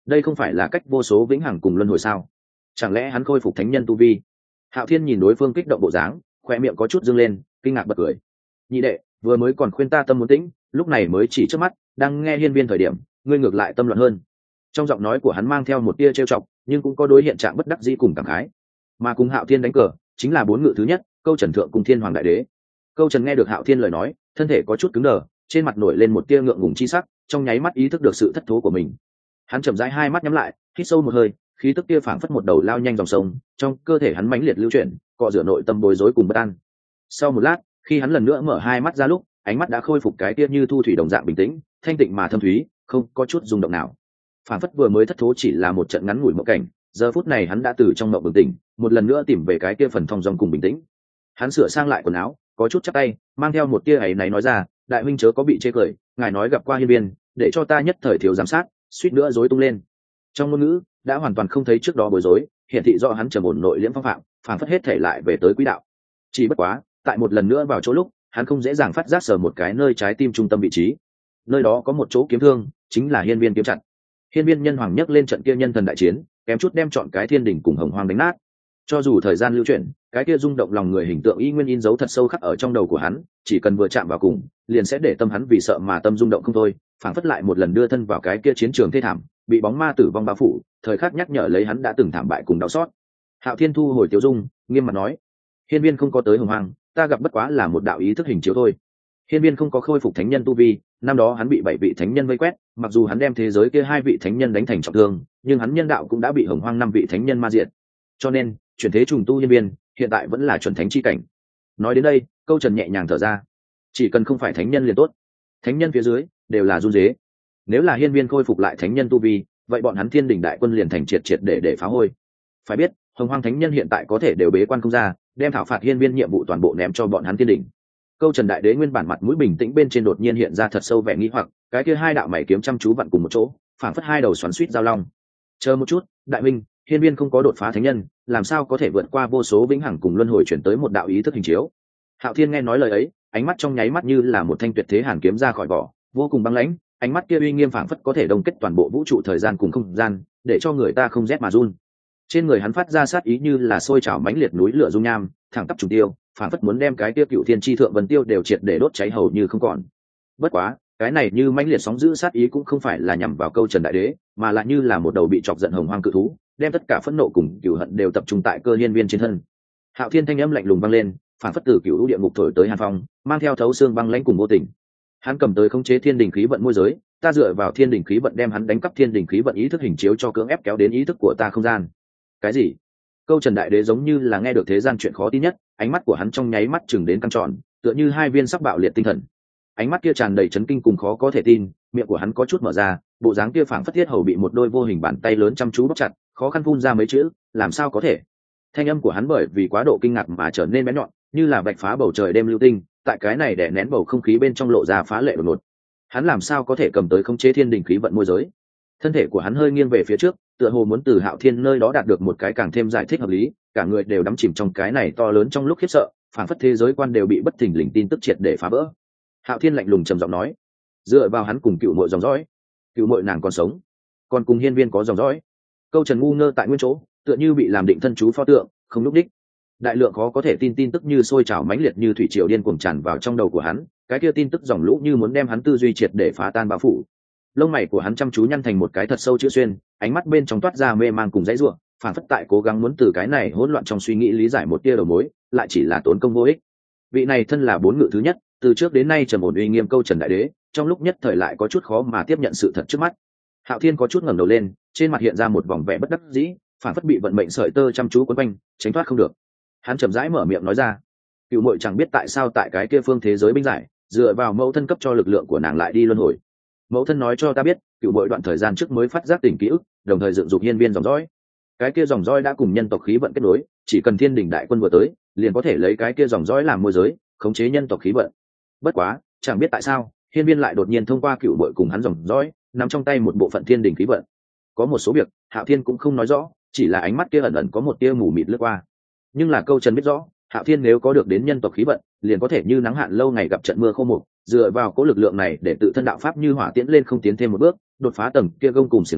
đây không phải là cách vô số vĩnh hằng cùng luân hồi sao? Chẳng lẽ hắn khôi phục thánh nhân tu vi? Hạo Thiên nhìn đối phương kích động bộ dáng, khoe miệng có chút dương lên, kinh ngạc bật cười. Nhị đệ, vừa mới còn khuyên ta tâm muốn tĩnh, lúc này mới chỉ trước mắt, đang nghe hiên viên thời điểm, ngươi ngược lại tâm loạn hơn. Trong giọng nói của hắn mang theo một tia trêu chọc, nhưng cũng có đối hiện trạng bất đắc dĩ cùng cảm khái. Mà cùng Hạo Thiên đánh cờ, chính là bốn ngự thứ nhất, Câu Trần thượng cùng Thiên Hoàng đại đế. Câu Trần nghe được Hạo Thiên lời nói, thân thể có chút cứng đờ, trên mặt nổi lên một tia ngượng ngùng chi sắc, trong nháy mắt ý thức được sự thất thố của mình. Hắn chậm rãi hai mắt nhắm lại, hít sâu một hơi, khí tức kia phảng phất một đầu lao nhanh dòng sông, trong cơ thể hắn mãnh liệt lưu chuyển, cọ rửa nội tâm bối rối cùng bất an. Sau một lát, khi hắn lần nữa mở hai mắt ra lúc, ánh mắt đã khôi phục cái tia như thu thủy đồng dạng bình tĩnh, thanh tịnh mà thâm thúy, không có chút rung động nào. Phảng phất vừa mới thất thố chỉ là một trận ngắn ngủi mộng cảnh, giờ phút này hắn đã từ trong mộng bừng tỉnh, một lần nữa tìm về cái kia phần thong dong cùng bình tĩnh. Hắn sửa sang lại quần áo, có chút chắp tay, mang theo một tia ấy này nói ra, đại huynh chớ có bị chê cười, ngài nói gặp qua hiên viên, để cho ta nhất thời thiếu giám sát, suýt nữa rối tung lên. Trong ngôn ngữ đã hoàn toàn không thấy trước đó bối rối, hiện thị do hắn trầm ổn nội liễm phong phạm, phảng phất hết thể lại về tới quỹ đạo. Chỉ bất quá, tại một lần nữa vào chỗ lúc, hắn không dễ dàng phát giác sờ một cái nơi trái tim trung tâm vị trí. Nơi đó có một chỗ kiếm thương, chính là hiên viên kiếm chặt. Hiên viên nhân hoàng nhấc lên trận kia nhân thần đại chiến, kém chút đem chọn cái thiên đỉnh cùng hồng hoang đánh nát. Cho dù thời gian lưu chuyển, cái kia rung động lòng người hình tượng y nguyên in dấu thật sâu khắc ở trong đầu của hắn, chỉ cần vừa chạm vào cùng, liền sẽ để tâm hắn vì sợ mà tâm rung động không thôi, phảng phất lại một lần đưa thân vào cái kia chiến trường thê thảm, bị bóng ma tử vong bao phủ, thời khắc nhắc nhở lấy hắn đã từng thảm bại cùng đau xót. Hạo Thiên thu hồi tiêu dung, nghiêm mặt nói: hiên viên không có tới hồng hoang, ta gặp bất quá là một đạo ý thức hình chiếu thôi. Hiên viên không có khôi phục thánh nhân tu vi, năm đó hắn bị 7 vị thánh nhân vây quét, mặc dù hắn đem thế giới kia 2 vị thánh nhân đánh thành trọng thương, nhưng hắn nhân đạo cũng đã bị hồng hoang 5 vị thánh nhân ma diệt. Cho nên, chuyển thế trùng tu hiên viên, hiện tại vẫn là chuẩn thánh chi cảnh. Nói đến đây, Câu Trần nhẹ nhàng thở ra. Chỉ cần không phải thánh nhân liền tốt. Thánh nhân phía dưới đều là run rế. Nếu là hiên viên khôi phục lại thánh nhân tu vi, vậy bọn hắn Thiên Đình đại quân liền thành triệt triệt để phá hôi. Phải biết, hồng hoang thánh nhân hiện tại có thể đều bế quan không ra, đem thảo phạt hiên viên nhiệm vụ toàn bộ ném cho bọn hắn Thiên Đình. Câu Trần đại đế nguyên bản mặt mũi bình tĩnh bên trên đột nhiên hiện ra thật sâu vẻ nghi hoặc, cái kia hai đạo mày kiếm chăm chú vặn cùng một chỗ, phảng phất hai đầu xoắn xuýt giao long. Chờ một chút, đại minh, hiên viên không có đột phá thánh nhân, làm sao có thể vượt qua vô số vĩnh hằng cùng luân hồi chuyển tới một đạo ý thức hình chiếu? Hạo Thiên nghe nói lời ấy, ánh mắt trong nháy mắt như là một thanh tuyệt thế hàn kiếm ra khỏi vỏ, vô cùng băng lãnh, ánh mắt kia uy nghiêm phảng phất có thể đông kết toàn bộ vũ trụ thời gian cùng không gian, để cho người ta không rét mà run. Trên người hắn phát ra sát ý như là sôi trào mãnh liệt núi lửa dung nham, thẳng tắp trùng tiêu, phảng phất muốn đem cái kia cựu thiên chi thượng vân tiêu đều triệt để đốt cháy hầu như không còn. Bất quá, cái này như mãnh liệt sóng dữ sát ý cũng không phải là nhằm vào Câu Trần đại đế, mà là như là một đầu bị chọc giận hồng hoang cự thú, đem tất cả phẫn nộ cùng cừu hận đều tập trung tại Cơ Hiên Viên trên thân. Hạo Thiên thanh âm lạnh lùng vang lên, phảng phất từ cựu địa ngục thổi tới hàn phong, mang theo thấu xương băng lãnh cùng vô tình. Hắn cầm tới khống chế thiên đình khí vận môi giới, ta dựa vào thiên đình khí vận đem hắn đánh cắp thiên đình khí vận ý thức hình chiếu cho cưỡng ép kéo đến ý thức của ta không gian. Cái gì? Câu Trần đại đế giống như là nghe được thế gian chuyện khó tin nhất, ánh mắt của hắn trong nháy mắt chừng đến căng tròn, tựa như hai viên sắc bạo liệt tinh thần. Ánh mắt kia tràn đầy chấn kinh cùng khó có thể tin, miệng của hắn có chút mở ra, bộ dáng kia phảng phất thiết hầu bị một đôi vô hình bàn tay lớn chăm chú bóp chặt, khó khăn phun ra mấy chữ, làm sao có thể? Thanh âm của hắn bởi vì quá độ kinh ngạc mà trở nên bén nhọn, như là vạch phá bầu trời đêm lưu tinh, tại cái này đè nén bầu không khí bên trong lộ ra phá lệ đột ngột. Hắn làm sao có thể cầm tới khống chế thiên đình khí vận môi giới? Thân thể của hắn hơi nghiêng về phía trước, tựa hồ muốn từ Hạo Thiên nơi đó đạt được một cái càng thêm giải thích hợp lý, cả người đều đắm chìm trong cái này to lớn trong lúc khiếp sợ, phảng phất thế giới quan đều bị bất thình lình tin tức triệt để phá vỡ. Hạo Thiên lạnh lùng trầm giọng nói, dựa vào hắn cùng cựu muội dòng dõi, cựu muội nàng còn sống, còn cùng hiên viên có dòng dõi. Câu Trần ngu ngơ tại nguyên chỗ, tựa như bị làm định thân chú pho tượng, không lúc đích. Đại lượng khó có thể tin tức như sôi trào mãnh liệt như thủy triều điên cuồng tràn vào trong đầu của hắn, cái kia tin tức dòng lũ như muốn đem hắn tư duy triệt để phá tan bao phủ. Lông mày của hắn chăm chú nhăn thành một cái thật sâu chữ xuyên, ánh mắt bên trong toát ra mê mang cùng dãy rủa, phản phất tại cố gắng muốn từ cái này hỗn loạn trong suy nghĩ lý giải một tia đầu mối, lại chỉ là tốn công vô ích. Vị này thân là bốn ngự thứ nhất, từ trước đến nay trầm ổn uy nghiêm Câu Trần đại đế, trong lúc nhất thời lại có chút khó mà tiếp nhận sự thật trước mắt. Hạo Thiên có chút ngẩng đầu lên, trên mặt hiện ra một vòng vẻ bất đắc dĩ, phản phất bị vận mệnh sợi tơ chăm chú quấn quanh, tránh thoát không được. Hắn chậm rãi mở miệng nói ra, cựu muội chẳng biết tại sao tại cái kia phương thế giới binh giải, dựa vào mẫu thân cấp cho lực lượng của nàng lại đi luân hồi. Mẫu thân nói cho ta biết, cựu muội đoạn thời gian trước mới phát giác tỉnh ký ức, đồng thời dựng dục hiên viên dòng dõi. Cái kia dòng dõi đã cùng nhân tộc khí vận kết nối, chỉ cần thiên đình đại quân vừa tới, liền có thể lấy cái kia dòng dõi làm môi giới, khống chế nhân tộc khí vận. Bất quá, chẳng biết tại sao, hiên viên lại đột nhiên thông qua cựu muội cùng hắn dòng dõi, nắm trong tay một bộ phận thiên đình khí vận. Có một số việc, Hạo Thiên cũng không nói rõ, chỉ là ánh mắt kia ẩn ẩn có một tia mù mịt lướt qua. Nhưng là Câu Trần biết rõ, Hạo Thiên nếu có được đến nhân tộc khí vận, liền có thể như nắng hạn lâu ngày gặp trận mưa khô mục, dựa vào cố lực lượng này để tự thân đạo pháp như hỏa tiễn lên không tiến thêm một bước, đột phá tầng kia gông cùng xiềng xích,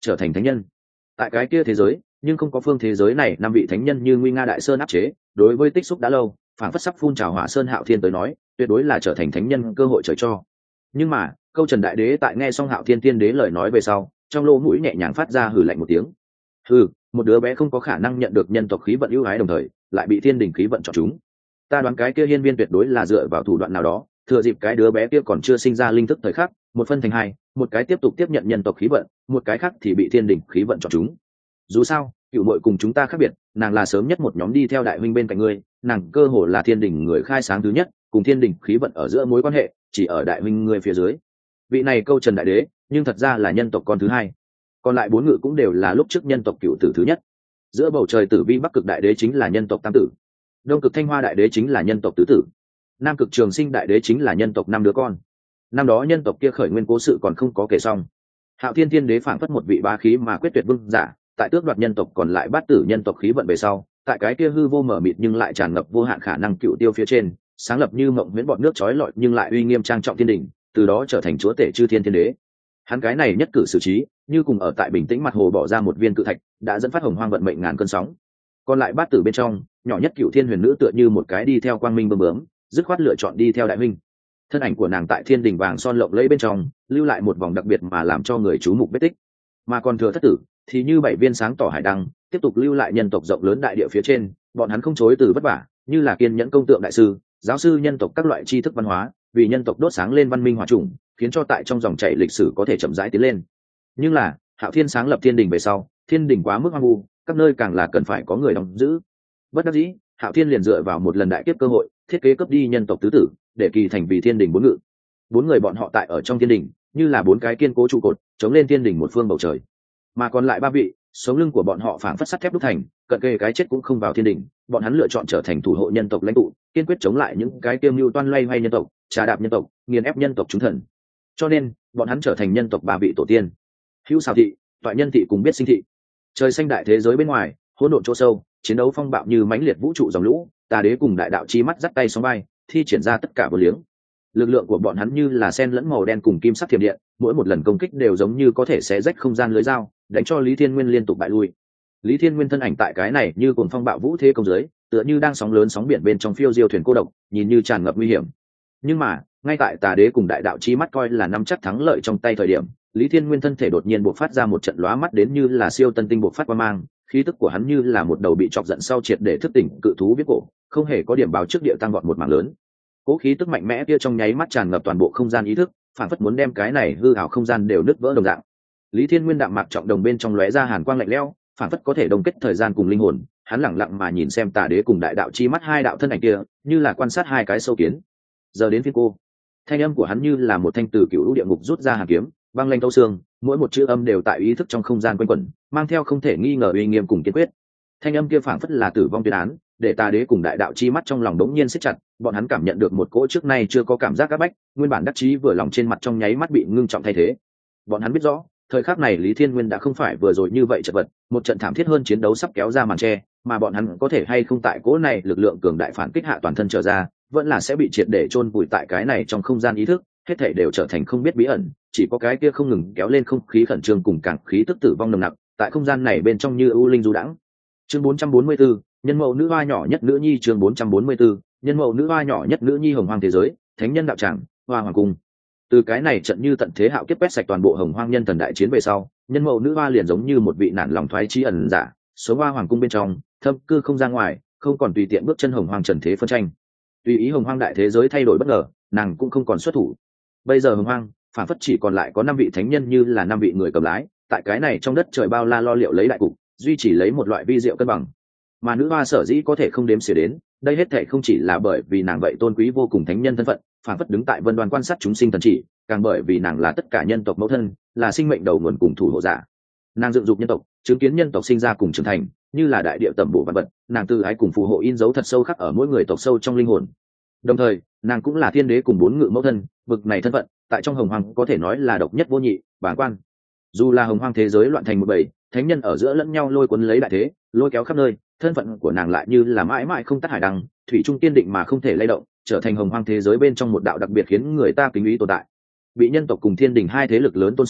trở thành thánh nhân. Tại cái kia thế giới, nhưng không có phương thế giới này năm vị thánh nhân như nguy nga đại sơn áp chế, đối với tích xúc đã lâu phản phất sắp phun trào hỏa sơn Hạo Thiên tới nói tuyệt đối là trở thành thánh nhân cơ hội trời cho. Nhưng mà câu Trần Đại Đế tại nghe xong Hạo Thiên tiên đế lời nói về sau, trong lỗ mũi nhẹ nhàng phát ra hừ lạnh một tiếng. Hừ, một đứa bé không có khả năng nhận được nhân tộc khí vận ưu ái đồng thời lại bị thiên đình khí vận chọn chúng. Ta đoán cái kia hiên viên tuyệt đối là dựa vào thủ đoạn nào đó, thừa dịp cái đứa bé kia còn chưa sinh ra linh thức thời khắc, một phân thành hai, một cái tiếp tục tiếp nhận nhân tộc khí vận, một cái khác thì bị thiên đình khí vận chọn chúng. Dù sao, cựu muội cùng chúng ta khác biệt, nàng là sớm nhất một nhóm đi theo đại huynh bên cạnh ngươi, nàng cơ hồ là thiên đình người khai sáng thứ nhất, cùng thiên đình khí vận ở giữa mối quan hệ chỉ ở đại huynh ngươi phía dưới. Vị này câu Trần Đại Đế, nhưng thật ra là nhân tộc con thứ hai, còn lại bốn ngự cũng đều là lúc trước nhân tộc cựu tử thứ nhất. Giữa bầu trời Tử Vi Bắc Cực Đại Đế chính là nhân tộc tam tử, Đông Cực Thanh Hoa Đại Đế chính là nhân tộc tứ tử, Nam Cực Trường Sinh Đại Đế chính là nhân tộc năm đứa con. Năm đó nhân tộc kia khởi nguyên cố sự còn không có kể xong. Hạo Thiên Thiên Đế phảng phất một vị bá khí mà quyết tuyệt vương giả, tại tước đoạt nhân tộc còn lại bát tử nhân tộc khí vận về sau, tại cái kia hư vô mở mịt nhưng lại tràn ngập vô hạn khả năng cựu tiêu phía trên, sáng lập như mộng huyễn bọn nước chói lọi nhưng lại uy nghiêm trang trọng thiên đỉnh, từ đó trở thành chúa tể chư thiên thiên đế. Hắn cái này nhất cử xử trí, như cùng ở tại bình tĩnh mặt hồ bỏ ra một viên cự thạch, đã dẫn phát hồng hoang vận mệnh ngàn cơn sóng. Còn lại bát tử bên trong, nhỏ nhất Cựu Thiên Huyền Nữ tựa như một cái đi theo quang minh bướm bướm, dứt khoát lựa chọn đi theo đại huynh. Thân ảnh của nàng tại thiên đình vàng son lộng lẫy bên trong, lưu lại một vòng đặc biệt mà làm cho người chú mục vết tích. Mà còn thừa thất tử, thì như bảy viên sáng tỏ hải đăng, tiếp tục lưu lại nhân tộc rộng lớn đại địa phía trên, bọn hắn không chối từ vất vả, như là kiên nhẫn công tượng đại sư, giáo sư nhân tộc các loại tri thức văn hóa, vì nhân tộc đốt sáng lên văn minh hòa trùng, khiến cho tại trong dòng chảy lịch sử có thể chậm rãi tiến lên. Nhưng là Hạo Thiên sáng lập thiên đình về sau, thiên đình quá mức hoang vu, các nơi càng là cần phải có người đóng giữ. Bất đắc dĩ, Hạo Thiên liền dựa vào một lần đại kiếp cơ hội, thiết kế cấp đi nhân tộc tứ tử, để kỳ thành vì thiên đình bốn ngự. Bốn người bọn họ tại ở trong thiên đình, như là bốn cái kiên cố trụ cột, chống lên thiên đình một phương bầu trời. Mà còn lại ba vị, sống lưng của bọn họ phảng phất sắt thép đúc thành, cận kề cái chết cũng không vào thiên đình. Bọn hắn lựa chọn trở thành thủ hộ nhân tộc lãnh tụ, kiên quyết chống lại những cái kiêm mưu toan loay hoay nhân tộc, trà đạp nhân tộc, nghiền ép nhân tộc chúng thần. Cho nên bọn hắn trở thành nhân tộc ba vị tổ tiên. Hữu Xào thị, Toại Nhân thị cùng Biết Sinh thị. Trời xanh đại thế giới bên ngoài, hỗn độn chỗ sâu, chiến đấu phong bạo như mãnh liệt vũ trụ dòng lũ, Tà Đế cùng Đại Đạo chi mắt dắt tay sóng bay, thi triển ra tất cả vô liếng. Lực lượng của bọn hắn như là sen lẫn màu đen cùng kim sắc thiểm điện, mỗi một lần công kích đều giống như có thể xé rách không gian lưới dao, đánh cho Lý Thiên Nguyên liên tục bại lui. Lý Thiên Nguyên thân ảnh tại cái này như cuồng phong bạo vũ thế công giới, tựa như đang sóng lớn sóng biển bên trong phiêu diêu thuyền cô độc, nhìn như tràn ngập nguy hiểm. Nhưng mà ngay tại Tà Đế cùng Đại Đạo chi mắt coi là nắm chắc thắng lợi trong tay thời điểm, Lý Thiên Nguyên thân thể đột nhiên bộc phát ra một trận lóa mắt đến như là siêu tân tinh bộc phát qua mang, khí tức của hắn như là một đầu bị chọc giận sau triệt để thức tỉnh cự thú biết cổ, không hề có điểm báo trước địa tăng vọt một mảng lớn. Cố khí tức mạnh mẽ kia trong nháy mắt tràn ngập toàn bộ không gian ý thức, phản phất muốn đem cái này hư ảo không gian đều nứt vỡ đồng dạng. Lý Thiên Nguyên đạm mạc trọng đồng bên trong lóe ra hàn quang lạnh lẽo, phản phất có thể đồng kết thời gian cùng linh hồn, hắn lẳng lặng mà nhìn xem Tà Đế cùng Đại Đạo chi mắt hai đạo thân ảnh kia, như là quan sát hai cái sâu kiến. Giờ đến phiên cô. Thanh âm của hắn như là một thanh từ cựu lũ địa ngục rút ra hàn kiếm, băng lanh thấu xương, mỗi một chữ âm đều tại ý thức trong không gian quanh quẩn, mang theo không thể nghi ngờ uy nghiêm cùng kiên quyết. Thanh âm kia phảng phất là tử vong tuyên án, để Tà Đế cùng Đại Đạo chi mắt trong lòng đống nhiên siết chặt, bọn hắn cảm nhận được một cỗ trước nay chưa có cảm giác áp bách, nguyên bản đắc chí vừa lòng trên mặt trong nháy mắt bị ngưng trọng thay thế. Bọn hắn biết rõ, thời khắc này Lý Thiên Nguyên đã không phải vừa rồi như vậy chật vật, một trận thảm thiết hơn chiến đấu sắp kéo ra màn che, mà bọn hắn có thể hay không tại cỗ này lực lượng cường đại phản kích hạ toàn thân trở ra, vẫn là sẽ bị triệt để chôn vùi tại cái này trong không gian ý thức, hết thảy đều trở thành không biết bí ẩn, chỉ có cái kia không ngừng kéo lên không khí khẩn trương cùng càng khí tức tử vong nồng nặc, tại không gian này bên trong như ưu linh du đãng. Chương 444, nhân mẫu nữ hoa nhỏ nhất nữ nhi. Chương 444, nhân mẫu nữ hoa nhỏ nhất nữ nhi. Hồng hoang thế giới, thánh nhân đạo tràng, hoa hoàng cung. Từ cái này trận như tận thế hạo kiếp quét sạch toàn bộ hồng hoang nhân thần đại chiến về sau, nhân mẫu nữ hoa liền giống như một vị nản lòng thoái chí ẩn giả, số hoa hoàng cung bên trong, thâm cư không ra ngoài, không còn tùy tiện bước chân hồng hoang trần thế phân tranh. Tùy ý hồng hoang đại thế giới thay đổi bất ngờ, nàng cũng không còn xuất thủ. Bây giờ hồng hoang phản phất chỉ còn lại có 5 vị thánh nhân như là 5 vị người cầm lái, tại cái này trong đất trời bao la lo liệu lấy đại cục, duy trì lấy một loại vi diệu cân bằng. Mà nữ hoa sở dĩ có thể không đếm xỉa đến, đây hết thảy không chỉ là bởi vì nàng vậy tôn quý vô cùng thánh nhân thân phận, phản phất đứng tại vân đoan quan sát chúng sinh thần chỉ, càng bởi vì nàng là tất cả nhân tộc mẫu thân, là sinh mệnh đầu nguồn cùng thủ hộ giả. Nàng dựng dục nhân tộc, chứng kiến nhân tộc sinh ra cùng trưởng thành, như là đại địa tẩm bổ vạn vật, nàng từ ái cùng phù hộ in dấu thật sâu khắc ở mỗi người tộc sâu trong linh hồn. Đồng thời, nàng cũng là thiên đế cùng 4 ngự mẫu thân, bực này thân phận, tại trong hồng hoang có thể nói là độc nhất vô nhị, bàng quan. Dù là hồng hoang thế giới loạn thành một bầy, thánh nhân ở giữa lẫn nhau lôi cuốn lấy đại thế, lôi kéo khắp nơi, thân phận của nàng lại như là mãi mãi không tắt hải đăng, thủy trung kiên định mà không thể lay động, trở thành hồng hoang thế giới bên trong một đạo đặc biệt khiến người ta kính ý tồn tại. Bị nhân tộc cùng thiên đình hai thế lực lớn tôn sùng,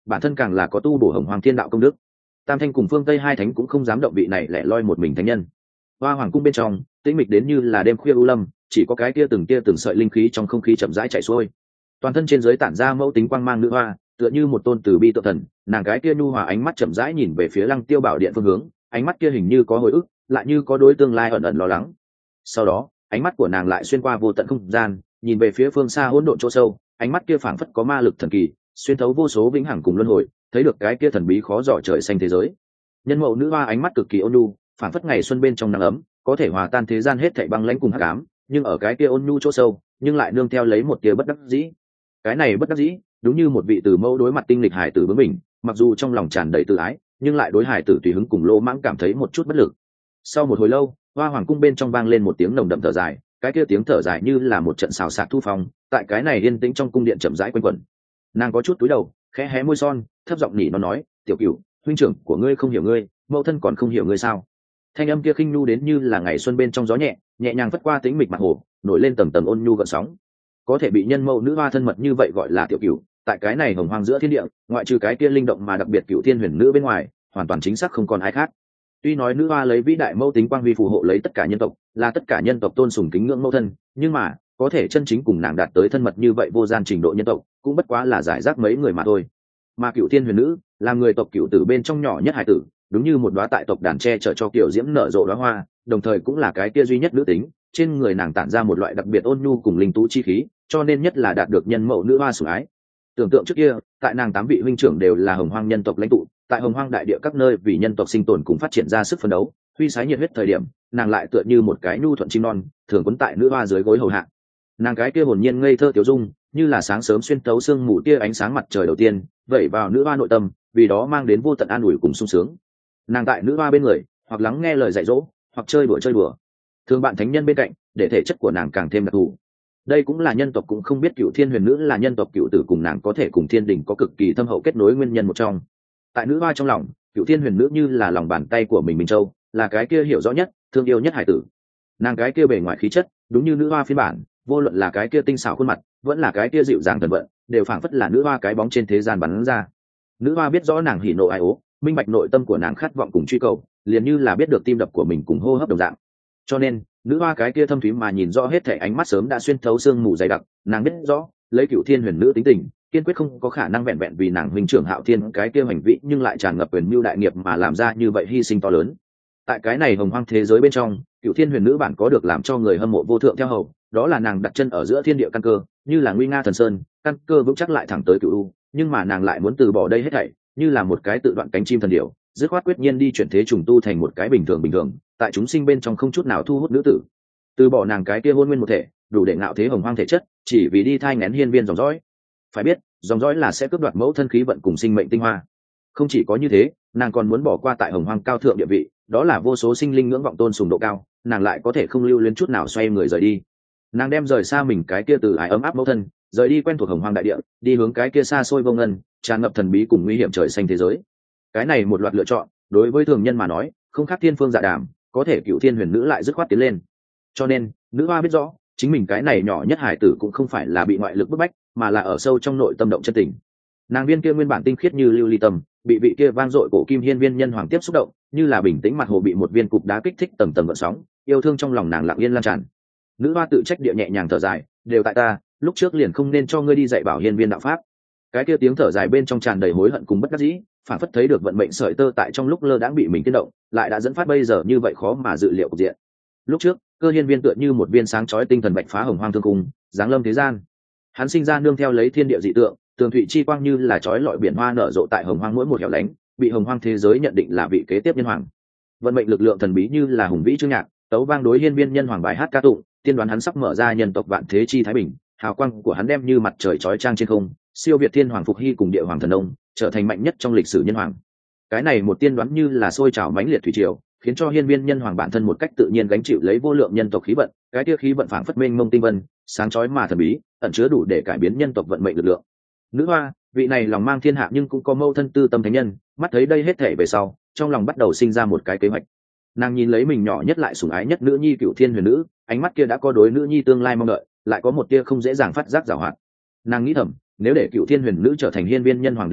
bản thân càng là có tu bổ hồng hoàng thiên đạo công đức. Tam thanh cùng phương tây hai thánh cũng không dám động vị này lẻ loi một mình thánh nhân. Hoa hoàng cung bên trong tĩnh mịch đến như là đêm khuya u lâm, chỉ có cái kia từng sợi linh khí trong không khí chậm rãi chảy xuôi. Toàn thân trên dưới tản ra mẫu tính quang mang nữ hoa, tựa như một tôn từ bi tự thần. Nàng cái kia nhu hòa ánh mắt chậm rãi nhìn về phía Lăng Tiêu Bảo Điện phương hướng, ánh mắt kia hình như có hồi ức, lại như có đối tương lai ẩn ẩn lo lắng. Sau đó ánh mắt của nàng lại xuyên qua vô tận không gian, nhìn về phía phương xa hỗn độn chỗ sâu, ánh mắt kia phảng phất có ma lực thần kỳ, xuyên thấu vô số vĩnh hằng cùng luân hồi, thấy được cái kia thần bí khó dò trời xanh thế giới. Nhân mẫu nữ hoa ánh mắt cực kỳ ôn nhu, phảng phất ngày xuân bên trong nắng ấm, có thể hòa tan thế gian hết thảy băng lãnh cùng hắc ám, nhưng ở cái kia ôn nhu chỗ sâu, nhưng lại nương theo lấy một tia bất đắc dĩ. Cái này bất đắc dĩ, đúng như một vị tử mẫu đối mặt tinh lịch hải tử bướng mình, mặc dù trong lòng tràn đầy tự ái, nhưng lại đối hải tử tùy hứng cùng lỗ mãng cảm thấy một chút bất lực. Sau một hồi lâu, Hoa hoàng cung bên trong vang lên một tiếng nồng đậm thở dài, cái kia tiếng thở dài như là một trận xào xạc thu phong, tại cái này yên tĩnh trong cung điện chậm rãi quanh quẩn. Nàng có chút cúi đầu, khẽ hé môi son, thấp giọng nhỉ nó nói, tiểu cửu, huynh trưởng của ngươi không hiểu ngươi, mẫu thân còn không hiểu ngươi sao? Thanh âm kia khinh nhu đến như là ngày xuân bên trong gió nhẹ, nhẹ nhàng phất qua tĩnh mịch mặt hồ, nổi lên tầng tầng ôn nhu gợn sóng. Có thể bị nhân mẫu nữ hoa thân mật như vậy gọi là tiểu cửu, tại cái này hồng hoang giữa thiên địa, ngoại trừ cái kia linh động mà đặc biệt cửu thiên huyền nữ bên ngoài, hoàn toàn chính xác không còn ai khác. Tuy nói nữ hoa lấy vĩ đại mẫu tính quang vi phù hộ lấy tất cả nhân tộc, là tất cả nhân tộc tôn sùng kính ngưỡng mẫu thân, nhưng mà có thể chân chính cùng nàng đạt tới thân mật như vậy vô gian trình độ nhân tộc, cũng bất quá là giải rác mấy người mà thôi. Mà cửu thiên huyền nữ là người tộc cửu tử bên trong nhỏ nhất hải tử, đúng như một đóa tại tộc đàn che chở cho kiểu diễm nở rộ đóa hoa, đồng thời cũng là cái kia duy nhất nữ tính, trên người nàng tản ra một loại đặc biệt ôn nhu cùng linh tú chi khí, cho nên nhất là đạt được nhân mẫu nữ hoa sủng ái. Tưởng tượng trước kia, tại nàng 8 vị huynh trưởng đều là hồng hoang nhân tộc lãnh tụ, tại hồng hoang đại địa các nơi vì nhân tộc sinh tồn cùng phát triển ra sức phấn đấu, huy sái nhiệt huyết thời điểm, nàng lại tựa như một cái nhu thuận chim non, thường quấn tại nữ hoa dưới gối hầu hạ. Nàng cái kia hồn nhiên ngây thơ tiểu dung, như là sáng sớm xuyên tấu sương mù tia ánh sáng mặt trời đầu tiên, vẩy vào nữ hoa nội tâm, vì đó mang đến vô tận an ủi cùng sung sướng. Nàng tại nữ hoa bên người, hoặc lắng nghe lời dạy dỗ, hoặc chơi đùa. Thường bạn thánh nhân bên cạnh, để thể chất của nàng càng thêm đặc thù. Đây cũng là nhân tộc cũng không biết cửu thiên huyền nữ là nhân tộc cửu tử cùng nàng có thể cùng thiên đình có cực kỳ thâm hậu kết nối nguyên nhân một trong. Tại nữ hoa trong lòng, cửu thiên huyền nữ như là lòng bàn tay của mình châu, là cái kia hiểu rõ nhất, thương yêu nhất hải tử. Nàng cái kia bề ngoài khí chất, đúng như nữ hoa phiên bản, vô luận là cái kia tinh xảo khuôn mặt, vẫn là cái kia dịu dàng thần vận, đều phảng phất là nữ hoa cái bóng trên thế gian bắn ra. Nữ hoa biết rõ nàng hỉ nộ ai ố, minh bạch nội tâm của nàng khát vọng cùng truy cầu, liền như là biết được tim đập của mình cùng hô hấp đồng dạng. Cho nên nữ hoa cái kia thâm thúy mà nhìn rõ hết thảy ánh mắt sớm đã xuyên thấu xương mù dày đặc, nàng biết rõ lấy cửu thiên huyền nữ tính tình, kiên quyết không có khả năng vẹn vẹn vì nàng huynh trưởng Hạo Thiên cái kia hành vị nhưng lại tràn ngập quyền mưu đại nghiệp mà làm ra như vậy hy sinh to lớn. Tại cái này hồng hoang thế giới bên trong, cửu thiên huyền nữ bản có được làm cho người hâm mộ vô thượng theo hầu, đó là nàng đặt chân ở giữa thiên địa căn cơ, như là nguy nga thần sơn, căn cơ vững chắc lại thẳng tới cửu u, nhưng mà nàng lại muốn từ bỏ đây hết thảy, như là một cái tự đoạn cánh chim thần điểu, dứt khoát quyết nhiên đi chuyển thế trùng tu thành một cái bình thường, tại chúng sinh bên trong không chút nào thu hút nữ tử. Từ bỏ nàng cái kia hôn nguyên một thể, đủ để ngạo thế hồng hoang thể chất, chỉ vì đi thai nghén hiên viên dòng dõi. Phải biết, dòng dõi là sẽ cướp đoạt mẫu thân khí vận cùng sinh mệnh tinh hoa. Không chỉ có như thế, nàng còn muốn bỏ qua tại hồng hoang cao thượng địa vị, đó là vô số sinh linh ngưỡng vọng tôn sùng độ cao, nàng lại có thể không lưu luyến chút nào xoay người rời đi. Nàng đem rời xa mình cái kia từ ái ấm áp mẫu thân, rời đi quen thuộc hồng hoang đại địa, đi hướng cái kia xa xôi vô ngân, tràn ngập thần bí cùng nguy hiểm trời xanh thế giới. Cái này một loạt lựa chọn, đối với thường nhân mà nói, không khác thiên phương dạ đàm, có thể cửu thiên huyền nữ lại dứt khoát tiến lên. Cho nên nữ hoa biết rõ chính mình cái này nhỏ nhất hải tử cũng không phải là bị ngoại lực bức bách, mà là ở sâu trong nội tâm động chân tình. Nàng viên kia nguyên bản tinh khiết như lưu ly tâm, bị vị kia vang dội cổ kim hiên viên nhân hoàng tiếp xúc động, như là bình tĩnh mặt hồ bị một viên cục đá kích thích tầng tầng gợn sóng, yêu thương trong lòng nàng lặng yên lan tràn. Nữ hoa tự trách địa nhẹ nhàng thở dài, đều tại ta, lúc trước liền không nên cho ngươi đi dạy bảo hiên viên đạo pháp. Cái kia tiếng thở dài bên trong tràn đầy hối hận cùng bất đắc dĩ, phản phất thấy được vận mệnh sợi tơ tại trong lúc lơ đãng bị mình tiên động, lại đã dẫn phát bây giờ như vậy khó mà dự liệu cục diện. Lúc trước Cơ Hiên Viên tựa như một viên sáng chói tinh thần bạch phá hồng hoang thương cung, giáng lâm thế gian. Hắn sinh ra nương theo lấy thiên địa dị tượng, tường thụy chi quang như là chói lọi biển hoa nở rộ tại hồng hoang mỗi một hẻo lánh, bị hồng hoang thế giới nhận định là vị kế tiếp nhân hoàng. Vận mệnh lực lượng thần bí như là hùng vĩ chương nhạc, tấu vang đối Hiên Viên nhân hoàng bài hát ca tụng, tiên đoán hắn sắp mở ra nhân tộc vạn thế chi thái bình, hào quang của hắn đem như mặt trời chói chang trên không, siêu việt thiên hoàng phục hy cùng địa hoàng thần ông, trở thành mạnh nhất trong lịch sử nhân hoàng. Cái này một tiên đoán như là sôi trào mãnh liệt thủy triều, khiến cho hiên viên nhân hoàng bản thân một cách tự nhiên gánh chịu lấy vô lượng nhân tộc khí vận, cái kia khí vận phảng phất mênh mông tinh vân, sáng chói mà thần bí, ẩn chứa đủ để cải biến nhân tộc vận mệnh lực lượng. Nữ hoa, vị này lòng mang thiên hạ nhưng cũng có mâu thân tư tâm thánh nhân, mắt thấy đây hết thể về sau, trong lòng bắt đầu sinh ra một cái kế hoạch. Nàng nhìn lấy mình nhỏ nhất lại sủng ái nhất nữ nhi Cửu Thiên Huyền Nữ, ánh mắt kia đã có đối nữ nhi tương lai mong đợi, lại có một tia không dễ dàng phát giác giảo hoạt. Nàng nghĩ thầm, nếu để Cửu Thiên Huyền Nữ trở thành hiên viên nhân hoàng đế sư,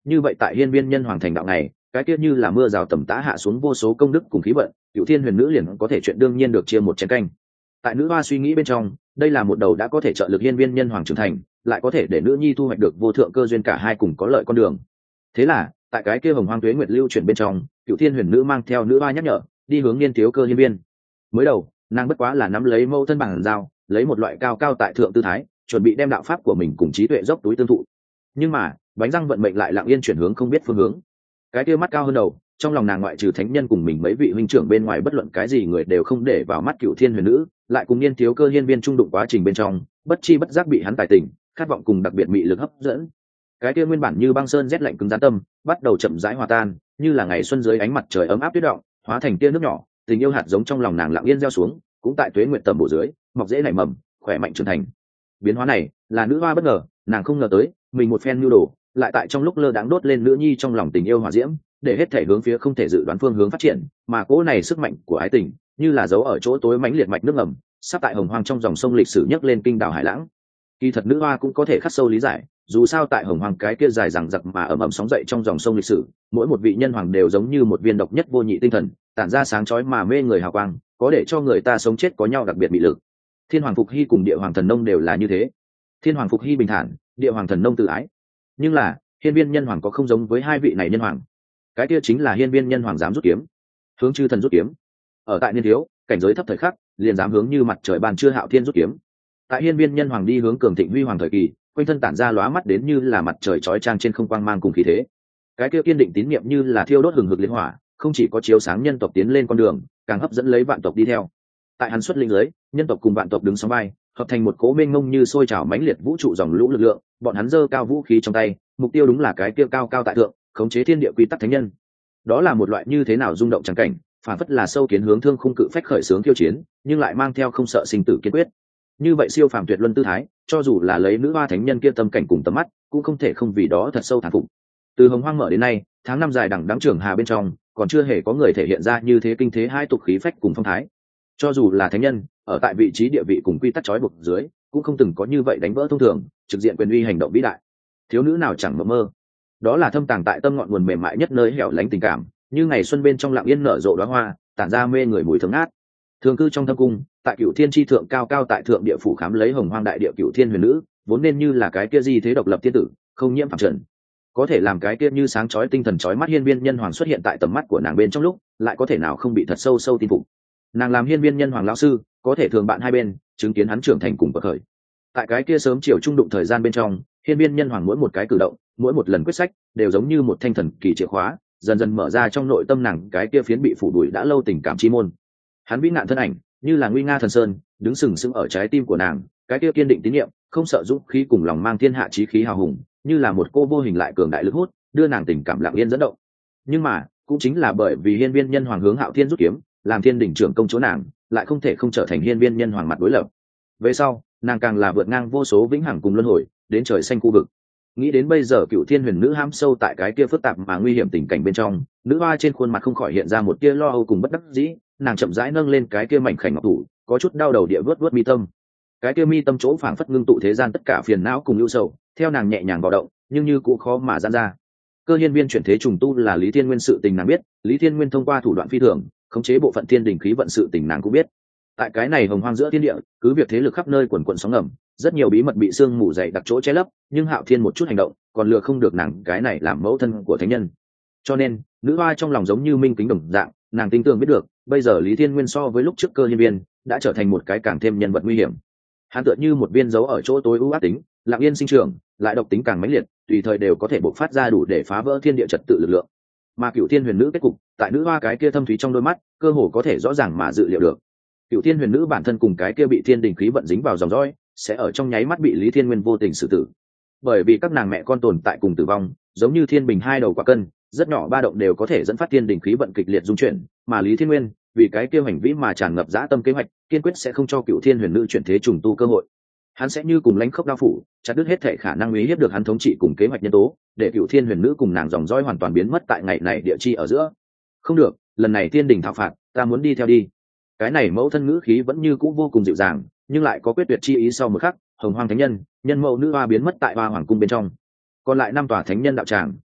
như vậy tại hiên viên nhân hoàng thành đạo này, cái tiết như là mưa rào tầm tã hạ xuống vô số công đức cùng khí vận, cựu thiên huyền nữ liền có thể chuyện đương nhiên được chia một chén canh. Tại nữ hoa suy nghĩ bên trong, đây là một đầu đã có thể trợ lực hiên viên nhân hoàng trưởng thành, lại có thể để nữ nhi thu hoạch được vô thượng cơ duyên, cả hai cùng có lợi con đường. Thế là tại cái kia hồng hoang tuế nguyệt lưu chuyển bên trong, cựu thiên huyền nữ mang theo nữ hoa nhắc nhở, đi hướng niên thiếu cơ hiên viên. Mới đầu nàng bất quá là nắm lấy mâu thân bằng dao, lấy một loại cao cao tại thượng tư thái, chuẩn bị đem đạo pháp của mình cùng trí tuệ dốc túi tương thụ. Nhưng mà bánh răng vận mệnh lại lặng yên chuyển hướng không biết phương hướng. Cái kia mắt cao hơn đầu, trong lòng nàng ngoại trừ thánh nhân cùng mình mấy vị huynh trưởng bên ngoài bất luận cái gì người đều không để vào mắt cựu thiên huyền nữ, lại cùng niên thiếu cơ hiên viên trung đụng quá trình bên trong, bất chi bất giác bị hắn tài tình, khát vọng cùng đặc biệt mị lực hấp dẫn. Cái kia nguyên bản như băng sơn rét lạnh cứng rắn tâm, bắt đầu chậm rãi hòa tan, như là ngày xuân dưới ánh mặt trời ấm áp tuyết động, hóa thành tia nước nhỏ, tình yêu hạt giống trong lòng nàng lặng yên gieo xuống, cũng tại tuế nguyện tầm bổ dưới, mọc dễ nảy mầm, khỏe mạnh trưởng thành. Biến hóa này là nữ hoa bất ngờ, nàng không ngờ tới, mình một phen nhu đồ, lại tại trong lúc lơ đãng đốt lên nữ nhi trong lòng tình yêu hỏa diễm, để hết thể hướng phía không thể dự đoán phương hướng phát triển, mà cỗ này sức mạnh của ái tình, như là dấu ở chỗ tối mãnh liệt mạch nước ngầm, sắp tại hồng hoang trong dòng sông lịch sử nhấc lên kinh đảo hải lãng. Kỳ thật nữ hoa cũng có thể khắc sâu lý giải, dù sao tại hồng hoang cái kia dài dằng dặc mà ầm ầm sóng dậy trong dòng sông lịch sử, mỗi một vị nhân hoàng đều giống như một viên độc nhất vô nhị tinh thần, tản ra sáng chói mà mê người hào quang, có để cho người ta sống chết có nhau đặc biệt bị lực. Thiên hoàng Phục Hy cùng Địa hoàng Thần Nông đều là như thế. Thiên hoàng Phục Hy bình thản, Địa hoàng Thần Nông tự ái. Nhưng là hiên viên nhân hoàng có không giống với hai vị này nhân hoàng. Cái kia chính là hiên viên nhân hoàng dám rút kiếm, hướng chư thần rút kiếm. Ở tại niên thiếu, cảnh giới thấp thời khắc, liền dám hướng như mặt trời ban trưa Hạo Thiên rút kiếm. Tại hiên viên nhân hoàng đi hướng cường thịnh huy hoàng thời kỳ, quanh thân tản ra lóa mắt đến như là mặt trời chói chang trên không quang mang cùng khí thế. Cái kia kiên định tín niệm như là thiêu đốt hừng hực liên hỏa, không chỉ có chiếu sáng nhân tộc tiến lên con đường, càng hấp dẫn lấy vạn tộc đi theo. Tại hắn xuất linh giới, nhân tộc cùng vạn tộc đứng song vai, hợp thành một cỗ mênh mông như sôi trào mãnh liệt vũ trụ dòng lũ lực lượng, bọn hắn giơ cao vũ khí trong tay, mục tiêu đúng là cái kia cao cao tại thượng, khống chế thiên địa quy tắc thánh nhân. Đó là một loại như thế nào rung động chẳng cảnh, phản phất là sâu kiến hướng thương khung cự phách khởi sướng khiêu chiến, nhưng lại mang theo không sợ sinh tử kiên quyết. Như vậy siêu phàm tuyệt luân tư thái, cho dù là lấy nữ hoa thánh nhân kia tâm cảnh cùng tầm mắt, cũng không thể không vì đó thật sâu thán phục. Từ hồng hoang mở đến nay, tháng năm dài đằng đẵng trường hà bên trong, còn chưa hề có người thể hiện ra như thế kinh thế hai tục khí phách cùng phong thái. Cho dù là thánh nhân, ở tại vị trí địa vị cùng quy tắc trói buộc dưới, cũng không từng có như vậy đánh vỡ thông thường, trực diện quyền uy hành động vĩ đại. Thiếu nữ nào chẳng mơ mơ. Đó là thâm tàng tại tâm ngọn nguồn mềm mại nhất nơi hẻo lánh tình cảm, như ngày xuân bên trong lặng yên nở rộ đóa hoa, tản ra mê người mùi thơm ngát. Thường cư trong thâm cung, tại Cửu Thiên chi thượng cao cao tại thượng địa phủ khám lấy hồng hoang đại địa Cửu Thiên huyền nữ, vốn nên như là cái kia gì thế độc lập thiên tử, không nhiễm phàm trần. Có thể làm cái kia như sáng chói tinh thần chói mắt hiên viên nhân hoàng xuất hiện tại tầm mắt của nàng bên trong lúc, lại có thể nào không bị thật sâu sâu tin phục. Nàng làm hiên viên nhân hoàng lão sư, có thể thường bạn hai bên, chứng kiến hắn trưởng thành cùng bậc khởi. Tại cái kia sớm chiều trung đụng thời gian bên trong, hiên viên nhân hoàng mỗi một cái cử động, mỗi một lần quyết sách, đều giống như một thanh thần kỳ chìa khóa, dần dần mở ra trong nội tâm nàng cái kia phiến bị phủ đuổi đã lâu tình cảm chi môn. Hắn vĩ ngạn thân ảnh, như là nguy nga thần sơn, đứng sừng sững ở trái tim của nàng, cái kia kiên định tín nhiệm, không sợ dũng khí cùng lòng mang thiên hạ chí khí hào hùng, như là một cô vô hình lại cường đại lực hút, đưa nàng tình cảm lặng yên dẫn động. Nhưng mà, cũng chính là bởi vì hiên viên nhân hoàng hướng Hạo Thiên rút kiếm, làm thiên đỉnh trưởng công chúa nàng, lại không thể không trở thành hiên viên nhân hoàng mặt đối lập. Về sau, nàng càng là vượt ngang vô số vĩnh hằng cùng luân hồi, đến trời xanh khu vực. Nghĩ đến bây giờ Cửu Thiên huyền nữ ham sâu tại cái kia phức tạp mà nguy hiểm tình cảnh bên trong, nữ hoa trên khuôn mặt không khỏi hiện ra một tia lo âu cùng bất đắc dĩ, nàng chậm rãi nâng lên cái kia mảnh khảnh ngọc thủ, có chút đau đầu địa vớt mi tâm. Cái kia mi tâm chỗ phảng phất ngưng tụ thế gian tất cả phiền não cùng ưu sầu, theo nàng nhẹ nhàng vào động, nhưng như cũng khó mà giãn ra. Cơ hiên viên chuyển thế trùng tu là Lý Thiên Nguyên sự tình nàng biết, Lý Thiên Nguyên thông qua thủ đoạn phi thường, khống chế bộ phận thiên đình khí vận sự tình nàng cũng biết. Tại cái này hồng hoang giữa thiên địa, cứ việc thế lực khắp nơi quần quần sóng ngầm, rất nhiều bí mật bị sương mù dày đặc chỗ che lấp, nhưng Hạo Thiên một chút hành động, còn lừa không được nàng cái này làm mẫu thân của thánh nhân. Cho nên, nữ hoa trong lòng giống như minh kính đồng dạng, nàng tin tưởng biết được, bây giờ Lý Thiên Nguyên so với lúc trước Cơ hiên viên, đã trở thành một cái càng thêm nhân vật nguy hiểm. Hắn tựa như một viên dấu ở chỗ tối ưu ác tính, lặng yên sinh trưởng, lại độc tính càng mãnh liệt, tùy thời đều có thể bộc phát ra đủ để phá vỡ thiên địa trật tự lực lượng. Mà Cửu Thiên huyền nữ kết cục, tại nữ hoa cái kia thâm thúy trong đôi mắt, cơ hồ có thể rõ ràng mà dự liệu được. Cửu Thiên huyền nữ bản thân cùng cái kia bị thiên đình khí vận dính vào dòng dõi, sẽ ở trong nháy mắt bị Lý Thiên Nguyên vô tình xử tử. Bởi vì các nàng mẹ con tồn tại cùng tử vong, giống như thiên bình hai đầu quả cân, rất nhỏ ba động đều có thể dẫn phát thiên đình khí vận kịch liệt dung chuyển, mà Lý Thiên Nguyên, vì cái kia hành vĩ mà tràn ngập dã tâm kế hoạch, kiên quyết sẽ không cho Cửu Thiên huyền nữ chuyển thế trùng tu cơ hội. Hắn sẽ như cùng lãnh khốc đao phủ, chặt đứt hết thể khả năng uy hiếp được hắn thống trị cùng kế hoạch nhân tố, để Cửu Thiên huyền nữ cùng nàng dòng dõi hoàn toàn biến mất tại ngày này địa chi ở giữa. Không được, lần này thiên đình thảo phạt, ta muốn đi theo đi. Cái này mẫu thân ngữ khí vẫn như cũ vô cùng dịu dàng, nhưng lại có quyết tuyệt chi ý. Sau một khắc, hồng hoang thánh nhân, nhân mẫu nữ hoa biến mất tại hoa hoàng cung bên trong. Còn lại năm tòa thánh nhân đạo tràng,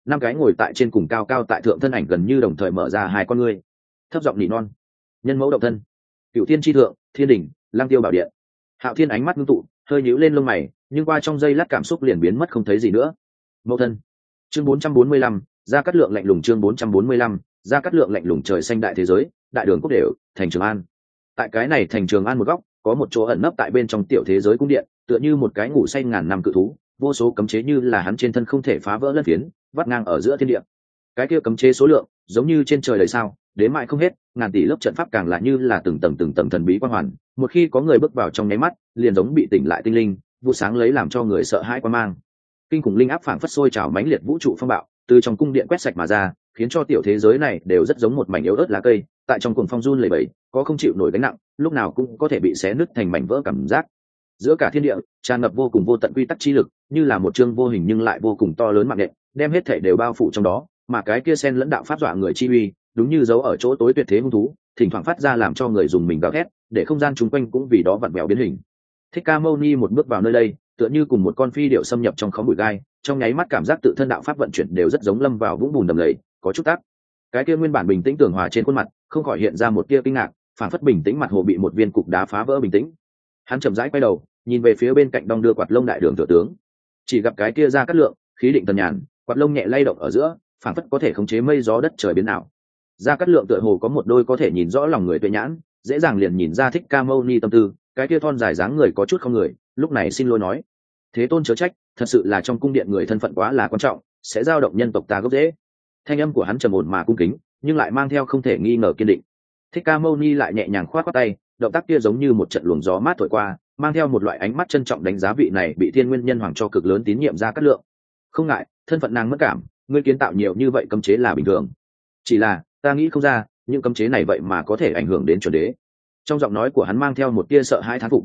năm cái ngồi tại trên cùng cao cao tại thượng thân ảnh gần như đồng thời mở ra hai con ngươi, thấp giọng nỉ non: nhân mẫu động thân, cựu thiên tri thượng, thiên đình, lang tiêu bảo điện. Hạo Thiên ánh mắt ngưng tụ, hơi nhíu lên lông mày, nhưng qua trong giây lát cảm xúc liền biến mất không thấy gì nữa. Mẫu thân. Chương 445, Gia Cát Lượng lạnh lùng. Chương 445, Gia Cát Lượng lạnh lùng. Trời xanh đại thế giới, đại đường quốc đều, thành Trường An. Tại cái này thành Trường An một góc, có một chỗ ẩn nấp tại bên trong tiểu thế giới cung điện, tựa như một cái ngủ say ngàn năm cự thú, vô số cấm chế như là hắn trên thân không thể phá vỡ lân phiến, vắt ngang ở giữa thiên địa. Cái kia cấm chế số lượng, giống như trên trời đầy sao, đến mãi không hết, ngàn tỷ lớp trận pháp càng là như là từng tầng thần bí quang hoàn, một khi có người bước vào trong nháy mắt, liền giống bị tỉnh lại tinh linh, vụ sáng lấy làm cho người sợ hãi quan mang. Kinh khủng linh áp phảng phất sôi trào mãnh liệt vũ trụ phong bạo, từ trong cung điện quét sạch mà ra, khiến cho tiểu thế giới này đều rất giống một mảnh yếu ớt lá cây, tại trong cuồng phong run lẩy bẩy, có không chịu nổi gánh nặng, lúc nào cũng có thể bị xé nứt thành mảnh vỡ cảm giác. Giữa cả thiên địa, tràn ngập vô cùng vô tận quy tắc chi lực, như là một chương vô hình nhưng lại vô cùng to lớn mạng nện, đem hết thảy đều bao phủ trong đó, mà cái kia sen lẫn đạo pháp dọa người chi uy, đúng như giấu ở chỗ tối tuyệt thế hung thú, thỉnh thoảng phát ra làm cho người dùng mình gào thét, để không gian chung quanh cũng vì đó vặn vẹo biến hình. Thích Ca Mâu Ni một bước vào nơi đây, tựa như cùng một con phi điểu xâm nhập trong khóm bụi gai, trong nháy mắt cảm giác tự thân đạo pháp vận chuyển đều rất giống lâm vào vũng bùn đầm lầy, có chút tắc. Cái kia nguyên bản bình tĩnh tường hòa trên khuôn mặt, không khỏi hiện ra một tia kinh ngạc, phản phất bình tĩnh mặt hồ bị một viên cục đá phá vỡ bình tĩnh. Hắn chậm rãi quay đầu, nhìn về phía bên cạnh đong đưa quạt lông đại đường thừa tướng, chỉ gặp cái kia Gia Cát Lượng, khí định tần nhàn, quạt lông nhẹ lay động ở giữa, phản phất có thể khống chế mây gió đất trời biến ảo. Gia Cát Lượng tựa hồ có một đôi có thể nhìn rõ lòng người tuệ nhãn, dễ dàng liền nhìn ra Thích Ca Mâu Ni tâm tư. Cái kia thon dài dáng người có chút không người, lúc này xin lỗi nói: thế tôn chớ trách, thật sự là trong cung điện người thân phận quá là quan trọng, sẽ dao động nhân tộc ta gốc rễ. Thanh âm của hắn trầm ổn mà cung kính, nhưng lại mang theo không thể nghi ngờ kiên định. Thích Ca Mâu Ni lại nhẹ nhàng khoát khoát tay, động tác kia giống như một trận luồng gió mát thổi qua, mang theo một loại ánh mắt trân trọng đánh giá vị này bị Thiên Nguyên Nhân Hoàng cho cực lớn tín nhiệm Gia Cát Lượng. Không ngại, thân phận nàng mất cảm, ngươi kiến tạo nhiều như vậy cấm chế là bình thường. Chỉ là, ta nghĩ không ra, những cấm chế này vậy mà có thể ảnh hưởng đến chuẩn đế. Trong giọng nói của hắn mang theo một tia sợ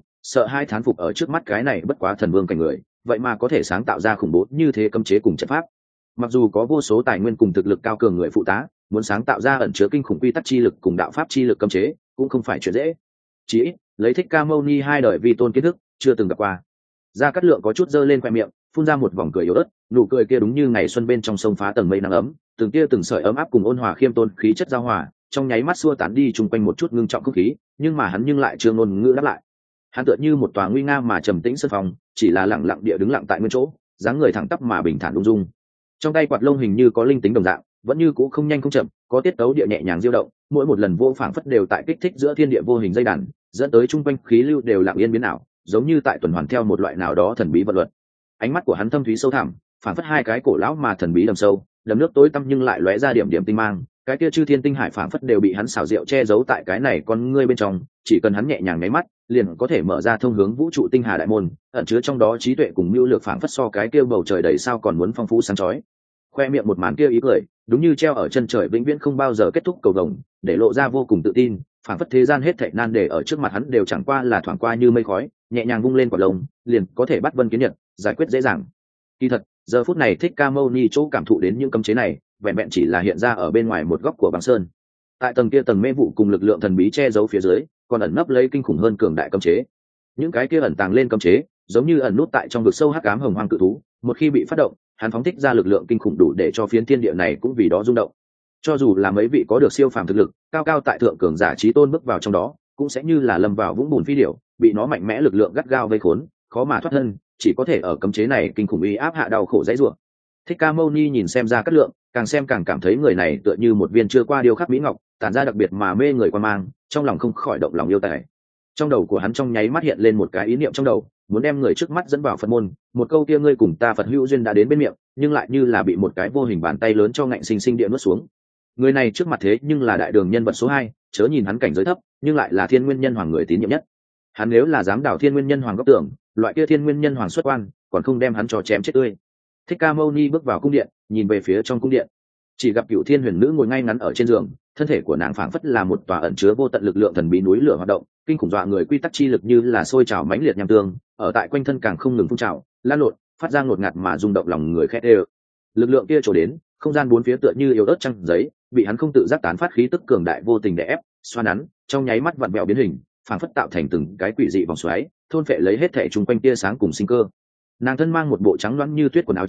hãi thán phục ở trước mắt cái này bất quá thần vương cảnh người, vậy mà có thể sáng tạo ra khủng bố như thế cấm chế cùng trận pháp. Mặc dù có vô số tài nguyên cùng thực lực cao cường người phụ tá, muốn sáng tạo ra ẩn chứa kinh khủng quy tắc chi lực cùng đạo pháp chi lực cấm chế, cũng không phải chuyện dễ. Chỉ ít, lấy Thích Ca Mâu Ni hai đời vi tôn kiến thức, chưa từng gặp qua. Gia Cát Lượng có chút giơ lên khoe miệng, phun ra một vòng cười yếu ớt, nụ cười kia đúng như ngày xuân bên trong sông phá tầng mây nắng ấm, từng tia từng sợi ấm áp cùng ôn hòa khiêm tôn khí chất giao hòa, trong nháy mắt xua tán đi chung quanh một chút ngưng trọng không khí, nhưng mà hắn lại chưa ngôn ngữ đáp lại. Hắn tựa như một tòa nguy nga mà trầm tĩnh sơn phòng, chỉ là lặng lặng địa đứng lặng tại nguyên chỗ, dáng người thẳng tắp mà bình thản ung dung. Trong tay quạt lông hình như có linh tính đồng dạng, vẫn như cũ không nhanh không chậm, có tiết tấu địa nhẹ nhàng diêu động, mỗi một lần vô phảng phất đều tại kích thích giữa thiên địa vô hình dây đàn, dẫn tới chung quanh khí lưu đều lặng yên biến ảo, giống như tại tuần hoàn theo một loại nào đó thần bí vận luật. Ánh mắt của hắn thâm thúy sâu thẳm, phảng phất hai cái cổ lão mà thần bí đầm sâu, đầm nước tối tăm nhưng lại lóe ra điểm điểm tinh mang, cái kia chư thiên tinh hải phảng phất đều bị hắn xảo diệu che giấu tại cái này con ngươi bên trong, chỉ cần hắn nhẹ nhàng nháy mắt, liền có thể mở ra thông hướng vũ trụ tinh hà đại môn, ẩn chứa trong đó trí tuệ cùng mưu lược phảng phất so cái kia bầu trời đầy sao còn muốn phong phú sáng chói. Khoe miệng một màn kia ý cười, đúng như treo ở chân trời vĩnh viễn không bao giờ kết thúc cầu vồng, để lộ ra vô cùng tự tin, phảng phất thế gian hết thảy nan đề ở trước mặt hắn đều chẳng qua là thoảng qua như mây khói, nhẹ nhàng vung lên quả lông, liền có thể bắt vân kiến nhật, giải quyết dễ dàng. Kỳ thật, giờ phút này Thích Ca Mâu Ni chỗ cảm thụ đến những cấm chế này, vẹn vẹn chỉ là hiện ra ở bên ngoài một góc của băng sơn. Tại tầng kia tầng mê vụ cùng lực lượng thần bí che giấu phía dưới, còn ẩn nấp lấy kinh khủng hơn cường đại cấm chế. Những cái kia ẩn tàng lên cấm chế, giống như ẩn nút tại trong vực sâu hắc ám hồng hoang cự thú, một khi bị phát động, hắn phóng thích ra lực lượng kinh khủng đủ để cho phiến thiên địa này cũng vì đó rung động. Cho dù là mấy vị có được siêu phàm thực lực, cao cao tại thượng cường giả chí tôn bước vào trong đó, cũng sẽ như là lâm vào vũng bùn phi điểu, bị nó mạnh mẽ lực lượng gắt gao vây khốn, khó mà thoát thân, chỉ có thể ở cấm chế này kinh khủng uy áp hạ đau khổ dãy rủa. Thích Ca Mâu Ni nhìn xem Gia Cát Lượng, càng xem càng cảm thấy người này tựa như một viên chưa qua điêu khắc mỹ ngọc, tản ra đặc biệt mà mê người quan mang, trong lòng không khỏi động lòng yêu tài. Trong đầu của hắn trong nháy mắt hiện lên một cái ý niệm trong đầu, muốn đem người trước mắt dẫn vào Phật môn, một câu kia ngươi cùng ta Phật hữu duyên đã đến bên miệng, nhưng lại như là bị một cái vô hình bàn tay lớn cho ngạnh sinh sinh địa nuốt xuống. Người này trước mặt thế nhưng là đại đường nhân vật số 2, chớ nhìn hắn cảnh giới thấp, nhưng lại là Thiên Nguyên Nhân Hoàng người tín nhiệm nhất. Hắn nếu là dám đảo Thiên Nguyên Nhân Hoàng góc tưởng, loại kia Thiên Nguyên Nhân Hoàng xuất quan, còn không đem hắn cho chém chết tươi. Thích Ca Mâu Ni bước vào cung điện, nhìn về phía trong cung điện, chỉ gặp Cửu Thiên Huyền Nữ ngồi ngay ngắn ở trên giường, thân thể của nàng phảng phất là một tòa ẩn chứa vô tận lực lượng thần bí núi lửa hoạt động, kinh khủng dọa người quy tắc chi lực như là sôi trào mãnh liệt nham tương, ở tại quanh thân càng không ngừng phun trào, lan lộn, phát ra ngột ngạt mà rung động lòng người khét ê. Lực lượng kia trổ đến, không gian bốn phía tựa như yếu ớt trăng giấy, bị hắn không tự giác tán phát khí tức cường đại vô tình đè ép, xoa nắn, trong nháy mắt vặn vẹo biến hình, phảng phất tạo thành từng cái quỷ dị vòng xoáy, thôn phệ lấy hết thảy chung quanh tia sáng cùng sinh cơ. Nàng thân mang một bộ trắng loãng như tuyết quần áo trắng,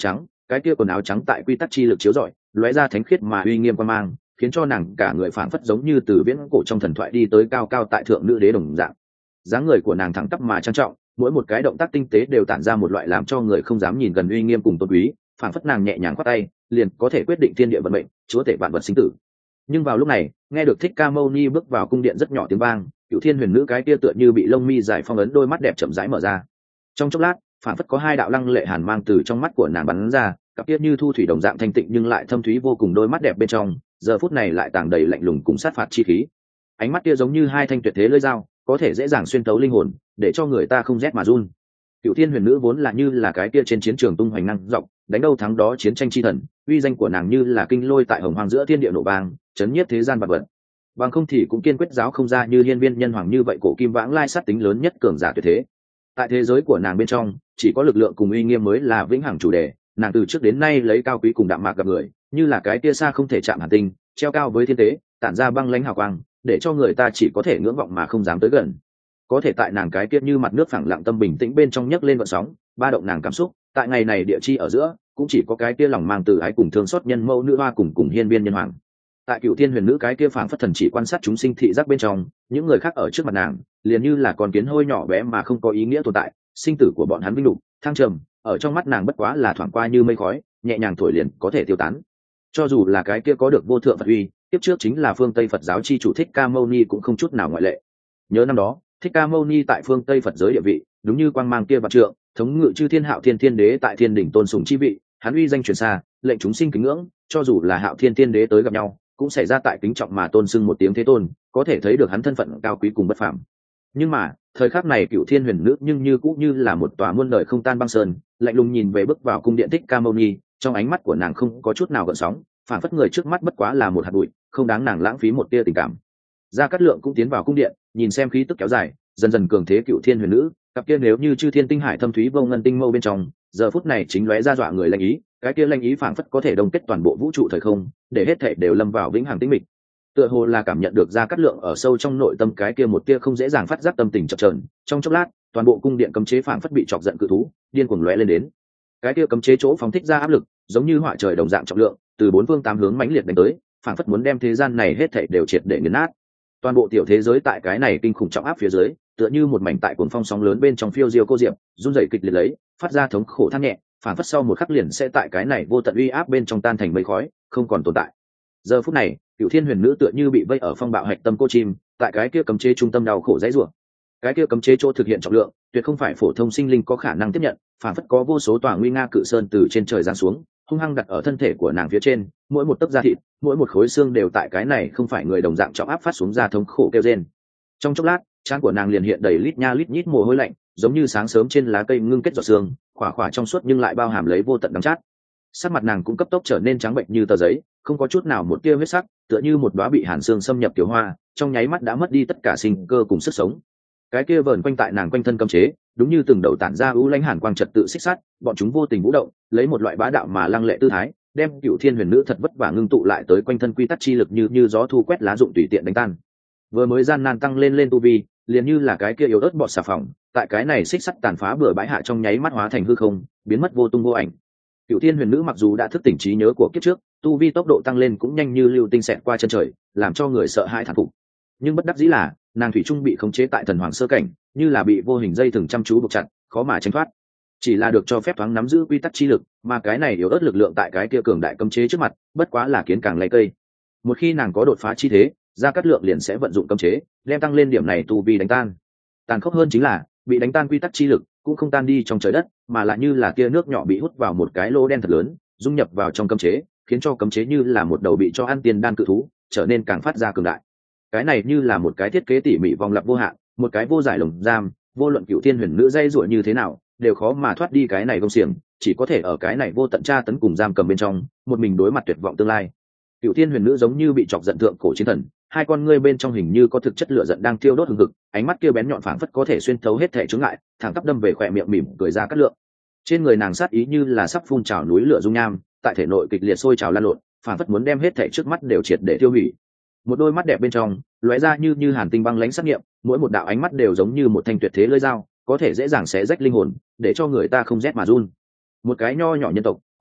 cái kia quần áo trắng tại quy tắc chi lực chiếu rọi lóe ra thánh khiết mà uy nghiêm quan mang, khiến cho nàng cả người phảng phất giống như từ viễn cổ trong thần thoại đi tới cao cao tại thượng nữ đế đồng dạng. Dáng người của nàng thẳng tắp mà trang trọng, mỗi một cái động tác tinh tế đều tản ra một loại làm cho người không dám nhìn gần uy nghiêm cùng tôn quý, phảng phất nàng nhẹ nhàng khoát tay liền có thể quyết định thiên địa vận mệnh, chúa tể vạn vật sinh tử. Nhưng vào lúc này, nghe được Thích Ca Mâu Ni bước vào cung điện rất nhỏ tiếng vang, Cửu Thiên Huyền Nữ cái kia tựa như bị lông mi dài phong ấn đôi mắt đẹp chậm rãi mở ra. Trong chốc lát, phảng phất có hai đạo lăng lệ hàn mang từ trong mắt của nàng bắn ra, cặp kia như thu thủy đồng dạng thanh tịnh nhưng lại thâm thúy vô cùng đôi mắt đẹp bên trong, giờ phút này lại tàng đầy lạnh lùng cùng sát phạt chi khí. Ánh mắt kia giống như hai thanh tuyệt thế lưỡi dao, có thể dễ dàng xuyên tấu linh hồn, để cho người ta không rét mà run. Cửu Thiên Huyền Nữ vốn là như là cái kia trên chiến trường tung hoành năng dọc, đánh đâu thắng đó chiến tranh chi thần, uy danh của nàng như là kinh lôi tại hồng hoàng giữa thiên địa nổ vang, chấn nhiếp thế gian vật vật. Bằng không thì cũng kiên quyết giáo không ra như Hiên Viên Nhân Hoàng như vậy cổ kim vãng lai sát tính lớn nhất cường giả tuyệt thế. Tại thế giới của nàng bên trong, chỉ có lực lượng cùng uy nghiêm mới là vĩnh hằng chủ đề. Nàng từ trước đến nay lấy cao quý cùng đạm mạc gặp người, như là cái tia xa không thể chạm hàn tinh, treo cao với thiên tế, tản ra băng lãnh hào quang, để cho người ta chỉ có thể ngưỡng vọng mà không dám tới gần. Có thể tại nàng cái kia như mặt nước phẳng lặng tâm bình tĩnh bên trong nhấc lên vận sóng, ba động nàng cảm xúc, tại ngày này địa chi ở giữa, cũng chỉ có cái kia lòng mang từ ái cùng thương xót nhân mẫu nữ hoa cùng Hiên Viên Nhân Hoàng. Tại Cửu Thiên Huyền Nữ cái kia phảng phất thần chỉ quan sát chúng sinh thị giác bên trong, những người khác ở trước mặt nàng, liền như là con kiến hôi nhỏ bé mà không có ý nghĩa tồn tại, sinh tử của bọn hắn vinh lục, thăng trầm, ở trong mắt nàng bất quá là thoảng qua như mây khói, nhẹ nhàng thổi liền có thể tiêu tán. Cho dù là cái kia có được vô thượng Phật uy, tiếp trước chính là phương Tây Phật giáo chi chủ Thích Ca Mâu Ni cũng không chút nào ngoại lệ. Nhớ năm đó, Thích Ca Mâu Ni tại phương Tây Phật giới địa vị, đúng như quang mang kia vạn trượng, thống ngự chư thiên Hạo Thiên Thiên Đế tại thiên đỉnh tôn sùng chi vị, hắn uy danh truyền xa, lệnh chúng sinh kính ngưỡng, cho dù là Hạo Thiên Thiên Đế tới gặp nhau, cũng xảy ra tại kính trọng mà tôn sưng một tiếng thế tôn, có thể thấy được hắn thân phận cao quý cùng bất phàm. Nhưng mà thời khắc này Cửu Thiên Huyền Nữ nhưng như cũng như là một tòa muôn đời không tan băng sơn, lạnh lùng nhìn về bước vào cung điện Thích Ca Mâu Ni, trong ánh mắt của nàng không có chút nào gợn sóng, phản phất người trước mắt bất quá là một hạt bụi, không đáng nàng lãng phí một tia tình cảm. Gia Cát Lượng cũng tiến vào cung điện, nhìn xem khí tức kéo dài, dần dần cường thế Cửu Thiên Huyền Nữ, cặp kia nếu như chư thiên tinh hải thâm thúy vô ngân tinh mâu bên trong, giờ phút này chính lóe ra dọa người lanh ý, cái kia lanh ý phản phất có thể đồng kết toàn bộ vũ trụ thời không, để hết thảy đều lâm vào vĩnh hằng tĩnh mịch. Tựa hồ là cảm nhận được Gia Cát Lượng ở sâu trong nội tâm cái kia một tia không dễ dàng phát giác tâm tình chập chờn, trong chốc lát, toàn bộ cung điện cấm chế phản phất bị chọc giận cự thú, điên cuồng lóe lên đến. Cái kia cấm chế chỗ phóng thích ra áp lực, giống như hỏa trời đồng dạng trọng lượng, từ bốn phương tám hướng mãnh liệt đánh tới, phản phất muốn đem thế gian này hết thảy đều triệt để nghiền nát. Toàn bộ tiểu thế giới tại cái này kinh khủng trọng áp phía dưới, tựa như một mảnh tại cuồng phong sóng lớn bên trong phiêu diêu cô diệp, run rẩy kịch liệt lấy, phát ra thống khổ than nhẹ, phản phất sau một khắc liền sẽ tại cái này vô tận uy áp bên trong tan thành mây khói, không còn tồn tại. Giờ phút này, Cửu Thiên Huyền Nữ tựa như bị vây ở phong bạo hạch tâm cô chim, tại cái kia cấm chế trung tâm đau khổ dãy rủa. Cái kia cấm chế chỗ thực hiện trọng lượng, tuyệt không phải phổ thông sinh linh có khả năng tiếp nhận, phản phất có vô số tòa nguy nga cự sơn từ trên trời giáng xuống, hung hăng đặt ở thân thể của nàng phía trên, mỗi một tấc da thịt, mỗi một khối xương đều tại cái này không phải người đồng dạng trọng áp phát xuống ra thống khổ kêu rên. Trong chốc lát, trán của nàng liền hiện đầy lít nha lít nhít mồ hôi lạnh, giống như sáng sớm trên lá cây ngưng kết giọt sương, khỏa khỏa trong suốt nhưng lại bao hàm lấy vô tận đắng chát. Sắc mặt nàng cũng cấp tốc trở nên trắng bệnh như tờ giấy, không có chút nào một tia huyết sắc, tựa như một đóa bị hàn xương xâm nhập tiểu hoa, trong nháy mắt đã mất đi tất cả sinh cơ cùng sức sống. Cái kia vờn quanh tại nàng quanh thân cấm chế, đúng như từng đầu tản ra ưu lãnh hàn quang trật tự xích sắt, bọn chúng vô tình vũ động, lấy một loại bá đạo mà lăng lệ tư thái, đem Cửu Thiên Huyền Nữ thật vất vả ngưng tụ lại tới quanh thân quy tắc chi lực như gió thu quét lá rụng tùy tiện đánh tan. Vừa mới gian nan tăng lên tu vi, liền như là cái kia yếu ớt bọt xà phòng, tại cái này xích sắt tàn phá bừa bãi hạ trong nháy mắt hóa thành hư không, biến mất vô tung vô ảnh. Cửu Thiên Huyền Nữ mặc dù đã thức tỉnh trí nhớ của kiếp trước, tu vi tốc độ tăng lên cũng nhanh như lưu tinh xẹt qua chân trời, làm cho người sợ hãi thán phục. Nhưng bất đắc dĩ là, nàng thủy trung bị khống chế tại thần hoàng sơ cảnh, như là bị vô hình dây thừng chăm chú buộc chặt, khó mà tránh thoát. Chỉ là được cho phép thoáng nắm giữ quy tắc chi lực, mà cái này yếu ớt lực lượng tại cái kia cường đại cấm chế trước mặt, bất quá là kiến càng lay cây. Một khi nàng có đột phá chi thế, Gia Cát Lượng liền sẽ vận dụng cấm chế, đem tăng lên điểm này tu vi đánh tan. Tàn khốc hơn chính là, bị đánh tan quy tắc chi lực cũng không tan đi trong trời đất, mà lại như là tia nước nhỏ bị hút vào một cái lỗ đen thật lớn, dung nhập vào trong cấm chế, khiến cho cấm chế như là một đầu bị cho ăn tiền đan cự thú, trở nên càng phát ra cường đại. Cái này như là một cái thiết kế tỉ mỉ vòng lặp vô hạn, một cái vô giải lồng giam, vô luận Cửu Thiên Huyền Nữ dây dụa như thế nào, đều khó mà thoát đi cái này gông xiềng, chỉ có thể ở cái này vô tận tra tấn cùng giam cầm bên trong, một mình đối mặt tuyệt vọng tương lai. Cửu Thiên Huyền Nữ giống như bị chọc giận thượng cổ chiến thần, hai con ngươi bên trong hình như có thực chất lửa giận đang thiêu đốt hừng hực, ánh mắt kia bén nhọn phảng phất có thể xuyên thấu hết thể chướng ngại, thẳng tắp đâm về khóe miệng mỉm cười Ra Cát Lượng. Trên người nàng sát ý như là sắp phun trào núi lửa dung nham, tại thể nội kịch liệt sôi trào lan lộn, phảng phất muốn đem hết thể trước mắt đều triệt để tiêu hủy. Một đôi mắt đẹp bên trong, lóe ra như hàn tinh băng lãnh sắc nghiệm, mỗi một đạo ánh mắt đều giống như một thanh tuyệt thế lưỡi dao, có thể dễ dàng xé rách linh hồn, để cho người ta không rét mà run. Một cái nho nhỏ nhân tộc,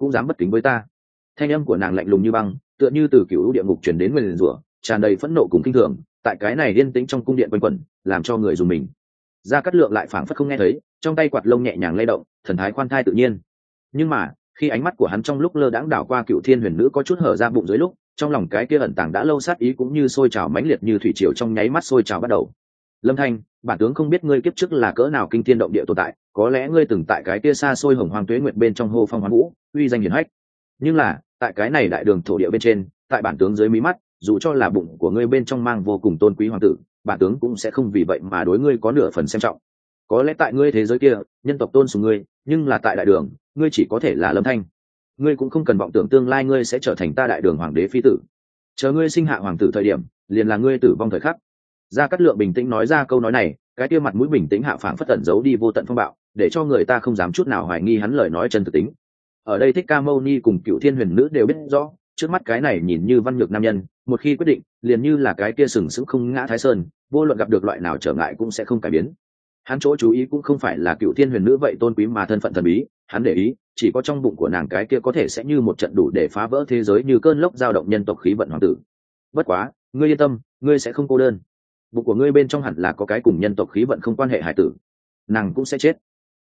cũng dám bất kính với ta. Thanh âm của nàng lạnh lùng như băng, tựa như từ cựu địa ngục truyền đến nguyền rủa, tràn đầy phẫn nộ cùng kinh thường, tại cái này yên tĩnh trong cung điện quanh quẩn, làm cho người dùng mình. Gia Cát Lượng lại phảng phất không nghe thấy, trong tay quạt lông nhẹ nhàng lay động, thần thái khoan thai tự nhiên. Nhưng mà khi ánh mắt của hắn trong lúc lơ đãng đảo qua Cựu Thiên Huyền Nữ có chút hở ra bụng dưới lúc, trong lòng cái kia ẩn tàng đã lâu sát ý cũng như sôi trào mãnh liệt như thủy triều trong nháy mắt sôi trào bắt đầu. Lâm Thanh, bản tướng không biết ngươi kiếp trước là cỡ nào kinh thiên động địa tồn tại, có lẽ ngươi từng tại cái kia xa xôi hồng hoang tuế nguyệt bên trong hô phong hoán vũ, uy danh hiển hách. Nhưng là, tại cái này đại đường thổ địa bên trên, tại bản tướng dưới mí mắt, dù cho là bụng của ngươi bên trong mang vô cùng tôn quý hoàng tử, bản tướng cũng sẽ không vì vậy mà đối ngươi có nửa phần xem trọng. Có lẽ tại ngươi thế giới kia, nhân tộc tôn sùng ngươi, nhưng là tại đại đường, ngươi chỉ có thể là Lâm Thanh. Ngươi cũng không cần vọng tưởng tương lai ngươi sẽ trở thành ta đại đường hoàng đế phi tử. Chờ ngươi sinh hạ hoàng tử thời điểm, liền là ngươi tử vong thời khắc. Gia Cát Lượng bình tĩnh nói ra câu nói này, cái kia mặt mũi bình tĩnh hạ phảng phất tẩn giấu đi vô tận phong bạo, để cho người ta không dám chút nào hoài nghi hắn lời nói chân thực tính. Ở đây Thích Ca Mâu Ni cùng Cựu Thiên Huyền Nữ đều biết rõ, trước mắt cái này nhìn như văn nhược nam nhân, một khi quyết định, liền như là cái kia sừng sững không ngã Thái Sơn, vô luận gặp được loại nào trở ngại cũng sẽ không cải biến. Hắn chỗ chú ý cũng không phải là Cựu Thiên Huyền Nữ vậy tôn quý mà thân phận thần bí, hắn để ý chỉ có trong bụng của nàng cái kia có thể sẽ như một trận đủ để phá vỡ thế giới như cơn lốc dao động nhân tộc khí vận hoàng tử. Bất quá, ngươi yên tâm, ngươi sẽ không cô đơn. Bụng của ngươi bên trong hẳn là có cái cùng nhân tộc khí vận không quan hệ hải tử, nàng cũng sẽ chết.